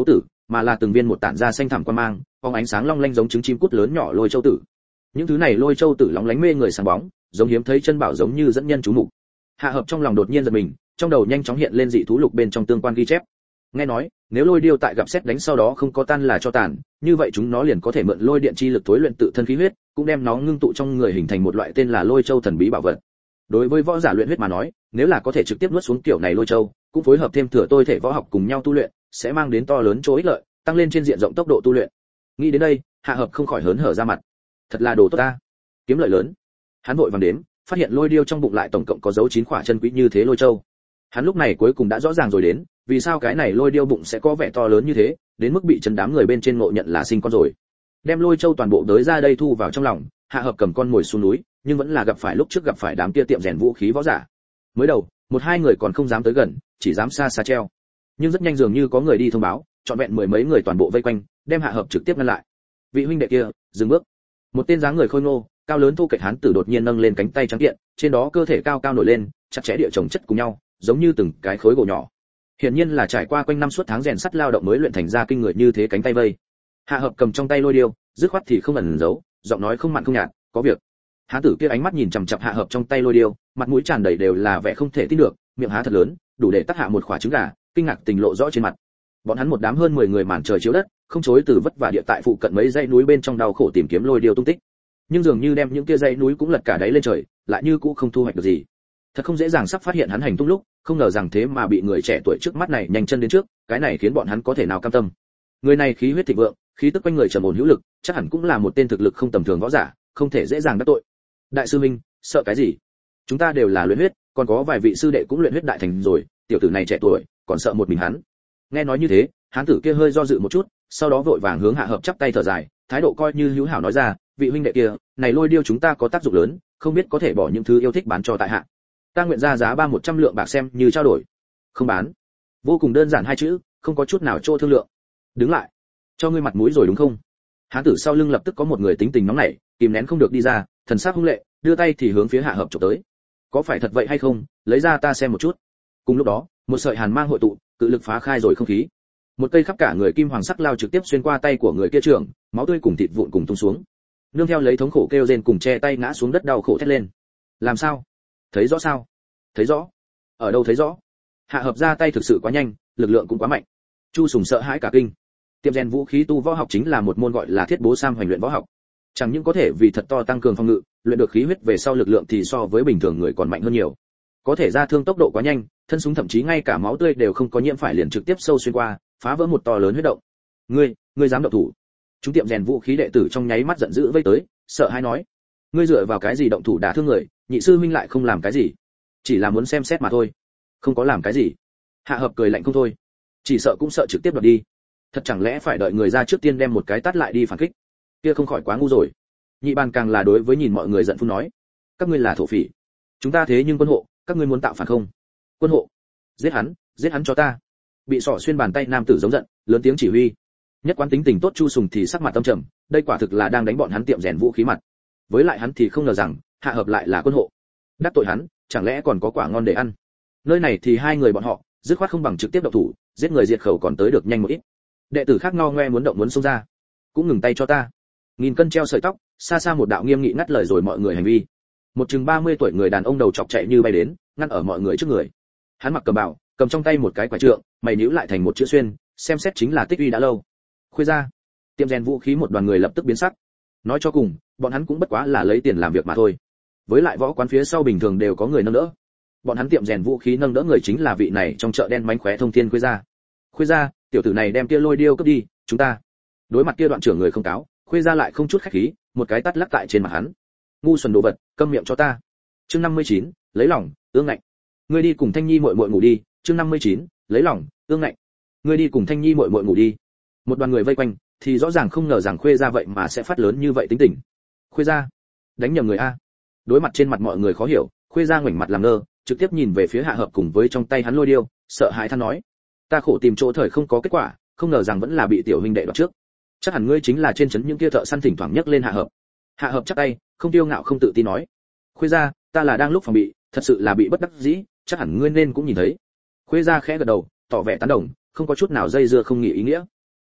mà là từng viên một tản ra xanh thẳm quan mang, phóng ánh sáng long lanh giống trứng chim cút lớn nhỏ lôi châu tử. Những thứ này lôi châu tử lóng lánh mê người sáng bóng, giống hiếm thấy chân bảo giống như dẫn nhân chú mục. Hạ Hợp trong lòng đột nhiên giật mình, trong đầu nhanh chóng hiện lên dị thú lục bên trong tương quan ghi chép. Nghe nói, nếu lôi điêu tại gặp xét đánh sau đó không có tan là cho tàn, như vậy chúng nó liền có thể mượn lôi điện chi lực tối luyện tự thân khí huyết, cũng đem nó ngưng tụ trong người hình thành một loại tên là lôi châu thần bí bảo vật. Đối với võ giả luyện huyết mà nói, nếu là có thể trực tiếp nuốt xuống kiểu này lôi châu, cũng phối hợp thêm thừa tôi thể võ học cùng nhau tu luyện, sẽ mang đến to lớn chỗ ích lợi, tăng lên trên diện rộng tốc độ tu luyện. Nghĩ đến đây, Hạ Hợp không khỏi hớn hở ra mặt. Thật là đồ tốt ta, kiếm lợi lớn. Hắn vội vàng đếm, phát hiện lôi điêu trong bụng lại tổng cộng có dấu chín quả chân quý như thế lôi châu. Hắn lúc này cuối cùng đã rõ ràng rồi đến, vì sao cái này lôi điêu bụng sẽ có vẻ to lớn như thế, đến mức bị chấn đám người bên trên ngộ nhận là sinh con rồi. Đem lôi châu toàn bộ đới ra đây thu vào trong lòng, Hạ Hợp cầm con ngồi xuống núi, nhưng vẫn là gặp phải lúc trước gặp phải đám kia tiệm rèn vũ khí võ giả. Mới đầu, một hai người còn không dám tới gần, chỉ dám xa xa treo. Nhưng rất nhanh dường như có người đi thông báo, chọn vẹn mười mấy người toàn bộ vây quanh, đem Hạ Hợp trực tiếp ngăn lại. Vị huynh đệ kia, dừng bước. Một tên dáng người khôi ngô, cao lớn thu kệch hán tử đột nhiên nâng lên cánh tay trắng kiện, trên đó cơ thể cao cao nổi lên, chặt chẽ địa chồng chất cùng nhau, giống như từng cái khối gỗ nhỏ. Hiển nhiên là trải qua quanh năm suốt tháng rèn sắt lao động mới luyện thành ra kinh người như thế cánh tay vây. Hạ Hợp cầm trong tay lôi điêu, dứt khoát thì không ẩn giấu, giọng nói không mặn không nhạt, có việc. Hán tử kia ánh mắt nhìn chằm chằm Hạ Hợp trong tay lôi điêu, mặt mũi tràn đầy đều là vẻ không thể tin được, miệng há thật lớn, đủ để tác hạ một quả trứng gà, kinh ngạc tình lộ rõ trên mặt. Bọn hắn một đám hơn mười người màn trời chiếu đất, không chối từ vất vả địa tại phụ cận mấy dãy núi bên trong đau khổ tìm kiếm lôi điêu tung tích. Nhưng dường như đem những kia dãy núi cũng lật cả đáy lên trời, lại như cũ không thu hoạch được gì. Thật không dễ dàng sắp phát hiện hắn hành tung lúc, không ngờ rằng thế mà bị người trẻ tuổi trước mắt này nhanh chân đến trước, cái này khiến bọn hắn có thể nào cam tâm. Người này khí huyết thịnh vượng, khí tức quanh người trầm ổn hữu lực, chắc hẳn cũng là một tên thực lực không tầm thường võ giả, không thể dễ dàng đắc tội. Đại sư minh, sợ cái gì? Chúng ta đều là luyện huyết, còn có vài vị sư đệ cũng luyện huyết đại thành rồi, tiểu tử này trẻ tuổi, còn sợ một mình hắn. Nghe nói như thế, hán tử kia hơi do dự một chút, sau đó vội vàng hướng Hạ Hợp chắp tay thở dài, thái độ coi như hữu hảo nói ra, vị huynh đệ kia, này lôi điêu chúng ta có tác dụng lớn, không biết có thể bỏ những thứ yêu thích bán cho tại hạ. Ta nguyện ra giá ba một trăm lượng bạc xem như trao đổi. Không bán. Vô cùng đơn giản hai chữ, không có chút nào chỗ thương lượng. Đứng lại. Cho ngươi mặt mũi rồi đúng không? Hán tử sau lưng lập tức có một người tính tình nóng nảy, kìm nén không được đi ra, thần sắc hung lệ, đưa tay thì hướng phía Hạ Hợp chụp tới. Có phải thật vậy hay không, lấy ra ta xem một chút. Cùng lúc đó, một sợi hàn mang hội tụ, cự lực phá khai rồi không khí. Một cây khắp cả người kim hoàng sắc lao trực tiếp xuyên qua tay của người kia trưởng, máu tươi cùng thịt vụn cùng tung xuống. Nương theo lấy thống khổ kêu rên cùng che tay ngã xuống đất đau khổ thét lên. Làm sao? Thấy rõ sao? Thấy rõ. Ở đâu thấy rõ? Hạ Hợp ra tay thực sự quá nhanh, lực lượng cũng quá mạnh. Chu Sùng sợ hãi cả kinh. Tiệm rèn vũ khí tu võ học chính là một môn gọi là thiết bố sam hoành luyện võ học. Chẳng những có thể vì thật to tăng cường phòng ngự, luyện được khí huyết về sau lực lượng thì so với bình thường người còn mạnh hơn nhiều. Có thể ra thương tốc độ quá nhanh, thân súng thậm chí ngay cả máu tươi đều không có nhiễm phải liền trực tiếp sâu xuyên qua, phá vỡ một to lớn huyết động. Ngươi, ngươi dám động thủ? Chúng tiệm rèn vũ khí đệ tử trong nháy mắt giận dữ vây tới, sợ hãi nói: ngươi dựa vào cái gì động thủ đả thương người? Nhị sư minh lại không làm cái gì, chỉ là muốn xem xét mà thôi, không có làm cái gì. Hạ Hợp cười lạnh không thôi, chỉ sợ cũng sợ trực tiếp đoạt đi. Thật chẳng lẽ phải đợi người ra trước tiên đem một cái tát lại đi phản kích? Kia không khỏi quá ngu rồi. Nhị bàn càng là đối với nhìn mọi người giận phun nói: các ngươi là thổ phỉ, chúng ta thế nhưng quân hộ, các ngươi muốn tạo phản không? Quân hộ, giết hắn, giết hắn cho ta. Bị sỏ xuyên bàn tay nam tử giống giận, lớn tiếng chỉ huy. Nhất quán tính tình tốt Chu Sùng thì sắc mặt tâm trầm, đây quả thực là đang đánh bọn hắn tiệm rèn vũ khí mặt. Với lại hắn thì không ngờ rằng Hạ Hợp lại là quân hộ, đắc tội hắn, chẳng lẽ còn có quả ngon để ăn? Nơi này thì hai người bọn họ, dứt khoát không bằng trực tiếp động thủ, giết người diệt khẩu còn tới được nhanh một ít. Đệ tử khác ngao ngoe muốn động muốn xông ra, cũng ngừng tay cho ta. Nghìn cân treo sợi tóc, xa xa một đạo nghiêm nghị ngắt lời rồi mọi người hành vi. Một chừng ba mươi tuổi người đàn ông đầu chọc chạy như bay đến, ngăn ở mọi người trước người. Hắn mặc cầm bào, cầm trong tay một cái quả trượng, mày nhíu lại thành một chữ xuyên, xem xét chính là tích uy đã lâu. Khuê ra, tiệm rèn vũ khí một đoàn người lập tức biến sắc. Nói cho cùng, bọn hắn cũng bất quá là lấy tiền làm việc mà thôi. Với lại võ quán phía sau bình thường đều có người nâng đỡ. Bọn hắn tiệm rèn vũ khí nâng đỡ người chính là vị này trong chợ đen mánh khóe thông thiên Khuê ra. Khuê ra, tiểu tử này đem kia lôi điêu cướp đi, chúng ta. Đối mặt kia đoạn trưởng người không cáo, Khuê ra lại không chút khách khí, một cái tát lắc tại trên mặt hắn. Ngu xuẩn đồ vật, câm miệng cho ta. Chương năm mươi chín, lấy lòng, ương ngạnh. Ngươi đi cùng Thanh Nhi muội muội ngủ đi, chương năm mươi chín, lấy lòng, ương ngạnh. Ngươi đi cùng Thanh Nhi muội muội ngủ đi. Một đoàn người vây quanh, thì rõ ràng không ngờ rằng Khuê ra vậy mà sẽ phát lớn như vậy tính tình. Khuê ra, đánh nhầm người a. Đối mặt trên mặt mọi người khó hiểu, Khuê ra ngoảnh mặt làm ngơ, trực tiếp nhìn về phía Hạ Hợp cùng với trong tay hắn lôi điêu, sợ hãi than nói: ta khổ tìm chỗ thời không có kết quả, không ngờ rằng vẫn là bị tiểu huynh đệ đoạt trước. Chắc hẳn ngươi chính là trên trấn những kia thợ săn thỉnh thoảng nhấc lên Hạ Hợp. Hạ Hợp chắp tay, không tiêu ngạo không tự tin nói: Khuê ra, ta là đang lúc phòng bị, thật sự là bị bất đắc dĩ, chắc hẳn ngươi nên cũng nhìn thấy. Khuê ra khẽ gật đầu, tỏ vẻ tán đồng, không có chút nào dây dưa không nghĩ ý nghĩa.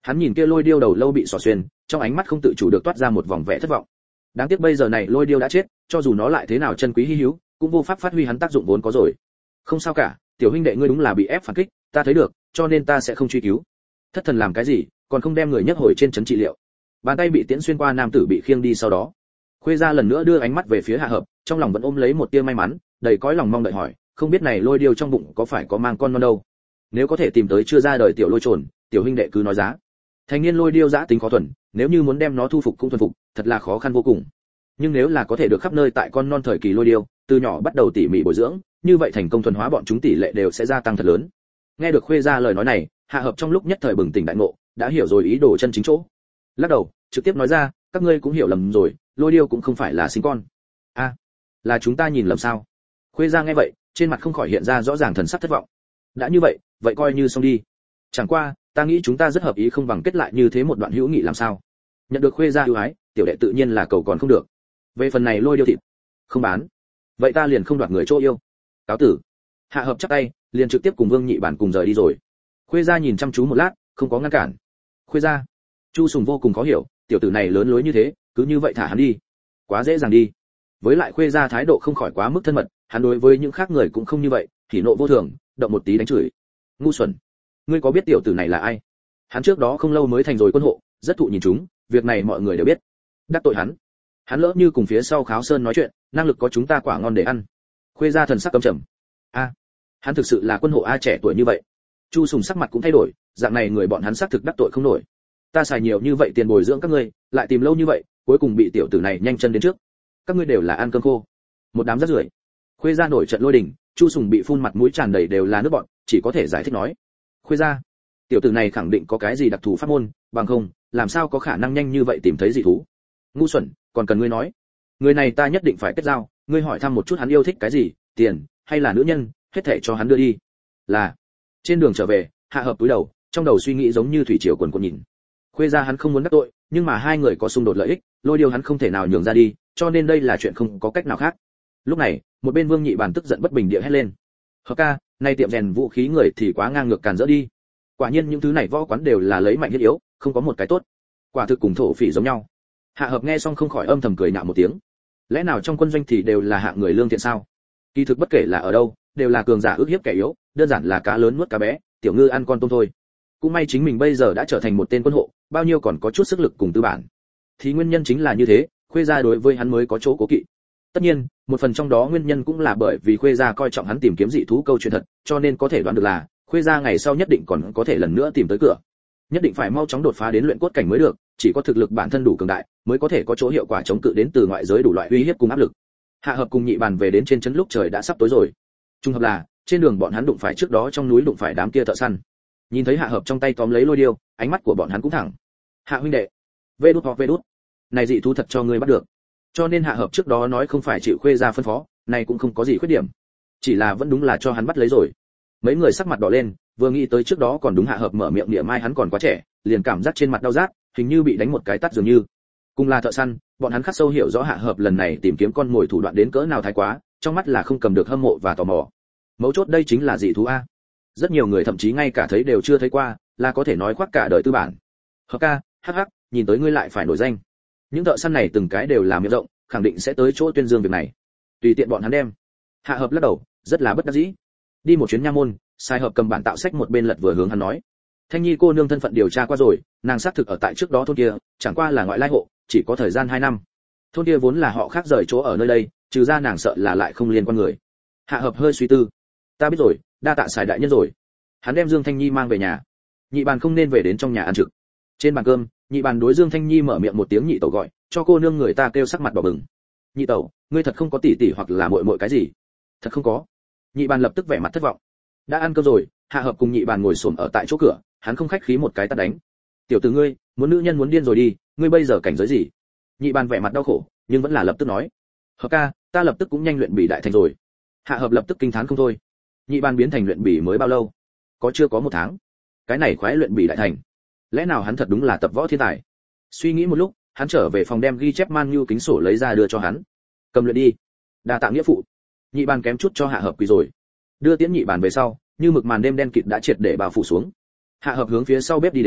Hắn nhìn kia lôi điêu đầu lâu bị xỏ xuyên, trong ánh mắt không tự chủ được toát ra một vòng vẻ thất vọng. Đáng tiếc bây giờ này lôi điêu đã chết, cho dù nó lại thế nào chân quý hi hữu, cũng vô pháp phát huy hắn tác dụng vốn có rồi. Không sao cả, tiểu huynh đệ ngươi đúng là bị ép phản kích, ta thấy được, cho nên ta sẽ không truy cứu. Thất thần làm cái gì, còn không đem người nhấc hồi trên trấn trị liệu. Bàn tay bị tiễn xuyên qua nam tử bị khiêng đi sau đó. Khuê gia lần nữa đưa ánh mắt về phía Hạ Hợp, trong lòng vẫn ôm lấy một tia may mắn, đầy cõi lòng mong đợi hỏi, không biết này lôi điêu trong bụng có phải có mang con non đâu? Nếu có thể tìm tới chưa ra đời tiểu lôi trồn, tiểu huynh đệ cứ nói giá. Thành niên lôi điêu dã tính khó thuần, nếu như muốn đem nó thu phục cũng thuần phục, thật là khó khăn vô cùng. Nhưng nếu là có thể được khắp nơi tại con non thời kỳ lôi điêu, từ nhỏ bắt đầu tỉ mỉ bồi dưỡng, như vậy thành công thuần hóa bọn chúng tỷ lệ đều sẽ gia tăng thật lớn. Nghe được Khuê gia lời nói này, Hạ Hợp trong lúc nhất thời bừng tỉnh đại ngộ, đã hiểu rồi ý đồ chân chính chỗ. Lắc đầu, trực tiếp nói ra, các ngươi cũng hiểu lầm rồi, lôi điêu cũng không phải là sinh con. A, à, là chúng ta nhìn lầm sao? Khuê gia nghe vậy, trên mặt không khỏi hiện ra rõ ràng thần sắc thất vọng. Đã như vậy, vậy coi như xong đi. Chẳng qua, ta nghĩ chúng ta rất hợp ý không bằng kết lại như thế một đoạn hữu nghị làm sao? Nhận được Khuê gia ưu ái, tiểu đệ tự nhiên là cầu còn không được. Về phần này lôi điêu thịt, không bán. Vậy ta liền không đoạt người chỗ yêu. Cáo tử. Hạ Hợp chắp tay, liền trực tiếp cùng Vương Nhị Bản cùng rời đi rồi. Khuê gia nhìn chăm chú một lát, không có ngăn cản. Khuê gia. Chu Sùng vô cùng khó hiểu, tiểu tử này lớn lối như thế, cứ như vậy thả hắn đi, quá dễ dàng đi. Với lại Khuê gia thái độ không khỏi quá mức thân mật, hắn đối với những khác người cũng không như vậy, thì nộ vô thường, động một tí đánh chửi. Ngu xuẩn, ngươi có biết tiểu tử này là ai? Hắn trước đó không lâu mới thành rồi quân hộ, rất thụ nhìn chúng, việc này mọi người đều biết. Đắc tội hắn, hắn lỡ như cùng phía sau Kháo Sơn nói chuyện, năng lực có chúng ta quả ngon để ăn. Khuê gia thần sắc căm trầm. A, hắn thực sự là quân hộ a trẻ tuổi như vậy. Chu Sùng sắc mặt cũng thay đổi, dạng này người bọn hắn xác thực đắc tội không nổi. Ta xài nhiều như vậy tiền bồi dưỡng các ngươi, lại tìm lâu như vậy, cuối cùng bị tiểu tử này nhanh chân đến trước. Các ngươi đều là ăn cơm khô, một đám rác rưởi. Khuê gia nổi trận lôi đình, Chu Sùng bị phun mặt mũi tràn đầy đều là nước bọt, chỉ có thể giải thích nói: Khuê gia, tiểu tử này khẳng định có cái gì đặc thù pháp môn, bằng không, làm sao có khả năng nhanh như vậy tìm thấy dị thú? Ngu xuẩn, còn cần ngươi nói? Người này ta nhất định phải kết giao, ngươi hỏi thăm một chút hắn yêu thích cái gì, tiền hay là nữ nhân, hết thảy cho hắn đưa đi. Là. Trên đường trở về, Hạ Hợp túi đầu, trong đầu suy nghĩ giống như thủy triều cuồn cuộn nhìn. Khuê gia hắn không muốn đắc tội, nhưng mà hai người có xung đột lợi ích, lôi điêu hắn không thể nào nhường ra đi, cho nên đây là chuyện không có cách nào khác. Lúc này, một bên Vương Nhị Bản tức giận bất bình địa hét lên: "Hợp ca, nay tiệm rèn vũ khí người thì quá ngang ngược càn rỡ đi. Quả nhiên những thứ này võ quán đều là lấy mạnh thiết yếu, không có một cái tốt. Quả thực cùng thổ phỉ giống nhau." Hạ Hợp nghe xong không khỏi âm thầm cười nhạo một tiếng. Lẽ nào trong quân doanh thì đều là hạng người lương thiện sao? Kỳ thực bất kể là ở đâu, đều là cường giả ức hiếp kẻ yếu, đơn giản là cá lớn nuốt cá bé, tiểu ngư ăn con tôm thôi. Cũng may chính mình bây giờ đã trở thành một tên quân hộ, bao nhiêu còn có chút sức lực cùng tư bản. Thì nguyên nhân chính là như thế, Khuê gia đối với hắn mới có chỗ cố kỵ. Tất nhiên, một phần trong đó nguyên nhân cũng là bởi vì Khuê gia coi trọng hắn tìm kiếm dị thú câu chuyện thật, cho nên có thể đoán được là Khuê gia ngày sau nhất định còn có thể lần nữa tìm tới cửa. Nhất định phải mau chóng đột phá đến luyện cốt cảnh mới được, chỉ có thực lực bản thân đủ cường đại, mới có thể có chỗ hiệu quả chống cự đến từ ngoại giới đủ loại uy hiếp cùng áp lực. Hạ Hợp cùng Nhị Bàn về đến trên trấn lúc trời đã sắp tối rồi. Trùng hợp là, trên đường bọn hắn đụng phải trước đó trong núi đụng phải đám kia thợ săn. Nhìn thấy Hạ Hợp trong tay tóm lấy lôi điêu, ánh mắt của bọn hắn cũng thẳng. Hạ huynh đệ, vê đút hoặc vê đút, này dị thú thật cho ngươi bắt được. Cho nên Hạ Hợp trước đó nói không phải chịu Khuê gia phân phó, này cũng không có gì khuyết điểm, chỉ là vẫn đúng là cho hắn bắt lấy rồi. Mấy người sắc mặt đỏ lên, vừa nghĩ tới trước đó còn đúng Hạ Hợp mở miệng địa mai hắn còn quá trẻ, liền cảm giác trên mặt đau rát, hình như bị đánh một cái tát dường như. Cùng là thợ săn, bọn hắn khắc sâu hiểu rõ Hạ Hợp lần này tìm kiếm con mồi thủ đoạn đến cỡ nào thái quá, trong mắt là không cầm được hâm mộ và tò mò. Mấu chốt đây chính là dị thú a. Rất nhiều người thậm chí ngay cả thấy đều chưa thấy qua, là có thể nói khoác cả đời tư bản. Hợp ca, hắc hắc, nhìn tới ngươi lại phải nổi danh. Những thợ săn này từng cái đều là miệng rộng, khẳng định sẽ tới chỗ tuyên dương việc này. Tùy tiện bọn hắn đem. Hạ Hợp lắc đầu, rất là bất đắc dĩ. Đi một chuyến nha môn, Sai Hợp cầm bản tạo sách một bên lật vừa hướng hắn nói: Thanh Nhi cô nương thân phận điều tra qua rồi, nàng xác thực ở tại trước đó thôn kia, chẳng qua là ngoại lai hộ, chỉ có thời gian hai năm. Thôn kia vốn là họ khác rời chỗ ở nơi đây, trừ ra nàng sợ là lại không liên quan người. Hạ Hợp hơi suy tư, ta biết rồi, đa tạ Sài đại nhân rồi. Hắn đem Dương Thanh Nhi mang về nhà. Nhị Bàn không nên về đến trong nhà ăn trực. Trên bàn cơm, Nhị Bàn đối Dương Thanh Nhi mở miệng một tiếng nhị tẩu gọi, cho cô nương người ta kêu sắc mặt đỏ bừng. Nhị tẩu, ngươi thật không có tỷ tỷ hoặc là muội muội cái gì? Thật không có. Nhị Bàn lập tức vẻ mặt thất vọng. Đã ăn cơm rồi, Hạ Hợp cùng Nhị Bàn ngồi xổm ở tại chỗ cửa, hắn không khách khí một cái tát đánh. Tiểu tử ngươi, muốn nữ nhân muốn điên rồi đi, ngươi bây giờ cảnh giới gì? Nhị Bàn vẻ mặt đau khổ, nhưng vẫn là lập tức nói: Hợp ca, ta lập tức cũng nhanh luyện bỉ đại thành rồi. Hạ Hợp lập tức kinh thán không thôi. Nhị Bàn biến thành luyện bỉ mới bao lâu? Có chưa có một tháng. Cái này khoái luyện bỉ đại thành. Lẽ nào hắn thật đúng là tập võ thiên tài? Suy nghĩ một lúc, hắn trở về phòng đem ghi chép man nhu kính sổ lấy ra đưa cho hắn. Cầm luyện đi. Đa tạ nghĩa phụ. Nhị Bàn kém chút cho Hạ Hợp quỳ rồi. Đưa Tiễn Nhị Bàn về sau, như mực màn đêm đen kịt đã triệt để bao phủ xuống. Hạ Hợp hướng phía sau bếp đi đến,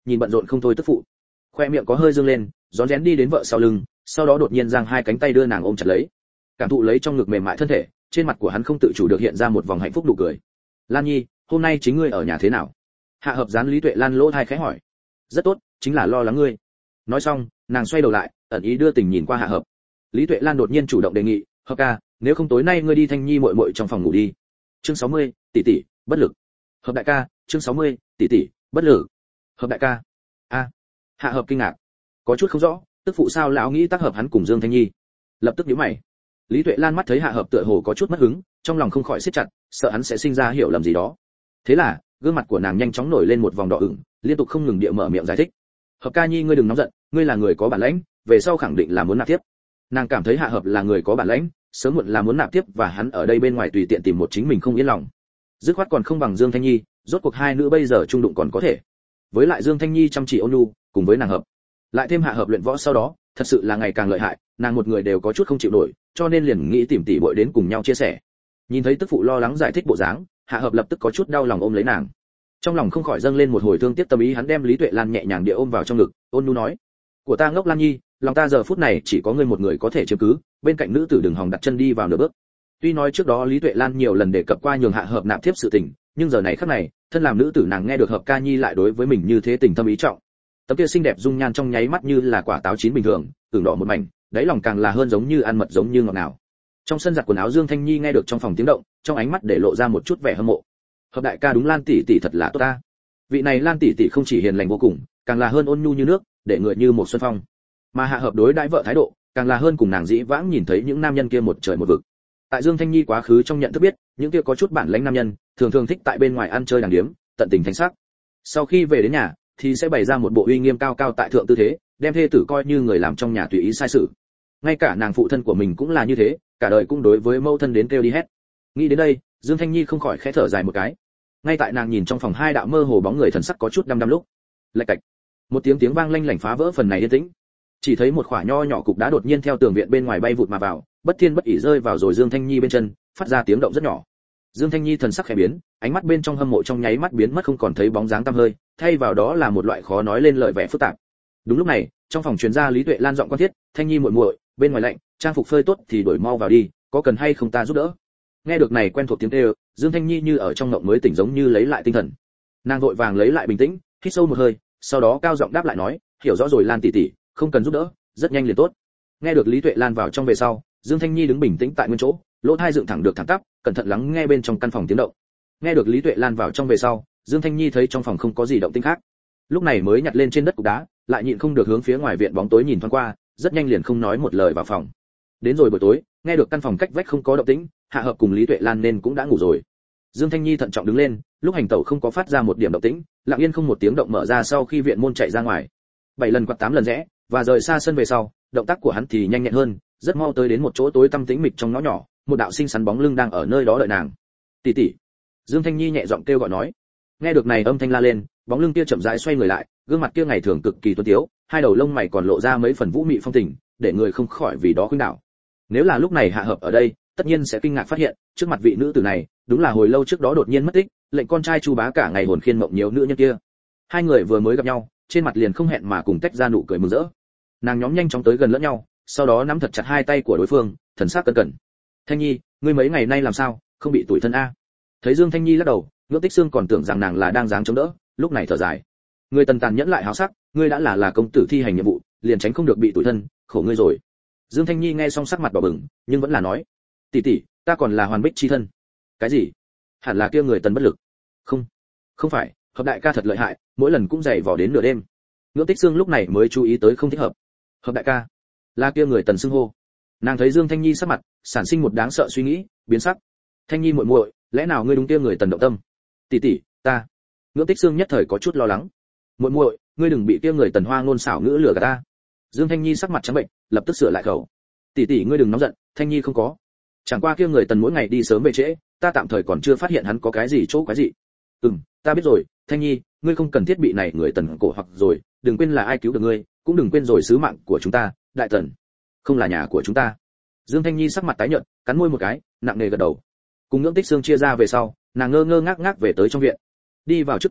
nhìn bận rộn không thôi tức phụ. Khoe miệng có hơi dương lên, rón rén đi đến vợ sau lưng, sau đó đột nhiên giang hai cánh tay đưa nàng ôm chặt lấy. Cảm thụ lấy trong ngực mềm mại thân thể, trên mặt của hắn không tự chủ được hiện ra một vòng hạnh phúc nụ cười. Lan Nhi, hôm nay chính ngươi ở nhà thế nào? Hạ Hợp dán Lý Tuệ Lan lỗ tai khẽ hỏi. Rất tốt, chính là lo lắng ngươi. Nói xong, nàng xoay đầu lại, ẩn ý đưa tình nhìn qua Hạ Hợp. Lý Tuệ Lan đột nhiên chủ động đề nghị, Hợp ca, nếu không tối nay ngươi đi Thanh Nhi muội muội trong phòng ngủ đi. Chương sáu mươi, tỷ tỷ, bất lực. Hợp đại ca, chương sáu mươi, tỷ tỷ, bất lực. Hợp đại ca. A. Hạ Hợp kinh ngạc, có chút không rõ, tức phụ sao lão nghĩ tác hợp hắn cùng Dương Thanh Nhi. Lập tức nhíu mày. Lý Tuệ Lan mắt thấy Hạ Hợp tựa hồ có chút mất hứng, trong lòng không khỏi siết chặt, sợ hắn sẽ sinh ra hiểu lầm gì đó. Thế là, gương mặt của nàng nhanh chóng nổi lên một vòng đỏ ửng, liên tục không ngừng địa mở miệng giải thích. Hợp ca Nhi ngươi đừng nóng giận, ngươi là người có bản lĩnh, về sau khẳng định là muốn nạp tiếp. Nàng cảm thấy Hạ Hợp là người có bản lĩnh, sớm muộn là muốn nạp tiếp và hắn ở đây bên ngoài tùy tiện tìm một chính mình không yên lòng. Dứt khoát còn không bằng Dương Thanh Nhi, rốt cuộc hai nữ bây giờ chung đụng còn có thể. Với lại Dương Thanh Nhi chăm chỉ ôn nhu, cùng với nàng Hợp, lại thêm Hạ Hợp luyện võ sau đó, thật sự là ngày càng lợi hại, nàng một người đều có chút không chịu nổi, cho nên liền nghĩ tìm tỷ muội đến cùng nhau chia sẻ. Nhìn thấy tức phụ lo lắng giải thích bộ dáng, Hạ Hợp lập tức có chút đau lòng ôm lấy nàng. Trong lòng không khỏi dâng lên một hồi thương tiếc tâm ý, hắn đem Lý Tuệ Lan nhẹ nhàng địa ôm vào trong ngực, ôn nhu nói: "Của ta ngốc Lan Nhi, lòng ta giờ phút này chỉ có ngươi một người có thể chiếm cứ, bên cạnh nữ tử đừng hòng đặt chân đi vào nửa bước." Tuy nói trước đó Lý Tuệ Lan nhiều lần đề cập qua nhường Hạ Hợp nạp tiếp sự tình, nhưng giờ này khắc này, thân làm nữ tử nàng nghe được Hợp ca Nhi lại đối với mình như thế tình thâm ý trọng. Tấm kia xinh đẹp dung nhan trong nháy mắt như là quả táo chín bình thường, ửng đỏ một mảnh, đáy lòng càng là hơn giống như ăn mật giống như ngọt ngào. Trong sân giặt quần áo Dương Thanh Nhi nghe được trong phòng tiếng động, trong ánh mắt để lộ ra một chút vẻ hâm mộ. Hợp đại ca đúng Lan tỷ tỷ thật là tốt ta. Vị này Lan tỷ tỷ không chỉ hiền lành vô cùng, càng là hơn ôn nhu như nước, để người như một xuân phong. Mà Hạ Hợp đối đãi vợ thái độ, càng là hơn cùng nàng dĩ vãng nhìn thấy những nam nhân kia một trời một vực. Tại Dương Thanh Nhi quá khứ trong nhận thức biết, những kia có chút bản lĩnh nam nhân, thường thường thích tại bên ngoài ăn chơi đàng điếm, tận tình thanh sắc. Sau khi về đến nhà, thì sẽ bày ra một bộ uy nghiêm cao cao tại thượng tư thế, đem thê tử coi như người làm trong nhà tùy ý sai sự. Ngay cả nàng phụ thân của mình cũng là như thế, cả đời cũng đối với mẫu thân đến kêu đi hét. Nghĩ đến đây, Dương Thanh Nhi không khỏi khẽ thở dài một cái. Ngay tại nàng nhìn trong phòng hai đạo mơ hồ bóng người thần sắc có chút đăm đăm lúc, lạch cạch, một tiếng tiếng vang lanh lảnh phá vỡ phần này yên tĩnh. Chỉ thấy một khỏa nho nhỏ cục đá đột nhiên theo tường viện bên ngoài bay vụt mà vào, bất thiên bất ỷ rơi vào rồi Dương Thanh Nhi bên chân, phát ra tiếng động rất nhỏ. Dương Thanh Nhi thần sắc khẽ biến, ánh mắt bên trong hâm mộ trong nháy mắt biến mất không còn thấy bóng dáng tăm hơi, thay vào đó là một loại khó nói lên lời vẻ phức tạp. Đúng lúc này, trong phòng truyền ra Lý Tuệ Lan giọng quan thiết, "Thanh Nhi muội muội, bên ngoài lạnh, trang phục phơi tốt thì đổi mau vào đi, có cần hay không ta giúp đỡ?" Nghe được này quen thuộc tiếng kêu, Dương Thanh Nhi như ở trong ngộng mới tỉnh giống như lấy lại tinh thần. Nàng vội vàng lấy lại bình tĩnh, hít sâu một hơi, sau đó cao giọng đáp lại nói, "Hiểu rõ rồi Lan tỷ tỷ, không cần giúp đỡ, rất nhanh liền tốt." Nghe được Lý Tuệ Lan vào trong về sau, Dương Thanh Nhi đứng bình tĩnh tại nguyên chỗ, lỗ tai dựng thẳng được thẳng tắp, cẩn thận lắng nghe bên trong căn phòng tiếng động. Nghe được Lý Tuệ Lan vào trong về sau, Dương Thanh Nhi thấy trong phòng không có gì động tĩnh khác, lúc này mới nhặt lên trên đất cục đá, lại nhịn không được hướng phía ngoài viện bóng tối nhìn thoáng qua, rất nhanh liền không nói một lời vào phòng. Đến rồi buổi tối, nghe được căn phòng cách vách không có động tĩnh, Hạ Hợp cùng Lý Tuệ Lan nên cũng đã ngủ rồi. Dương Thanh Nhi thận trọng đứng lên, lúc hành tẩu không có phát ra một điểm động tĩnh, lặng yên không một tiếng động mở ra sau khi viện môn chạy ra ngoài. Bảy lần quạt tám lần rẽ, và rời xa sân về sau, động tác của hắn thì nhanh nhẹn hơn, rất mau tới đến một chỗ tối tăm tĩnh mịch trong ngõ nhỏ, một đạo xinh xắn bóng lưng đang ở nơi đó đợi nàng. "Tỷ tỷ." Dương Thanh Nhi nhẹ giọng kêu gọi nói. Nghe được này âm thanh la lên, bóng lưng kia chậm rãi xoay người lại, gương mặt kia ngày thường cực kỳ tuấn tiếu, hai đầu lông mày còn lộ ra mấy phần vũ mị phong tình, để người không khỏi vì đó khuynh đảo. Nếu là lúc này Hạ Hợp ở đây, tất nhiên sẽ kinh ngạc phát hiện, trước mặt vị nữ tử này, đúng là hồi lâu trước đó đột nhiên mất tích, lệnh con trai Chu Bá cả ngày hồn khiên mộng nhiều nữ nhân kia. Hai người vừa mới gặp nhau, trên mặt liền không hẹn mà cùng tách ra nụ cười mừng rỡ. Nàng nhóm nhanh chóng tới gần lẫn nhau, sau đó nắm thật chặt hai tay của đối phương, thần sắc cẩn cẩn. "Thanh Nhi, ngươi mấy ngày nay làm sao, không bị tủi thân a?" Thấy Dương Thanh Nhi lắc đầu, Ngưỡng Tích Xương còn tưởng rằng nàng là đang dáng chống đỡ, lúc này thở dài. "Ngươi tần tàn nhẫn lại háo sắc, ngươi đã là là công tử thi hành nhiệm vụ, liền tránh không được bị tủi thân, khổ ngươi rồi." Dương Thanh Nhi nghe xong sắc mặt đỏ bừng, nhưng vẫn là nói, "Tỷ tỷ, ta còn là Hoàn Bích chi thân." "Cái gì? Hẳn là kia người tần bất lực." "Không, không phải, Hợp đại ca thật lợi hại, mỗi lần cũng dày vò đến nửa đêm." Ngưỡng Tích Xương lúc này mới chú ý tới không thích hợp. "Hợp đại ca, là kia người tần xưng hô." Nàng thấy Dương Thanh Nhi sắc mặt, sản sinh một đáng sợ suy nghĩ, biến sắc. "Thanh Nhi muội muội, lẽ nào ngươi đúng kia người tần động tâm?" "Tỷ tỷ, ta." Ngưỡng Tích Xương nhất thời có chút lo lắng. "Muội muội, ngươi đừng bị kia người tần hoa ngôn xảo ngữ lừa gạt ta." Dương Thanh Nhi sắc mặt trắng bệnh, lập tức sửa lại khẩu. "Tỷ tỷ ngươi đừng nóng giận, Thanh Nhi không có. Chẳng qua kia người tần mỗi ngày đi sớm về trễ, ta tạm thời còn chưa phát hiện hắn có cái gì chỗ quái gì." "Ừm, ta biết rồi, Thanh Nhi, ngươi không cần thiết bị này người tần cổ hoặc rồi, đừng quên là ai cứu được ngươi, cũng đừng quên rồi sứ mạng của chúng ta, đại tần không là nhà của chúng ta." Dương Thanh Nhi sắc mặt tái nhợt, cắn môi một cái, nặng nề gật đầu. Cùng Ngưỡng Tích Xương chia ra về sau, nàng ngơ ngơ ngác ngác về tới trong viện. Đi vào trước cửa,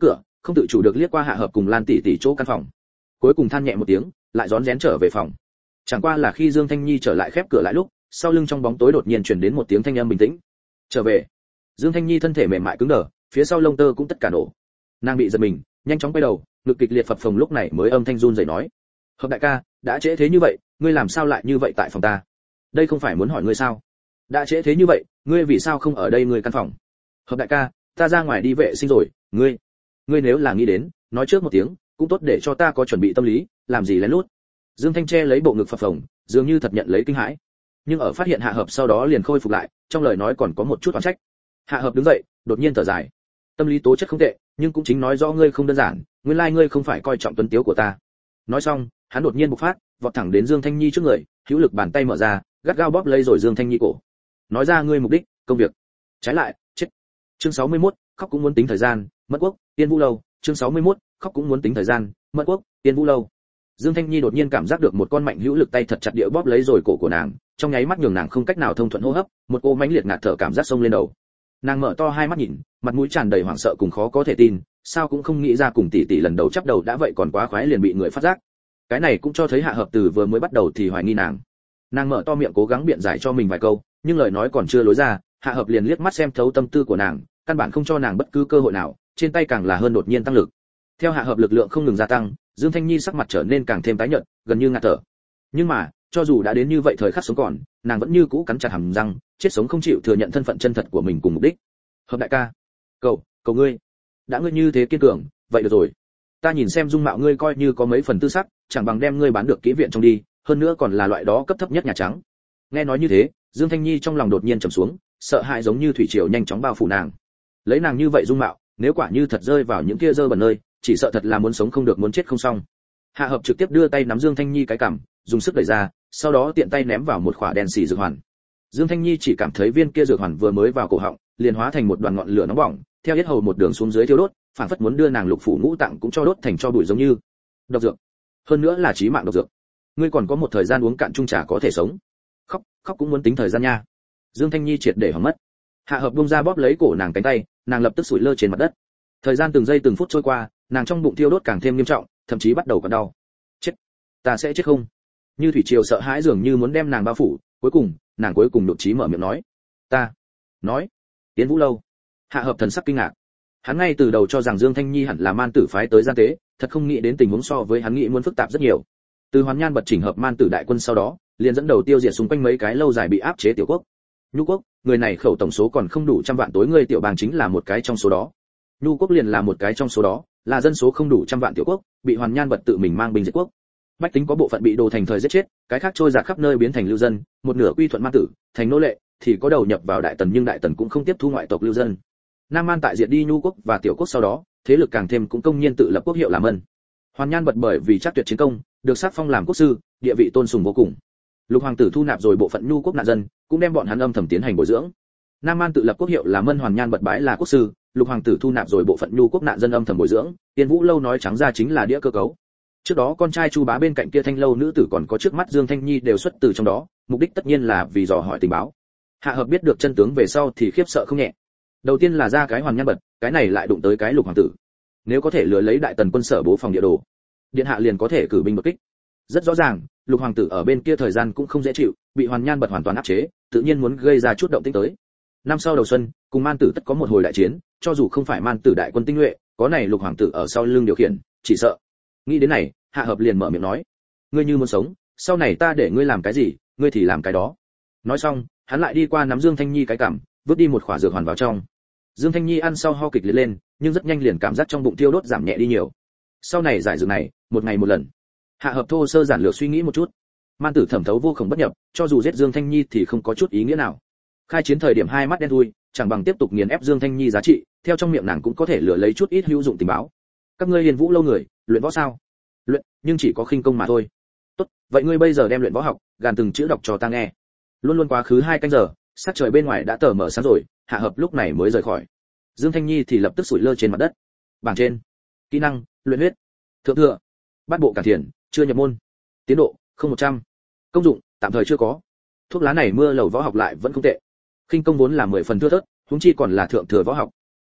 không tự chủ được liếc qua Hạ Hợp cùng Lan tỷ tỷ chỗ căn phòng. Cuối cùng than nhẹ một tiếng, lại rón rén trở về phòng. Chẳng qua là khi Dương Thanh Nhi trở lại khép cửa lại lúc, sau lưng trong bóng tối đột nhiên truyền đến một tiếng thanh âm bình tĩnh. Trở về. Dương Thanh Nhi thân thể mềm mại cứng đờ, phía sau lông tơ cũng tất cả nổ. Nàng bị giật mình, nhanh chóng quay đầu, ngực kịch liệt phập phồng, lúc này mới âm thanh run rẩy nói: Hợp đại ca, đã trễ thế như vậy, ngươi làm sao lại như vậy tại phòng ta? Đây không phải muốn hỏi ngươi sao? Đã trễ thế như vậy, ngươi vì sao không ở đây ngươi căn phòng? Hợp đại ca, ta ra ngoài đi vệ sinh rồi, ngươi, ngươi nếu là nghĩ đến, nói trước một tiếng, cũng tốt để cho ta có chuẩn bị tâm lý, làm gì lén lút. Dương Thanh che lấy bộ ngực phập phồng, dường như thật nhận lấy kinh hãi. Nhưng ở phát hiện Hạ Hợp sau đó liền khôi phục lại, trong lời nói còn có một chút oán trách. Hạ Hợp đứng dậy, đột nhiên thở dài. Tâm lý tố chất không tệ, nhưng cũng chính nói rõ ngươi không đơn giản, nguyên lai ngươi không phải coi trọng tuấn tiếu của ta. Nói xong, hắn đột nhiên bộc phát, vọt thẳng đến Dương Thanh Nhi trước người, hữu lực bàn tay mở ra, gắt gao bóp lấy rồi Dương Thanh Nhi cổ. Nói ra ngươi mục đích, công việc. Trái lại, chết. Chương sáu mươi mốt, khóc cũng muốn tính thời gian, Mẫn Quốc, Tiên Vũ lâu. Chương sáu mươi mốt, khóc cũng muốn tính thời gian, Mẫn Quốc, Tiên Vũ lâu. Dương Thanh Nhi đột nhiên cảm giác được một con mạnh hữu lực tay thật chặt địa bóp lấy rồi cổ của nàng, trong nháy mắt nhường nàng không cách nào thông thuận hô hấp, một cô mãnh liệt ngạt thở cảm giác xông lên đầu. Nàng mở to hai mắt nhìn, mặt mũi tràn đầy hoảng sợ cùng khó có thể tin, sao cũng không nghĩ ra cùng tỷ tỷ lần đầu chắp đầu đã vậy còn quá khoái liền bị người phát giác. Cái này cũng cho thấy Hạ Hợp từ vừa mới bắt đầu thì hoài nghi nàng. Nàng mở to miệng cố gắng biện giải cho mình vài câu, nhưng lời nói còn chưa lối ra, Hạ Hợp liền liếc mắt xem thấu tâm tư của nàng, căn bản không cho nàng bất cứ cơ hội nào, trên tay càng là hơn đột nhiên tăng lực. Theo Hạ Hợp lực lượng không ngừng gia tăng, Dương Thanh Nhi sắc mặt trở nên càng thêm tái nhợt, gần như ngạt thở. Nhưng mà, cho dù đã đến như vậy thời khắc sống còn, nàng vẫn như cũ cắn chặt hàm răng, chết sống không chịu thừa nhận thân phận chân thật của mình cùng mục đích. Hợp đại ca, cầu, cầu ngươi, đã ngươi như thế kiên cường, vậy được rồi. Ta nhìn xem dung mạo ngươi coi như có mấy phần tư sắc, chẳng bằng đem ngươi bán được kỹ viện trong đi, hơn nữa còn là loại đó cấp thấp nhất Nhà Trắng. Nghe nói như thế, Dương Thanh Nhi trong lòng đột nhiên trầm xuống, sợ hãi giống như thủy triều nhanh chóng bao phủ nàng. Lấy nàng như vậy dung mạo, nếu quả như thật rơi vào những kia dơ bẩn nơi, chỉ sợ thật là muốn sống không được muốn chết không xong. Hạ Hợp trực tiếp đưa tay nắm Dương Thanh Nhi cái cằm, dùng sức đẩy ra, sau đó tiện tay ném vào một khỏa đèn xì dược hoàn. Dương Thanh Nhi chỉ cảm thấy viên kia dược hoàn vừa mới vào cổ họng, liền hóa thành một đoàn ngọn lửa nóng bỏng, theo yết hầu một đường xuống dưới thiêu đốt, phản phất muốn đưa nàng lục phủ ngũ tạng cũng cho đốt thành tro bụi giống như. Độc dược, hơn nữa là chí mạng độc dược. Ngươi còn có một thời gian uống cạn chung trà có thể sống. Khóc, khóc cũng muốn tính thời gian nha. Dương Thanh Nhi triệt để hỏng mất. Hạ Hợp buông ra bóp lấy cổ nàng cánh tay, nàng lập tức sủi lơ trên mặt đất. Thời gian từng giây từng phút trôi qua, nàng trong bụng thiêu đốt càng thêm nghiêm trọng, thậm chí bắt đầu còn đau. Chết, ta sẽ chết không? Như thủy triều sợ hãi dường như muốn đem nàng bao phủ, cuối cùng, nàng cuối cùng đột chí mở miệng nói, ta, nói, Tiến Vũ lâu. Hạ Hợp thần sắc kinh ngạc. Hắn ngay từ đầu cho rằng Dương Thanh Nhi hẳn là man tử phái tới gian tế, thật không nghĩ đến tình huống so với hắn nghĩ muốn phức tạp rất nhiều. Từ Hoàn Nhan bật chỉnh hợp man tử đại quân sau đó, liền dẫn đầu tiêu diệt xung quanh mấy cái lâu dài bị áp chế tiểu quốc. Nhu quốc, người này khẩu tổng số còn không đủ trăm vạn tối người tiểu bang chính là một cái trong số đó. Nhu quốc liền là một cái trong số đó, là dân số không đủ trăm vạn tiểu quốc, bị Hoàn Nhan bật tự mình mang binh diệt quốc. Bách tính có bộ phận bị đồ thành thời giết chết, cái khác trôi dạt khắp nơi biến thành lưu dân, một nửa quy thuận man tử, thành nô lệ, thì có đầu nhập vào đại tần nhưng đại tần cũng không tiếp thu ngoại tộc lưu dân. Nam Man tại diệt đi Nhu quốc và tiểu quốc sau đó, thế lực càng thêm cũng công nhiên tự lập quốc hiệu làm ân. Hoàn Nhan bật bởi vì chắc tuyệt chiến công, được sắc phong làm quốc sư, địa vị tôn sùng vô cùng. Lục hoàng tử thu nạp rồi bộ phận Nhu quốc nạn dân, cũng đem bọn hắn âm thầm tiến hành bồi dưỡng. Nam Man tự lập quốc hiệu làm ân, Hoàn Nhan bật bái là quốc sư, Lục hoàng tử thu nạp rồi bộ phận Nhu quốc nạn dân âm thầm bồi dưỡng, Tiên Vũ lâu nói trắng ra chính là đĩa cơ cấu. Trước đó con trai Chu Bá bên cạnh kia Thanh lâu nữ tử còn có trước mắt Dương Thanh Nhi đều xuất từ trong đó, mục đích tất nhiên là vì dò hỏi tình báo. Hạ Hợp biết được chân tướng về sau thì khiếp sợ không nhẹ. Đầu tiên là ra cái Hoàn Nhan bật, cái này lại đụng tới cái Lục hoàng tử. Nếu có thể lừa lấy đại tần quân sở bố phòng địa đồ, điện hạ liền có thể cử binh đột kích. Rất rõ ràng, Lục hoàng tử ở bên kia thời gian cũng không dễ chịu, bị Hoàn Nhan bật hoàn toàn áp chế, tự nhiên muốn gây ra chút động tĩnh tới. Năm sau đầu xuân, cùng man tử tất có một hồi đại chiến, cho dù không phải man tử đại quân tinh nhuệ, có này Lục hoàng tử ở sau lưng điều khiển, chỉ sợ. Nghĩ đến này, Hạ Hợp liền mở miệng nói, ngươi như muốn sống, sau này ta để ngươi làm cái gì, ngươi thì làm cái đó. Nói xong, hắn lại đi qua nắm Dương Thanh Nhi cái cằm, vứt đi một khỏa dược hoàn vào trong. Dương Thanh Nhi ăn sau ho kịch liệt lên, nhưng rất nhanh liền cảm giác trong bụng tiêu đốt giảm nhẹ đi nhiều. Sau này giải dược này, một ngày một lần. Hạ Hợp thô sơ giản lược suy nghĩ một chút. Man tử thẩm thấu vô cùng bất nhập, cho dù giết Dương Thanh Nhi thì không có chút ý nghĩa nào. Khai chiến thời điểm hai mắt đen thui, chẳng bằng tiếp tục nghiền ép Dương Thanh Nhi giá trị, theo trong miệng nàng cũng có thể lừa lấy chút ít hữu dụng tình báo. Các ngươi Hiền Vũ lâu người, luyện võ sao? Luyện, nhưng chỉ có khinh công mà thôi. Tốt, vậy ngươi bây giờ đem luyện võ học, gàn từng chữ đọc cho ta nghe. Luôn luôn quá khứ hai canh giờ, sắc trời bên ngoài đã tờ mờ sáng rồi, Hạ Hợp lúc này mới rời khỏi. Dương Thanh Nhi thì lập tức sủi lơ trên mặt đất. Bảng trên, kỹ năng, luyện huyết, thượng thừa, bát bộ cản thiền, chưa nhập môn, tiến độ không một trăm, công dụng tạm thời chưa có. Thuốc lá này mưa lầu võ học lại vẫn không tệ. Khinh công vốn là mười phần thưa thớt, huống chi còn là thượng thừa võ học.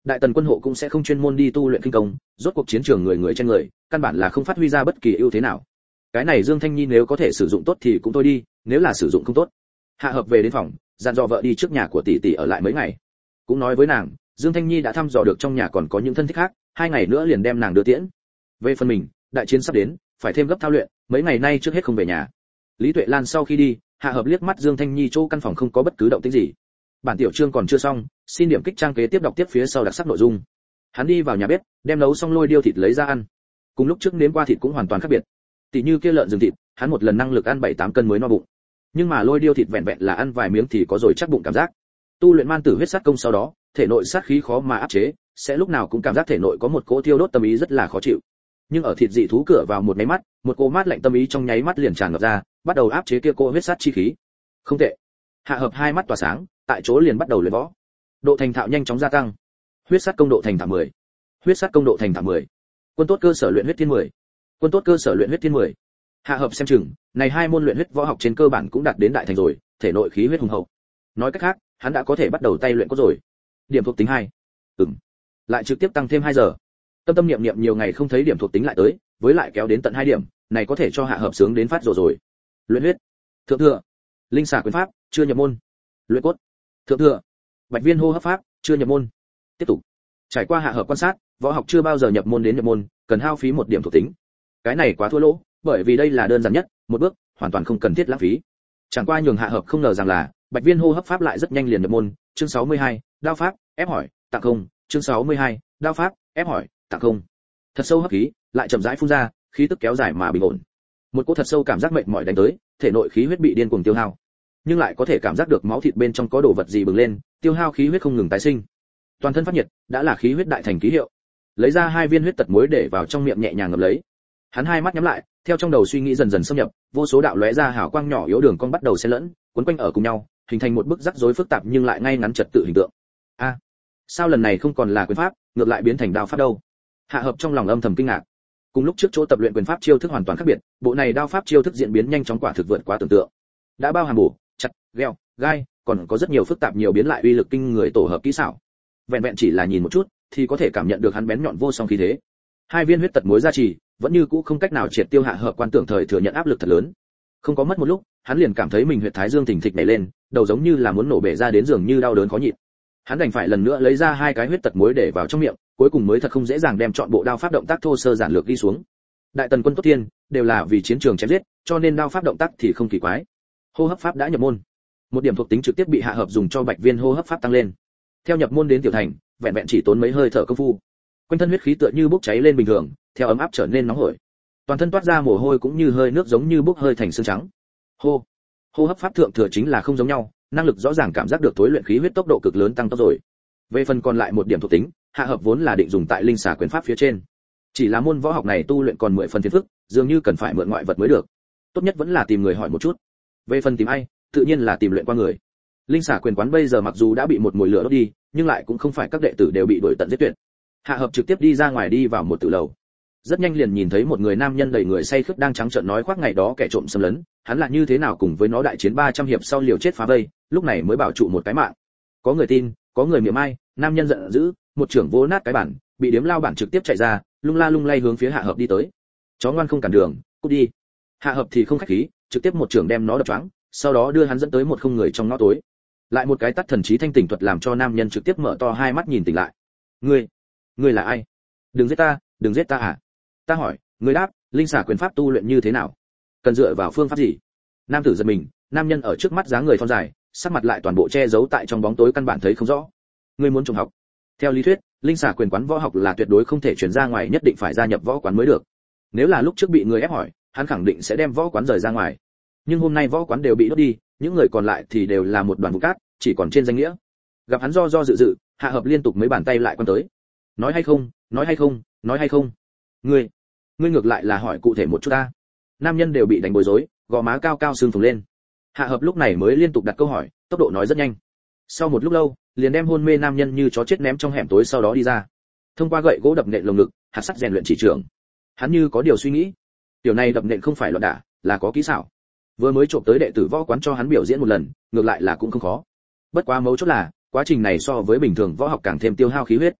Đại tần quân hộ cũng sẽ không chuyên môn đi tu luyện kinh công, rốt cuộc chiến trường người người trên người, căn bản là không phát huy ra bất kỳ ưu thế nào. Cái này Dương Thanh Nhi nếu có thể sử dụng tốt thì cũng thôi đi, nếu là sử dụng không tốt. Hạ Hợp về đến phòng, dặn dò vợ đi trước nhà của tỷ tỷ ở lại mấy ngày. Cũng nói với nàng, Dương Thanh Nhi đã thăm dò được trong nhà còn có những thân thích khác, hai ngày nữa liền đem nàng đưa tiễn. Về phần mình, đại chiến sắp đến, phải thêm gấp thao luyện, mấy ngày nay trước hết không về nhà. Lý Tuệ Lan sau khi đi, Hạ Hợp liếc mắt Dương Thanh Nhi chỗ căn phòng không có bất cứ động tĩnh gì. Bản tiểu chương còn chưa xong, xin điểm kích trang kế tiếp đọc tiếp phía sau đặc sắc nội dung. Hắn đi vào nhà bếp, đem nấu xong lôi điêu thịt lấy ra ăn. Cùng lúc trước nếm qua thịt cũng hoàn toàn khác biệt. Tỷ như kia lợn rừng thịt, hắn một lần năng lực ăn bảy tám cân mới no bụng. Nhưng mà lôi điêu thịt vẹn vẹn là ăn vài miếng thì có rồi chắc bụng cảm giác. Tu luyện man tử huyết sát công sau đó, thể nội sát khí khó mà áp chế, sẽ lúc nào cũng cảm giác thể nội có một cỗ thiêu đốt tâm ý rất là khó chịu. Nhưng ở thịt dị thú cửa vào một máy mắt, một cỗ mát lạnh tâm ý trong nháy mắt liền tràn ngập ra, bắt đầu áp chế kia cỗ huyết sát chi khí. Không tệ. Hạ Hợp hai mắt tỏa sáng, tại chỗ liền bắt đầu luyện võ. Độ thành thạo nhanh chóng gia tăng. Huyết sát công độ thành thạo mười. Huyết sát công độ thành thạo mười. Quân tốt cơ sở luyện huyết thiên mười. Quân tốt cơ sở luyện huyết thiên mười. Hạ Hợp xem chừng, này hai môn luyện huyết võ học trên cơ bản cũng đạt đến đại thành rồi, thể nội khí huyết hùng hậu. Nói cách khác, hắn đã có thể bắt đầu tay luyện cốt rồi. Điểm thuộc tính hai. Ừm. Lại trực tiếp tăng thêm hai giờ. Tâm tâm niệm niệm nhiều ngày không thấy điểm thuộc tính lại tới, với lại kéo đến tận hai điểm, này có thể cho Hạ Hợp sướng đến phát rồi rồi. Luyện huyết. Thượng thừa. Linh xà quyền pháp, chưa nhập môn. Luyện cốt. Thượng thừa. Bạch viên hô hấp pháp, chưa nhập môn. Tiếp tục. Trải qua Hạ Hợp quan sát, võ học chưa bao giờ nhập môn đến nhập môn, cần hao phí một điểm thuộc tính. Cái này quá thua lỗ, bởi vì đây là đơn giản nhất, một bước, hoàn toàn không cần thiết lãng phí. Chẳng qua nhường Hạ Hợp không ngờ rằng là, Bạch viên hô hấp pháp lại rất nhanh liền nhập môn, chương sáu mươi hai, đao pháp, ép hỏi, tặng không, chương sáu mươi hai, đao pháp, ép hỏi, tặng không. Thật sâu hấp khí, lại chậm rãi phun ra, khí tức kéo dài mà bình ổn. Một cỗ thật sâu cảm giác mệt mỏi đánh tới, thể nội khí huyết bị điên cuồng tiêu hao. Nhưng lại có thể cảm giác được máu thịt bên trong có đồ vật gì bừng lên, tiêu hao khí huyết không ngừng tái sinh. Toàn thân phát nhiệt, đã là khí huyết đại thành ký hiệu. Lấy ra hai viên huyết tật muối để vào trong miệng nhẹ nhàng ngậm lấy. Hắn hai mắt nhắm lại, theo trong đầu suy nghĩ dần dần xâm nhập, vô số đạo lóe ra hào quang nhỏ yếu đường cong bắt đầu xen lẫn, quấn quanh ở cùng nhau, hình thành một bức rắc rối phức tạp nhưng lại ngay ngắn trật tự hình tượng. A, à, sao lần này không còn là quyền pháp, ngược lại biến thành đao pháp đâu? Hạ Hợp trong lòng âm thầm kinh ngạc. Cùng lúc trước chỗ tập luyện quyền pháp chiêu thức hoàn toàn khác biệt, bộ này đao pháp chiêu thức diễn biến nhanh chóng quả thực vượt quá tưởng tượng. Đã bao hàm bổ, chặt, gheo, gai, còn có rất nhiều phức tạp nhiều biến lại uy lực kinh người tổ hợp kỹ xảo. Vẹn vẹn chỉ là nhìn một chút, thì có thể cảm nhận được hắn bén nhọn vô song khí thế. Hai viên huyết tật muối gia trì, vẫn như cũ không cách nào triệt tiêu Hạ Hợp quan tưởng thời thừa nhận áp lực thật lớn. Không có mất một lúc, hắn liền cảm thấy mình huyệt thái dương thình thịch nảy lên, đầu giống như là muốn nổ bể ra đến giường như đau đớn khó nhịn. Hắn đành phải lần nữa lấy ra hai cái huyết tật muối để vào trong miệng, cuối cùng mới thật không dễ dàng đem chọn bộ đao pháp động tác thô sơ giản lược đi xuống. Đại tần quân tốt thiên đều là vì chiến trường chém giết, cho nên đao pháp động tác thì không kỳ quái. Hô hấp pháp đã nhập môn, một điểm thuộc tính trực tiếp bị Hạ Hợp dùng cho Bạch viên hô hấp pháp tăng lên. Theo nhập môn đến tiểu thành, vẹn vẹn chỉ tốn mấy hơi thở công phu, quanh thân huyết khí tựa như bốc cháy lên bình thường, theo ấm áp trở nên nóng hổi. Toàn thân toát ra mồ hôi cũng như hơi nước giống như bốc hơi thành xương trắng. Hô, hô hấp pháp thượng thừa chính là không giống nhau, năng lực rõ ràng cảm giác được tối luyện khí huyết tốc độ cực lớn tăng tốc rồi. Về phần còn lại một điểm thuộc tính, Hạ Hợp vốn là định dùng tại linh xà quyền pháp phía trên. Chỉ là môn võ học này tu luyện còn mười phần phiền phức, dường như cần phải mượn ngoại vật mới được. Tốt nhất vẫn là tìm người hỏi một chút. Về phần tìm ai, tự nhiên là tìm luyện qua người. Linh xà quyền quán bây giờ mặc dù đã bị một mùi lửa đốt đi, nhưng lại cũng không phải các đệ tử đều bị đuổi tận giết tuyệt. Hạ Hợp trực tiếp đi ra ngoài đi vào một tử lầu. Rất nhanh liền nhìn thấy một người nam nhân đầy người say khướt đang trắng trợn nói khoác ngày đó kẻ trộm xâm lấn, hắn là như thế nào cùng với nó đại chiến ba trăm hiệp sau liều chết phá vây, lúc này mới bảo trụ một cái mạng. Có người tin, có người miệng mai, nam nhân giận dữ, một trưởng vô nát cái bản, bị điếm lao bản trực tiếp chạy ra, lung la lung lay hướng phía Hạ Hợp đi tới. Chó ngoan không cản đường, cút đi. Hạ Hợp thì không khách khí, trực tiếp một trưởng đem nó đập choáng, sau đó đưa hắn dẫn tới một không người trong ngõ tối. Lại một cái tắt thần trí thanh tỉnh thuật làm cho nam nhân trực tiếp mở to hai mắt nhìn tỉnh lại. Ngươi, ngươi là ai? Đừng giết ta, đừng giết ta à? Ta hỏi, ngươi đáp, linh xà quyền pháp tu luyện như thế nào? Cần dựa vào phương pháp gì? Nam tử giật mình, nam nhân ở trước mắt dáng người thon dài, sắc mặt lại toàn bộ che giấu tại trong bóng tối căn bản thấy không rõ. Ngươi muốn trùng học? Theo lý thuyết, linh xà quyền quán võ học là tuyệt đối không thể truyền ra ngoài, nhất định phải gia nhập võ quán mới được. Nếu là lúc trước bị người ép hỏi, hắn khẳng định sẽ đem võ quán rời ra ngoài. Nhưng hôm nay võ quán đều bị đốt đi, những người còn lại thì đều là một đoàn vụ cát, chỉ còn trên danh nghĩa. Gặp hắn do do dự dự, Hạ Hợp liên tục mấy bàn tay lại quan tới. Nói hay không, nói hay không, nói hay không? Ngươi, ngươi ngược lại là hỏi cụ thể một chút ta. Nam nhân đều bị đánh bối rối, gò má cao cao sưng phồng lên. Hạ Hợp lúc này mới liên tục đặt câu hỏi, tốc độ nói rất nhanh. Sau một lúc lâu, liền đem hôn mê nam nhân như chó chết ném trong hẻm tối, sau đó đi ra. Thông qua gậy gỗ đập nện lồng ngực, hạt sắt rèn luyện chỉ trưởng. Hắn như có điều suy nghĩ. Điều này đập nện không phải loạn đả, là có kỹ xảo. Vừa mới trộm tới đệ tử võ quán cho hắn biểu diễn một lần, ngược lại là cũng không khó. Bất quá mấu chốt là, quá trình này so với bình thường võ học càng thêm tiêu hao khí huyết.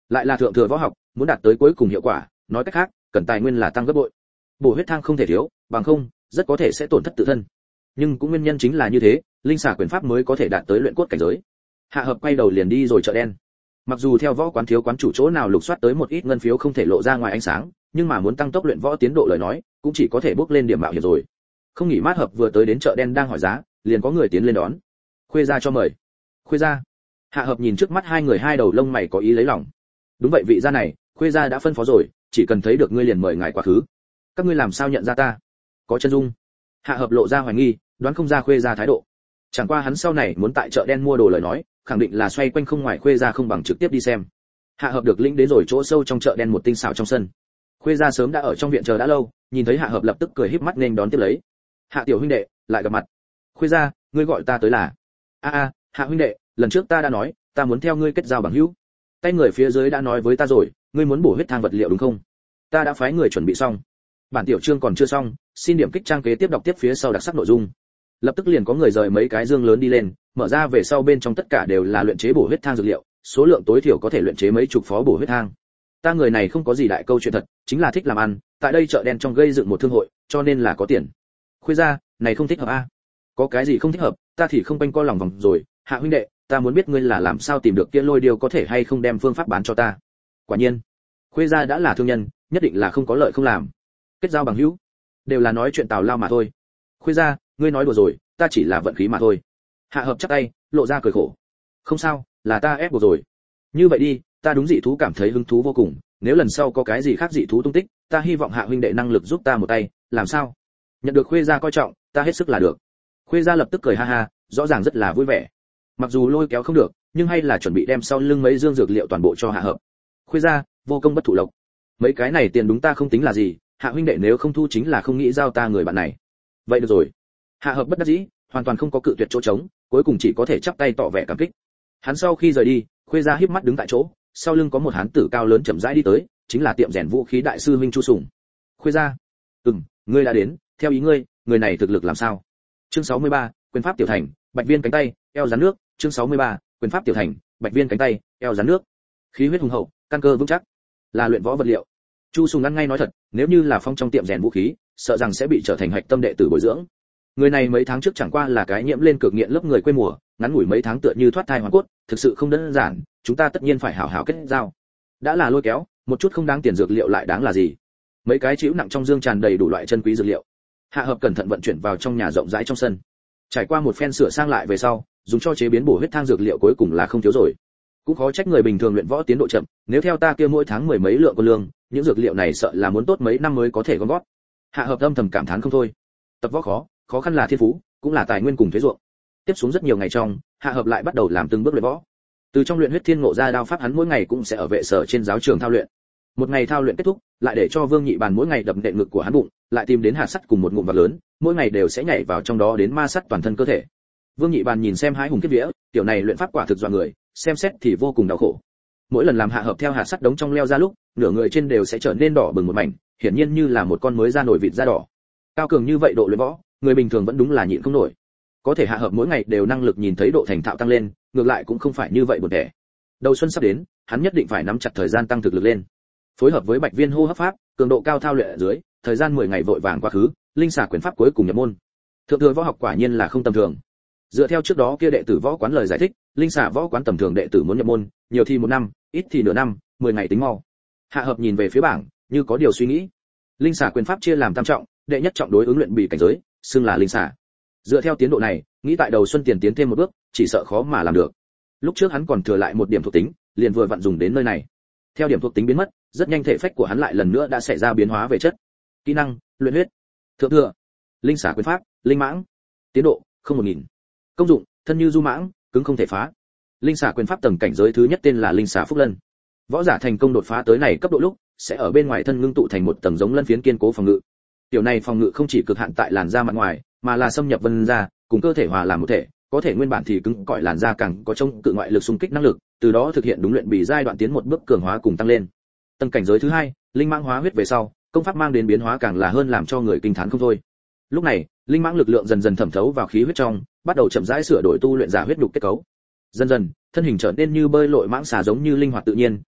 lại là thượng thừa võ học, muốn đạt tới cuối cùng hiệu quả, nói cách khác, cần tài nguyên là tăng gấp bội. Bổ huyết thang không thể thiếu, bằng không, rất có thể sẽ tổn thất tự thân. Nhưng cũng nguyên nhân chính là như thế, linh xà quyền pháp mới có thể đạt tới luyện cốt cảnh giới. Hạ Hợp quay đầu liền đi rồi chợ đen. Mặc dù theo võ quán thiếu quán chủ chỗ nào lục soát tới một ít ngân phiếu không thể lộ ra ngoài ánh sáng, nhưng mà muốn tăng tốc luyện võ tiến độ lời nói, cũng chỉ có thể bước lên điểm mạo hiểm rồi. Không nghỉ mát Hợp vừa tới đến chợ đen đang hỏi giá, liền có người tiến lên đón. Khuê gia cho mời. Khuê gia. Hạ Hợp nhìn trước mắt hai người hai đầu lông mày có ý lấy lòng. Đúng vậy, vị gia này, Khuê gia đã phân phó rồi, chỉ cần thấy được ngươi liền mời ngài quá khứ. Các ngươi làm sao nhận ra ta? Có chân dung. Hạ Hợp lộ ra hoài nghi, đoán không ra Khuê gia thái độ. Chẳng qua hắn sau này muốn tại chợ đen mua đồ lời nói, khẳng định là xoay quanh không ngoài Khuê gia không bằng trực tiếp đi xem. Hạ Hợp được lĩnh đến rồi chỗ sâu trong chợ đen một tinh xảo trong sân. Khuê gia sớm đã ở trong viện chờ đã lâu, nhìn thấy Hạ Hợp lập tức cười híp mắt nên đón tiếp lấy. Hạ tiểu huynh đệ, lại gặp mặt. Khuê gia, ngươi gọi ta tới là? A a, Hạ huynh đệ, lần trước ta đã nói, ta muốn theo ngươi kết giao bằng hữu. Tay người phía dưới đã nói với ta rồi, ngươi muốn bổ huyết thang vật liệu đúng không? Ta đã phái người chuẩn bị xong. Bản tiểu chương còn chưa xong, xin điểm kích trang kế tiếp đọc tiếp phía sau đặc sắc nội dung. Lập tức liền có người rời mấy cái dương lớn đi lên, mở ra về sau bên trong tất cả đều là luyện chế bổ huyết thang dược liệu, số lượng tối thiểu có thể luyện chế mấy chục phó bổ huyết thang. Ta người này không có gì đại câu chuyện thật, chính là thích làm ăn, tại đây chợ đen trong gây dựng một thương hội, cho nên là có tiền. Khuê gia, này không thích hợp a? Có cái gì không thích hợp, ta thì không quanh co lòng vòng rồi. Hạ huynh đệ, ta muốn biết ngươi là làm sao tìm được kia lôi điều có thể hay không đem phương pháp bán cho ta. Quả nhiên, Khuê gia đã là thương nhân, nhất định là không có lợi không làm. Kết giao bằng hữu, đều là nói chuyện tào lao mà thôi. Khuê gia, ngươi nói đùa rồi, ta chỉ là vận khí mà thôi. Hạ Hợp chắp tay, lộ ra cười khổ. Không sao, là ta ép buộc rồi. Như vậy đi, ta đúng dị thú cảm thấy hứng thú vô cùng, nếu lần sau có cái gì khác dị thú tung tích, ta hy vọng Hạ huynh đệ năng lực giúp ta một tay, làm sao? Nhận được Khuê gia coi trọng, ta hết sức là được. Khuê gia lập tức cười ha ha, rõ ràng rất là vui vẻ. Mặc dù lôi kéo không được, nhưng hay là chuẩn bị đem sau lưng mấy dương dược liệu toàn bộ cho Hạ Hợp. Khuê gia, vô công bất thụ lộc. Mấy cái này tiền đúng ta không tính là gì, Hạ huynh đệ nếu không thu chính là không nghĩ giao ta người bạn này. Vậy được rồi. Hạ Hợp bất đắc dĩ, hoàn toàn không có cự tuyệt chỗ trống, cuối cùng chỉ có thể chắp tay tỏ vẻ cảm kích. Hắn sau khi rời đi, Khuê gia híp mắt đứng tại chỗ, sau lưng có một hán tử cao lớn chậm rãi đi tới, chính là tiệm rèn vũ khí đại sư huynh Chu Sùng. Khuê gia, ừm, ngươi đã đến, theo ý ngươi, người này thực lực làm sao? Chương sáu mươi ba, quyền pháp tiểu thành, bạch viên cánh tay, eo rắn nước. Chương sáu mươi ba, quyền pháp tiểu thành, bạch viên cánh tay, eo rắn nước. Khí huyết hùng hậu, căn cơ vững chắc, là luyện võ vật liệu. Chu Sùng ăn ngay nói thật, nếu như là phong trong tiệm rèn vũ khí, sợ rằng sẽ bị trở thành hạch tâm đệ tử bồi dưỡng. Người này mấy tháng trước chẳng qua là cái nhiễm lên cực nghiện lớp người quê mùa, ngắn ngủi mấy tháng tựa như thoát thai hoàn cốt, thực sự không đơn giản, chúng ta tất nhiên phải hảo hảo kết giao. Đã là lôi kéo, một chút không đáng tiền dược liệu lại đáng là gì? Mấy cái chịu nặng trong dương tràn đầy đủ loại chân quý dược liệu. Hạ Hợp cẩn thận vận chuyển vào trong nhà rộng rãi trong sân. Trải qua một phen sửa sang lại về sau, dùng cho chế biến bổ huyết thang dược liệu cuối cùng là không thiếu rồi. Cũng khó trách người bình thường luyện võ tiến độ chậm, nếu theo ta kia mỗi tháng mười mấy lượng quân lương, những dược liệu này sợ là muốn tốt mấy năm mới có thể gom gót. Hạ Hợp âm thầm cảm thán không thôi. Tập võ khó, khó khăn là thiên phú, cũng là tài nguyên cùng thuế ruộng. Tiếp xuống rất nhiều ngày trong, Hạ Hợp lại bắt đầu làm từng bước luyện võ. Từ trong luyện huyết thiên ngộ ra đao pháp, hắn mỗi ngày cũng sẽ ở vệ sở trên giáo trường thao luyện. Một ngày thao luyện kết thúc, lại để cho Vương Nhị Bàn mỗi ngày đập nện ngực của hắn bụng, lại tìm đến hạt sắt cùng một ngụm vật lớn, mỗi ngày đều sẽ nhảy vào trong đó đến ma sát toàn thân cơ thể. Vương Nhị Bàn nhìn xem hái hùng kết vía, tiểu này luyện pháp quả thực dọa người, xem xét thì vô cùng đau khổ. Mỗi lần làm Hạ Hợp theo hạt sắt đống trong leo ra lúc, nửa người trên đều sẽ trở nên đỏ bừng một mảnh, hiển nhiên như là một con mới ra nổi vịt da đỏ. Cao cường như vậy độ luyện võ, người bình thường vẫn đúng là nhịn không nổi. Có thể Hạ Hợp mỗi ngày đều năng lực nhìn thấy độ thành thạo tăng lên, ngược lại cũng không phải như vậy buồn tẻ. Đầu xuân sắp đến, hắn nhất định phải nắm chặt thời gian tăng thực lực lên. Phối hợp với bạch viên hô hấp pháp, cường độ cao thao luyện ở dưới, thời gian mười ngày vội vàng quá khứ, linh xà quyền pháp cuối cùng nhập môn. Thượng thừa võ học quả nhiên là không tầm thường. Dựa theo trước đó kia đệ tử võ quán lời giải thích, linh xà võ quán tầm thường đệ tử muốn nhập môn, nhiều thì một năm, ít thì nửa năm, mười ngày tính mau. Hạ Hợp nhìn về phía bảng, như có điều suy nghĩ. Linh xà quyền pháp chia làm tam trọng, đệ nhất trọng đối ứng luyện bì cảnh giới, xưng là linh xà. Dựa theo tiến độ này, nghĩ tại đầu xuân tiền tiến thêm một bước, chỉ sợ khó mà làm được. Lúc trước hắn còn thừa lại một điểm thuộc tính, liền vừa vặn dùng đến nơi này. Theo điểm thuộc tính biến mất, rất nhanh thể phách của hắn lại lần nữa đã xảy ra biến hóa về chất. Kỹ năng, luyện huyết. Thượng thừa, linh xà quyền pháp, linh mãng. Tiến độ, không một nghìn. Công dụng, thân như du mãng, cứng không thể phá. Linh xà quyền pháp tầng cảnh giới thứ nhất tên là linh xà phúc lân. Võ giả thành công đột phá tới này cấp độ lúc, sẽ ở bên ngoài thân ngưng tụ thành một tầng giống lân phiến kiên cố phòng ngự. Tiểu này phòng ngự không chỉ cực hạn tại làn da mặt ngoài, mà là xâm nhập vân da, cùng cơ thể hòa làm một thể, có thể nguyên bản thì cứng cỏi làn da càng có chống cự ngoại lực xung kích năng lực, từ đó thực hiện đúng luyện bì giai đoạn tiến một bước cường hóa cùng tăng lên. Tầng cảnh giới thứ hai, linh mãng hóa huyết về sau, công pháp mang đến biến hóa càng là hơn làm cho người kinh thán không thôi. Lúc này, linh mãng lực lượng dần dần thẩm thấu vào khí huyết trong, bắt đầu chậm rãi sửa đổi tu luyện giả huyết nhục kết cấu. Dần dần, thân hình trở nên như bơi lội mãng xà giống như linh hoạt tự nhiên,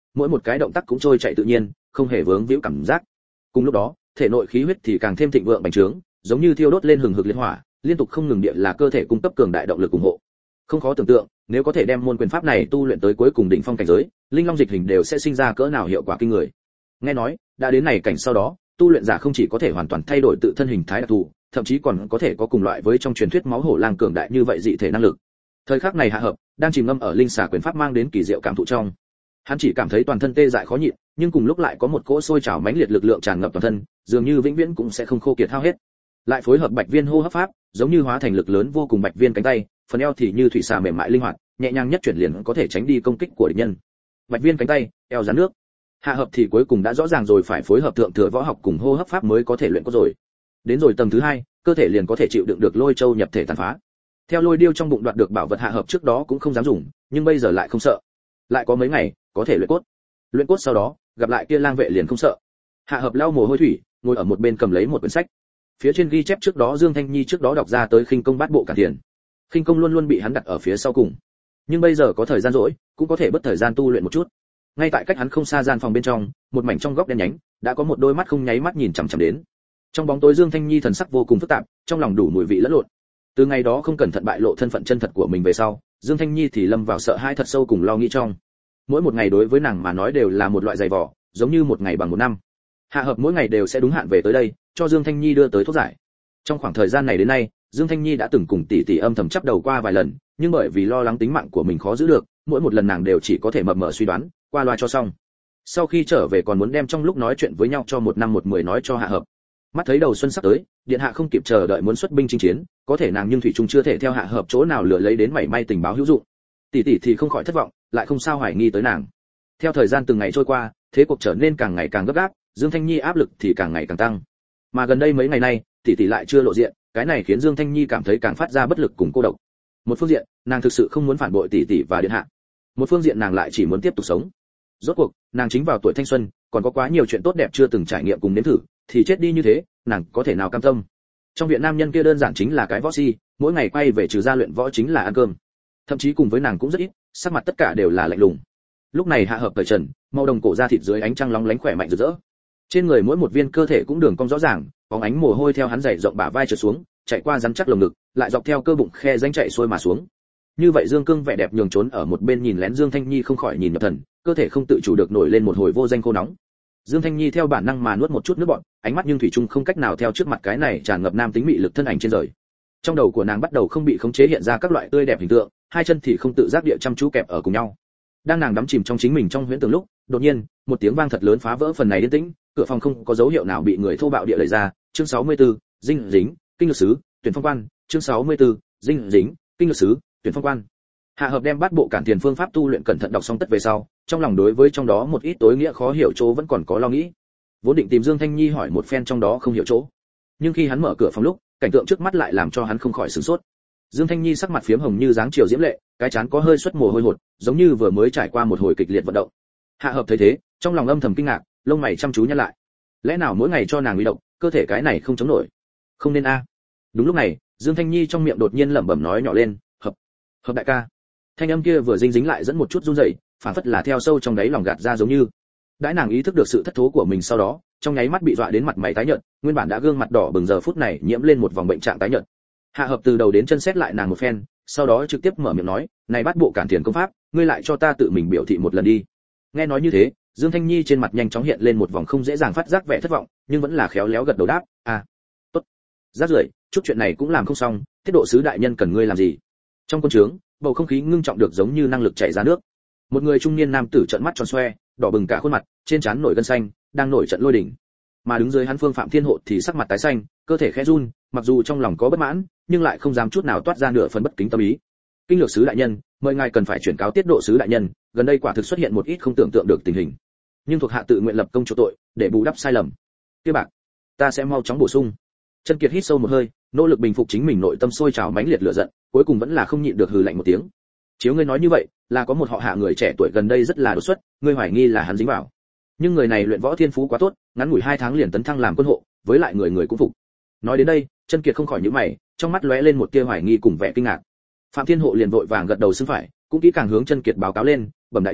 mỗi một cái động tác cũng trôi chạy tự nhiên, không hề vướng víu cảm giác. Cùng lúc đó, thể nội khí huyết thì càng thêm thịnh vượng bành trướng, giống như thiêu đốt lên hừng hực liệt hỏa, liên tục không ngừng địa là cơ thể cung cấp cường đại động lực ủng hộ. Không khó tưởng tượng, nếu có thể đem môn quyền pháp này tu luyện tới cuối cùng đỉnh phong cảnh giới, linh long dịch hình đều sẽ sinh ra cỡ nào hiệu quả kinh người. Nghe nói, đã đến này cảnh sau đó, tu luyện giả không chỉ có thể hoàn toàn thay đổi tự thân hình thái đặc thù, thậm chí còn có thể có cùng loại với trong truyền thuyết máu hổ lang cường đại như vậy dị thể năng lực. Thời khắc này Hạ Hợp đang chìm ngâm ở linh xà quyền pháp mang đến kỳ diệu cảm thụ trong. Hắn chỉ cảm thấy toàn thân tê dại khó nhịn, nhưng cùng lúc lại có một cỗ sôi trào mãnh liệt lực lượng tràn ngập toàn thân, dường như vĩnh viễn cũng sẽ không khô kiệt hao hết. Lại phối hợp bạch viên hô hấp pháp, giống như hóa thành lực lớn vô cùng bạch viên cánh tay, phần eo thì như thủy xà mềm mại linh hoạt, nhẹ nhàng nhất chuyển liền có thể tránh đi công kích của địch nhân. Bạch viên cánh tay, eo rắn nước. Hạ Hợp thì cuối cùng đã rõ ràng rồi phải phối hợp thượng thừa võ học cùng hô hấp pháp mới có thể luyện có rồi. Đến rồi tầng thứ hai, cơ thể liền có thể chịu đựng được lôi châu nhập thể tàn phá. Theo lôi điêu trong bụng đoạt được bảo vật Hạ Hợp trước đó cũng không dám dùng, nhưng bây giờ lại không sợ. Lại có mấy ngày, có thể luyện cốt. Luyện cốt sau đó, gặp lại kia lang vệ liền không sợ. Hạ Hợp lau mồ hôi thủy, ngồi ở một bên cầm lấy một quyển sách. Phía trên ghi chép trước đó Dương Thanh Nhi trước đó đọc ra tới khinh công bát bộ cản thiền. Khinh công luôn luôn bị hắn đặt ở phía sau cùng. Nhưng bây giờ có thời gian rỗi, cũng có thể bất thời gian tu luyện một chút. Ngay tại cách hắn không xa gian phòng bên trong, một mảnh trong góc đen nhánh, đã có một đôi mắt không nháy mắt nhìn chằm chằm đến. Trong bóng tối Dương Thanh Nhi thần sắc vô cùng phức tạp, trong lòng đủ mùi vị lẫn lộn. Từ ngày đó không cẩn thận bại lộ thân phận chân thật của mình về sau, Dương Thanh Nhi thì lâm vào sợ hãi thật sâu cùng lo nghĩ trong. Mỗi một ngày đối với nàng mà nói đều là một loại dày vò, giống như một ngày bằng một năm. Hạ Hợp mỗi ngày đều sẽ đúng hạn về tới đây, cho Dương Thanh Nhi đưa tới thuốc giải. Trong khoảng thời gian này đến nay, Dương Thanh Nhi đã từng cùng tỷ tỷ âm thầm chắp đầu qua vài lần, nhưng bởi vì lo lắng tính mạng của mình khó giữ được, mỗi một lần nàng đều chỉ có thể mập mờ suy đoán, qua loa cho xong. Sau khi trở về còn muốn đem trong lúc nói chuyện với nhau cho một năm một mười nói cho Hạ Hợp. Mắt thấy đầu xuân sắp tới, điện hạ không kịp chờ đợi muốn xuất binh chinh chiến, có thể nàng nhưng thủy chung chưa thể theo Hạ Hợp chỗ nào lựa lấy đến mảy may tình báo hữu dụng. Tỷ tỷ thì không khỏi thất vọng, lại không sao hoài nghi tới nàng. Theo thời gian từng ngày trôi qua, thế cuộc trở nên càng ngày càng gấp gáp, Dương Thanh Nhi áp lực thì càng ngày càng tăng. Mà gần đây mấy ngày nay, tỷ tỷ lại chưa lộ diện, cái này khiến Dương Thanh Nhi cảm thấy càng phát ra bất lực cùng cô độc. Một phương diện, nàng thực sự không muốn phản bội tỷ tỷ và điện hạ. Một phương diện nàng lại chỉ muốn tiếp tục sống. Rốt cuộc, nàng chính vào tuổi thanh xuân, còn có quá nhiều chuyện tốt đẹp chưa từng trải nghiệm cùng nếm thử, thì chết đi như thế, nàng có thể nào cam tâm. Trong viện nam nhân kia đơn giản chính là cái võ si, mỗi ngày quay về trừ ra luyện võ chính là ăn cơm. Thậm chí cùng với nàng cũng rất ít, sắc mặt tất cả đều là lạnh lùng. Lúc này Hạ Hợp cởi trần, màu đồng cổ da thịt dưới ánh trăng lóng lánh khỏe mạnh rực rỡ. Trên người mỗi một viên cơ thể cũng đường cong rõ ràng, bóng ánh mồ hôi theo hắn dày rộng bả vai trượt xuống, chạy qua rắn chắc lồng ngực, lại dọc theo cơ bụng khe rãnh chạy xuôi mà xuống. Như vậy Dương Cương vẻ đẹp nhường trốn ở một bên nhìn lén Dương Thanh Nhi không khỏi nhìn nhập thần, cơ thể không tự chủ được nổi lên một hồi vô danh khô nóng. Dương Thanh Nhi theo bản năng mà nuốt một chút nước bọt, ánh mắt nhưng thủy chung không cách nào theo trước mặt cái này tràn ngập nam tính mị lực thân ảnh trên rời. Trong đầu của nàng bắt đầu không bị khống chế hiện ra các loại tươi đẹp hình tượng, hai chân thì không tự giác địa chăm chú kẹp ở cùng nhau. Đang nàng đắm chìm trong chính mình trong huyễn tưởng lúc, đột nhiên, một tiếng vang thật lớn phá vỡ phần này yên tĩnh, cửa phòng không có dấu hiệu nào bị người thô bạo địa đẩy ra. Chương sáu mươi tư, dinh dính, kinh lược sứ, tuyển phong quan. Chương sáu mươi tư, dinh dính, kinh lược sứ, tuyển phong quan. Hạ Hợp đem bát bộ cản tiền phương pháp tu luyện cẩn thận đọc xong tất về sau, trong lòng đối với trong đó một ít tối nghĩa khó hiểu chỗ vẫn còn có lo nghĩ. Vốn định tìm Dương Thanh Nhi hỏi một phen trong đó không hiểu chỗ, nhưng khi hắn mở cửa phòng lúc, cảnh tượng trước mắt lại làm cho hắn không khỏi sửng sốt. Dương Thanh Nhi sắc mặt phiếm hồng như dáng chiều diễm lệ, cái trán có hơi xuất mồ hôi hột, giống như vừa mới trải qua một hồi kịch liệt vận động. Hạ Hợp thấy thế, trong lòng âm thầm kinh ngạc, lông mày chăm chú nhăn lại. Lẽ nào mỗi ngày cho nàng uy động, cơ thể cái này không chống nổi? Không nên a. Đúng lúc này, Dương Thanh Nhi trong miệng đột nhiên lẩm bẩm nói nhỏ lên, "Hợp, Hợp đại ca." Thanh âm kia vừa dinh dính lại dẫn một chút run rẩy, phản phất là theo sâu trong đáy lòng gạt ra giống như. Đãi nàng ý thức được sự thất thố của mình sau đó, trong nháy mắt bị dọa đến mặt mày tái nhợt, nguyên bản đã gương mặt đỏ bừng giờ phút này nhiễm lên một vòng bệnh trạng tái nhợt. Hạ Hợp từ đầu đến chân xét lại nàng một phen, sau đó trực tiếp mở miệng nói, "Này bắt bộ cản tiền công pháp, ngươi lại cho ta tự mình biểu thị một lần đi." Nghe nói như thế, Dương Thanh Nhi trên mặt nhanh chóng hiện lên một vòng không dễ dàng phát giác vẻ thất vọng, nhưng vẫn là khéo léo gật đầu đáp, "À, tốt." Rác rưởi, chút chuyện này cũng làm không xong, tiết độ sứ đại nhân cần ngươi làm gì? Trong quân trướng, bầu không khí ngưng trọng được giống như năng lực chảy ra nước. Một người trung niên nam tử trợn mắt tròn xoe, đỏ bừng cả khuôn mặt, trên trán nổi gân xanh, đang nổi trận lôi đỉnh. Mà đứng dưới hắn Phương Phạm Thiên Hộ thì sắc mặt tái xanh, cơ thể khẽ run, mặc dù trong lòng có bất mãn, nhưng lại không dám chút nào toát ra nửa phần bất kính tâm ý. "Kinh lược sứ đại nhân, mời ngài cần phải chuyển cáo tiết độ sứ đại nhân, gần đây quả thực xuất hiện một ít không tưởng tượng được tình hình, nhưng thuộc hạ tự nguyện lập công chỗ tội, để bù đắp sai lầm. Kia bạc, ta sẽ mau chóng bổ sung." Trần Kiệt hít sâu một hơi, nỗ lực bình phục chính mình nội tâm sôi trào mãnh liệt lửa giận, cuối cùng vẫn là không nhịn được hừ lạnh một tiếng. "Chiếu ngươi nói như vậy, là có một họ Hạ người trẻ tuổi gần đây rất là đột xuất, ngươi hoài nghi là hắn dính vào. Nhưng người này luyện võ thiên phú quá tốt, ngắn ngủi hai tháng liền tấn thăng làm quân hộ, với lại người người cũng phục." Nói đến đây, Trần Kiệt không khỏi nhíu mày, trong mắt lóe lên một tia hoài nghi cùng vẻ kinh ngạc. Phạm Thiên Hộ liền vội vàng gật đầu xưng phải, cũng kỹ càng hướng Trần Kiệt báo cáo lên, "Bẩm đại nhân,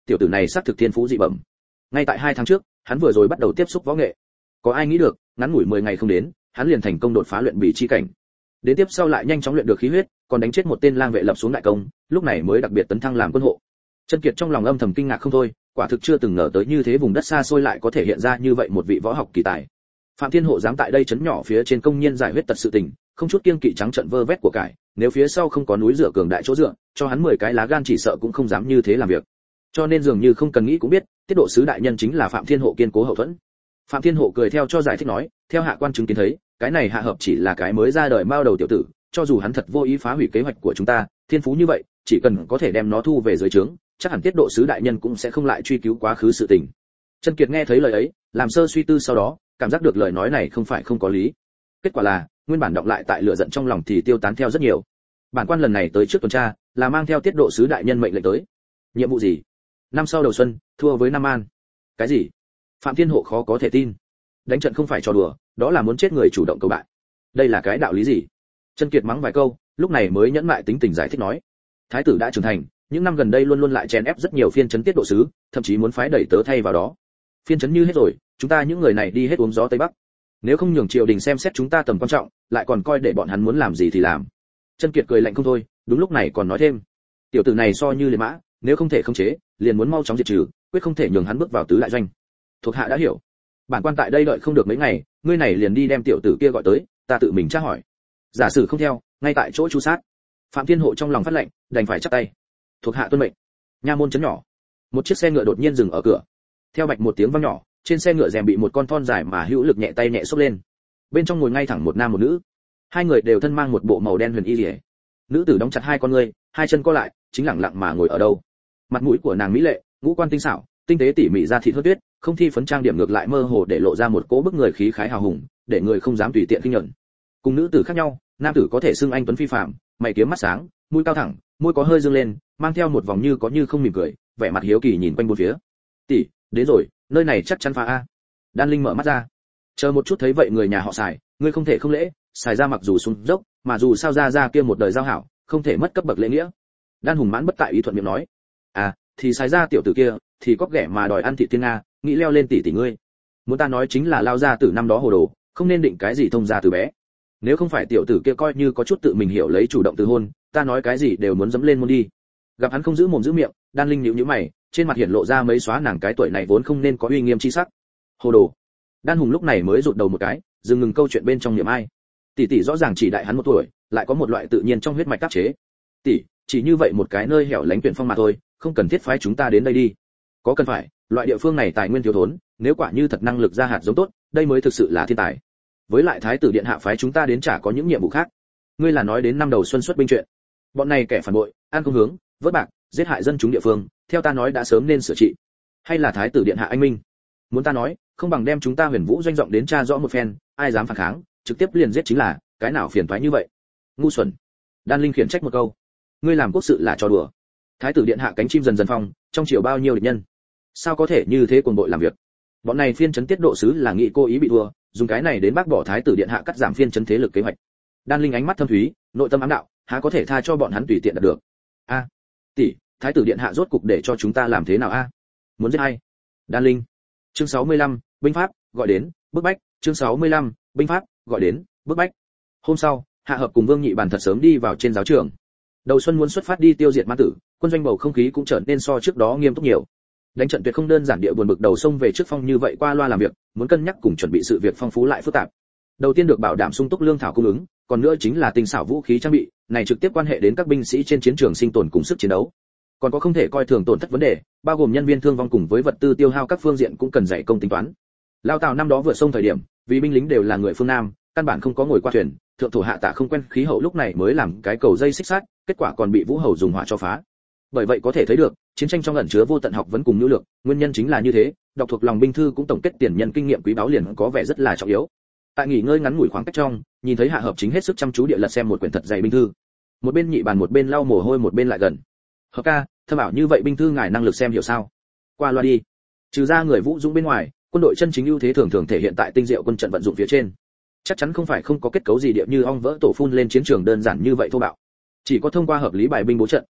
tiểu tử này xác thực thiên phú dị bẩm. Ngay tại hai tháng trước, hắn vừa rồi bắt đầu tiếp xúc võ nghệ. Có ai nghĩ được, ngắn ngủi mười ngày không đến, hắn liền thành công đột phá luyện bị chi cảnh. Đến tiếp sau lại nhanh chóng luyện được khí huyết, còn đánh chết một tên lang vệ lập xuống đại công, lúc này mới đặc biệt tấn thăng làm quân hộ. Chân Kiệt trong lòng âm thầm kinh ngạc không thôi, quả thực chưa từng ngờ tới như thế vùng đất xa xôi lại có thể hiện ra như vậy một vị võ học kỳ tài. Phạm Thiên Hộ dám tại đây chấn nhỏ phía trên công nhiên giải huyết tật sự tình, không chút kiêng kỵ trắng trợn vơ vét của cải, nếu phía sau không có núi dựa cường đại chỗ dựa, cho hắn mười cái lá gan chỉ sợ cũng không dám như thế làm việc. Cho nên dường như không cần nghĩ cũng biết, tiết độ sứ đại nhân chính là Phạm Thiên Hộ kiên cố hậu thuẫn. Phạm Thiên Hộ cười theo cho giải thích nói, theo hạ quan chứng kiến thấy, cái này hạ hợp chỉ là cái mới ra đời mao đầu tiểu tử, cho dù hắn thật vô ý phá hủy kế hoạch của chúng ta, thiên phú như vậy, chỉ cần có thể đem nó thu về dưới trướng, chắc hẳn tiết độ sứ đại nhân cũng sẽ không lại truy cứu quá khứ sự tình. Chân Kiệt nghe thấy lời ấy, làm sơ suy tư sau đó, cảm giác được lời nói này không phải không có lý. Kết quả là, nguyên bản động lại tại lửa giận trong lòng thì tiêu tán theo rất nhiều. Bản quan lần này tới trước tuần tra, là mang theo tiết độ sứ đại nhân mệnh lệnh tới. Nhiệm vụ gì? Năm sau đầu xuân, thua với Nam An. Cái gì? Phạm Thiên Hộ khó có thể tin. Đánh trận không phải trò đùa, đó là muốn chết người chủ động cầu bại. Đây là cái đạo lý gì? Chân Kiệt mắng vài câu, lúc này mới nhẫn mại tính tình giải thích nói. Thái tử đã trưởng thành, những năm gần đây luôn luôn lại chèn ép rất nhiều phiên trấn tiết độ sứ, thậm chí muốn phái đẩy tớ thay vào đó. Phiên trấn như hết rồi, chúng ta những người này đi hết uống gió tây bắc. Nếu không nhường triều đình xem xét chúng ta tầm quan trọng, lại còn coi để bọn hắn muốn làm gì thì làm. Chân Kiệt cười lạnh không thôi, đúng lúc này còn nói thêm, tiểu tử này so như liệt mã, nếu không thể khống chế, liền muốn mau chóng diệt trừ, quyết không thể nhường hắn bước vào tứ đại doanh. Thuộc hạ đã hiểu. Bản quan tại đây đợi không được mấy ngày, ngươi này liền đi đem tiểu tử kia gọi tới, ta tự mình tra hỏi. Giả sử không theo, ngay tại chỗ chu sát. Phạm Thiên Hộ trong lòng phát lệnh, đành phải chắp tay. Thuộc hạ tuân mệnh. Nha môn trấn nhỏ, một chiếc xe ngựa đột nhiên dừng ở cửa. Theo bạch một tiếng vang nhỏ, trên xe ngựa rèm bị một con thon dài mà hữu lực nhẹ tay nhẹ xốc lên. Bên trong ngồi ngay thẳng một nam một nữ. Hai người đều thân mang một bộ màu đen huyền y liễu. Nữ tử đóng chặt hai con ngươi, hai chân co lại, chính lặng lặng mà ngồi ở đâu. Mặt mũi của nàng mỹ lệ, ngũ quan tinh xảo, tinh tế tỉ mỉ ra thịt thớt tuyết, không thi phấn trang điểm ngược lại mơ hồ để lộ ra một cỗ bức người khí khái hào hùng, để người không dám tùy tiện khinh nhẫn. Cùng nữ tử khác nhau, nam tử có thể xưng anh tuấn phi phàm, mày kiếm mắt sáng, mũi cao thẳng, môi có hơi dương lên, mang theo một vòng như có như không mỉm cười, vẻ mặt hiếu kỳ nhìn quanh bốn phía. "Tỷ, đến rồi, nơi này chắc chắn phá a." Đan Linh mở mắt ra. Chờ một chút thấy vậy người nhà họ Sài, ngươi không thể không lễ, Sài ra mặc dù xuống dốc, mà dù sao ra ra kia một đời giao hảo, không thể mất cấp bậc lễ nghĩa. Đan Hùng mãn bất tại ý thuận miệng nói, "À, thì Sài ra tiểu tử kia, thì có ghẻ mà đòi ăn thịt tiên nga, nghĩ leo lên tỷ tỷ ngươi. Muốn ta nói chính là lao ra từ năm đó hồ đồ, không nên định cái gì thông gia từ bé. Nếu không phải tiểu tử kia coi như có chút tự mình hiểu lấy chủ động từ hôn, ta nói cái gì đều muốn dẫm lên môn đi." Gặp hắn không giữ mồm giữ miệng, Đan Linh nhíu nhíu mày, trên mặt hiện lộ ra mấy xóa nàng cái tuổi này vốn không nên có uy nghiêm chi sắc. Hồ đồ. Đan Hùng lúc này mới rụt đầu một cái, dừng ngừng câu chuyện bên trong niệm ai. Tỷ tỷ rõ ràng chỉ đại hắn một tuổi, lại có một loại tự nhiên trong huyết mạch tác chế. Tỷ, chỉ như vậy một cái nơi hẻo lánh tuyển phong mà thôi, không cần thiết phái chúng ta đến đây đi. Có cần phải, loại địa phương này tài nguyên thiếu thốn, nếu quả như thật năng lực ra hạt giống tốt, đây mới thực sự là thiên tài. Với lại thái tử điện hạ phái chúng ta đến chả có những nhiệm vụ khác. Ngươi là nói đến năm đầu xuân xuất binh chuyện. Bọn này kẻ phản bội, ăn không hướng, vớt bạc, giết hại dân chúng địa phương, theo ta nói đã sớm nên sửa trị. Hay là thái tử điện hạ anh minh? Muốn ta nói, không bằng đem chúng ta Huyền Vũ doanh rộng đến tra rõ một phen, ai dám phản kháng, trực tiếp liền giết chính là, cái nào phiền toái như vậy. Ngu xuẩn. Đan Linh khiển trách một câu. Ngươi làm quốc sự là trò đùa. Thái tử điện hạ cánh chim dần dần phong, trong triều bao nhiêu địch nhân, sao có thể như thế cuồng bội làm việc. Bọn này phiên trấn tiết độ sứ là nghị cố ý bị thua, dùng cái này đến bác bỏ thái tử điện hạ cắt giảm phiên trấn thế lực kế hoạch. Đan Linh ánh mắt thâm thúy, nội tâm ám đạo, há có thể tha cho bọn hắn tùy tiện đạt được. A, tỷ, thái tử điện hạ rốt cục để cho chúng ta làm thế nào a? Muốn giết ai? Đan Linh. Chương sáu mươi lăm, binh pháp, gọi đến, bức bách, chương sáu mươi lăm, binh pháp, gọi đến, bức bách. Hôm sau, Hạ Hợp cùng Vương Nhị Bàn thật sớm đi vào trên giáo trường. Đầu xuân muốn xuất phát đi tiêu diệt ma tử, quân doanh bầu không khí cũng trở nên so trước đó nghiêm túc nhiều. Đánh trận tuyệt không đơn giản địa buồn bực đầu sông về trước phong như vậy qua loa làm việc, muốn cân nhắc cùng chuẩn bị sự việc phong phú lại phức tạp. Đầu tiên được bảo đảm sung túc lương thảo cung ứng, còn nữa chính là tinh xảo vũ khí trang bị, này trực tiếp quan hệ đến các binh sĩ trên chiến trường sinh tồn cùng sức chiến đấu. Còn có không thể coi thường tổn thất vấn đề, bao gồm nhân viên thương vong cùng với vật tư tiêu hao các phương diện cũng cần dạy công tính toán. Lao Tào năm đó vượt sông thời điểm, vì binh lính đều là người phương Nam, căn bản không có ngồi qua thuyền, thượng thủ hạ tạ không quen khí hậu lúc này mới làm cái cầu dây xích sát, kết quả còn bị Vũ Hầu dùng hỏa cho phá. Bởi vậy có thể thấy được, chiến tranh trong ẩn chứa vô tận học vấn cùng nhu lược, nguyên nhân chính là như thế, đọc thuộc lòng binh thư cũng tổng kết tiền nhân kinh nghiệm quý báu liền có vẻ rất là trọng yếu. Tại nghỉ ngơi ngắn ngủi khoảng cách trong, nhìn thấy Hạ Hợp chính hết sức chăm chú địa lật xem một quyển thật dày binh thư. Một bên Nhị Bàn một bên lau mồ hôi một bên lại gần. Hợp ca, thâm ảo như vậy binh thư ngài năng lực xem hiểu sao? Qua loa đi. Trừ ra người Vũ Dũng bên ngoài, quân đội chân chính ưu thế thường thường thể hiện tại tinh diệu quân trận vận dụng phía trên. Chắc chắn không phải không có kết cấu gì địa như ong vỡ tổ phun lên chiến trường đơn giản như vậy thô bạo. Chỉ có thông qua hợp lý bài binh bố trận,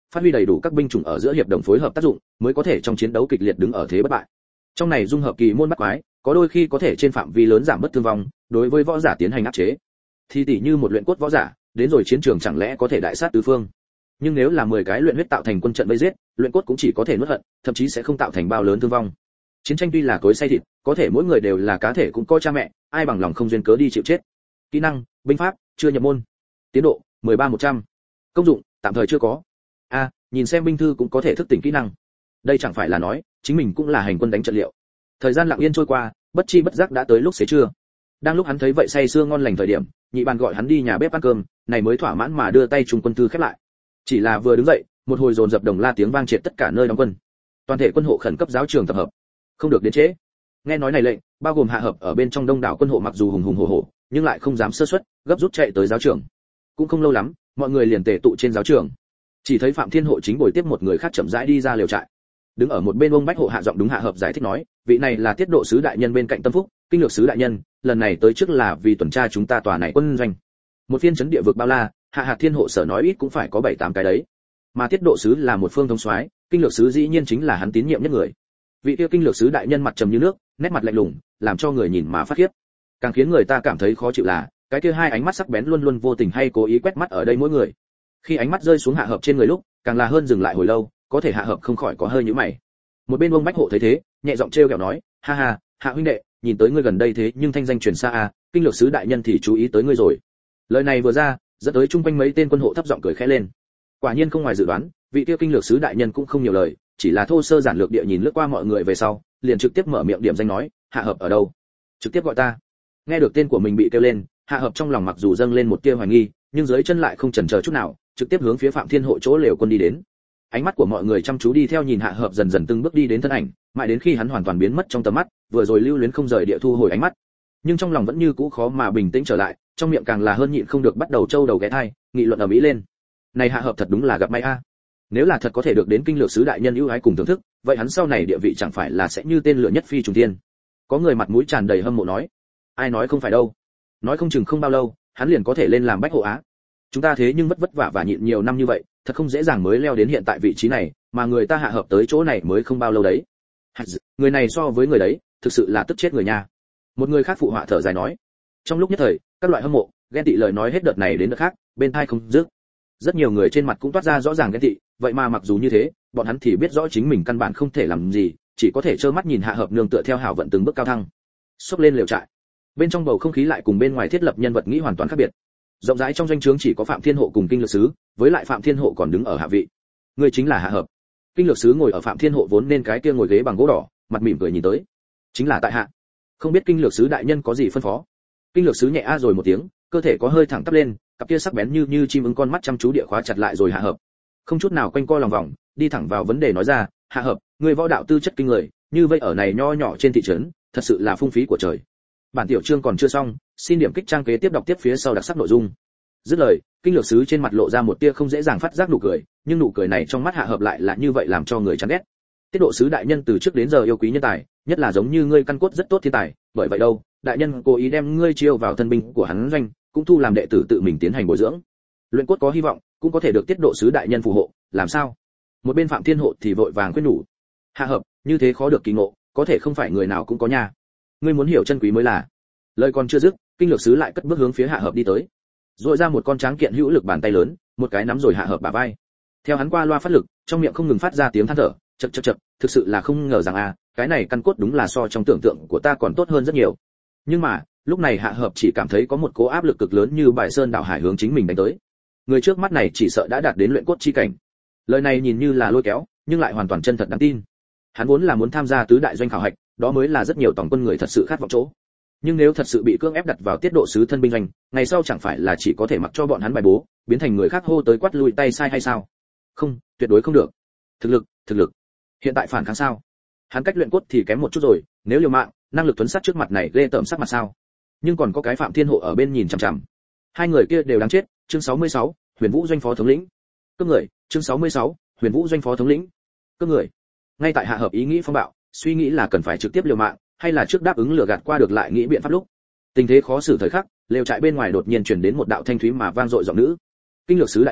phát huy đầy đủ các binh chủng ở giữa hiệp đồng phối hợp tác dụng, mới có thể trong chiến đấu kịch liệt đứng ở thế bất bại. Trong này dung hợp kỳ môn bắt quái, có đôi khi có thể trên phạm vi lớn giảm bớt thương vong, đối với võ giả tiến hành áp chế. Thì tỷ như một luyện cốt võ giả, đến rồi chiến trường chẳng lẽ có thể đại sát tứ phương. Nhưng nếu là mười cái luyện huyết tạo thành quân trận vây giết, luyện cốt cũng chỉ có thể nuốt hận, thậm chí sẽ không tạo thành bao lớn thương vong. Chiến tranh tuy là cối xay thịt, có thể mỗi người đều là cá thể cũng có cha mẹ, ai bằng lòng không duyên cớ đi chịu chết. Kỹ năng, binh pháp, chưa nhập môn. Tiến độ, mười ba một trăm. Công dụng, tạm thời chưa có. A, à, nhìn xem binh thư cũng có thể thức tỉnh kỹ năng. Đây chẳng phải là nói, chính mình cũng là hành quân đánh trận liệu. Thời gian lặng yên trôi qua, bất chi bất giác đã tới lúc xế trưa. Đang lúc hắn thấy vậy say sưa ngon lành thời điểm, nhị bàn gọi hắn đi nhà bếp ăn cơm, này mới thỏa mãn mà đưa tay trùng quân thư khép lại. Chỉ là vừa đứng dậy, một hồi dồn dập đồng la tiếng vang triệt tất cả nơi đóng quân. Toàn thể quân hộ khẩn cấp giáo trường tập hợp, không được đến trễ. Nghe nói này lệnh, bao gồm hạ hợp ở bên trong đông đảo quân hộ mặc dù hùng hùng hổ hổ, nhưng lại không dám sơ suất, gấp rút chạy tới giáo trường. Cũng không lâu lắm, mọi người liền tề tụ trên giáo trường. Chỉ thấy Phạm Thiên Hộ chính bồi tiếp một người khác chậm rãi đi ra lều trại. Đứng ở một bên ông Bách Hộ hạ giọng đúng hạ hợp giải thích nói, vị này là tiết độ sứ đại nhân bên cạnh Tâm Phúc, kinh lược sứ đại nhân, lần này tới trước là vì tuần tra chúng ta tòa này quân doanh. Một phiên chấn địa vực bao la, hạ hạt Thiên Hộ sở nói ít cũng phải có bảy tám cái đấy. Mà tiết độ sứ là một phương thống soái, kinh lược sứ dĩ nhiên chính là hắn tín nhiệm nhất người. Vị kia kinh lược sứ đại nhân mặt trầm như nước, nét mặt lạnh lùng, làm cho người nhìn mà phát khiếp. Càng khiến người ta cảm thấy khó chịu là, cái kia hai ánh mắt sắc bén luôn luôn vô tình hay cố ý quét mắt ở đây mỗi người. Khi ánh mắt rơi xuống hạ hợp trên người lúc, càng là hơn dừng lại hồi lâu, có thể hạ hợp không khỏi có hơi nhíu mày. Một bên ông Bách Hộ thấy thế, nhẹ giọng trêu ghẹo nói, ha ha, hạ huynh đệ, nhìn tới ngươi gần đây thế nhưng thanh danh truyền xa a, kinh lược sứ đại nhân thì chú ý tới ngươi rồi. Lời này vừa ra, dẫn tới chung quanh mấy tên quân hộ thấp giọng cười khẽ lên. Quả nhiên không ngoài dự đoán, vị kia kinh lược sứ đại nhân cũng không nhiều lời, chỉ là thô sơ giản lược địa nhìn lướt qua mọi người về sau, liền trực tiếp mở miệng điểm danh nói, hạ hợp ở đâu? Trực tiếp gọi ta. Nghe được tên của mình bị kêu lên, hạ hợp trong lòng mặc dù dâng lên một tia hoài nghi, nhưng dưới chân lại không chần chờ chút nào, trực tiếp hướng phía Phạm Thiên Hộ chỗ lều quân đi đến. Ánh mắt của mọi người chăm chú đi theo nhìn hạ hợp dần dần từng bước đi đến thân ảnh, mãi đến khi hắn hoàn toàn biến mất trong tầm mắt, vừa rồi lưu luyến không rời địa thu hồi ánh mắt. Nhưng trong lòng vẫn như cũ khó mà bình tĩnh trở lại, trong miệng càng là hơn nhịn không được bắt đầu trâu đầu ghé thai, nghị luận ở mỹ lên. Này hạ hợp thật đúng là gặp may a. Nếu là thật có thể được đến kinh lược sứ đại nhân ưu ái cùng thưởng thức, vậy hắn sau này địa vị chẳng phải là sẽ như tên lửa nhất phi trùng thiên. Có người mặt mũi tràn đầy hâm mộ nói, ai nói không phải đâu, nói không chừng không bao lâu, hắn liền có thể lên làm bách hộ á. Chúng ta thế nhưng vất vất vả và nhịn nhiều năm như vậy, thật không dễ dàng mới leo đến hiện tại vị trí này, mà người ta hạ hợp tới chỗ này mới không bao lâu đấy. Người này so với người đấy, thực sự là tức chết người nha. Một người khác phụ họa thở dài nói. Trong lúc nhất thời, các loại hâm mộ, ghen tị lời nói hết đợt này đến đợt khác, bên tai không dứt. Rất nhiều người trên mặt cũng toát ra rõ ràng ghen tị, vậy mà mặc dù như thế, bọn hắn thì biết rõ chính mình căn bản không thể làm gì, chỉ có thể trơ mắt nhìn hạ hợp nương tựa theo hảo vận từng bước cao thăng. Xốc lên lều trại. Bên trong bầu không khí lại cùng bên ngoài thiết lập nhân vật nghĩ hoàn toàn khác biệt. Rộng rãi trong doanh trướng chỉ có Phạm Thiên Hộ cùng kinh lược sứ, với lại Phạm Thiên Hộ còn đứng ở hạ vị. Người chính là hạ hợp. Kinh lược sứ ngồi ở Phạm Thiên Hộ vốn nên cái kia ngồi ghế bằng gỗ đỏ, mặt mỉm cười nhìn tới. Chính là tại hạ. Không biết kinh lược sứ đại nhân có gì phân phó. Kinh lược sứ nhẹ a rồi một tiếng, cơ thể có hơi thẳng tắp lên, cặp kia sắc bén như như chim ưng con mắt chăm chú địa khóa chặt lại rồi hạ hợp. Không chút nào quanh co lòng vòng, đi thẳng vào vấn đề nói ra, hạ hợp, người võ đạo tư chất kinh người, như vậy ở này nho nhỏ trên thị trấn, thật sự là phung phí của trời. Bản tiểu chương còn chưa xong, xin điểm kích trang kế tiếp đọc tiếp phía sau đặc sắc nội dung. Dứt lời, kinh lược sứ trên mặt lộ ra một tia không dễ dàng phát giác nụ cười, nhưng nụ cười này trong mắt hạ hợp lại là như vậy làm cho người chán ghét. Tiết độ sứ đại nhân từ trước đến giờ yêu quý nhân tài, nhất là giống như ngươi căn cốt rất tốt thiên tài, bởi vậy đâu, đại nhân cố ý đem ngươi chiêu vào thân binh của hắn doanh, cũng thu làm đệ tử tự mình tiến hành bồi dưỡng. Luyện cốt có hy vọng, cũng có thể được tiết độ sứ đại nhân phù hộ, làm sao? Một bên Phạm Thiên Hộ thì vội vàng khuyên nhủ. Hạ hợp, như thế khó được kỳ ngộ, có thể không phải người nào cũng có nha. Ngươi muốn hiểu chân quý mới là. Lời còn chưa dứt, kinh lược sứ lại cất bước hướng phía hạ hợp đi tới. Rồi ra một con tráng kiện hữu lực bàn tay lớn, một cái nắm rồi hạ hợp bả vai. Theo hắn qua loa phát lực, trong miệng không ngừng phát ra tiếng than thở, chậc chậc chậc, thực sự là không ngờ rằng a, cái này căn cốt đúng là so trong tưởng tượng của ta còn tốt hơn rất nhiều. Nhưng mà, lúc này hạ hợp chỉ cảm thấy có một cỗ áp lực cực lớn như bài sơn đảo hải hướng chính mình đánh tới. Người trước mắt này chỉ sợ đã đạt đến luyện cốt chi cảnh. Lời này nhìn như là lôi kéo, nhưng lại hoàn toàn chân thật đáng tin. Hắn vốn là muốn tham gia tứ đại doanh khảo hạch, đó mới là rất nhiều tổng quân người thật sự khát vọng chỗ. Nhưng nếu thật sự bị cưỡng ép đặt vào tiết độ sứ thân binh doanh, ngày sau chẳng phải là chỉ có thể mặc cho bọn hắn bài bố, biến thành người khác hô tới quát lui tay sai hay sao? Không, tuyệt đối không được. Thực lực, thực lực. Hiện tại phản kháng sao? Hắn cách luyện cốt thì kém một chút rồi, nếu liều mạng, năng lực tuấn sát trước mặt này ghê tởm sắc mặt sao? Nhưng còn có cái Phạm Thiên Hộ ở bên nhìn chằm chằm. Hai người kia đều đáng chết. Chương sáu mươi sáu, Huyền Vũ doanh phó thống lĩnh. Cướp người. Chương sáu mươi sáu, Huyền Vũ doanh phó thống lĩnh. Cướp người. Ngay tại hạ hợp ý nghĩ phong bạo, suy nghĩ là cần phải trực tiếp liều mạng, hay là trước đáp ứng lừa gạt qua được lại nghĩ biện pháp lúc. Tình thế khó xử thời khắc, lều trại bên ngoài đột nhiên truyền đến một đạo thanh thúy mà vang dội giọng nữ. Kinh lược sứ đại nhân,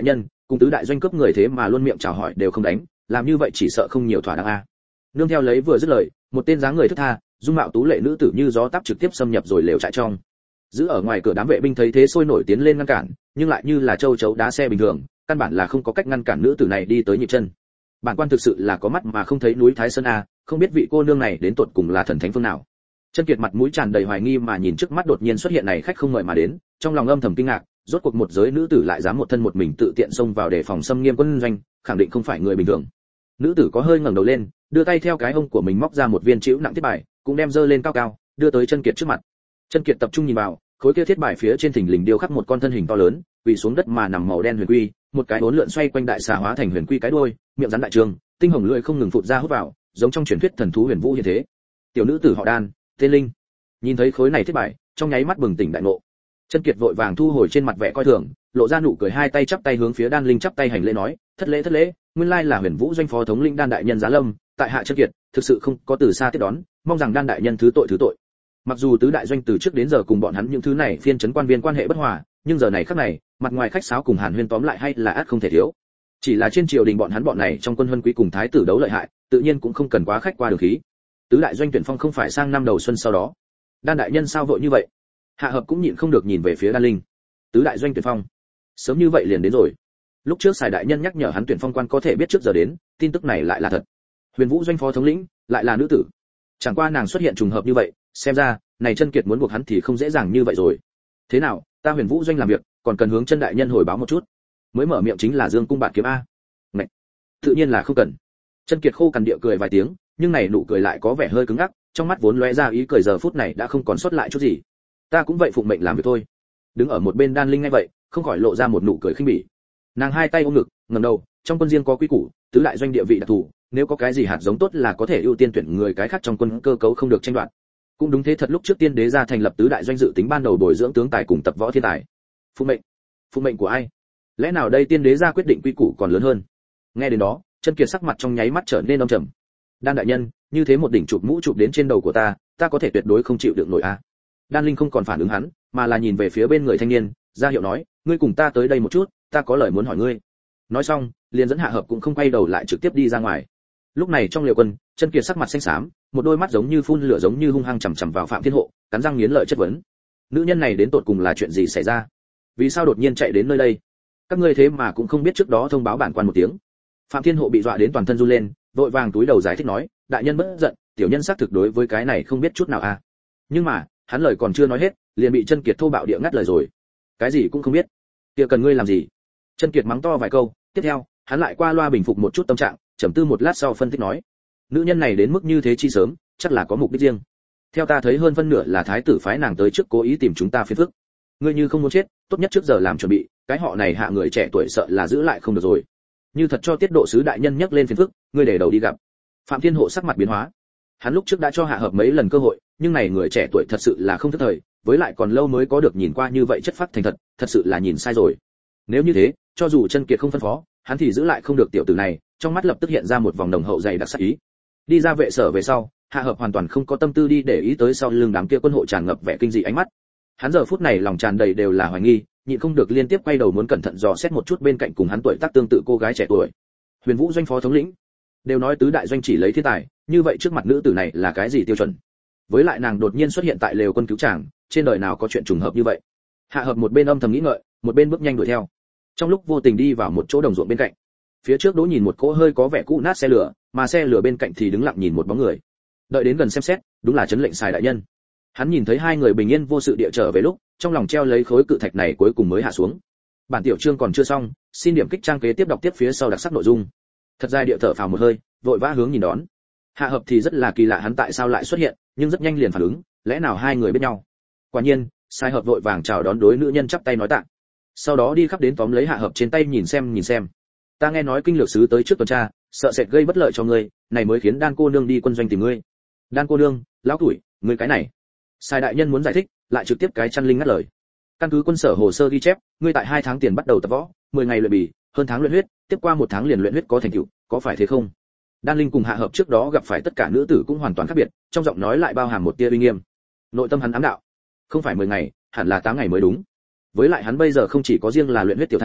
cùng tứ đại doanh cướp người thế mà luôn miệng chào hỏi đều không đánh, làm như vậy chỉ sợ không nhiều thỏa đáng a. Nương theo lấy vừa dứt lời, một tên dáng người thướt tha, dung mạo tú lệ nữ tử như gió táp trực tiếp xâm nhập rồi lều trại trong. Giữ ở ngoài cửa đám vệ binh thấy thế sôi nổi tiến lên ngăn cản, nhưng lại như là châu chấu đá xe bình thường, căn bản là không có cách ngăn cản nữ tử này đi tới nhịp chân. Bản quan thực sự là có mắt mà không thấy núi Thái Sơn a, không biết vị cô nương này đến tột cùng là thần thánh phương nào. Chân Kiệt mặt mũi tràn đầy hoài nghi mà nhìn trước mắt đột nhiên xuất hiện này khách không mời mà đến, trong lòng âm thầm kinh ngạc, rốt cuộc một giới nữ tử lại dám một thân một mình tự tiện xông vào để phòng xâm nghiêm quân doanh, khẳng định không phải người bình thường. Nữ tử có hơi ngẩng đầu lên, đưa tay theo cái hông của mình móc ra một viên chĩu nặng thiết bài, cũng đem dơ lên cao cao, đưa tới Chân Kiệt trước mặt. Chân Kiệt tập trung nhìn vào, khối kia thiết bài phía trên thình lình điêu khắc một con thân hình to lớn, quỳ xuống đất mà nằm màu đen huyền quy, một cái uốn lượn xoay quanh đại xà hóa thành huyền quy cái đuôi, miệng rắn đại trường, tinh hồng lưỡi không ngừng phụt ra hút vào, giống trong truyền thuyết thần thú huyền vũ như thế. Tiểu nữ tử họ Đan, tên Linh. Nhìn thấy khối này thiết bài, trong nháy mắt bừng tỉnh đại ngộ. Chân Kiệt vội vàng thu hồi trên mặt vẻ coi thường, lộ ra nụ cười, hai tay chắp tay hướng phía Đan Linh chắp tay hành lễ nói, thất lễ thất lễ, nguyên lai là Huyền Vũ doanh phó thống lĩnh Đan đại nhân giá lâm, tại hạ Chân Kiệt, thực sự không có từ xa tiếp đón, mong rằng Đan đại nhân thứ tội thứ tội. Mặc dù tứ đại doanh từ trước đến giờ cùng bọn hắn những thứ này phiên trấn quan viên quan hệ bất hòa, nhưng giờ này khắc này, mặt ngoài khách sáo cùng Hàn Huyên tóm lại hay là ắt không thể thiếu. Chỉ là trên triều đình bọn hắn bọn này trong quân huân quý cùng thái tử đấu lợi hại, tự nhiên cũng không cần quá khách qua đường khí. Tứ đại doanh tuyển phong không phải sang năm đầu xuân sau đó. Đan đại nhân sao vội như vậy? Hạ Hợp cũng nhịn không được nhìn về phía Đan Linh. Tứ đại doanh tuyển phong, sớm như vậy liền đến rồi. Lúc trước Sài đại nhân nhắc nhở hắn tuyển phong quan có thể biết trước giờ đến, tin tức này lại là thật. Huyền Vũ doanh phó thống lĩnh, lại là nữ tử. Chẳng qua nàng xuất hiện trùng hợp như vậy, xem ra, này Chân Kiệt muốn buộc hắn thì không dễ dàng như vậy rồi. Thế nào, ta Huyền Vũ doanh làm việc, còn cần hướng Chân đại nhân hồi báo một chút. Mới mở miệng chính là Dương cung bạt kiếm a. Ngậy. Tự nhiên là không cần. Chân Kiệt khô cằn địa cười vài tiếng, nhưng này nụ cười lại có vẻ hơi cứng ngắc, trong mắt vốn lóe ra ý cười giờ phút này đã không còn sót lại chút gì. Ta cũng vậy phụng mệnh làm việc thôi. Đứng ở một bên Đan Linh nghe vậy, không khỏi lộ ra một nụ cười khinh bỉ. Nàng hai tay ôm ngực, ngẩng đầu, trong quân riêng có quy củ, tứ đại doanh địa vị đặc thù, nếu có cái gì hạt giống tốt là có thể ưu tiên tuyển người, cái khác trong quân cơ cấu không được tranh đoạt. Cũng đúng thế thật, lúc trước tiên đế gia thành lập tứ đại doanh dự tính ban đầu bồi dưỡng tướng tài cùng tập võ thiên tài. Phụng mệnh? Phụng mệnh của ai? Lẽ nào đây tiên đế gia quyết định quy củ còn lớn hơn? Nghe đến đó, Chân Kiệt sắc mặt trong nháy mắt trở nên âm trầm. Đan đại nhân, như thế một đỉnh chụp mũ chụp đến trên đầu của ta, ta có thể tuyệt đối không chịu được nổi a. Đan Linh không còn phản ứng hắn, mà là nhìn về phía bên người thanh niên, ra hiệu nói, ngươi cùng ta tới đây một chút, ta có lời muốn hỏi ngươi. Nói xong, liền dẫn Hạ Hợp cũng không quay đầu lại trực tiếp đi ra ngoài. Lúc này trong liều quân, Chân Kiệt sắc mặt xanh xám, một đôi mắt giống như phun lửa giống như hung hăng chằm chằm vào Phạm Thiên Hộ, cắn răng nghiến lợi chất vấn. Nữ nhân này đến tột cùng là chuyện gì xảy ra? Vì sao đột nhiên chạy đến nơi đây? Các ngươi thế mà cũng không biết trước đó thông báo bản quan một tiếng. Phạm Thiên Hộ bị dọa đến toàn thân run lên, vội vàng túi đầu giải thích nói, đại nhân bất giận, tiểu nhân xác thực đối với cái này không biết chút nào à. Nhưng mà, hắn lời còn chưa nói hết, liền bị Chân Kiệt thô bạo địa ngắt lời rồi. Cái gì cũng không biết, kia cần ngươi làm gì? Chân Kiệt mắng to vài câu, tiếp theo, hắn lại qua loa bình phục một chút tâm trạng, trầm tư một lát sau phân tích nói, nữ nhân này đến mức như thế chi sớm, chắc là có mục đích riêng. Theo ta thấy hơn phân nửa là thái tử phái nàng tới trước cố ý tìm chúng ta phiền phức. Ngươi như không muốn chết, tốt nhất trước giờ làm chuẩn bị, cái họ này hạ người trẻ tuổi sợ là giữ lại không được rồi. Như thật cho tiết độ sứ đại nhân nhắc lên phiền phức, ngươi để đầu đi gặp. Phạm Thiên Hộ sắc mặt biến hóa. Hắn lúc trước đã cho Hạ Hợp mấy lần cơ hội, nhưng này người trẻ tuổi thật sự là không thức thời, với lại còn lâu mới có được nhìn qua như vậy chất phác thành thật, thật sự là nhìn sai rồi. Nếu như thế, cho dù Chân Kiệt không phân phó, hắn thì giữ lại không được tiểu tử này, trong mắt lập tức hiện ra một vòng đồng hậu dày đặc sắc ý. Đi ra vệ sở về sau, Hạ Hợp hoàn toàn không có tâm tư đi để ý tới sau lưng đám kia quân hộ tràn ngập vẻ kinh dị ánh mắt. Hắn giờ phút này lòng tràn đầy đều là hoài nghi, nhịn không được liên tiếp quay đầu muốn cẩn thận dò xét một chút bên cạnh cùng hắn tuổi tác tương tự cô gái trẻ tuổi. Huyền Vũ doanh phó thống lĩnh, đều nói tứ đại doanh chỉ lấy thiên tài, như vậy trước mặt nữ tử này là cái gì tiêu chuẩn? Với lại nàng đột nhiên xuất hiện tại lều quân cứu chàng, trên đời nào có chuyện trùng hợp như vậy? Hạ Hợp một bên âm thầm nghĩ ngợi, một bên bước nhanh đuổi theo. Trong lúc vô tình đi vào một chỗ đồng ruộng bên cạnh, phía trước Đỗ nhìn một cỗ hơi có vẻ cũ nát xe lửa, mà xe lửa bên cạnh thì đứng lặng nhìn một bóng người. Đợi đến gần xem xét, đúng là Trấn lệnh Sài đại nhân. Hắn nhìn thấy hai người bình yên vô sự địa trở về lúc, trong lòng treo lấy khối cự thạch này cuối cùng mới hạ xuống. Bản tiểu chương còn chưa xong, xin điểm kích trang kế tiếp đọc tiếp phía sau đặc sắc nội dung. Thật dài địa thở phào một hơi, vội vã hướng nhìn đón. Hạ Hợp thì rất là kỳ lạ hắn tại sao lại xuất hiện, nhưng rất nhanh liền phản ứng, lẽ nào hai người biết nhau? Quả nhiên, Sai Hợp vội vàng chào đón đối nữ nhân chắp tay nói tạ. Sau đó đi khắp đến tóm lấy Hạ Hợp trên tay nhìn xem nhìn xem. Ta nghe nói kinh lược sứ tới trước tuần tra, sợ sệt gây bất lợi cho ngươi, này mới khiến Đan cô nương đi quân doanh tìm ngươi. Đan cô nương, lão tuổi, ngươi cái này. Sai đại nhân muốn giải thích, lại trực tiếp cái chăn linh ngắt lời. Căn cứ quân sở hồ sơ ghi chép, ngươi tại hai tháng tiền bắt đầu tập võ, mười ngày luyện bì, hơn tháng luyện huyết, tiếp qua một tháng liền luyện huyết có thành tựu, có phải thế không? Đan Linh cùng Hạ Hợp trước đó gặp phải tất cả nữ tử cũng hoàn toàn khác biệt, trong giọng nói lại bao hàm một tia uy nghiêm. Nội tâm hắn ám đạo, không phải mười ngày, hẳn là tám ngày mới đúng. Với lại hắn bây giờ không chỉ có riêng là luyện huyết tiểu thành,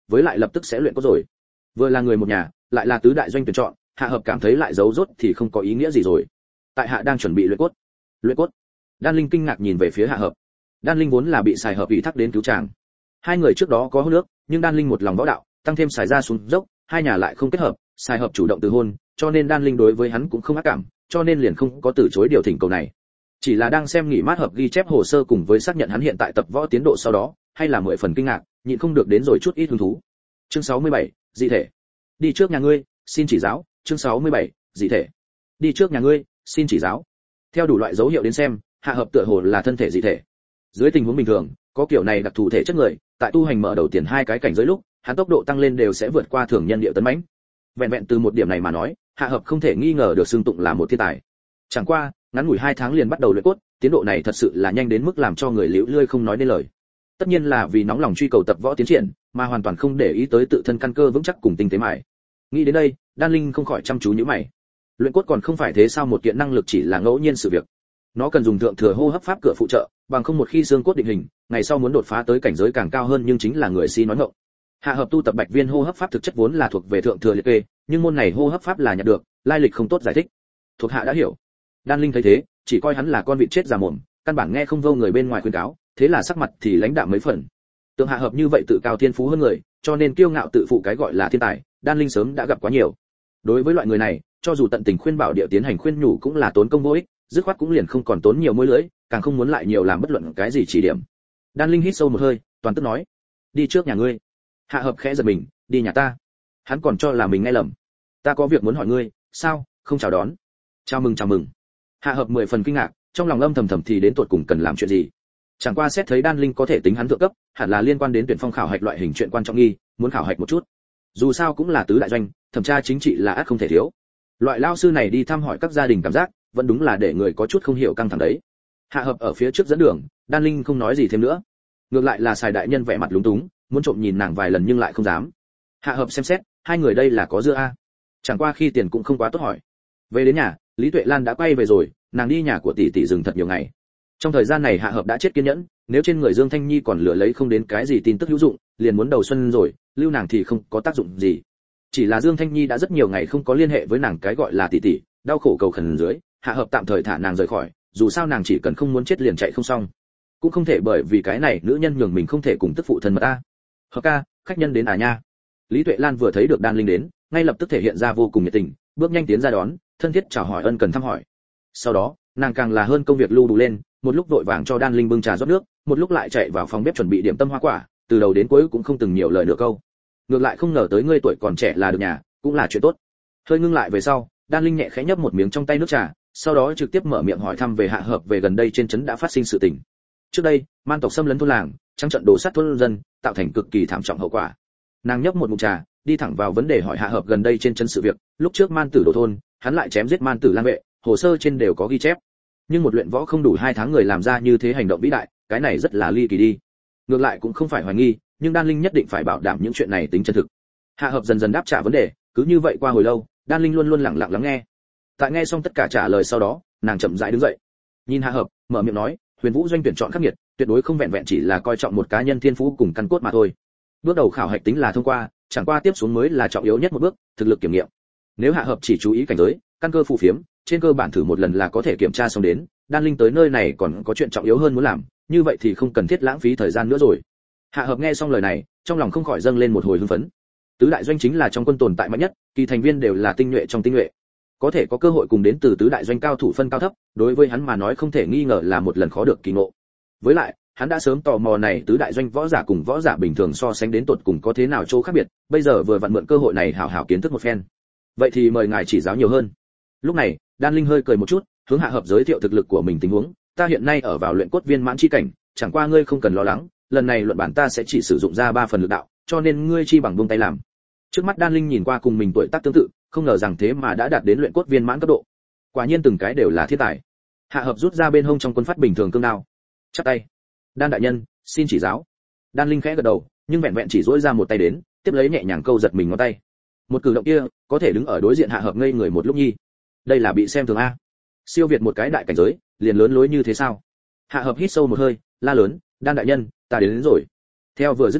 với lại lập tức sẽ luyện cốt rồi. Vừa là người một nhà, lại là tứ đại doanh tuyển chọn, hạ hợp cảm thấy lại giấu rốt thì không có ý nghĩa gì rồi. Tại hạ đang chuẩn bị luyện cốt. Luyện cốt? Đan Linh kinh ngạc nhìn về phía hạ hợp. Đan Linh vốn là bị xài hợp ủy thác đến cứu chàng. Hai người trước đó có hôn nước, nhưng Đan Linh một lòng võ đạo, tăng thêm xài ra xuống dốc, hai nhà lại không kết hợp, xài hợp chủ động từ hôn, cho nên Đan Linh đối với hắn cũng không ác cảm, cho nên liền không có từ chối điều thỉnh cầu này. Chỉ là đang xem nghỉ mát hợp ghi chép hồ sơ cùng với xác nhận hắn hiện tại tập võ tiến độ sau đó, hay là mười phần kinh ngạc, nhịn không được đến rồi chút ít hứng thú. Chương sáu mươi bảy, dị thể. Đi trước nhà ngươi, xin chỉ giáo. Chương sáu mươi bảy, dị thể. Đi trước nhà ngươi, xin chỉ giáo. Theo đủ loại dấu hiệu đến xem, hạ hợp tựa hồ là thân thể dị thể. Dưới tình huống bình thường, có kiểu này đặc thù thể chất người, tại tu hành mở đầu tiền hai cái cảnh giới lúc, hắn tốc độ tăng lên đều sẽ vượt qua thường nhân điệu tấn mãnh. Vẹn vẹn từ một điểm này mà nói, hạ hợp không thể nghi ngờ được xưng tụng là một thiên tài. Chẳng qua, ngắn ngủi hai tháng liền bắt đầu luyện cốt, tiến độ này thật sự là nhanh đến mức làm cho người liễu lươi không nói nên lời. Tất nhiên là vì nóng lòng truy cầu tập võ tiến triển, mà hoàn toàn không để ý tới tự thân căn cơ vững chắc cùng tinh tế mài. Nghĩ đến đây, Đan Linh không khỏi chăm chú nhíu mày. Luyện cốt còn không phải thế sao, một kiện năng lực chỉ là ngẫu nhiên sự việc. Nó cần dùng thượng thừa hô hấp pháp cửa phụ trợ, bằng không một khi xương cốt định hình, ngày sau muốn đột phá tới cảnh giới càng cao hơn nhưng chính là người si nói ngọng. Hạ hợp tu tập Bạch Viên hô hấp pháp thực chất vốn là thuộc về thượng thừa liệt kê, nhưng môn này hô hấp pháp là nhặt được, lai lịch không tốt giải thích. Thuộc hạ đã hiểu. Đan Linh thấy thế, chỉ coi hắn là con vịt chết già mồm, căn bản nghe không vô người bên ngoài khuyên cáo, thế là sắc mặt thì lãnh đạm mấy phần. Tượng hạ hợp như vậy tự cao thiên phú hơn người, cho nên kiêu ngạo tự phụ cái gọi là thiên tài, Đan Linh sớm đã gặp quá nhiều. Đối với loại người này, cho dù tận tình khuyên bảo địa tiến hành khuyên nhủ cũng là tốn công vô ích, dứt khoát cũng liền không còn tốn nhiều môi lưỡi, càng không muốn lại nhiều làm bất luận cái gì chỉ điểm. Đan Linh hít sâu một hơi, toàn tức nói: "Đi trước nhà ngươi." Hạ hợp khẽ giật mình: "Đi nhà ta?" Hắn còn cho là mình nghe lầm. "Ta có việc muốn hỏi ngươi." "Sao, không chào đón?" "Chào mừng, chào mừng." Hạ hợp mười phần kinh ngạc, trong lòng âm thầm thầm thì đến tột cùng cần làm chuyện gì. Chẳng qua xét thấy Đan Linh có thể tính hắn thượng cấp, hẳn là liên quan đến tuyển phong khảo hạch loại hình chuyện quan trọng nghi, muốn khảo hạch một chút. Dù sao cũng là tứ đại doanh, thẩm tra chính trị là ắt không thể thiếu. Loại lao sư này đi thăm hỏi các gia đình cảm giác, vẫn đúng là để người có chút không hiểu căng thẳng đấy. Hạ hợp ở phía trước dẫn đường, Đan Linh không nói gì thêm nữa. Ngược lại là xài đại nhân vẻ mặt lúng túng, muốn trộm nhìn nàng vài lần nhưng lại không dám. Hạ hợp xem xét, hai người đây là có dưa a. Chẳng qua khi tiền cũng không quá tốt hỏi. Về đến nhà, Lý Tuệ Lan đã quay về rồi, nàng đi nhà của tỷ tỷ dừng thật nhiều ngày. Trong thời gian này Hạ hợp đã chết kiên nhẫn, nếu trên người Dương Thanh Nhi còn lựa lấy không đến cái gì tin tức hữu dụng, liền muốn đầu xuân rồi, lưu nàng thì không có tác dụng gì. Chỉ là Dương Thanh Nhi đã rất nhiều ngày không có liên hệ với nàng cái gọi là tỷ tỷ, đau khổ cầu khẩn dưới, Hạ hợp tạm thời thả nàng rời khỏi, dù sao nàng chỉ cần không muốn chết liền chạy không xong. Cũng không thể bởi vì cái này nữ nhân nhường mình không thể cùng tức phụ thân mật a. Hợp ca, khách nhân đến à nha. Lý Tuệ Lan vừa thấy được Đan Linh đến, ngay lập tức thể hiện ra vô cùng nhiệt tình, bước nhanh tiến ra đón, thân thiết chào hỏi ân cần thăm hỏi. Sau đó, nàng càng là hơn công việc lưu đủ lên, một lúc vội vàng cho Đan Linh bưng trà rót nước, một lúc lại chạy vào phòng bếp chuẩn bị điểm tâm hoa quả, từ đầu đến cuối cũng không từng nhiều lời nửa câu. Ngược lại không ngờ tới ngươi tuổi còn trẻ là được nhà, cũng là chuyện tốt. Hơi ngưng lại về sau, Đan Linh nhẹ khẽ nhấp một miếng trong tay nước trà, sau đó trực tiếp mở miệng hỏi thăm về Hạ hợp về gần đây trên trấn đã phát sinh sự tình. Trước đây, man tộc xâm lấn thôn làng, trắng trận đổ sát thôn dân, tạo thành cực kỳ thảm trọng hậu quả. Nàng nhấp một ngụm trà, đi thẳng vào vấn đề hỏi Hạ hợp gần đây trên trấn sự việc. Lúc trước man tử đổ thôn, hắn lại chém giết man tử lang vệ, hồ sơ trên đều có ghi chép. Nhưng một luyện võ không đủ hai tháng người làm ra như thế hành động vĩ đại, cái này rất là ly kỳ đi. Ngược lại cũng không phải hoài nghi, nhưng Đan Linh nhất định phải bảo đảm những chuyện này tính chân thực. Hạ hợp dần dần đáp trả vấn đề, cứ như vậy qua hồi lâu, Đan Linh luôn luôn lặng lặng lắng nghe. Tại nghe xong tất cả trả lời sau đó, nàng chậm rãi đứng dậy, nhìn Hạ hợp, mở miệng nói: Huyền Vũ doanh tuyển chọn khắc nghiệt, tuyệt đối không vẹn vẹn chỉ là coi trọng một cá nhân thiên phú cùng căn cốt mà thôi. Bước đầu khảo hạch tính là thông qua, chẳng qua tiếp xuống mới là trọng yếu nhất một bước, thực lực kiểm nghiệm. Nếu Hạ hợp chỉ chú ý cảnh giới, căn cơ phù phiếm, trên cơ bản thử một lần là có thể kiểm tra xong đến. Đan Linh tới nơi này còn có chuyện trọng yếu hơn muốn làm, như vậy thì không cần thiết lãng phí thời gian nữa rồi. Hạ hợp nghe xong lời này, trong lòng không khỏi dâng lên một hồi hưng phấn. Tứ đại doanh chính là trong quân tồn tại mạnh nhất, kỳ thành viên đều là tinh nhuệ trong tinh nhuệ. Có thể có cơ hội cùng đến từ tứ đại doanh cao thủ phân cao thấp, đối với hắn mà nói không thể nghi ngờ là một lần khó được kỳ ngộ. Với lại, hắn đã sớm tò mò này tứ đại doanh võ giả cùng võ giả bình thường so sánh đến tột cùng có thế nào chỗ khác biệt, bây giờ vừa vặn mượn cơ hội này hảo hảo kiến thức một phen. Vậy thì mời ngài chỉ giáo nhiều hơn. Lúc này, Đan Linh hơi cười một chút, hướng Hạ hợp giới thiệu thực lực của mình tình huống. Ta hiện nay ở vào luyện cốt viên mãn chi cảnh, chẳng qua ngươi không cần lo lắng, lần này luận bản ta sẽ chỉ sử dụng ra ba phần lực đạo, cho nên ngươi chi bằng buông tay làm. Trước mắt Đan Linh nhìn qua cùng mình tuổi tác tương tự, không ngờ rằng thế mà đã đạt đến luyện cốt viên mãn cấp độ. Quả nhiên từng cái đều là thiên tài. Hạ hợp rút ra bên hông trong quân phát bình thường cương đao, chắp tay: Đan đại nhân, xin chỉ giáo. Đan Linh khẽ gật đầu, nhưng vẹn vẹn chỉ duỗi ra một tay đến, tiếp lấy nhẹ nhàng câu giật mình ngón tay. Một cử động kia, có thể đứng ở đối diện Hạ hợp ngây người một lúc nhi. Đây là bị xem thường a? Siêu việt một cái đại cảnh giới, liền lớn lối như thế sao? Hạ hợp hít sâu một hơi, la lớn: Đan đại nhân, ta đến, đến rồi. Theo vừa dứt lời,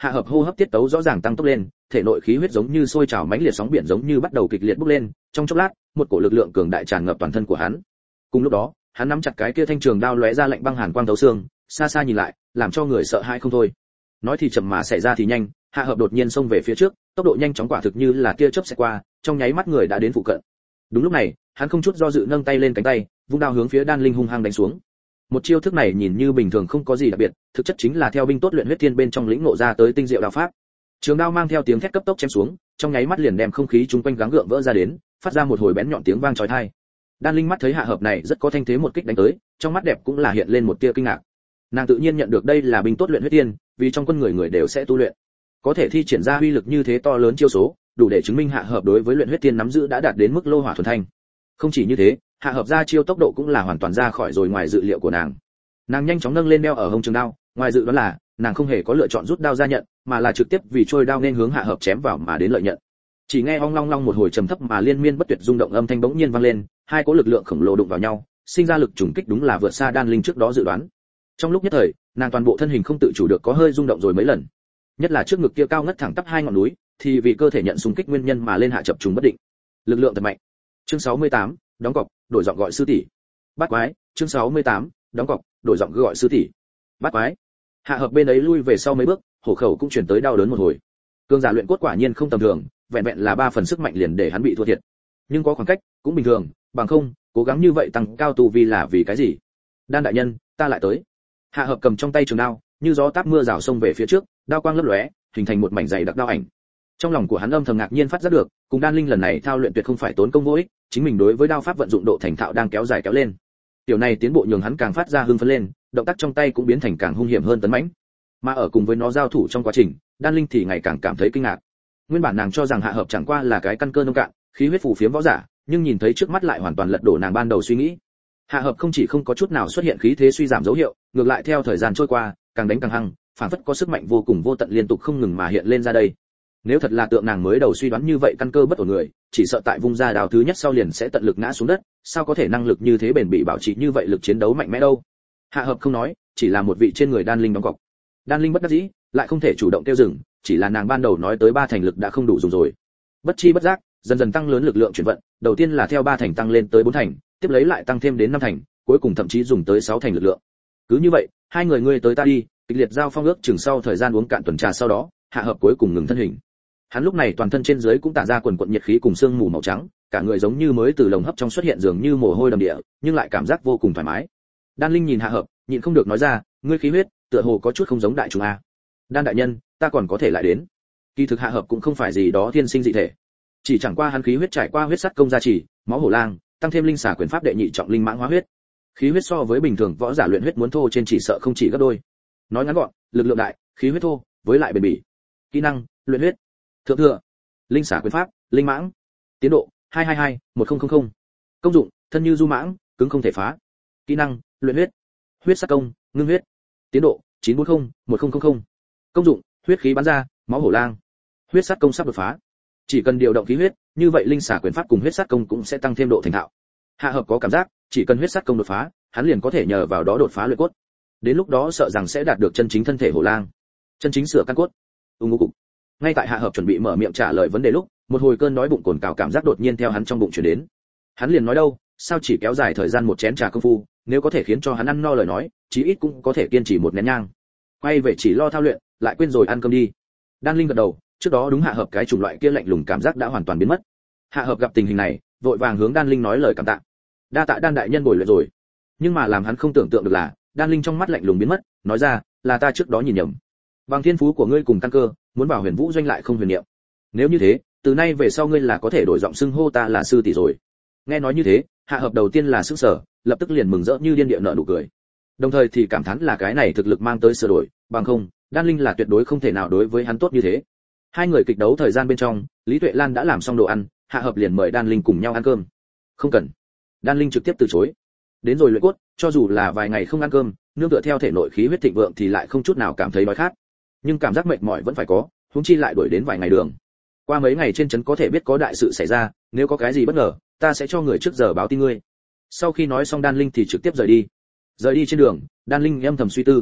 Hạ Hợp hô hấp tiết tấu rõ ràng tăng tốc lên, thể nội khí huyết giống như sôi trào mãnh liệt sóng biển giống như bắt đầu kịch liệt bốc lên, trong chốc lát, một cổ lực lượng cường đại tràn ngập toàn thân của hắn. Cùng lúc đó, hắn nắm chặt cái kia thanh trường đao lóe ra lạnh băng hàn quang thấu xương, xa xa nhìn lại, làm cho người sợ hãi không thôi. Nói thì chậm mà xảy ra thì nhanh, Hạ Hợp đột nhiên xông về phía trước, tốc độ nhanh chóng quả thực như là tia chớp xẹt qua, trong nháy mắt người đã đến phụ cận. Đúng lúc này, hắn không chút do dự nâng tay lên cánh tay, vung đao hướng phía Đan Linh hung hăng đánh xuống. Một chiêu thức này nhìn như bình thường không có gì đặc biệt, thực chất chính là theo binh tốt luyện huyết thiên bên trong lĩnh ngộ ra tới tinh diệu đạo pháp. Trường đao mang theo tiếng thét cấp tốc chém xuống, trong nháy mắt liền đem không khí chung quanh gắng gượng vỡ ra đến, phát ra một hồi bén nhọn tiếng vang chói tai. Đan Linh mắt thấy Hạ Hợp này rất có thanh thế một kích đánh tới, trong mắt đẹp cũng là hiện lên một tia kinh ngạc. Nàng tự nhiên nhận được đây là binh tốt luyện huyết thiên, vì trong quân người người đều sẽ tu luyện, có thể thi triển ra uy lực như thế to lớn chiêu số, đủ để chứng minh Hạ Hợp đối với luyện huyết thiên nắm giữ đã đạt đến mức lô hỏa thuần thanh. Không chỉ như thế, Hạ Hợp ra chiêu tốc độ cũng là hoàn toàn ra khỏi rồi ngoài dự liệu của nàng. Nàng nhanh chóng nâng lên đeo ở hông trường đao, ngoài dự đoán là nàng không hề có lựa chọn rút đao ra nhận, mà là trực tiếp vì trôi đao nên hướng Hạ Hợp chém vào mà đến lợi nhận. Chỉ nghe ong long long một hồi trầm thấp mà liên miên bất tuyệt rung động âm thanh bỗng nhiên vang lên, hai cỗ lực lượng khổng lồ đụng vào nhau, sinh ra lực trùng kích đúng là vượt xa Đan Linh trước đó dự đoán. Trong lúc nhất thời, nàng toàn bộ thân hình không tự chủ được có hơi rung động rồi mấy lần. Nhất là trước ngực kia cao ngất thẳng tắp hai ngọn núi, thì vì cơ thể nhận xung kích nguyên nhân mà lên hạ chập trùng bất định. Lực lượng thật mạnh. Chương sáu mươi tám, đóng cọc, đổi giọng gọi sư tỷ. Bắt quái, chương sáu mươi tám, đóng cọc, đổi giọng gọi sư tỷ. Bắt quái. Hạ Hợp bên ấy lui về sau mấy bước, hổ khẩu cũng chuyển tới đau đớn một hồi. Cương giả luyện cốt quả nhiên không tầm thường, vẹn vẹn là ba phần sức mạnh liền để hắn bị thua thiệt. Nhưng có khoảng cách, cũng bình thường, bằng không, cố gắng như vậy tăng cao tu vi là vì cái gì? Đan đại nhân, ta lại tới. Hạ Hợp cầm trong tay trường đao, như gió táp mưa rào xông về phía trước, đao quang lấp lóe, hình thành một mảnh dày đặc đao ảnh. Trong lòng của hắn âm thầm ngạc nhiên phát giác được, cùng Đan Linh lần này thao luyện tuyệt không phải tốn công vô ích, chính mình đối với đao pháp vận dụng độ thành thạo đang kéo dài kéo lên. Tiểu này tiến bộ nhường hắn càng phát ra hưng phấn lên, động tác trong tay cũng biến thành càng hung hiểm hơn tấn mãnh. Mà ở cùng với nó giao thủ trong quá trình, Đan Linh thì ngày càng cảm thấy kinh ngạc. Nguyên bản nàng cho rằng Hạ Hợp chẳng qua là cái căn cơ nông cạn, khí huyết phù phiếm võ giả, nhưng nhìn thấy trước mắt lại hoàn toàn lật đổ nàng ban đầu suy nghĩ. Hạ Hợp không chỉ không có chút nào xuất hiện khí thế suy giảm dấu hiệu, ngược lại theo thời gian trôi qua, càng đánh càng hăng, phản phất có sức mạnh vô cùng vô tận liên tục không ngừng mà hiện lên ra đây. Nếu thật là tượng nàng mới đầu suy đoán như vậy căn cơ bất ổn người, chỉ sợ tại vung ra đào thứ nhất sau liền sẽ tận lực ngã xuống đất, sao có thể năng lực như thế bền bỉ bảo trì như vậy lực chiến đấu mạnh mẽ đâu. Hạ Hợp không nói, chỉ là một vị trên người Đan Linh đóng cọc. Đan Linh bất đắc dĩ, lại không thể chủ động tiêu dừng, chỉ là nàng ban đầu nói tới ba thành lực đã không đủ dùng rồi. Bất chi bất giác, dần dần tăng lớn lực lượng chuyển vận, đầu tiên là theo ba thành tăng lên tới bốn thành, tiếp lấy lại tăng thêm đến năm thành, cuối cùng thậm chí dùng tới sáu thành lực lượng. Cứ như vậy, hai người ngươi tới ta đi, kịch liệt giao phong ước chừng sau thời gian uống cạn tuần trà sau đó, Hạ Hợp cuối cùng ngừng thân hình. Hắn lúc này toàn thân trên dưới cũng tản ra quần quần nhiệt khí cùng sương mù màu trắng, cả người giống như mới từ lồng hấp trong xuất hiện dường như mồ hôi đầm địa, nhưng lại cảm giác vô cùng thoải mái. Đan Linh nhìn Hạ Hợp, nhịn không được nói ra, ngươi khí huyết, tựa hồ có chút không giống đại chúng a. Đan đại nhân, ta còn có thể lại đến. Kỳ thực Hạ Hợp cũng không phải gì đó thiên sinh dị thể, chỉ chẳng qua hắn khí huyết trải qua huyết sắt công gia trì, máu hổ lang, tăng thêm linh xà quyền pháp đệ nhị trọng linh mãng hóa huyết. Khí huyết so với bình thường võ giả luyện huyết muốn thô trên chỉ sợ không chỉ gấp đôi. Nói ngắn gọn, lực lượng đại, khí huyết thô, với lại bền bỉ. Kỹ năng, luyện huyết. Thượng thừa, linh xà quyền pháp, linh mãng. Tiến độ, hai hai hai, một không không không. Công dụng, thân như du mãng, cứng không thể phá. Kỹ năng, luyện huyết. Huyết sắc công, ngưng huyết. Tiến độ, chín bốn không, một không không không. Công dụng, huyết khí bắn ra, máu hổ lang. Huyết sát công sắp đột phá. Chỉ cần điều động khí huyết, như vậy linh xà quyền pháp cùng huyết sát công cũng sẽ tăng thêm độ thành thạo. Hạ Hợp có cảm giác, chỉ cần huyết sát công đột phá, hắn liền có thể nhờ vào đó đột phá luyện cốt. Đến lúc đó sợ rằng sẽ đạt được chân chính thân thể hổ lang, chân chính sửa căn cốt. Ung ngô cục. Ngay tại Hạ Hợp chuẩn bị mở miệng trả lời vấn đề lúc, một hồi cơn đói bụng cồn cào cảm giác đột nhiên theo hắn trong bụng truyền đến. Hắn liền nói đâu, sao chỉ kéo dài thời gian một chén trà công phu, nếu có thể khiến cho hắn ăn no lời nói, chí ít cũng có thể kiên trì một nén nhang. Quay về chỉ lo thao luyện, lại quên rồi ăn cơm đi. Đan Linh gật đầu, trước đó đúng Hạ Hợp cái chủng loại kia lạnh lùng cảm giác đã hoàn toàn biến mất. Hạ Hợp gặp tình hình này, vội vàng hướng Đan Linh nói lời cảm tạ. Đa tạ Đan đại nhân bồi luyện rồi. Nhưng mà làm hắn không tưởng tượng được là, Đan Linh trong mắt lạnh lùng biến mất, nói ra, là ta trước đó nhìn nhầm. Bằng thiên phú của ngươi cùng căn cơ, muốn vào Huyền Vũ doanh lại không huyền niệm. Nếu như thế, từ nay về sau ngươi là có thể đổi giọng xưng hô ta là sư tỷ rồi. Nghe nói như thế, Hạ Hợp đầu tiên là sững sờ, lập tức liền mừng rỡ như điên địa nở nụ cười. Đồng thời thì cảm thán là cái này thực lực mang tới sửa đổi, bằng không, Đan Linh là tuyệt đối không thể nào đối với hắn tốt như thế. Hai người kịch đấu thời gian bên trong, Lý Tuệ Lan đã làm xong đồ ăn, Hạ Hợp liền mời Đan Linh cùng nhau ăn cơm. Không cần. Đan Linh trực tiếp từ chối. Đến rồi luyện cốt, cho dù là vài ngày không ăn cơm, nương tựa theo thể nội khí huyết thịnh vượng thì lại không chút nào cảm thấy đói khát. Nhưng cảm giác mệt mỏi vẫn phải có, huống chi lại đuổi đến vài ngày đường. Qua mấy ngày trên trấn có thể biết có đại sự xảy ra, nếu có cái gì bất ngờ, ta sẽ cho người trước giờ báo tin ngươi. Sau khi nói xong Đan Linh thì trực tiếp rời đi. Rời đi trên đường, Đan Linh âm thầm suy tư.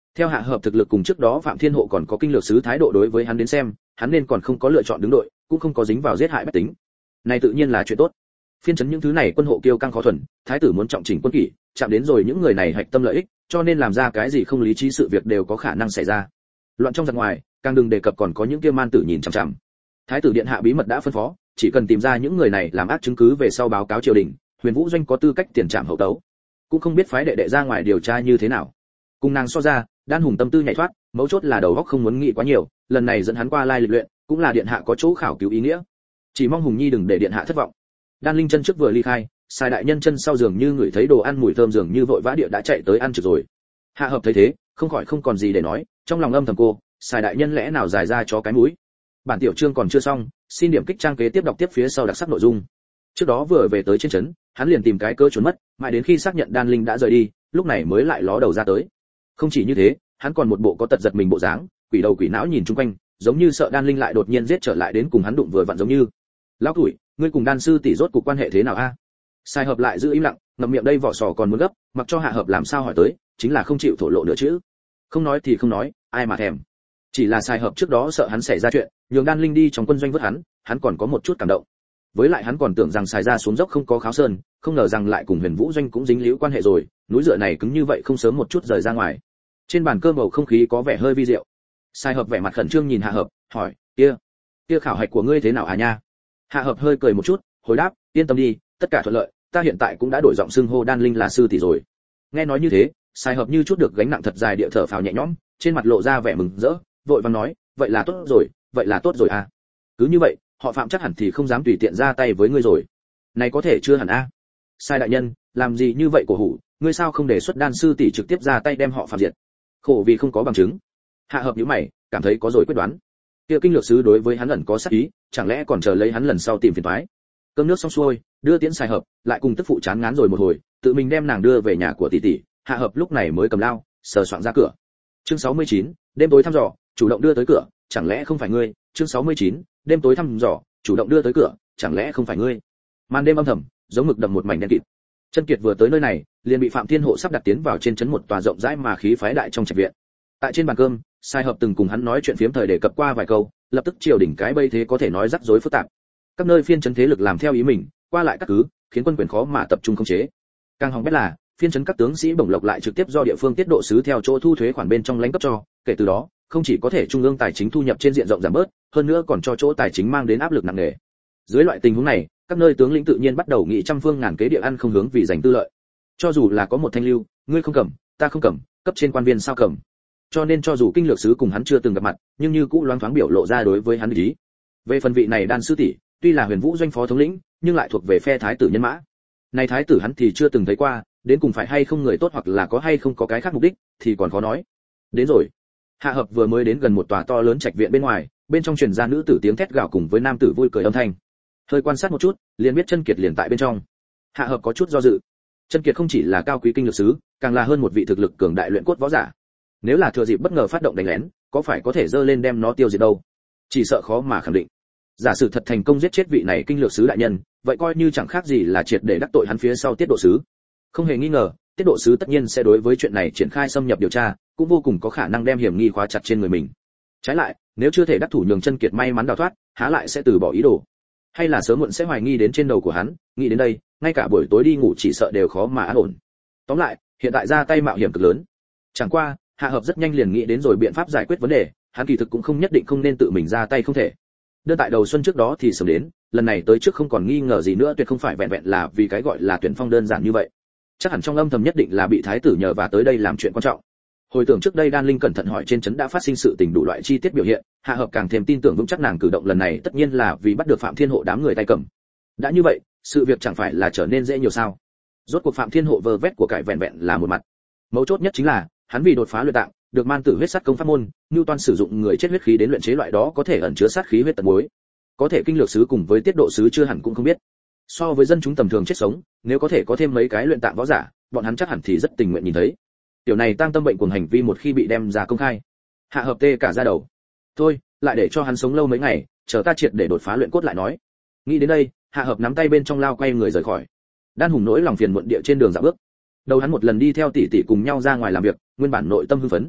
Theo Hạ Hợp thực lực cùng trước đó Phạm Thiên Hộ còn có kinh lược sứ thái độ đối với hắn đến xem, hắn nên còn không có lựa chọn đứng đội, cũng không có dính vào giết hại bách tính. Này tự nhiên là chuyện tốt. Phiên trấn những thứ này quân hộ kiêu căng khó thuần, thái tử muốn trọng chỉnh quân kỷ, chạm đến rồi những người này hạch tâm lợi ích, cho nên làm ra cái gì không lý trí sự việc đều có khả năng xảy ra. Loạn trong giặc ngoài, càng đừng đề cập còn có những kia man tử nhìn chằm chằm. Thái tử điện hạ bí mật đã phân phó, chỉ cần tìm ra những người này làm ác chứng cứ về sau báo cáo triều đình, Huyền Vũ doanh có tư cách tiền trảm hậu tấu. Cũng không biết phái đệ đệ ra ngoài điều tra như thế nào. Cùng nàng so ra, Đan Hùng tâm tư nhạy thoát, mấu chốt là đầu óc không muốn nghĩ quá nhiều, lần này dẫn hắn qua lai lịch luyện, cũng là điện hạ có chỗ khảo cứu ý nghĩa. Chỉ mong Hùng Nhi đừng để điện hạ thất vọng. Đan Linh chân trước vừa ly khai, Sai đại nhân chân sau giường như ngửi thấy đồ ăn mùi thơm dường như vội vã địa đã chạy tới ăn trực rồi. Hạ Hợp thấy thế, không khỏi không còn gì để nói, trong lòng âm thầm cô, Sai đại nhân lẽ nào dài ra cho cái mũi. Bản tiểu chương còn chưa xong, xin điểm kích trang kế tiếp đọc tiếp phía sau đặc sắc nội dung. Trước đó vừa về tới trên trấn, hắn liền tìm cái cơ trốn mất, mãi đến khi xác nhận Đan Linh đã rời đi, lúc này mới lại ló đầu ra tới. Không chỉ như thế, hắn còn một bộ có tật giật mình bộ dáng, quỷ đầu quỷ não nhìn chung quanh, giống như sợ Đan Linh lại đột nhiên giết trở lại đến cùng hắn đụng vừa vặn giống như. Lão tuổi, ngươi cùng Đan sư tỷ rốt cuộc quan hệ thế nào a? Sai Hợp lại giữ im lặng, ngậm miệng đây vỏ sò còn muốn gấp, mặc cho Hạ Hợp làm sao hỏi tới, chính là không chịu thổ lộ nữa chứ. Không nói thì không nói, ai mà thèm. Chỉ là Sai Hợp trước đó sợ hắn xảy ra chuyện, nhường Đan Linh đi trong quân doanh vớt hắn, hắn còn có một chút cảm động. Với lại hắn còn tưởng rằng Sai ra xuống dốc không có kháo sơn, không ngờ rằng lại cùng Huyền Vũ doanh cũng dính líu quan hệ rồi, núi dựa này cứng như vậy không sớm một chút rời ra ngoài. Trên bàn cơm bầu không khí có vẻ hơi vi diệu. Sai Hợp vẻ mặt khẩn trương nhìn Hạ Hợp, hỏi, kia, kia khảo hạch của ngươi thế nào à nha? Hạ Hợp hơi cười một chút, hồi đáp, yên tâm đi, tất cả thuận lợi, ta hiện tại cũng đã đổi giọng xưng hô Đan Linh là sư tỷ rồi. Nghe nói như thế, Sai Hợp như chút được gánh nặng thật dài địa thở phào nhẹ nhõm, trên mặt lộ ra vẻ mừng rỡ, vội vàng nói, vậy là tốt rồi, vậy là tốt rồi à. Cứ như vậy, họ Phạm chắc hẳn thì không dám tùy tiện ra tay với ngươi rồi. Này có thể chưa hẳn a. Sai đại nhân, làm gì như vậy cổ hủ, ngươi sao không đề xuất Đan sư tỷ trực tiếp ra tay đem họ Phạm diệt? Khổ vì không có bằng chứng. Hạ Hợp nhíu mày, cảm thấy có rồi quyết đoán. Kia kinh lược sứ đối với hắn ẩn có sát ý, chẳng lẽ còn chờ lấy hắn lần sau tìm phiền toái. Cơm nước xong xuôi, đưa tiễn Sai Hợp, lại cùng tức phụ chán ngán rồi một hồi, tự mình đem nàng đưa về nhà của tỷ tỷ, Hạ Hợp lúc này mới cầm lao, sờ soạng ra cửa. Chương sáu mươi chín, đêm tối thăm dò, chủ động đưa tới cửa, chẳng lẽ không phải ngươi? Chương sáu mươi chín, đêm tối thăm dò, chủ động đưa tới cửa, chẳng lẽ không phải ngươi? Màn đêm âm thầm, giống mực đậm một mảnh đen kịt. Chân Kiệt vừa tới nơi này, liền bị Phạm Thiên Hộ sắp đặt tiến vào trên trấn một tòa rộng rãi mà khí phái đại trong trạch viện. Tại trên bàn cơm, Sai Hợp từng cùng hắn nói chuyện phiếm thời đề cập qua vài câu, lập tức triều đỉnh cái bây thế có thể nói rắc rối phức tạp. Các nơi phiên trấn thế lực làm theo ý mình, qua lại các cứ, khiến quân quyền khó mà tập trung khống chế. Càng hỏng bét là, phiên trấn các tướng sĩ bổng lộc lại trực tiếp do địa phương tiết độ sứ theo chỗ thu thuế khoản bên trong lãnh cấp cho, kể từ đó, không chỉ có thể trung ương tài chính thu nhập trên diện rộng giảm bớt, hơn nữa còn cho chỗ tài chính mang đến áp lực nặng nề. Dưới loại tình huống này, các nơi tướng lĩnh tự nhiên bắt đầu nghị trăm phương ngàn kế địa ăn không hướng vì giành tư lợi. Cho dù là có một thanh lưu, ngươi không cầm, ta không cầm, cấp trên quan viên sao cầm. Cho nên cho dù kinh lược sứ cùng hắn chưa từng gặp mặt, nhưng như cũ loáng thoáng biểu lộ ra đối với hắn ý. Về phần vị này Đan sư tỷ, tuy là Huyền Vũ doanh phó thống lĩnh, nhưng lại thuộc về phe thái tử nhân mã. Này thái tử hắn thì chưa từng thấy qua, đến cùng phải hay không người tốt hoặc là có hay không có cái khác mục đích, thì còn khó nói. Đến rồi. Hạ Hợp vừa mới đến gần một tòa to lớn trạch viện bên ngoài, bên trong truyền ra nữ tử tiếng thét gào cùng với nam tử vui cười âm thanh. Hơi quan sát một chút, liền biết Chân Kiệt liền tại bên trong. Hạ Hợp có chút do dự. Chân Kiệt không chỉ là cao quý kinh lược sứ, càng là hơn một vị thực lực cường đại luyện cốt võ giả. Nếu là thừa dịp bất ngờ phát động đánh lén, có phải có thể dơ lên đem nó tiêu diệt đâu? Chỉ sợ khó mà khẳng định. Giả sử thật thành công giết chết vị này kinh lược sứ đại nhân, vậy coi như chẳng khác gì là triệt để đắc tội hắn phía sau tiết độ sứ. Không hề nghi ngờ, tiết độ sứ tất nhiên sẽ đối với chuyện này triển khai xâm nhập điều tra, cũng vô cùng có khả năng đem hiểm nghi khóa chặt trên người mình. Trái lại, nếu chưa thể đắc thủ nhường Chân Kiệt may mắn đào thoát, há lại sẽ từ bỏ ý đồ? Hay là sớm muộn sẽ hoài nghi đến trên đầu của hắn, nghĩ đến đây, ngay cả buổi tối đi ngủ chỉ sợ đều khó mà an ổn. Tóm lại, hiện tại ra tay mạo hiểm cực lớn. Chẳng qua, Hạ Hợp rất nhanh liền nghĩ đến rồi biện pháp giải quyết vấn đề, hắn kỳ thực cũng không nhất định không nên tự mình ra tay không thể. Đơn tại đầu xuân trước đó thì sớm đến, lần này tới trước không còn nghi ngờ gì nữa, tuyệt không phải vẹn vẹn là vì cái gọi là tuyển phong đơn giản như vậy. Chắc hẳn trong âm thầm nhất định là bị thái tử nhờ và tới đây làm chuyện quan trọng. Hồi tưởng trước đây Đan Linh cẩn thận hỏi trên trấn đã phát sinh sự tình đủ loại chi tiết biểu hiện, Hạ Hợp càng thêm tin tưởng vững chắc nàng cử động lần này tất nhiên là vì bắt được Phạm Thiên Hộ đám người tay cầm. Đã như vậy, sự việc chẳng phải là trở nên dễ nhiều sao? Rốt cuộc Phạm Thiên Hộ vơ vét của cải vẹn vẹn là một mặt. Mấu chốt nhất chính là, hắn vì đột phá luyện tạng, được man tử huyết sát công pháp môn, Nưu Toan sử dụng người chết huyết khí đến luyện chế loại đó có thể ẩn chứa sát khí huyết tận muối. Có thể kinh lược sứ cùng với tiết độ sứ chưa hẳn cũng không biết. So với dân chúng tầm thường chết sống, nếu có thể có thêm mấy cái luyện tạng võ giả, bọn hắn chắc hẳn thì rất tình nguyện nhìn thấy. Tiểu này tăng tâm bệnh cuồng hành vi một khi bị đem ra công khai, Hạ Hợp tê cả da đầu. Thôi, lại để cho hắn sống lâu mấy ngày, chờ ta triệt để đột phá luyện cốt lại nói. Nghĩ đến đây, Hạ Hợp nắm tay bên trong lao quay người rời khỏi. Đan Hùng nỗi lòng phiền muộn địa trên đường dạo bước. Đầu hắn một lần đi theo tỷ tỷ cùng nhau ra ngoài làm việc, nguyên bản nội tâm hưng phấn.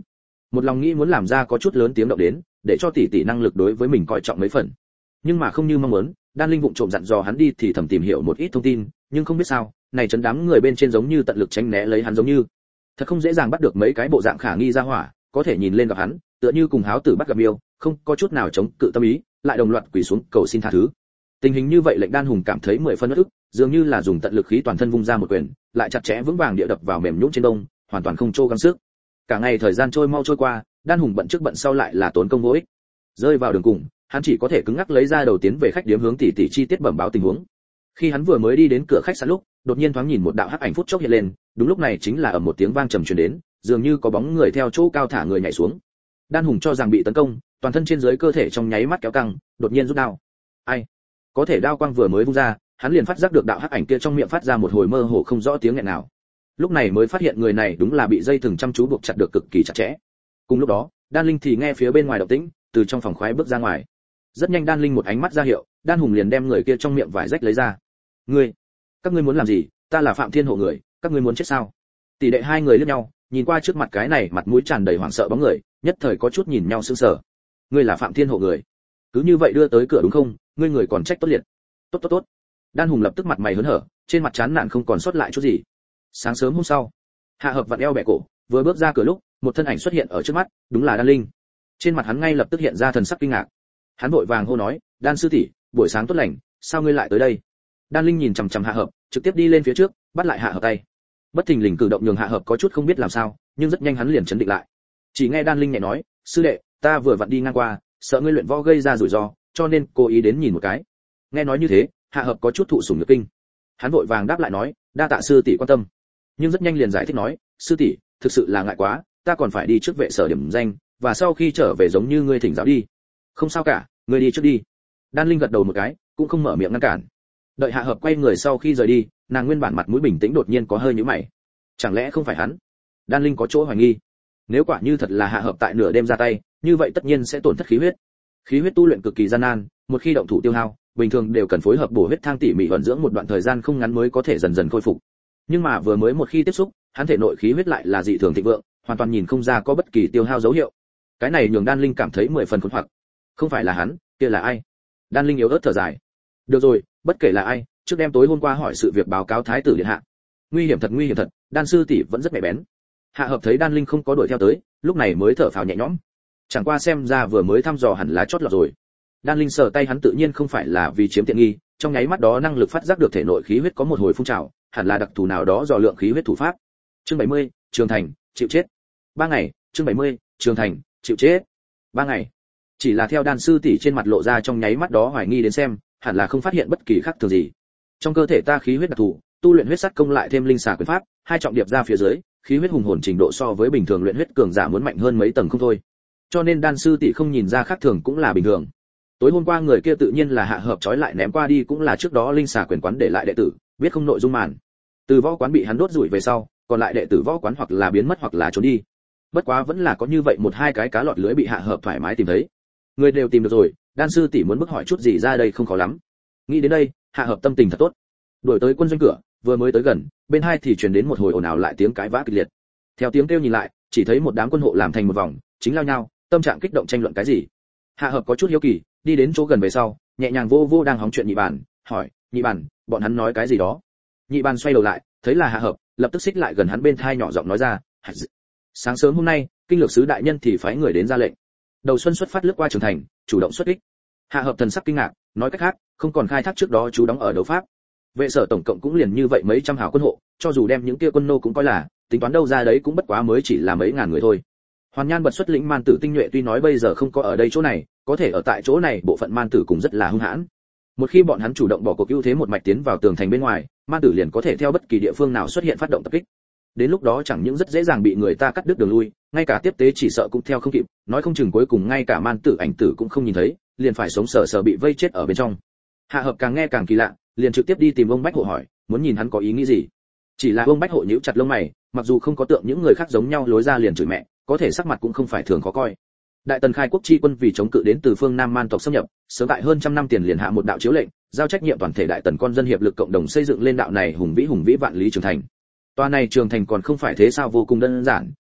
một lòng nghĩ muốn làm ra có chút lớn tiếng động đến, để cho tỷ tỷ năng lực đối với mình coi trọng mấy phần. Nhưng mà không như mong muốn, Đan Linh vụng trộm dặn dò hắn đi thì thầm tìm hiểu một ít thông tin, nhưng không biết sao, này chấn đám người bên trên giống như tận lực tránh né lấy hắn giống như. Thật không dễ dàng bắt được mấy cái bộ dạng khả nghi ra hỏa, có thể nhìn lên gặp hắn, tựa như cùng háo tử bắt gặp yêu, không có chút nào chống cự tâm ý, lại đồng loạt quỳ xuống cầu xin tha thứ. Tình hình như vậy lệnh Đan Hùng cảm thấy mười phân uất ức, dường như là dùng tận lực khí toàn thân vung ra một quyền, lại chặt chẽ vững vàng địa đập vào mềm nhũn trên đông, hoàn toàn không trô gắng sức. Cả ngày thời gian trôi mau trôi qua, Đan Hùng bận trước bận sau lại là tốn công vô ích. Rơi vào đường cùng, hắn chỉ có thể cứng ngắc lấy ra đầu tiến về khách điếm hướng tỷ tỷ chi tiết bẩm báo tình huống. Khi hắn vừa mới đi đến cửa khách sạn lúc, đột nhiên thoáng nhìn một đạo hắc ảnh phút chốc hiện lên, đúng lúc này chính là ở một tiếng vang trầm truyền đến, dường như có bóng người theo chỗ cao thả người nhảy xuống. Đan Hùng cho rằng bị tấn công, toàn thân trên dưới cơ thể trong nháy mắt kéo căng, đột nhiên rút đao. Ai? Có thể đao quang vừa mới vung ra, hắn liền phát giác được đạo hắc ảnh kia trong miệng phát ra một hồi mơ hồ không rõ tiếng nghẹn nào. Lúc này mới phát hiện người này đúng là bị dây thừng chăm chú buộc chặt được cực kỳ chặt chẽ. Cùng lúc đó, Đan Linh thì nghe phía bên ngoài động tĩnh, từ trong phòng khoái bước ra ngoài. Rất nhanh Đan Linh một ánh mắt ra hiệu, Đan Hùng liền đem người kia trong miệng vải rách lấy ra. "Ngươi, các ngươi muốn làm gì? Ta là Phạm Thiên hộ người, các ngươi muốn chết sao?" Tỷ đệ hai người liếc nhau, nhìn qua trước mặt cái này mặt mũi tràn đầy hoảng sợ bóng người, nhất thời có chút nhìn nhau sững sờ. "Ngươi là Phạm Thiên hộ người? Cứ như vậy đưa tới cửa đúng không? Ngươi người còn trách tốt liệt." "Tốt tốt tốt." Đan Hùng lập tức mặt mày hớn hở, trên mặt chán nản không còn sót lại chút gì. Sáng sớm hôm sau, Hạ Hợp vặn eo bẻ cổ, vừa bước ra cửa lúc, một thân ảnh xuất hiện ở trước mắt, đúng là Đan Linh. Trên mặt hắn ngay lập tức hiện ra thần sắc kinh ngạc. Hắn vội vàng hô nói, "Đan sư tỷ, buổi sáng tốt lành, sao ngươi lại tới đây?" Đan Linh nhìn chằm chằm Hạ Hợp, trực tiếp đi lên phía trước, bắt lại Hạ Hợp tay. Bất thình lình cử động nhường Hạ Hợp có chút không biết làm sao, nhưng rất nhanh hắn liền trấn định lại. Chỉ nghe Đan Linh nhẹ nói, "Sư đệ, ta vừa vặn đi ngang qua, sợ ngươi luyện võ gây ra rủi ro, cho nên cố ý đến nhìn một cái." Nghe nói như thế, Hạ Hợp có chút thụ sủng nhược kinh. Hắn vội vàng đáp lại nói, "Đa tạ sư tỷ quan tâm." Nhưng rất nhanh liền giải thích nói, "Sư tỷ, thực sự là ngại quá, ta còn phải đi trước vệ sở điểm danh, và sau khi trở về giống như ngươi thỉnh giáo đi." "Không sao cả, ngươi đi trước đi." Đan Linh gật đầu một cái, cũng không mở miệng ngăn cản. Đợi Hạ Hợp quay người sau khi rời đi, nàng nguyên bản mặt mũi bình tĩnh đột nhiên có hơi nhíu mày. Chẳng lẽ không phải hắn? Đan Linh có chỗ hoài nghi. Nếu quả như thật là Hạ Hợp tại nửa đêm ra tay, như vậy tất nhiên sẽ tổn thất khí huyết. Khí huyết tu luyện cực kỳ gian nan, một khi động thủ tiêu hao, bình thường đều cần phối hợp bổ huyết thang tỉ mỉ vận dưỡng một đoạn thời gian không ngắn mới có thể dần dần khôi phục. Nhưng mà vừa mới một khi tiếp xúc, hắn thể nội khí huyết lại là dị thường thịnh vượng, hoàn toàn nhìn không ra có bất kỳ tiêu hao dấu hiệu. Cái này nhường Đan Linh cảm thấy mười phần khốn hoặc. Không phải là hắn, kia là ai? Đan Linh yếu ớt thở dài. Được rồi, bất kể là ai, trước đêm tối hôm qua hỏi sự việc báo cáo thái tử điện hạ. Nguy hiểm thật nguy hiểm thật, Đan sư tỷ vẫn rất mẹ bén. Hạ Hợp thấy Đan Linh không có đuổi theo tới, lúc này mới thở phào nhẹ nhõm. Chẳng qua xem ra vừa mới thăm dò hẳn là chót lọt rồi. Đan Linh sờ tay hắn tự nhiên không phải là vì chiếm tiện nghi, trong nháy mắt đó năng lực phát giác được thể nội khí huyết có một hồi phun trào, hẳn là đặc thù nào đó do lượng khí huyết thủ pháp. Chương bảy mươi, Trường Thành, chịu chết. Ba ngày, chương bảy mươi, Trường Thành, chịu chết. Ba ngày. Chỉ là theo Đan sư tỷ trên mặt lộ ra trong nháy mắt đó hoài nghi đến xem, hẳn là không phát hiện bất kỳ khác thường gì. Trong cơ thể ta khí huyết đặc thù, tu luyện huyết sắt công lại thêm linh xà quyền pháp, hai trọng điệp ra phía dưới, khí huyết hùng hồn trình độ so với bình thường luyện huyết cường giả muốn mạnh hơn mấy tầng không thôi. Cho nên Đan sư tỷ không nhìn ra khác thường cũng là bình thường. Tối hôm qua người kia tự nhiên là Hạ Hợp trói lại ném qua đi cũng là trước đó linh xà quyền quán để lại đệ tử, biết không nội dung màn. Từ võ quán bị hắn đốt rủi về sau, còn lại đệ tử võ quán hoặc là biến mất hoặc là trốn đi. Bất quá vẫn là có như vậy một hai cái cá lọt lưới bị Hạ Hợp thoải mái tìm thấy. Người đều tìm được rồi, Đan sư tỷ muốn bức hỏi chút gì ra đây không khó lắm. Nghĩ đến đây, Hạ Hợp tâm tình thật tốt. Đuổi tới quân doanh cửa, vừa mới tới gần, bên hai thì truyền đến một hồi ồn ào lại tiếng cãi vã kịch liệt. Theo tiếng kêu nhìn lại, chỉ thấy một đám quân hộ làm thành một vòng, chính lao nhau, tâm trạng kích động tranh luận cái gì. Hạ Hợp có chút hiếu kỳ, đi đến chỗ gần về sau, nhẹ nhàng vô vô đang hóng chuyện nhị bản, hỏi, "Nhị bản, bọn hắn nói cái gì đó?" Nhị bản xoay đầu lại, thấy là Hạ Hợp, lập tức xích lại gần hắn bên tai nhỏ giọng nói ra, "Sáng sớm hôm nay, kinh lược sứ đại nhân thì phái người đến ra lệnh. Đầu xuân xuất phát lướt qua Trường Thành, chủ động xuất kích." Hạ Hợp thần sắc kinh ngạc, nói cách khác, không còn khai thác trước đó chú đóng ở đấu pháp. Vệ sở tổng cộng cũng liền như vậy mấy trăm hào quân hộ, cho dù đem những kia quân nô cũng coi là, tính toán đâu ra đấy cũng bất quá mới chỉ là mấy ngàn người thôi. Hoàn Nhan bật xuất lĩnh man tử tinh nhuệ tuy nói bây giờ không có ở đây chỗ này, có thể ở tại chỗ này bộ phận man tử cũng rất là hung hãn. Một khi bọn hắn chủ động bỏ cuộc ưu thế một mạch tiến vào tường thành bên ngoài, man tử liền có thể theo bất kỳ địa phương nào xuất hiện phát động tập kích. Đến lúc đó chẳng những rất dễ dàng bị người ta cắt đứt đường lui, ngay cả tiếp tế chỉ sợ cũng theo không kịp, nói không chừng cuối cùng ngay cả man tử ảnh tử cũng không nhìn thấy, liền phải sống sờ sờ bị vây chết ở bên trong. Hạ Hợp càng nghe càng kỳ lạ, liền trực tiếp đi tìm ông Bách Hộ hỏi, muốn nhìn hắn có ý nghĩ gì. Chỉ là ông Bách Hộ nhíu chặt lông mày, mặc dù không có tượng những người khác giống nhau lối ra liền chửi mẹ, có thể sắc mặt cũng không phải thường khó coi. Đại Tần khai quốc chi quân vì chống cự đến từ phương Nam man tộc xâm nhập, sớm tại hơn trăm năm tiền liền hạ một đạo chiếu lệnh, giao trách nhiệm toàn thể Đại Tần con dân hiệp lực cộng đồng xây dựng lên đạo này hùng vĩ hùng vĩ vạn lý trường thành. Toa này trường thành còn không phải thế sao vô cùng đơn giản,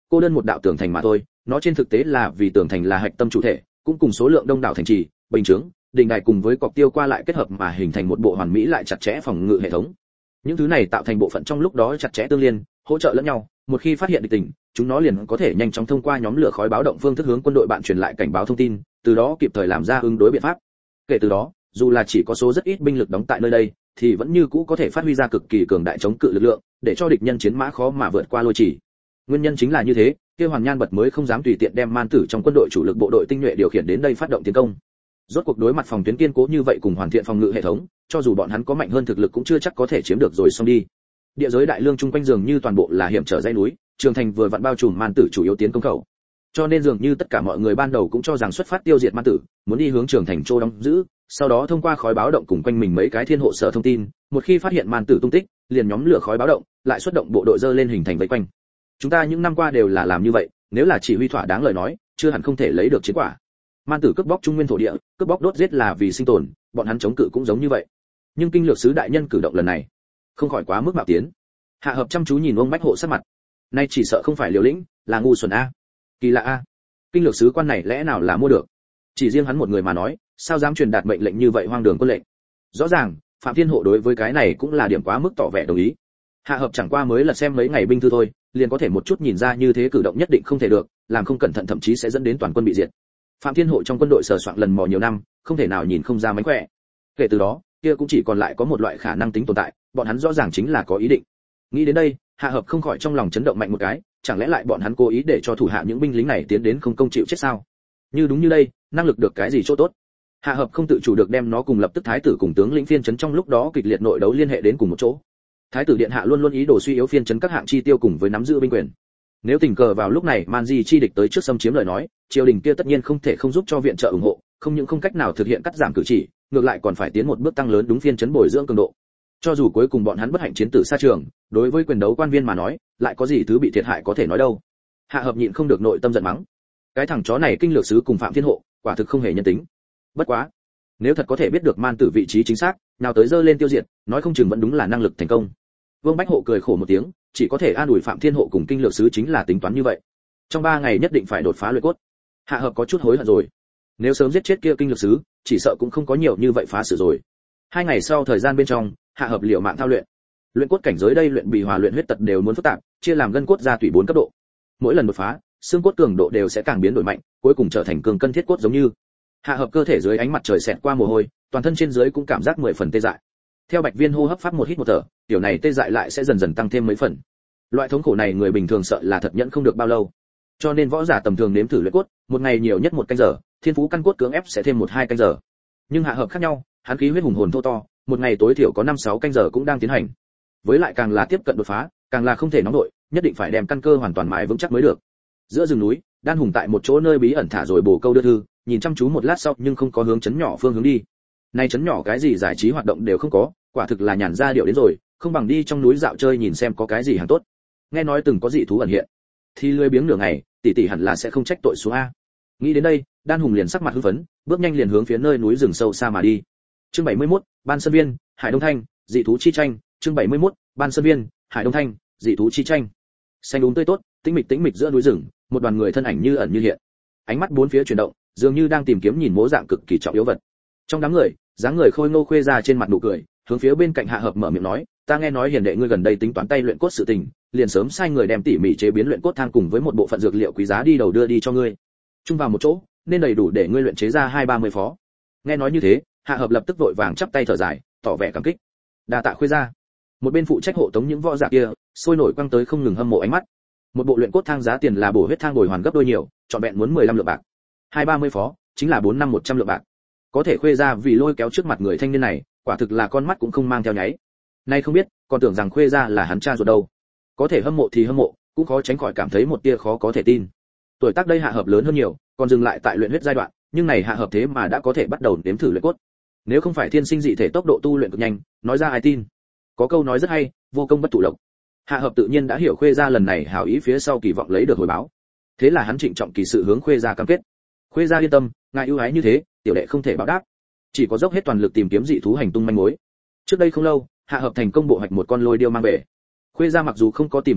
cô đơn một đạo tường thành mà thôi, nó trên thực tế là vì tường thành là hạch tâm chủ thể, cũng cùng số lượng đông đảo thành trì, bình chướng, đình đài cùng với cọc tiêu qua lại kết hợp mà hình thành một bộ hoàn mỹ lại chặt chẽ phòng ngự hệ thống. Những thứ này tạo thành bộ phận trong lúc đó chặt chẽ tương liên, hỗ trợ lẫn nhau, một khi phát hiện địch tình, chúng nó liền có thể nhanh chóng thông qua nhóm lửa khói báo động phương thức hướng quân đội bạn truyền lại cảnh báo thông tin, từ đó kịp thời làm ra ứng đối biện pháp. Kể từ đó, dù là chỉ có số rất ít binh lực đóng tại nơi đây, thì vẫn như cũ có thể phát huy ra cực kỳ cường đại chống cự lực lượng, để cho địch nhân chiến mã khó mà vượt qua lôi chỉ. Nguyên nhân chính là như thế, kia Hoàn Nhan Bật mới không dám tùy tiện đem man tử trong quân đội chủ lực bộ đội tinh nhuệ điều khiển đến đây phát động tiến công. Rốt cuộc đối mặt phòng tuyến kiên cố như vậy cùng hoàn thiện phòng ngự hệ thống, cho dù bọn hắn có mạnh hơn thực lực cũng chưa chắc có thể chiếm được rồi xong đi. Địa giới đại lương chung quanh dường như toàn bộ là hiểm trở dãy núi, trường thành vừa vặn bao trùm man tử chủ yếu tiến công khẩu. Cho nên dường như tất cả mọi người ban đầu cũng cho rằng xuất phát tiêu diệt man tử, muốn đi hướng trường thành châu đóng giữ, sau đó thông qua khói báo động cùng quanh mình mấy cái thiên hộ sở thông tin, một khi phát hiện man tử tung tích, liền nhóm lửa khói báo động, lại xuất động bộ đội dơ lên hình thành vây quanh. Chúng ta những năm qua đều là làm như vậy, nếu là chỉ huy thỏa đáng lời nói, chưa hẳn không thể lấy được chiến quả. Man tử cướp bóc trung nguyên thổ địa, cướp bóc đốt giết là vì sinh tồn, bọn hắn chống cự cũng giống như vậy. Nhưng kinh lược sứ đại nhân cử động lần này, không khỏi quá mức mạo tiến. Hạ Hợp chăm chú nhìn ông Bách Hộ sắc mặt, nay chỉ sợ không phải liều lĩnh, là ngu xuẩn a. Kỳ lạ a, kinh lược sứ quan này lẽ nào là mua được? Chỉ riêng hắn một người mà nói, sao dám truyền đạt mệnh lệnh như vậy hoang đường quân lệnh? Rõ ràng, Phạm Thiên Hộ đối với cái này cũng là điểm quá mức tỏ vẻ đồng ý. Hạ Hợp chẳng qua mới là xem mấy ngày binh thư thôi, liền có thể một chút nhìn ra như thế cử động nhất định không thể được, làm không cẩn thận thậm chí sẽ dẫn đến toàn quân bị diệt. Phạm Thiên Hộ trong quân đội sờ soạn lần mò nhiều năm, không thể nào nhìn không ra mánh khỏe. Kể từ đó, kia cũng chỉ còn lại có một loại khả năng tính tồn tại, bọn hắn rõ ràng chính là có ý định. Nghĩ đến đây, Hạ Hợp không khỏi trong lòng chấn động mạnh một cái, chẳng lẽ lại bọn hắn cố ý để cho thủ hạ những binh lính này tiến đến không công chịu chết sao? Như đúng như đây, năng lực được cái gì chỗ tốt? Hạ Hợp không tự chủ được đem nó cùng lập tức thái tử cùng tướng lĩnh phiên trấn trong lúc đó kịch liệt nội đấu liên hệ đến cùng một chỗ. Thái tử điện hạ luôn luôn ý đồ suy yếu phiên trấn các hạng chi tiêu cùng với nắm giữ binh quyền. Nếu tình cờ vào lúc này Man Di chi địch tới trước xâm chiếm lời nói, triều đình kia tất nhiên không thể không giúp cho viện trợ ủng hộ, không những không cách nào thực hiện cắt giảm cử chỉ, ngược lại còn phải tiến một bước tăng lớn đúng phiên trấn bồi dưỡng cường độ. Cho dù cuối cùng bọn hắn bất hạnh chiến tử xa trường, đối với quyền đấu quan viên mà nói, lại có gì thứ bị thiệt hại có thể nói đâu. Hạ Hợp nhịn không được nội tâm giận mắng. Cái thằng chó này kinh lược sứ cùng Phạm Thiên Hộ, quả thực không hề nhân tính. Bất quá, nếu thật có thể biết được man tử vị trí chính xác, nào tới dơ lên tiêu diệt, nói không chừng vẫn đúng là năng lực thành công. Vương Bách Hộ cười khổ một tiếng, chỉ có thể an ủi Phạm Thiên Hộ cùng kinh lược sứ chính là tính toán như vậy. Trong ba ngày nhất định phải đột phá luyện cốt. Hạ Hợp có chút hối hận rồi. Nếu sớm giết chết kia kinh lược sứ, chỉ sợ cũng không có nhiều như vậy phá sự rồi. Hai ngày sau thời gian bên trong, Hạ Hợp liều mạng thao luyện. Luyện cốt cảnh giới đây luyện bị hòa luyện huyết tật đều muốn phức tạp, chia làm gân cốt ra tủy bốn cấp độ. Mỗi lần đột phá, xương cốt cường độ đều sẽ càng biến đổi mạnh, cuối cùng trở thành cường cân thiết cốt giống như. Hạ Hợp cơ thể dưới ánh mặt trời xẹt qua mồ hôi, toàn thân trên dưới cũng cảm giác mười phần tê dại. Theo Bạch Viên hô hấp pháp một hít một thở, tiểu này tê dại lại sẽ dần dần tăng thêm mấy phần. Loại thống khổ này người bình thường sợ là thật nhẫn không được bao lâu. Cho nên võ giả tầm thường nếm thử luyện cốt, một ngày nhiều nhất một canh giờ, thiên phú căn cốt cưỡng ép sẽ thêm một hai canh giờ. Nhưng Hạ Hợp khác nhau, hắn khí huyết hùng hồn thô to, một ngày tối thiểu có năm sáu canh giờ cũng đang tiến hành. Với lại càng là tiếp cận đột phá, càng là không thể nóng nổi, nhất định phải đem căn cơ hoàn toàn mãi vững chắc mới được. Giữa rừng núi, Đan Hùng tại một chỗ nơi bí ẩn thả rồi bổ câu đưa thư, nhìn chăm chú một lát sau nhưng không có hướng chấn nhỏ phương hướng đi. Nay chấn nhỏ cái gì giải trí hoạt động đều không có, quả thực là nhàn ra điệu đến rồi, không bằng đi trong núi dạo chơi nhìn xem có cái gì hàng tốt. Nghe nói từng có dị thú ẩn hiện, thì lười biếng nửa ngày, tỷ tỷ hẳn là sẽ không trách tội xuống a. Nghĩ đến đây, Đan Hùng liền sắc mặt hưng phấn, bước nhanh liền hướng phía nơi núi rừng sâu xa mà đi. Chương bảy mươi mốt, Ban Sơn Viên, Hải Đông Thanh, dị thú chi tranh, chương bảy mươi mốt, Ban Sơn Viên, Hải Đông Thanh, dị thú chi tranh. Xanh đúng tươi tốt, tĩnh mịch tĩnh mịch giữa núi rừng, một đoàn người thân ảnh như ẩn như hiện. Ánh mắt bốn phía chuyển động, dường như đang tìm kiếm nhìn mỗ dạng cực kỳ trọng yếu vật. Trong đám người, dáng người khôi ngô khuê ra trên mặt nụ cười, hướng phía bên cạnh Hạ Hợp mở miệng nói, ta nghe nói hiền đệ ngươi gần đây tính toán tay luyện cốt sự tình, liền sớm sai người đem tỉ mỉ chế biến luyện cốt thang cùng với một bộ phận dược liệu quý giá đi đầu đưa đi cho ngươi. Chung vào một chỗ, nên đầy đủ để ngươi luyện chế ra hai ba mươi phó. Nghe nói như thế, Hạ Hợp lập tức vội vàng chắp tay thở dài, tỏ vẻ cảm kích. Đa tạ khuê ra. Một bên phụ trách hộ tống những võ giả kia, sôi nổi quăng tới không ngừng hâm mộ ánh mắt. Một bộ luyện cốt thang giá tiền là bổ huyết thang bồi hoàn gấp đôi nhiều, chọn vẹn muốn mười lăm lượng bạc. Hai ba mươi phó, chính là bốn năm một trăm lượng bạc. Có thể khuê ra vì lôi kéo trước mặt người thanh niên này, quả thực là con mắt cũng không mang theo nháy. Nay không biết, còn tưởng rằng khuê ra là hắn cha ruột đâu. Có thể hâm mộ thì hâm mộ, cũng khó tránh khỏi cảm thấy một tia khó có thể tin. Tuổi tác đây Hạ Hợp lớn hơn nhiều, còn dừng lại tại luyện huyết giai đoạn, nhưng này Hạ Hợp thế mà đã có thể bắt đầu nếm thử luyện cốt. Nếu không phải thiên sinh dị thể tốc độ tu luyện cực nhanh, nói ra ai tin. Có câu nói rất hay, vô công bất thụ lộc. Hạ Hợp tự nhiên đã hiểu khuê gia lần này hảo ý phía sau kỳ vọng lấy được hồi báo. Thế là hắn trịnh trọng kỳ sự hướng khuê gia cam kết. Khuê gia yên tâm, ngài ưu ái như thế, tiểu đệ không thể báo đáp. Chỉ có dốc hết toàn lực tìm kiếm dị thú hành tung manh mối. Trước đây không lâu, Hạ Hợp thành công bộ hoạch một con lôi điêu mang về. Khuê gia mặc dù không có tìm phiền toái,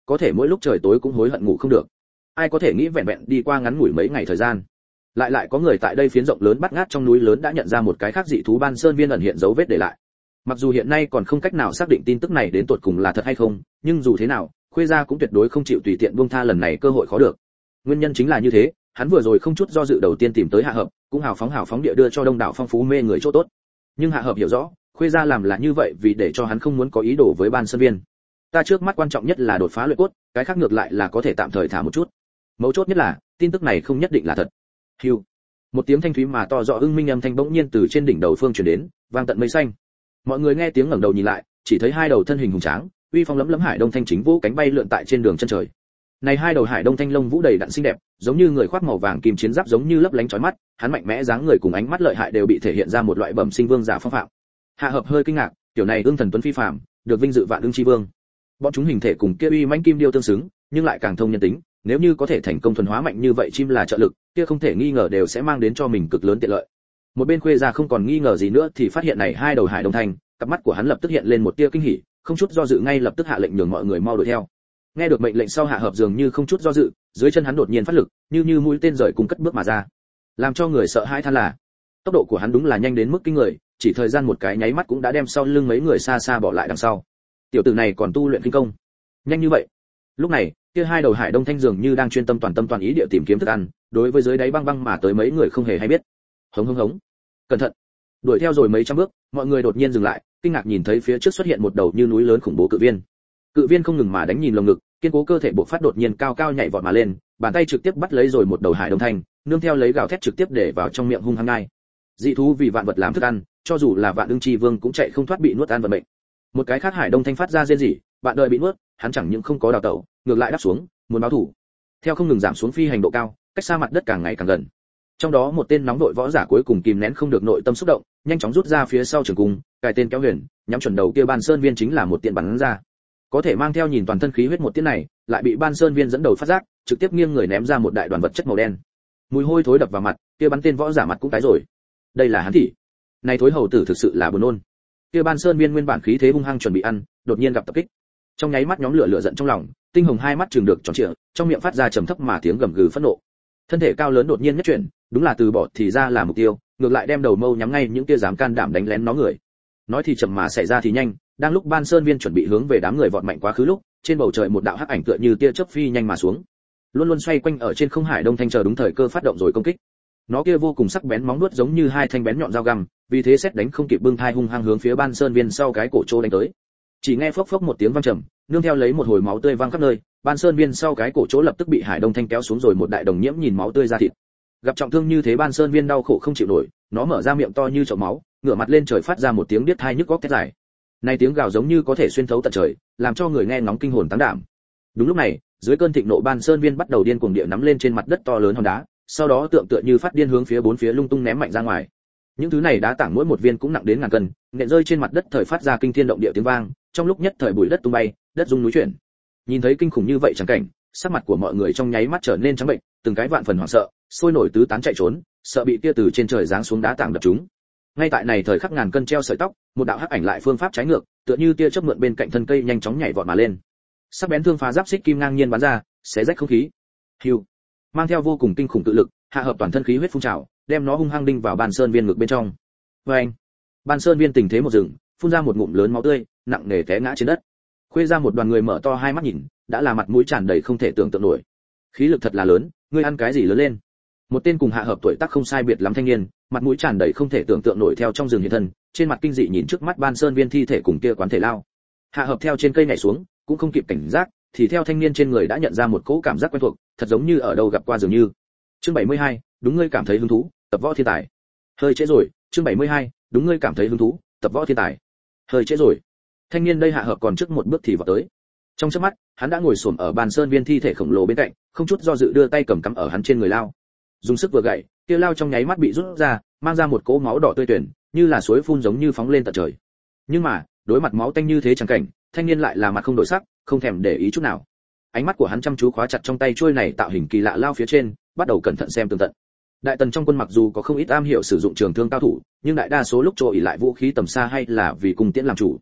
có thể mỗi lúc trời tối cũng hối hận ngủ không được. Ai có thể nghĩ vẹn vẹn đi qua ngắn ngủi mấy ngày thời gian, lại lại có người tại đây phiến rộng lớn bắt ngát trong núi lớn đã nhận ra một cái khác dị thú ban sơn viên ẩn hiện dấu vết để lại. Mặc dù hiện nay còn không cách nào xác định tin tức này đến tột cùng là thật hay không, nhưng dù thế nào, Khuê gia cũng tuyệt đối không chịu tùy tiện buông tha lần này cơ hội khó được. Nguyên nhân chính là như thế, hắn vừa rồi không chút do dự đầu tiên tìm tới Hạ Hợp, cũng hào phóng hào phóng địa đưa cho đông đảo phong phú mê người chỗ tốt. Nhưng Hạ Hợp hiểu rõ, Khuê gia làm là như vậy vì để cho hắn không muốn có ý đồ với ban sơn viên. Ta trước mắt quan trọng nhất là đột phá luyện cốt, cái khác ngược lại là có thể tạm thời thả một chút. Mấu chốt nhất là, tin tức này không nhất định là thật. Hưu. Một tiếng thanh thúy mà to rõ ưng minh âm thanh bỗng nhiên từ trên đỉnh đầu phương truyền đến, vang tận mây xanh. Mọi người nghe tiếng ngẩng đầu nhìn lại, chỉ thấy hai đầu thân hình hùng tráng, uy phong lẫm lẫm hải đông thanh chính vũ cánh bay lượn tại trên đường chân trời. Này hai đầu hải đông thanh lông vũ đầy đặn xinh đẹp, giống như người khoác màu vàng kim chiến giáp giống như lấp lánh chói mắt, hắn mạnh mẽ dáng người cùng ánh mắt lợi hại đều bị thể hiện ra một loại bẩm sinh vương giả phong phạm. Hạ Hợp hơi kinh ngạc, tiểu này ương thần tuấn phi phàm, được vinh dự vạn ương chi vương. Bọn chúng hình thể cùng kia uy mãnh kim điêu tương xứng, nhưng lại càng thông nhân tính, nếu như có thể thành công thuần hóa mạnh như vậy chim là trợ lực, kia không thể nghi ngờ đều sẽ mang đến cho mình cực lớn tiện lợi. Một bên Khuê gia không còn nghi ngờ gì nữa thì phát hiện này hai đầu hải đông thanh, cặp mắt của hắn lập tức hiện lên một tia kinh hỉ, không chút do dự ngay lập tức hạ lệnh nhường mọi người mau đuổi theo. Nghe được mệnh lệnh sau Hạ Hợp dường như không chút do dự, dưới chân hắn đột nhiên phát lực, như như mũi tên rời cùng cất bước mà ra. Làm cho người sợ hãi than là, tốc độ của hắn đúng là nhanh đến mức kinh người, chỉ thời gian một cái nháy mắt cũng đã đem sau lưng mấy người xa xa bỏ lại đằng sau. Tiểu tử này còn tu luyện kinh công, nhanh như vậy. Lúc này, kia hai đầu hải đông thanh dường như đang chuyên tâm toàn tâm toàn ý địa tìm kiếm thức ăn, đối với dưới đáy băng băng mà tới mấy người không hề hay biết. Hống hống hống. Cẩn thận. Đuổi theo rồi mấy trăm bước, mọi người đột nhiên dừng lại, kinh ngạc nhìn thấy phía trước xuất hiện một đầu như núi lớn khủng bố cự viên. Cự viên không ngừng mà đánh nhìn lồng ngực, kiên cố cơ thể bộc phát đột nhiên cao cao nhảy vọt mà lên, bàn tay trực tiếp bắt lấy rồi một đầu hải đông thanh, nương theo lấy gào thét trực tiếp để vào trong miệng hung hăng ngay. Dị thú vì vạn vật làm thức ăn, cho dù là vạn ương chi vương cũng chạy không thoát bị nuốt ăn vận mệnh. Một cái khác hải đông thanh phát ra rên rỉ, bạn đợi bị nuốt, hắn chẳng những không có đào tẩu, ngược lại đáp xuống, muốn báo thủ. Theo không ngừng giảm xuống phi hành độ cao, cách xa mặt đất càng ngày càng gần. Trong đó một tên nóng đội võ giả cuối cùng kìm nén không được nội tâm xúc động, nhanh chóng rút ra phía sau trường cung, cài tên kéo huyền, nhắm chuẩn đầu kia ban sơn viên chính là một tiện bắn ra. Có thể mang theo nhìn toàn thân khí huyết một tiễn này, lại bị ban sơn viên dẫn đầu phát giác, trực tiếp nghiêng người ném ra một đại đoàn vật chất màu đen. Mùi hôi thối đập vào mặt, kia bắn tên võ giả mặt cũng tái rồi. Đây là hắn thị. Này thối hầu tử thực sự là buồn nôn. Kia ban sơn viên nguyên bản khí thế hung hăng chuẩn bị ăn, đột nhiên gặp tập kích. Trong nháy mắt nhóm lửa lửa giận trong lòng, tinh hồng hai mắt trừng được tròn trịa, trong miệng phát ra trầm thấp mà tiếng gầm gừ phẫn nộ. Thân thể cao lớn đột nhiên nhất chuyển, đúng là từ bỏ thì ra là mục tiêu, ngược lại đem đầu mâu nhắm ngay những kia dám can đảm đánh lén nó người. Nói thì chậm mà xảy ra thì nhanh, đang lúc ban sơn viên chuẩn bị hướng về đám người vọt mạnh quá khứ lúc, trên bầu trời một đạo hắc ảnh tựa như tia chớp phi nhanh mà xuống, luôn luôn xoay quanh ở trên không hải đông thanh chờ đúng thời cơ phát động rồi công kích. Nó kia vô cùng sắc bén móng vuốt giống như hai thanh bén nhọn dao găm, vì thế xét đánh không kịp bưng thai hung hăng hướng phía ban sơn viên sau cái cổ chỗ đánh tới. Chỉ nghe phốc phốc một tiếng vang trầm, nương theo lấy một hồi máu tươi văng khắp nơi, ban sơn viên sau cái cổ chỗ lập tức bị hải đông thanh kéo xuống rồi một đại đồng nhiễm nhìn máu tươi ra thịt. Gặp trọng thương như thế ban sơn viên đau khổ không chịu nổi, nó mở ra miệng to như chậu máu, ngửa mặt lên trời phát ra một tiếng điếc tai nhức óc thét dài. Này tiếng gào giống như có thể xuyên thấu tận trời, làm cho người nghe ngóng kinh hồn táng đảm. Đúng lúc này, dưới cơn thịnh nộ ban sơn viên bắt đầu điên cuồng địa nắm lên trên mặt đất to lớn hòn đá, sau đó tượng tựa như phát điên hướng phía bốn phía lung tung ném mạnh ra ngoài. Những thứ này đá tảng mỗi một viên cũng nặng đến ngàn cân, nện rơi trên mặt đất thời phát ra kinh thiên động địa tiếng vang, trong lúc nhất thời bụi đất tung bay, đất rung núi chuyển. Nhìn thấy kinh khủng như vậy chẳng cảnh, sắc mặt của mọi người trong nháy mắt trở nên trắng bệnh, từng cái vạn phần hoảng sợ, sôi nổi tứ tán chạy trốn, sợ bị kia từ trên trời giáng xuống đá tảng đập chúng. Ngay tại này thời khắc ngàn cân treo sợi tóc, một đạo hắc ảnh lại phương pháp trái ngược, tựa như tia chớp mượn bên cạnh thân cây nhanh chóng nhảy vọt mà lên. Sắc bén thương phá giáp xích kim ngang nhiên bắn ra, xé rách không khí. Hưu, mang theo vô cùng kinh khủng tự lực, hạ hợp toàn thân khí huyết phun trào, đem nó hung hăng đinh vào ban sơn viên ngực bên trong. Oeng! Ban sơn viên tình thế một rừng, phun ra một ngụm lớn máu tươi, nặng nề té ngã trên đất. Khuê ra một đoàn người mở to hai mắt nhìn, đã là mặt mũi tràn đầy không thể tưởng tượng nổi. Khí lực thật là lớn, ngươi ăn cái gì lớn lên? Một tên cùng hạ hợp tuổi tác không sai biệt lắm thanh niên, mặt mũi tràn đầy không thể tưởng tượng nổi theo trong rừng hiện thân, trên mặt kinh dị nhìn trước mắt ban sơn viên thi thể cùng kia quán thể lao. Hạ hợp theo trên cây nhảy xuống, cũng không kịp cảnh giác, thì theo thanh niên trên người đã nhận ra một cỗ cảm giác quen thuộc, thật giống như ở đâu gặp qua dường như. Chương bảy mươi hai, đúng ngươi cảm thấy hứng thú, tập võ thiên tài. Hơi trễ rồi, chương bảy mươi hai, đúng ngươi cảm thấy hứng thú, tập võ thiên tài. Hơi trễ rồi. Thanh niên đây hạ hợp còn trước một bước thì vào tới. Trong chớp mắt, hắn đã ngồi xổm ở ban sơn viên thi thể khổng lồ bên cạnh, không chút do dự đưa tay cầm cắm ở hắn trên người lao. Dùng sức vừa gậy, kia lao trong nháy mắt bị rút ra, mang ra một cỗ máu đỏ tươi tuyển, như là suối phun giống như phóng lên tận trời. Nhưng mà, đối mặt máu tanh như thế chẳng cảnh, thanh niên lại là mặt không đổi sắc, không thèm để ý chút nào. Ánh mắt của hắn chăm chú khóa chặt trong tay chuôi này tạo hình kỳ lạ lao phía trên, bắt đầu cẩn thận xem tường tận. Đại tần trong quân mặc dù có không ít am hiểu sử dụng trường thương cao thủ, nhưng đại đa số lúc trội lại vũ khí tầm xa hay là vì cung tiễn làm chủ.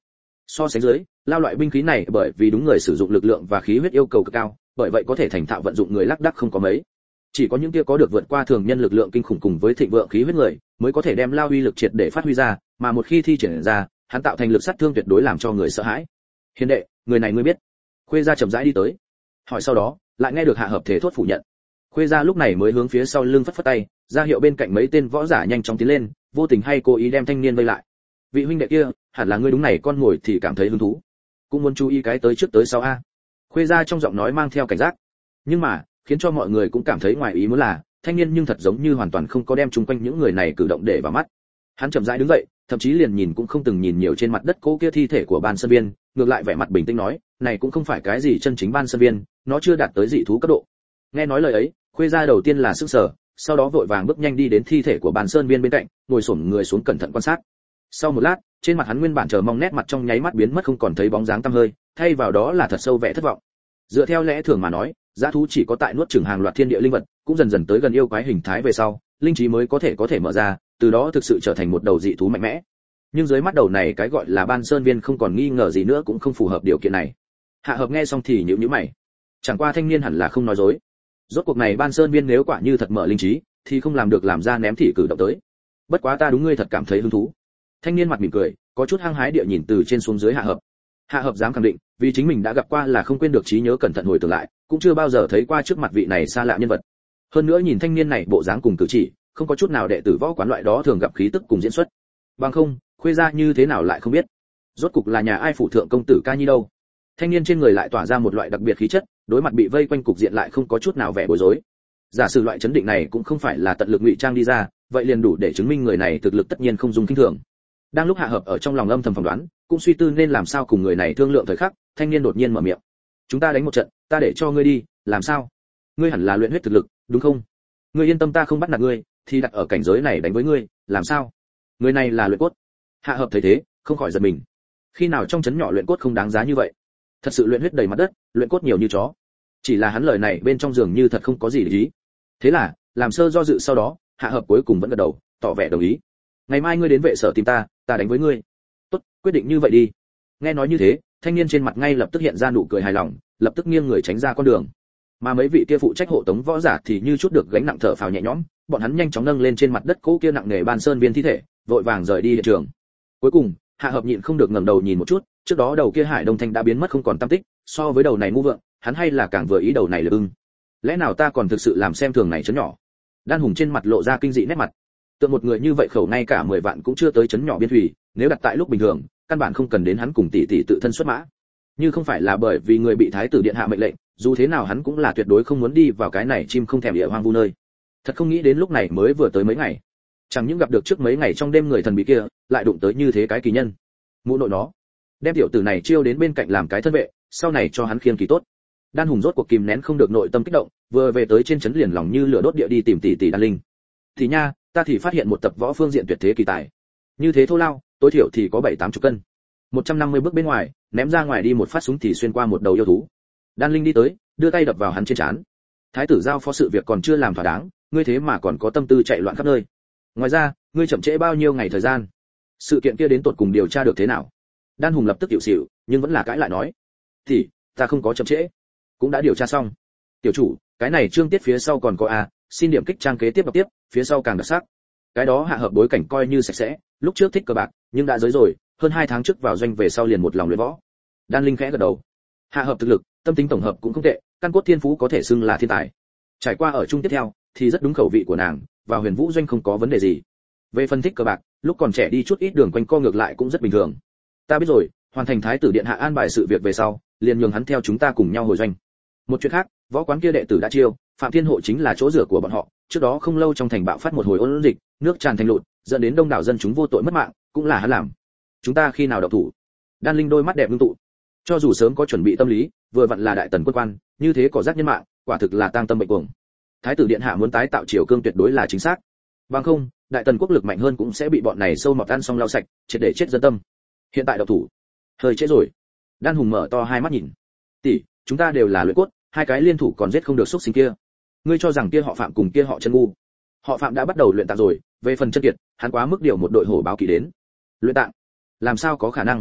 So sánh dưới, lao loại binh khí này bởi vì đúng người sử dụng lực lượng và khí huyết yêu cầu cực cao, bởi vậy có thể thành thạo vận dụng người lác đác không có mấy. Chỉ có những kia có được vượt qua thường nhân lực lượng kinh khủng cùng với thịnh vượng khí huyết người, mới có thể đem lao uy lực triệt để phát huy ra, mà một khi thi triển ra, hắn tạo thành lực sát thương tuyệt đối làm cho người sợ hãi. Hiền đệ, người này ngươi biết? Khuê gia chậm rãi đi tới, hỏi sau đó, lại nghe được Hạ Hợp thể thốt phủ nhận. Khuê gia lúc này mới hướng phía sau lưng phất phất tay, ra hiệu bên cạnh mấy tên võ giả nhanh chóng tiến lên, vô tình hay cố ý đem thanh niên vây lại. Vị huynh đệ kia, hẳn là ngươi đúng này, con ngồi thì cảm thấy hứng thú, cũng muốn chú ý cái tới trước tới sau a. Khuê gia trong giọng nói mang theo cảnh giác, nhưng mà khiến cho mọi người cũng cảm thấy ngoài ý muốn là thanh niên nhưng thật giống như hoàn toàn không có đem chung quanh những người này cử động để vào mắt. Hắn chậm rãi đứng dậy, thậm chí liền nhìn cũng không từng nhìn nhiều trên mặt đất cố kia thi thể của Ban Sơn Viên, ngược lại vẻ mặt bình tĩnh nói, này cũng không phải cái gì chân chính Ban Sơn Viên, nó chưa đạt tới dị thú cấp độ. Nghe nói lời ấy, Khuê gia đầu tiên là sững sờ, sau đó vội vàng bước nhanh đi đến thi thể của Ban Sơn Viên bên cạnh, ngồi xổm người xuống cẩn thận quan sát. Sau một lát, trên mặt hắn nguyên bản chờ mong nét mặt trong nháy mắt biến mất không còn thấy bóng dáng tăm hơi, thay vào đó là thật sâu vẻ thất vọng. Dựa theo lẽ thường mà nói, dã thú chỉ có tại nuốt chửng hàng loạt thiên địa linh vật, cũng dần dần tới gần yêu quái hình thái về sau, linh trí mới có thể có thể mở ra, từ đó thực sự trở thành một đầu dị thú mạnh mẽ. Nhưng dưới mắt đầu này cái gọi là Ban Sơn Viên không còn nghi ngờ gì nữa cũng không phù hợp điều kiện này. Hạ Hợp nghe xong thì nhíu nhíu mày. Chẳng qua thanh niên hẳn là không nói dối. Rốt cuộc này Ban Sơn Viên nếu quả như thật mở linh trí, thì không làm được làm ra ném thị cử động tới. Bất quá ta đúng ngươi thật cảm thấy hứng thú. Thanh niên mặt mỉm cười, có chút hăng hái địa nhìn từ trên xuống dưới Hạ Hợp. Hạ Hợp dám khẳng định, vì chính mình đã gặp qua là không quên được trí nhớ cẩn thận hồi tưởng lại, cũng chưa bao giờ thấy qua trước mặt vị này xa lạ nhân vật. Hơn nữa nhìn thanh niên này bộ dáng cùng cử chỉ, không có chút nào đệ tử võ quán loại đó thường gặp khí tức cùng diễn xuất. Bằng không, Khuê gia như thế nào lại không biết? Rốt cục là nhà ai phủ thượng công tử ca nhi đâu? Thanh niên trên người lại tỏa ra một loại đặc biệt khí chất, đối mặt bị vây quanh cục diện lại không có chút nào vẻ bối rối. Giả sử loại chấn định này cũng không phải là tận lực ngụy trang đi ra, vậy liền đủ để chứng minh người này thực lực tất nhiên không dùng kinh thường. Đang lúc Hạ Hợp ở trong lòng âm thầm phỏng đoán, cũng suy tư nên làm sao cùng người này thương lượng thời khắc, thanh niên đột nhiên mở miệng. Chúng ta đánh một trận, ta để cho ngươi đi, làm sao? Ngươi hẳn là luyện huyết thực lực, đúng không? Ngươi yên tâm, ta không bắt nạt ngươi, thì đặt ở cảnh giới này đánh với ngươi, làm sao? Người này là luyện cốt. Hạ Hợp thấy thế, không khỏi giật mình. Khi nào trong trấn nhỏ luyện cốt không đáng giá như vậy? Thật sự luyện huyết đầy mặt đất, luyện cốt nhiều như chó. Chỉ là hắn lời này bên trong giường như thật không có gì để ý. Thế là, làm sơ do dự sau đó, Hạ Hợp cuối cùng vẫn gật đầu, tỏ vẻ đồng ý. Ngày mai ngươi đến vệ sở tìm ta, ta đánh với ngươi. Tốt, quyết định như vậy đi. Nghe nói như thế, thanh niên trên mặt ngay lập tức hiện ra nụ cười hài lòng, lập tức nghiêng người tránh ra con đường. Mà mấy vị kia phụ trách hộ tống võ giả thì như chút được gánh nặng thở phào nhẹ nhõm, bọn hắn nhanh chóng nâng lên trên mặt đất cỗ kia nặng nề Ban Sơn Viên thi thể, vội vàng rời đi hiện trường. Cuối cùng, Hạ Hợp nhịn không được ngẩng đầu nhìn một chút, trước đó đầu kia Hải Đông Thanh đã biến mất không còn tăm tích, so với đầu này ngu vượng, hắn hay là càng vừa ý đầu này là ưng. Lẽ nào ta còn thực sự làm xem thường này chấn nhỏ? Đan Hùng trên mặt lộ ra kinh dị nét mặt. Tượng một người như vậy khẩu ngay cả mười vạn cũng chưa tới chấn nhỏ biên thủy, nếu đặt tại lúc bình thường, căn bản không cần đến hắn cùng tỷ tỷ tự thân xuất mã. Như không phải là bởi vì người bị thái tử điện hạ mệnh lệnh, dù thế nào hắn cũng là tuyệt đối không muốn đi vào cái này chim không thèm địa hoang vu nơi. Thật không nghĩ đến lúc này mới vừa tới mấy ngày, chẳng những gặp được trước mấy ngày trong đêm người thần bí kia, lại đụng tới như thế cái kỳ nhân. Mụ nội nó, đem tiểu tử này chiêu đến bên cạnh làm cái thân vệ, sau này cho hắn khiêng kỳ tốt. Đan Hùng rốt cuộc kìm nén không được nội tâm kích động, vừa về tới trên trấn liền lòng như lửa đốt địa đi tìm tỷ tỷ Đan Linh. Thì nha, ta thì phát hiện một tập võ phương diện tuyệt thế kỳ tài. Như thế thô lao, tối thiểu thì có bảy tám chục cân. một trăm năm mươi bước bên ngoài, ném ra ngoài đi một phát súng thì xuyên qua một đầu yêu thú. Đan Linh đi tới, đưa tay đập vào hắn trên trán. Thái tử giao phó sự việc còn chưa làm thỏa đáng, ngươi thế mà còn có tâm tư chạy loạn khắp nơi. Ngoài ra, ngươi chậm trễ bao nhiêu ngày thời gian? Sự kiện kia đến tột cùng điều tra được thế nào? Đan Hùng lập tức tiểu xỉu, nhưng vẫn là cãi lại nói, thì ta không có chậm trễ, cũng đã điều tra xong. Tiểu chủ, cái này chương tiết phía sau còn có a, xin điểm kích trang kế tiếp đọc tiếp, phía sau càng đặc sắc. Cái đó Hạ Hợp bối cảnh coi như sạch sẽ, lúc trước thích cờ bạc, nhưng đã giới rồi, hơn hai tháng trước vào doanh về sau liền một lòng luyện võ. Đan Linh khẽ gật đầu. Hạ Hợp thực lực, tâm tính tổng hợp cũng không tệ, căn cốt thiên phú có thể xưng là thiên tài. Trải qua ở chung tiếp theo, thì rất đúng khẩu vị của nàng, và Huyền Vũ doanh không có vấn đề gì. Về phân tích cờ bạc, lúc còn trẻ đi chút ít đường quanh co ngược lại cũng rất bình thường. Ta biết rồi, hoàn thành thái tử điện hạ an bài sự việc về sau, liền nhường hắn theo chúng ta cùng nhau hồi doanh. Một chuyện khác, võ quán kia đệ tử đã chiêu, Phạm Thiên Hộ chính là chỗ rửa của bọn họ, trước đó không lâu trong thành bạo phát một hồi ôn dịch, nước tràn thành lụt, dẫn đến đông đảo dân chúng vô tội mất mạng, cũng là hắn làm. Chúng ta khi nào động thủ? Đan Linh đôi mắt đẹp ngưng tụ. Cho dù sớm có chuẩn bị tâm lý, vừa vặn là đại tần quân quan, như thế có giác nhân mạng, quả thực là tang tâm bệnh cuồng. Thái tử điện hạ muốn tái tạo triều cương tuyệt đối là chính xác. Bằng không, đại tần quốc lực mạnh hơn cũng sẽ bị bọn này sâu mọt ăn xong lau sạch, triệt để chết dân tâm. Hiện tại động thủ, hơi trễ rồi. Đan Hùng mở to hai mắt nhìn. Tỷ, chúng ta đều là luyện cốt, hai cái liên thủ còn giết không được xúc sinh kia. Ngươi cho rằng kia họ Phạm cùng kia họ Chân ngu? Họ Phạm đã bắt đầu luyện tạng rồi, về phần Chân Kiệt, hắn quá mức điều một đội hổ báo kỵ đến. Luyện tạng? Làm sao có khả năng?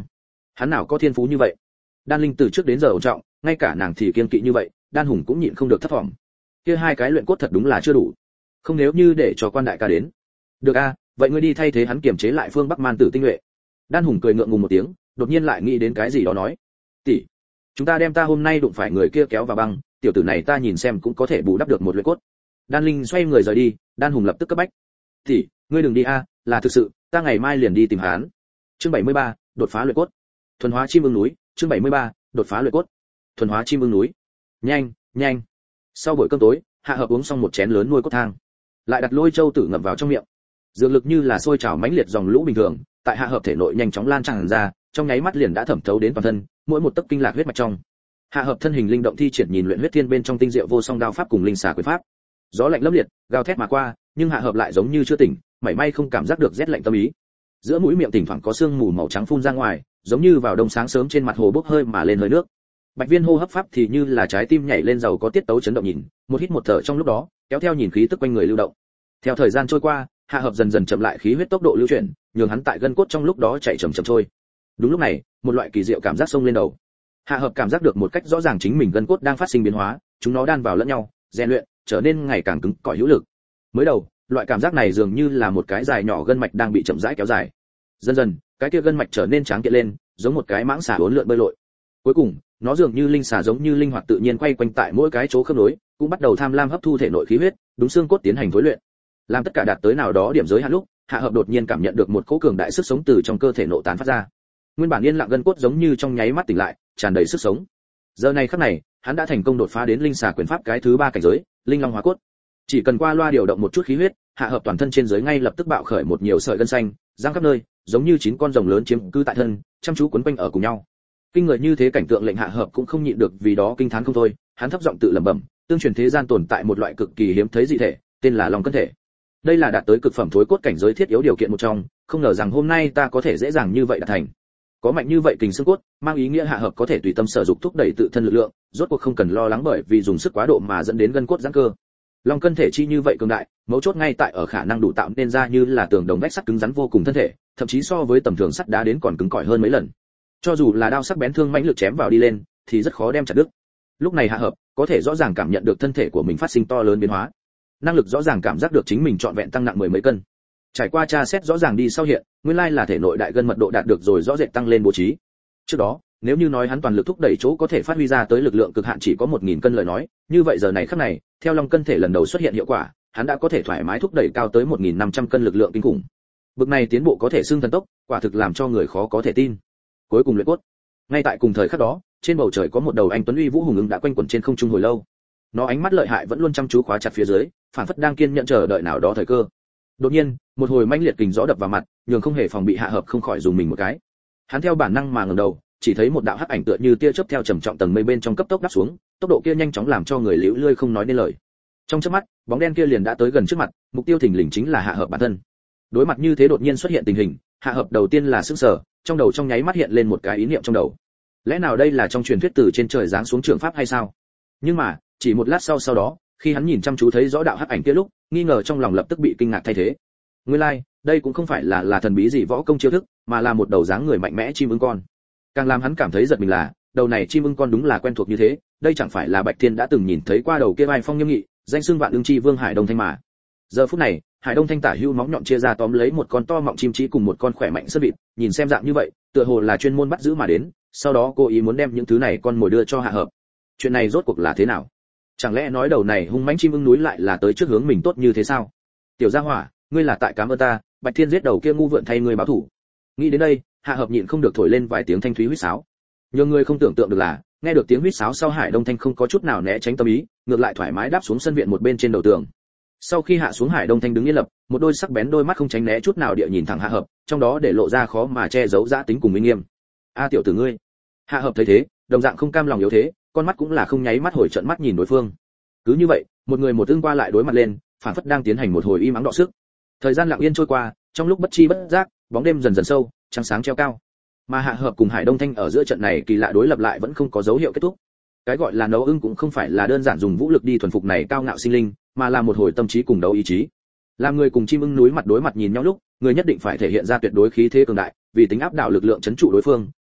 Hắn nào có thiên phú như vậy? Đan Linh từ trước đến giờ ổn trọng, ngay cả nàng thì kiên kỵ như vậy, Đan Hùng cũng nhịn không được thất vọng. Kia hai cái luyện cốt thật đúng là chưa đủ. Không nếu như để cho quan đại ca đến. Được a, vậy ngươi đi thay thế hắn kiềm chế lại phương Bắc Man tử tinh nhuệ. Đan Hùng cười ngượng ngùng một tiếng, đột nhiên lại nghĩ đến cái gì đó nói. Tỷ, chúng ta đem ta hôm nay đụng phải người kia kéo vào băng, tiểu tử này ta nhìn xem cũng có thể bù đắp được một luyện cốt. Đan Linh xoay người rời đi, Đan Hùng lập tức cấp bách. Tỷ, ngươi đừng đi a, là thực sự, ta ngày mai liền đi tìm hắn. Chương bảy mươi ba, đột phá luyện cốt. Thuần hóa chim ưng núi, chương bảy mươi ba, đột phá luyện cốt. Thuần hóa chim ưng núi. Nhanh, nhanh. Sau buổi cơm tối, Hạ Hợp uống xong một chén lớn nuôi cốt thang, lại đặt lôi châu tử ngậm vào trong miệng. Dược lực như là sôi trào mãnh liệt dòng lũ bình thường, tại Hạ Hợp thể nội nhanh chóng lan tràn ra, trong nháy mắt liền đã thẩm thấu đến toàn thân, mỗi một tấc kinh lạc huyết mạch trong. Hạ Hợp thân hình linh động thi triển nhìn luyện huyết thiên bên trong tinh diệu vô song đao pháp cùng linh xà quyền pháp. Gió lạnh lẫm liệt, gào thét mà qua, nhưng Hạ Hợp lại giống như chưa tỉnh, mảy may không cảm giác được rét lạnh tâm ý. Giữa mũi miệng thỉnh thoảng có sương mù màu trắng phun ra ngoài, giống như vào đông sáng sớm trên mặt hồ bốc hơi mà lên hơi nước. Bạch Viên hô hấp pháp thì như là trái tim nhảy lên giàu có tiết tấu chấn động nhìn, một hít một thở trong lúc đó, kéo theo nhìn khí tức quanh người lưu động. Theo thời gian trôi qua, Hạ Hợp dần dần chậm lại khí huyết tốc độ lưu chuyển, nhường hắn tại gân cốt trong lúc đó chạy chậm chậm trôi. Đúng lúc này, một loại kỳ diệu cảm giác xông lên đầu. Hạ Hợp cảm giác được một cách rõ ràng chính mình gân cốt đang phát sinh biến hóa, chúng nó đan vào lẫn nhau, rèn luyện, trở nên ngày càng cứng cỏi hữu lực. Mới đầu, loại cảm giác này dường như là một cái dài nhỏ gân mạch đang bị chậm rãi kéo dài. Dần dần, cái kia gân mạch trở nên tráng kiện lên, giống một cái mãng xà uốn lượn bơi lội. Cuối cùng, nó dường như linh xà giống như linh hoạt tự nhiên quay quanh tại mỗi cái chỗ khớp nối, cũng bắt đầu tham lam hấp thu thể nội khí huyết, đúng xương cốt tiến hành thối luyện. Làm tất cả đạt tới nào đó điểm giới hạn lúc, Hạ Hợp đột nhiên cảm nhận được một cỗ cường đại sức sống từ trong cơ thể nổ tán phát ra. Nguyên bản yên lặng gân cốt giống như trong nháy mắt tỉnh lại, tràn đầy sức sống. Giờ này khắc này, hắn đã thành công đột phá đến linh xà quyền pháp cái thứ ba cảnh giới, linh long hóa cốt. Chỉ cần qua loa điều động một chút khí huyết, Hạ Hợp toàn thân trên dưới ngay lập tức bạo khởi một nhiều sợi gân xanh, giang khắp nơi, giống như chín con rồng lớn chiếm cứ tại thân, chăm chú quấn quanh ở cùng nhau. Kinh người như thế cảnh tượng lệnh Hạ Hợp cũng không nhịn được vì đó kinh thán không thôi, hắn thấp giọng tự lẩm bẩm, tương truyền thế gian tồn tại một loại cực kỳ hiếm thấy dị thể, tên là long cân thể. Đây là đạt tới cực phẩm thối cốt cảnh giới thiết yếu điều kiện một trong, không ngờ rằng hôm nay ta có thể dễ dàng như vậy đạt thành. Có mạnh như vậy kình xương cốt, mang ý nghĩa Hạ Hợp có thể tùy tâm sở dục thúc đẩy tự thân lực lượng, rốt cuộc không cần lo lắng bởi vì dùng sức quá độ mà dẫn đến gân cốt giãn cơ. Long cân thể chi như vậy cường đại, mấu chốt ngay tại ở khả năng đủ tạo nên ra như là tường đồng vách sắt cứng rắn vô cùng thân thể, thậm chí so với tầm thường sắt đá đến còn cứng cỏi hơn mấy lần. Cho dù là đao sắc bén thương mãnh lực chém vào đi lên, thì rất khó đem chặt đứt. Lúc này Hạ Hợp có thể rõ ràng cảm nhận được thân thể của mình phát sinh to lớn biến hóa, năng lực rõ ràng cảm giác được chính mình trọn vẹn tăng nặng mười mấy cân. Trải qua tra xét rõ ràng đi sau hiện, nguyên lai là thể nội đại gân mật độ đạt được rồi rõ rệt tăng lên bố trí. Trước đó, nếu như nói hắn toàn lực thúc đẩy chỗ có thể phát huy ra tới lực lượng cực hạn chỉ có một nghìn cân lời nói, như vậy giờ này khắc này, theo long cân thể lần đầu xuất hiện hiệu quả, hắn đã có thể thoải mái thúc đẩy cao tới một nghìn năm trăm cân lực lượng kinh khủng. Bực này tiến bộ có thể xưng thần tốc, quả thực làm cho người khó có thể tin. Cuối cùng luyện cốt. Ngay tại cùng thời khắc đó, trên bầu trời có một đầu anh tuấn uy vũ hùng ưng đã quanh quẩn trên không trung hồi lâu. Nó ánh mắt lợi hại vẫn luôn chăm chú khóa chặt phía dưới, phản phất đang kiên nhẫn chờ đợi nào đó thời cơ. Đột nhiên, một hồi mãnh liệt kình gió đập vào mặt, nhường không hề phòng bị Hạ Hợp không khỏi dùng mình một cái. Hắn theo bản năng mà ngẩng đầu, chỉ thấy một đạo hắc ảnh tựa như tia chớp theo trầm trọng tầng mây bên trong cấp tốc đáp xuống, tốc độ kia nhanh chóng làm cho người liễu lươi không nói nên lời. Trong chớp mắt, bóng đen kia liền đã tới gần trước mặt, mục tiêu thình lình chính là Hạ Hợp bản thân. Đối mặt như thế đột nhiên xuất hiện tình hình, Hạ Hợp đầu tiên là sửng sở, trong đầu trong nháy mắt hiện lên một cái ý niệm trong đầu. Lẽ nào đây là trong truyền thuyết từ trên trời giáng xuống trường pháp hay sao? Nhưng mà, chỉ một lát sau sau đó, khi hắn nhìn chăm chú thấy rõ đạo hắc ảnh kia lúc, nghi ngờ trong lòng lập tức bị kinh ngạc thay thế. Nguyên lai, like, đây cũng không phải là là thần bí gì võ công chiêu thức, mà là một đầu dáng người mạnh mẽ chim ưng con. Càng làm hắn cảm thấy giật mình là, đầu này chim ưng con đúng là quen thuộc như thế, đây chẳng phải là Bạch Thiên đã từng nhìn thấy qua đầu kia vai phong nghiêm nghị, danh xưng vạn ưng chi vương Hải Đông Thanh mà. Giờ phút này, Hải Đông Thanh tả hưu móng nhọn chia ra tóm lấy một con to mọng chim trí cùng một con khỏe mạnh sơn vịt, nhìn xem dạng như vậy, tựa hồ là chuyên môn bắt giữ mà đến, sau đó cố ý muốn đem những thứ này con mồi đưa cho Hạ Hợp. Chuyện này rốt cuộc là thế nào? Chẳng lẽ nói đầu này hung mãnh chim ưng núi lại là tới trước hướng mình tốt như thế sao? Tiểu gia hỏa, ngươi là tại cám ơn ta, Bạch Thiên giết đầu kia ngu vượn thay ngươi báo thủ. Nghĩ đến đây, Hạ Hợp nhịn không được thổi lên vài tiếng thanh thúy huýt sáo. Nhưng người không tưởng tượng được là, nghe được tiếng huýt sáo sau Hải Đông Thanh không có chút nào né tránh tâm ý, ngược lại thoải mái đáp xuống sân viện một bên trên đầu tường. Sau khi hạ xuống, Hải Đông Thanh đứng yên lập, một đôi sắc bén đôi mắt không tránh né chút nào địa nhìn thẳng Hạ Hợp, trong đó để lộ ra khó mà che giấu dã tính cùng uy nghiêm. A tiểu tử ngươi. Hạ Hợp thấy thế, đồng dạng không cam lòng yếu thế, con mắt cũng là không nháy mắt hồi trợn mắt nhìn đối phương. Cứ như vậy, một người một tương qua lại đối mặt lên, phản phất đang tiến hành một hồi y mắng đọ sức. Thời gian lặng yên trôi qua, trong lúc bất chi bất giác, bóng đêm dần dần sâu, trăng sáng treo cao. Mà Hạ Hợp cùng Hải Đông Thanh ở giữa trận này kỳ lạ đối lập lại vẫn không có dấu hiệu kết thúc. Cái gọi là nấu ưng cũng không phải là đơn giản dùng vũ lực đi thuần phục này cao ngạo sinh linh, mà là một hồi tâm trí cùng đấu ý chí. Làm người cùng chim ưng núi mặt đối mặt nhìn nhau lúc, người nhất định phải thể hiện ra tuyệt đối khí thế cường đại, vì tính áp đảo lực lượng chấn trụ đối phương,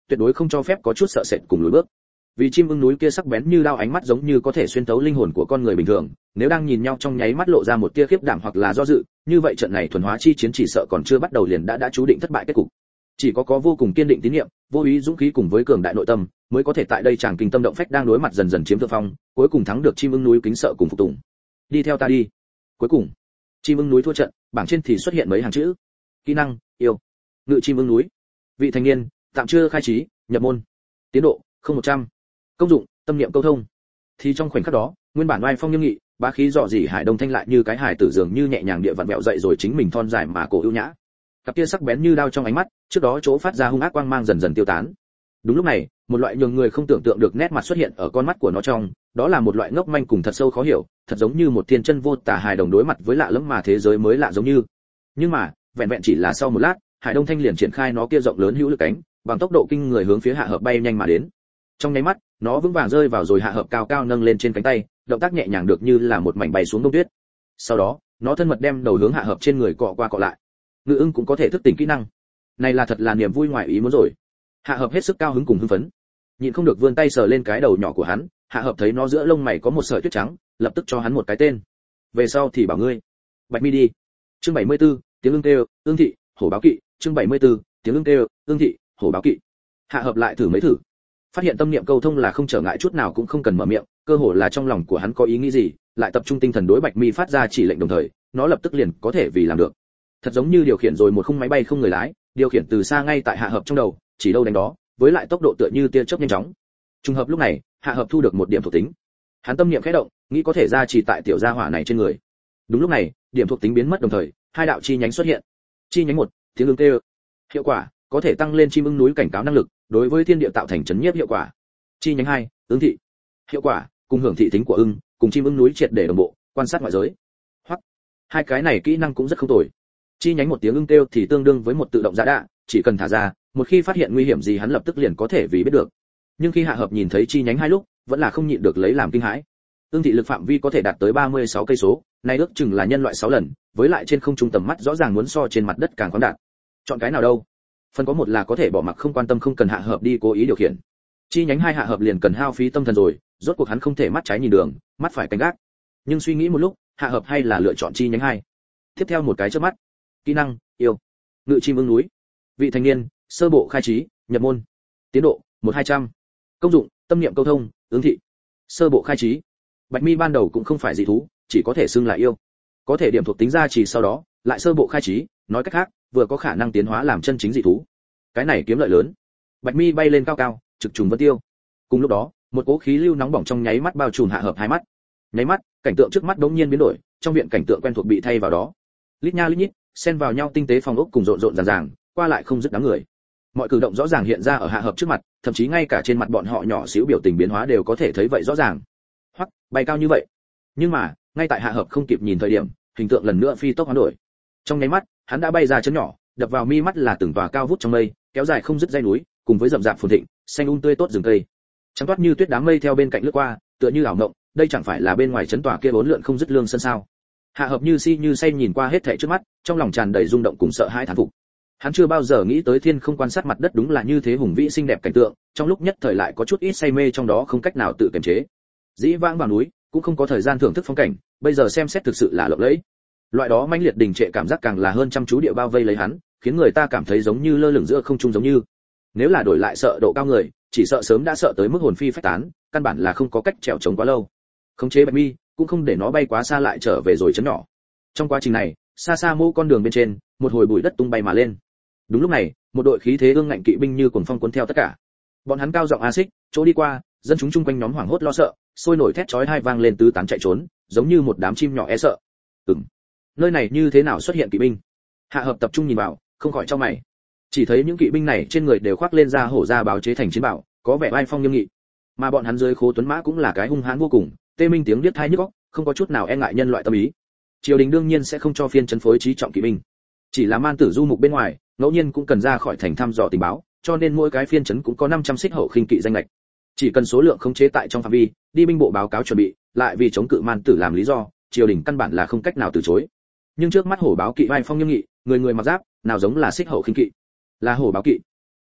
tuyệt đối không cho phép có chút sợ sệt cùng lùi bước. Vì chim ưng núi kia sắc bén như đao ánh mắt giống như có thể xuyên thấu linh hồn của con người bình thường, nếu đang nhìn nhau trong nháy mắt lộ ra một tia khiếp đảm hoặc là do dự, như vậy trận này thuần hóa chi chiến chỉ sợ còn chưa bắt đầu liền đã đã chú định thất bại kết cục. Chỉ có có vô cùng kiên định tín niệm, vô ý dũng khí cùng với cường đại nội tâm, mới có thể tại đây chàng kinh tâm động phách đang đối mặt dần dần chiếm thượng phong, cuối cùng thắng được chim ưng núi kính sợ cùng phục tùng. Đi theo ta đi. Cuối cùng, chim ưng núi thua trận, bảng trên thì xuất hiện mấy hàng chữ. Kỹ năng, yêu. Ngự chim ưng núi. Vị thành niên, tạm chưa khai trí, nhập môn. Tiến độ, không một trăm. Công dụng, tâm niệm câu thông. Thì trong khoảnh khắc đó, nguyên bản oai phong nghiêm nghị, bá khí dọ dỉ Hải Đông Thanh lại như cái hài tử dường như nhẹ nhàng địa vặn vẹo dậy rồi chính mình thon dài mà cổ ưu nhã. Cặp kia sắc bén như đao trong ánh mắt, trước đó chỗ phát ra hung ác quang mang dần dần tiêu tán. Đúng lúc này, một loại nhường người không tưởng tượng được nét mặt xuất hiện ở con mắt của nó trong, đó là một loại ngốc manh cùng thật sâu khó hiểu, thật giống như một thiên chân vô tả hài đồng đối mặt với lạ lẫm mà thế giới mới lạ giống như. Nhưng mà, vẹn vẹn chỉ là sau một lát, Hải Đông Thanh liền triển khai nó kia rộng lớn hữu lực cánh, bằng tốc độ kinh người hướng phía Hạ Hợp bay nhanh mà đến. Trong nháy mắt, nó vững vàng rơi vào rồi Hạ Hợp cao cao nâng lên trên cánh tay, động tác nhẹ nhàng được như là một mảnh bay xuống đông tuyết. Sau đó, nó thân mật đem đầu hướng Hạ Hợp trên người cọ qua cọ lại. Ngự ưng cũng có thể thức tỉnh kỹ năng. Này là thật là niềm vui ngoài ý muốn rồi. Hạ Hợp hết sức cao hứng cùng hưng phấn, nhịn không được vươn tay sờ lên cái đầu nhỏ của hắn. Hạ Hợp thấy nó giữa lông mày có một sợi tuyết trắng, lập tức cho hắn một cái tên. Về sau thì bảo ngươi, Bạch Mi đi. Chương bảy mươi tư, tiếng ưng kêu, ương thị, hổ báo kỵ. Chương bảy mươi tư, tiếng ưng kêu, ương thị, hổ báo kỵ. Hạ Hợp lại thử mấy thử, phát hiện tâm niệm câu thông là không trở ngại chút nào cũng không cần mở miệng, cơ hồ là trong lòng của hắn có ý nghĩ gì, lại tập trung tinh thần đối Bạch Mi phát ra chỉ lệnh đồng thời, nó lập tức liền có thể vì làm được. Thật giống như điều khiển rồi một khung máy bay không người lái, điều khiển từ xa ngay tại Hạ Hợp trong đầu, chỉ đâu đánh đó, với lại tốc độ tựa như tia chớp nhanh chóng. Trùng hợp lúc này, Hạ Hợp thu được một điểm thuộc tính. Hắn tâm niệm khẽ động, nghĩ có thể ra chỉ tại tiểu gia hỏa này trên người. Đúng lúc này, điểm thuộc tính biến mất đồng thời, hai đạo chi nhánh xuất hiện. Chi nhánh một, tiếng ưng kêu. Hiệu quả, có thể tăng lên chim ưng núi cảnh cáo năng lực, đối với thiên địa tạo thành chấn nhiếp hiệu quả. Chi nhánh hai, ưng thị. Hiệu quả, cùng hưởng thị tính của ưng, cùng chim ưng núi triệt để đồng bộ, quan sát ngoại giới. Hoặc, hai cái này kỹ năng cũng rất không tồi. Chi nhánh một tiếng ưng kêu thì tương đương với một tự động giã đạ, chỉ cần thả ra, một khi phát hiện nguy hiểm gì hắn lập tức liền có thể vì biết được. Nhưng khi Hạ Hợp nhìn thấy chi nhánh hai lúc, vẫn là không nhịn được lấy làm kinh hãi. Ưng thị lực phạm vi có thể đạt tới ba mươi sáu cây số, này ước chừng là nhân loại sáu lần, với lại trên không trung tầm mắt rõ ràng muốn so trên mặt đất càng khoáng đạt. Chọn cái nào đâu? Phần có một là có thể bỏ mặc không quan tâm không cần Hạ Hợp đi cố ý điều khiển. Chi nhánh hai Hạ Hợp liền cần hao phí tâm thần rồi, rốt cuộc hắn không thể mắt trái nhìn đường, mắt phải canh gác. Nhưng suy nghĩ một lúc, Hạ Hợp hay là lựa chọn chi nhánh hai. Tiếp theo một cái chớp mắt. Kỹ năng, yêu. Ngự chim ưng núi. Vị thành niên, sơ bộ khai trí, nhập môn. Tiến độ, một hai trăm. Công dụng, tâm niệm câu thông, ương thị. Sơ bộ khai trí. Bạch Mi ban đầu cũng không phải dị thú, chỉ có thể xưng là yêu. Có thể điểm thuộc tính ra chỉ sau đó, lại sơ bộ khai trí, nói cách khác, vừa có khả năng tiến hóa làm chân chính dị thú. Cái này kiếm lợi lớn. Bạch Mi bay lên cao cao, trực trùng vân tiêu. Cùng lúc đó, một cỗ khí lưu nóng bỏng trong nháy mắt bao trùm Hạ Hợp hai mắt. Nháy mắt, cảnh tượng trước mắt đống nhiên biến đổi, trong viện cảnh tượng quen thuộc bị thay vào đó. Lít nha lít nhít, xen vào nhau tinh tế phòng ốc cùng rộn rộn ràng ràng, qua lại không dứt đám người. Mọi cử động rõ ràng hiện ra ở Hạ Hợp trước mặt, thậm chí ngay cả trên mặt bọn họ nhỏ xíu biểu tình biến hóa đều có thể thấy vậy rõ ràng. Hoặc, bay cao như vậy. Nhưng mà, ngay tại Hạ Hợp không kịp nhìn thời điểm, hình tượng lần nữa phi tốc hoán đổi. Trong nháy mắt, hắn đã bay ra chân nhỏ, đập vào mi mắt là từng tòa cao vút trong mây, kéo dài không dứt dãy núi, cùng với rậm rạp phồn thịnh, xanh um tươi tốt rừng cây. Trắng toát như tuyết đám mây theo bên cạnh lướt qua, tựa như ảo mộng, đây chẳng phải là bên ngoài chấn tòa kia bốn lượn không dứt lương sân sao? Hạ Hợp như si như say nhìn qua hết thảy trước mắt, trong lòng tràn đầy rung động cùng sợ hãi thán phục. Hắn chưa bao giờ nghĩ tới thiên không quan sát mặt đất đúng là như thế hùng vĩ xinh đẹp cảnh tượng, trong lúc nhất thời lại có chút ít say mê trong đó không cách nào tự kiềm chế. Dĩ vãng vào núi, cũng không có thời gian thưởng thức phong cảnh, bây giờ xem xét thực sự là lộng lẫy. Loại đó mãnh liệt đình trệ cảm giác càng là hơn chăm chú địa bao vây lấy hắn, khiến người ta cảm thấy giống như lơ lửng giữa không trung giống như. Nếu là đổi lại sợ độ cao người, chỉ sợ sớm đã sợ tới mức hồn phi phách tán, căn bản là không có cách trèo chống quá lâu. Khống chế Bạch Mi, cũng không để nó bay quá xa lại trở về rồi chấn nhỏ. Trong quá trình này, xa xa mô con đường bên trên, một hồi bụi đất tung bay mà lên. Đúng lúc này, một đội khí thế ương ngạnh kỵ binh như cuồng phong cuốn theo tất cả. Bọn hắn cao giọng a xích, chỗ đi qua, dân chúng chung quanh nhóm hoảng hốt lo sợ, sôi nổi thét chói tai vang lên tứ tán chạy trốn, giống như một đám chim nhỏ e sợ. Ừm, nơi này như thế nào xuất hiện kỵ binh? Hạ Hợp tập trung nhìn vào, không khỏi chau mày. Chỉ thấy những kỵ binh này trên người đều khoác lên da hổ da báo chế thành chiến bảo, có vẻ oai phong nghiêm nghị. Mà bọn hắn dưới khố tuấn mã cũng là cái hung hãn vô cùng, tê minh tiếng điếc tai nhức óc, không có chút nào e ngại nhân loại tâm ý. Triều đình đương nhiên sẽ không cho phiên trấn phối trí trọng kỵ binh. Chỉ là man tử du mục bên ngoài, ngẫu nhiên cũng cần ra khỏi thành thăm dò tình báo, cho nên mỗi cái phiên trấn cũng có năm trăm xích hậu khinh kỵ danh lệch. Chỉ cần số lượng khống chế tại trong phạm vi, đi binh bộ báo cáo chuẩn bị, lại vì chống cự man tử làm lý do, triều đình căn bản là không cách nào từ chối. Nhưng trước mắt hổ báo kỵ vai phong nghiêm nghị, người người mặc giáp, nào giống là xích hậu khinh kỵ, là hổ báo kỵ.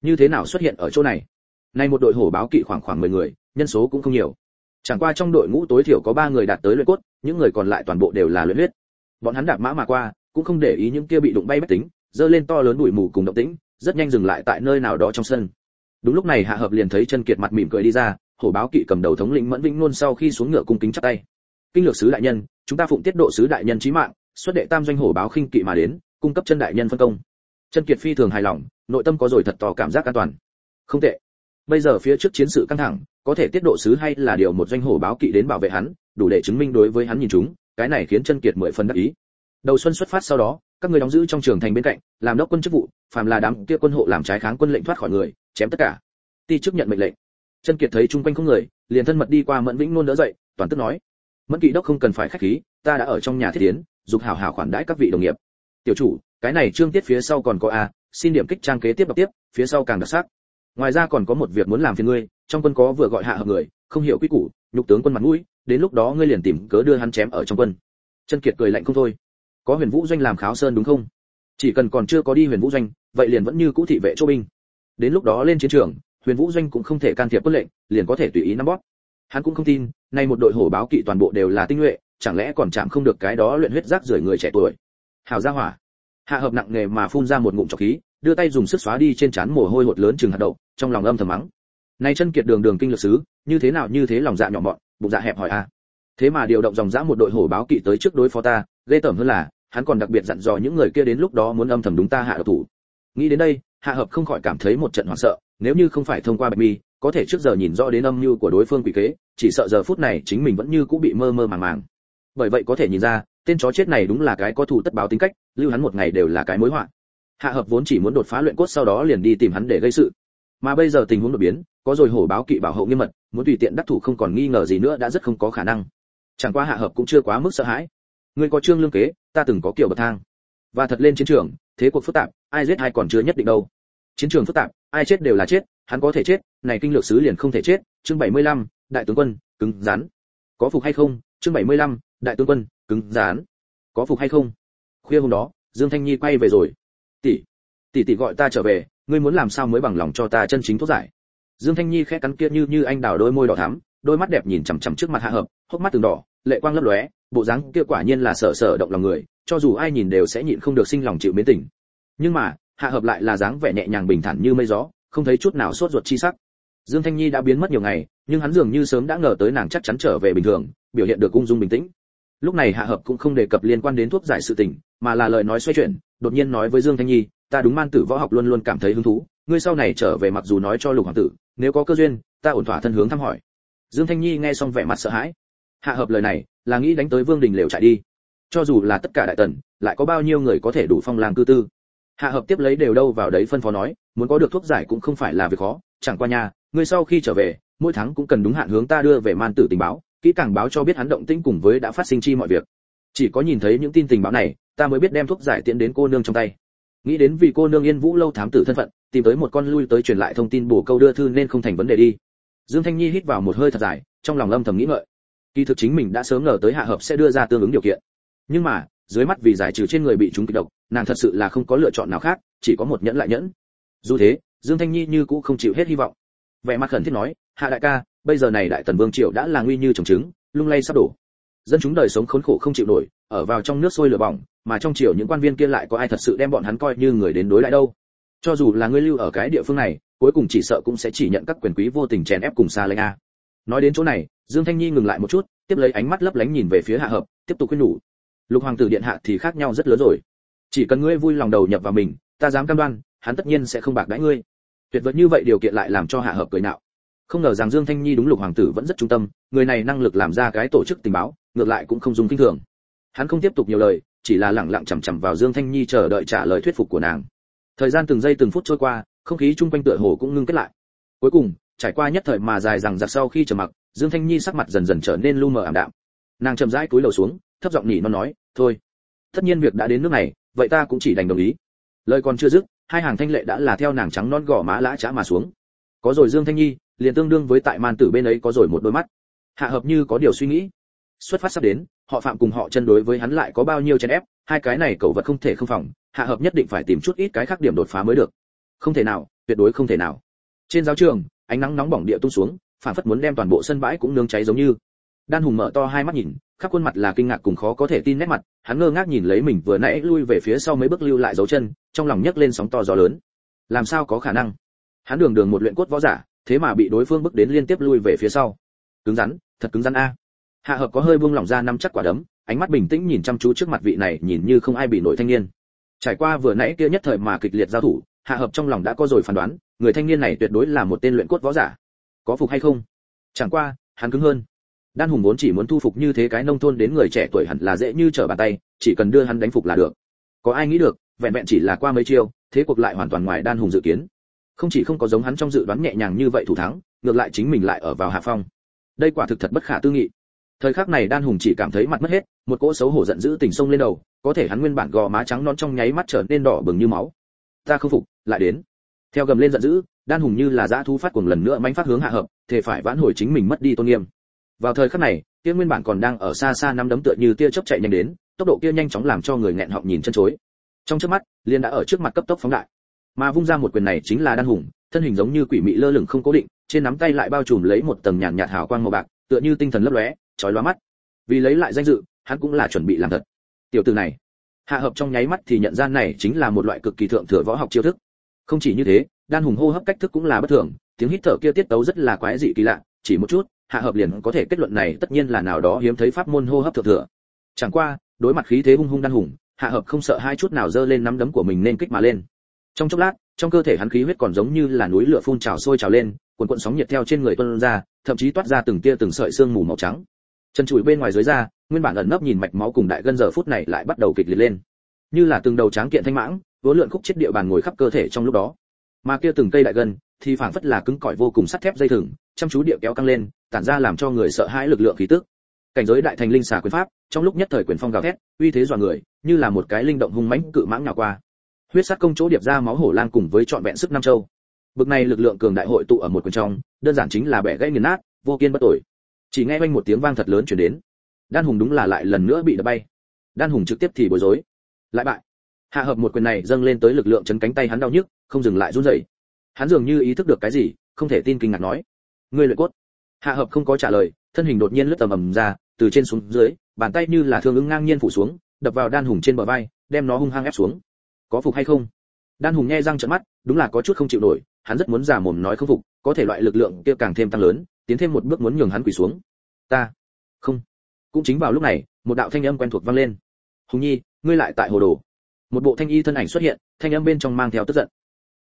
như thế nào xuất hiện ở chỗ này? Nay một đội hổ báo kỵ khoảng khoảng mười người, nhân số cũng không nhiều. Chẳng qua trong đội ngũ tối thiểu có ba người đạt tới luyện cốt, những người còn lại toàn bộ đều là luyện huyết. Bọn hắn đạp mã mà qua, cũng không để ý những kia bị đụng bay bách tính, dơ lên to lớn bụi mù cùng động tĩnh, rất nhanh dừng lại tại nơi nào đó trong sân. Đúng lúc này Hạ Hợp liền thấy Chân Kiệt mặt mỉm cười đi ra, hổ báo kỵ cầm đầu thống lĩnh Mẫn Vĩnh Nôn sau khi xuống ngựa cung kính chắp tay. Kinh lược sứ đại nhân, chúng ta phụng tiết độ sứ đại nhân chí mạng, xuất đệ tam doanh hổ báo khinh kỵ mà đến, cung cấp Chân đại nhân phân công. Chân Kiệt phi thường hài lòng, nội tâm có rồi thật to cảm giác an toàn. Không tệ. Bây giờ phía trước chiến sự căng thẳng, có thể tiết độ sứ hay là điều một doanh hổ báo kỵ đến bảo vệ hắn, đủ để chứng minh đối với hắn nhìn chúng, cái này khiến Chân Kiệt mười phần đắc ý. Đầu xuân xuất phát sau đó, các người đóng giữ trong trường thành bên cạnh, làm đốc quân chức vụ, phàm là đám kia quân hộ làm trái kháng quân lệnh thoát khỏi người, chém tất cả. Ti chức nhận mệnh lệnh. Chân Kiệt thấy chung quanh không người, liền thân mật đi qua Mẫn Vĩnh Nôn đỡ dậy, toàn tức nói: "Mẫn kỵ đốc không cần phải khách khí, ta đã ở trong nhà thiết tiến, dục hảo hảo khoản đãi các vị đồng nghiệp. Tiểu chủ, cái này chương tiết phía sau còn có a, xin điểm kích trang kế tiếp đọc tiếp, phía sau càng đặc sắc. Ngoài ra còn có một việc muốn làm phiền ngươi, trong quân có vừa gọi Hạ Hợp người, không hiểu quy củ, nhục tướng quân mặt mũi, đến lúc đó ngươi liền tìm cớ đưa hắn chém ở trong quân." Chân Kiệt cười lạnh không thôi. Có Huyền Vũ doanh làm kháo sơn đúng không? Chỉ cần còn chưa có đi Huyền Vũ doanh, vậy liền vẫn như cũ thị vệ chỗ binh. Đến lúc đó lên chiến trường, Huyền Vũ doanh cũng không thể can thiệp quân lệnh, liền có thể tùy ý nắm bóp. Hắn cũng không tin, nay một đội hổ báo kỵ toàn bộ đều là tinh nhuệ, chẳng lẽ còn chạm không được cái đó luyện huyết rác rưởi người trẻ tuổi. Hào gia hỏa. Hạ Hợp nặng nề mà phun ra một ngụm trọc khí, đưa tay dùng sức xóa đi trên trán mồ hôi hột lớn chừng hạt đậu, trong lòng âm thầm mắng. Này Chân Kiệt đường đường kinh lược sứ, như thế nào như thế lòng dạ nhỏ mọn, bụng dạ hẹp hòi a. Thế mà điều động dòng dã một đội hổ báo kỵ tới trước đối phó ta, ghê tởm hơn là, hắn còn đặc biệt dặn dò những người kia đến lúc đó muốn âm thầm đúng ta hạ độc thủ. Nghĩ đến đây, Hạ Hợp không khỏi cảm thấy một trận hoảng sợ, nếu như không phải thông qua Bạch Mi, có thể trước giờ nhìn rõ đến âm mưu của đối phương quỷ kế, chỉ sợ giờ phút này chính mình vẫn như cũ bị mơ mơ màng màng. Bởi vậy có thể nhìn ra, tên chó chết này đúng là cái có thù tất báo tính cách, lưu hắn một ngày đều là cái mối họa. Hạ Hợp vốn chỉ muốn đột phá luyện cốt sau đó liền đi tìm hắn để gây sự, mà bây giờ tình huống đột biến, có rồi hổ báo kỵ bảo hộ nghiêm mật, muốn tùy tiện đắc thủ không còn nghi ngờ gì nữa đã rất không có khả năng. Chẳng qua Hạ Hợp cũng chưa quá mức sợ hãi. Người có trương lương kế, ta từng có kiểu bậc thang. Và thật lên chiến trường, thế cuộc phức tạp, ai giết ai còn chưa nhất định đâu. Chiến trường phức tạp, ai chết đều là chết, hắn có thể chết, này kinh lược sứ liền không thể chết. Chương bảy mươi lăm, đại tướng quân, cứng rắn. Có phục hay không? Chương bảy mươi lăm, đại tướng quân, cứng rắn. Có phục hay không? Khuya hôm đó, Dương Thanh Nhi quay về rồi. Tỷ, tỷ tỷ gọi ta trở về, ngươi muốn làm sao mới bằng lòng cho ta chân chính thuốc giải. Dương Thanh Nhi khẽ cắn kia như như anh đào đôi môi đỏ thắm, đôi mắt đẹp nhìn chằm chằm trước mặt Hạ Hợp, hốc mắt từng đỏ, lệ quang lấp lóe, bộ dáng kia quả nhiên là sợ sợ động lòng người, cho dù ai nhìn đều sẽ nhịn không được sinh lòng chịu mến tình. Nhưng mà, Hạ Hợp lại là dáng vẻ nhẹ nhàng bình thản như mây gió, không thấy chút nào sốt ruột chi sắc. Dương Thanh Nhi đã biến mất nhiều ngày, nhưng hắn dường như sớm đã ngờ tới nàng chắc chắn trở về bình thường, biểu hiện được ung dung bình tĩnh. Lúc này Hạ Hợp cũng không đề cập liên quan đến thuốc giải sự tình, mà là lời nói xoay chuyển, đột nhiên nói với Dương Thanh Nhi, ta đúng man tử võ học luôn luôn cảm thấy hứng thú, ngươi sau này trở về mặc dù nói cho Lục hoàng tử, nếu có cơ duyên, ta ổn thỏa thân hướng thăm hỏi. Dương Thanh Nhi nghe xong vẻ mặt sợ hãi. Hạ Hợp lời này, là nghĩ đánh tới Vương Đình lều chạy đi. Cho dù là tất cả đại tần, lại có bao nhiêu người có thể đủ phong lang cư tư. Hạ Hợp tiếp lấy đều đâu vào đấy phân phó nói, muốn có được thuốc giải cũng không phải là việc khó, chẳng qua nhà, ngươi sau khi trở về, mỗi tháng cũng cần đúng hạn hướng ta đưa về man tử tình báo, kỹ càng báo cho biết hắn động tĩnh cùng với đã phát sinh chi mọi việc. Chỉ có nhìn thấy những tin tình báo này, ta mới biết đem thuốc giải tiện đến cô nương trong tay. Nghĩ đến vì cô nương Yên Vũ lâu thám tử thân phận, tìm tới một con lui tới truyền lại thông tin bổ câu đưa thư nên không thành vấn đề đi. Dương Thanh Nhi hít vào một hơi thật dài, trong lòng âm thầm nghĩ ngợi. Kỳ thực chính mình đã sớm ngờ tới Hạ Hợp sẽ đưa ra tương ứng điều kiện. Nhưng mà, dưới mắt vì giải trừ trên người bị chúng kịch độc, nàng thật sự là không có lựa chọn nào khác, chỉ có một nhẫn lại nhẫn. Dù thế, Dương Thanh Nhi như cũ không chịu hết hy vọng. Vẻ mặt khẩn thiết nói, Hạ đại ca, bây giờ này đại tần vương triều đã là nguy như trồng trứng, lung lay sắp đổ. Dân chúng đời sống khốn khổ không chịu nổi, ở vào trong nước sôi lửa bỏng, mà trong triều những quan viên kia lại có ai thật sự đem bọn hắn coi như người đến đối lại đâu. Cho dù là ngươi lưu ở cái địa phương này, cuối cùng chỉ sợ cũng sẽ chỉ nhận các quyền quý vô tình chèn ép cùng xa lệnh a. Nói đến chỗ này, Dương Thanh Nhi ngừng lại một chút, tiếp lấy ánh mắt lấp lánh nhìn về phía Hạ Hợp, tiếp tục khuyên nhủ. Lục hoàng tử điện hạ thì khác nhau rất lớn rồi. Chỉ cần ngươi vui lòng đầu nhập vào mình, ta dám cam đoan, hắn tất nhiên sẽ không bạc đãi ngươi. Tuyệt vời như vậy điều kiện lại làm cho Hạ Hợp cười nhạo. Không ngờ rằng Dương Thanh Nhi đúng Lục hoàng tử vẫn rất trung tâm, người này năng lực làm ra cái tổ chức tình báo, ngược lại cũng không dùng kinh thường. Hắn không tiếp tục nhiều lời, chỉ là lặng lặng chằm chằm vào Dương Thanh Nhi chờ đợi trả lời thuyết phục của nàng. Thời gian từng giây từng phút trôi qua, không khí chung quanh tựa hồ cũng ngưng kết lại. Cuối cùng, trải qua nhất thời mà dài rằng giặc sau khi trầm mặc, Dương Thanh Nhi sắc mặt dần dần trở nên lu mờ ảm đạm. Nàng chậm rãi cúi đầu xuống, thấp giọng nhỉ nó nói, thôi, tất nhiên việc đã đến nước này, vậy ta cũng chỉ đành đồng ý. Lời còn chưa dứt, hai hàng thanh lệ đã là theo nàng trắng non gò má lã chã mà xuống. Có rồi Dương Thanh Nhi, liền tương đương với tại man tử bên ấy có rồi một đôi mắt. Hạ Hợp như có điều suy nghĩ. Xuất phát sắp đến, họ Phạm cùng họ Chân đối với hắn lại có bao nhiêu chèn ép, hai cái này cẩu vật không thể không phòng, Hạ Hợp nhất định phải tìm chút ít cái khác điểm đột phá mới được. Không thể nào, tuyệt đối không thể nào. Trên giáo trường, ánh nắng nóng bỏng địa tung xuống, phản phất muốn đem toàn bộ sân bãi cũng nướng cháy giống như. Đan Hùng mở to hai mắt nhìn, khắp khuôn mặt là kinh ngạc cùng khó có thể tin nét mặt, hắn ngơ ngác nhìn lấy mình vừa nãy lui về phía sau mấy bước lưu lại dấu chân, trong lòng nhấc lên sóng to gió lớn. Làm sao có khả năng? Hắn đường đường một luyện cốt võ giả, thế mà bị đối phương bức đến liên tiếp lui về phía sau. Cứng rắn, thật cứng rắn a. Hạ Hợp có hơi buông lỏng ra nắm chắc quả đấm, ánh mắt bình tĩnh nhìn chăm chú trước mặt vị này nhìn như không ai bị nổi thanh niên. Trải qua vừa nãy kia nhất thời mà kịch liệt giao thủ, Hạ Hợp trong lòng đã có rồi phán đoán, người thanh niên này tuyệt đối là một tên luyện cốt võ giả. Có phục hay không? Chẳng qua, hắn cứng hơn. Đan Hùng vốn chỉ muốn thu phục như thế cái nông thôn đến người trẻ tuổi hẳn là dễ như trở bàn tay, chỉ cần đưa hắn đánh phục là được. Có ai nghĩ được, vẹn vẹn chỉ là qua mấy chiêu, thế cuộc lại hoàn toàn ngoài Đan Hùng dự kiến. Không chỉ không có giống hắn trong dự đoán nhẹ nhàng như vậy thủ thắng, ngược lại chính mình lại ở vào hạ phong. Đây quả thực thật bất khả tư nghị. Thời khắc này Đan Hùng chỉ cảm thấy mặt mất hết, một cỗ xấu hổ giận dữ tỉnh sông lên đầu, có thể hắn nguyên bản gò má trắng non trong nháy mắt trở nên đỏ bừng như máu. Ta không phục, lại đến. Theo gầm lên giận dữ, Đan Hùng như là dã thú phát cuồng lần nữa mãnh phát hướng Hạ Hợp, thể phải vãn hồi chính mình mất đi tôn nghiêm. Vào thời khắc này, kia nguyên bản còn đang ở xa xa nắm đấm tựa như tia chớp chạy nhanh đến, tốc độ kia nhanh chóng làm cho người nghẹn họng nhìn chân chối. Trong chớp mắt, liền đã ở trước mặt cấp tốc phóng đại. Mà vung ra một quyền này chính là Đan Hùng, thân hình giống như quỷ mị lơ lửng không cố định, trên nắm tay lại bao trùm lấy một tầng nhàn nhạt hào quang màu bạc, tựa như tinh thần lấp lóe, chói lóa mắt. Vì lấy lại danh dự, hắn cũng là chuẩn bị làm thật. Tiểu tử này, Hạ Hợp trong nháy mắt thì nhận ra này chính là một loại cực kỳ thượng thừa võ học chiêu thức. Không chỉ như thế, Đan Hùng hô hấp cách thức cũng là bất thường, tiếng hít thở kia tiết tấu rất là quái dị kỳ lạ, chỉ một chút, Hạ Hợp liền có thể kết luận này tất nhiên là nào đó hiếm thấy pháp môn hô hấp thượng thừa. Chẳng qua, đối mặt khí thế hung hung Đan Hùng, Hạ Hợp không sợ hai chút nào giơ lên nắm đấm của mình nên kích mà lên. Trong chốc lát, trong cơ thể hắn khí huyết còn giống như là núi lửa phun trào sôi trào lên, cuồn cuộn sóng nhiệt theo trên người tuôn ra, thậm chí toát ra từng tia từng sợi xương mù màu trắng. Chân chùi bên ngoài dưới da, nguyên bản ẩn nấp nhìn mạch máu cùng đại gân giờ phút này lại bắt đầu kịch liệt lên, như là từng đầu tráng kiện thanh mãng, vốn lượn khúc chết địa bàn ngồi khắp cơ thể trong lúc đó. Mà kia từng cây đại gân thì phảng phất là cứng cỏi vô cùng sắt thép dây thừng, chăm chú địa kéo căng lên, tản ra làm cho người sợ hãi lực lượng khí tức. Cảnh giới đại thành linh xà quyền pháp, trong lúc nhất thời quyền phong gào thét, uy thế dọa người, như là một cái linh động hung mãnh cự mãng nhào qua. Huyết sát công chỗ điệp ra máu hổ lang cùng với trọn vẹn sức năm châu. Bực này lực lượng cường đại hội tụ ở một quyền trong, đơn giản chính là bẻ gãy nghiền nát, vô kiên bất tồi. Chỉ nghe oanh một tiếng vang thật lớn truyền đến. Đan Hùng đúng là lại lần nữa bị đập bay. Đan Hùng trực tiếp thì bối rối, lại bại. Hạ Hợp một quyền này dâng lên tới lực lượng chấn cánh tay hắn đau nhức, không dừng lại run rẩy. Hắn dường như ý thức được cái gì, không thể tin kinh ngạc nói: "Ngươi luyện cốt?" Hạ Hợp không có trả lời, thân hình đột nhiên lướt tầm ầm ra, từ trên xuống dưới, bàn tay như là thương ứng ngang nhiên phủ xuống, đập vào Đan Hùng trên bờ vai, đem nó hung hăng ép xuống. "Có phục hay không?" Đan Hùng nghe răng trợn mắt, đúng là có chút không chịu nổi, hắn rất muốn giả mồm nói không phục, có thể loại lực lượng kia càng thêm tăng lớn, tiến thêm một bước muốn nhường hắn quỳ xuống. "Ta không." Cũng chính vào lúc này, một đạo thanh âm quen thuộc vang lên. "Hùng Nhi, ngươi lại tại hồ đồ." Một bộ thanh y thân ảnh xuất hiện, thanh âm bên trong mang theo tức giận.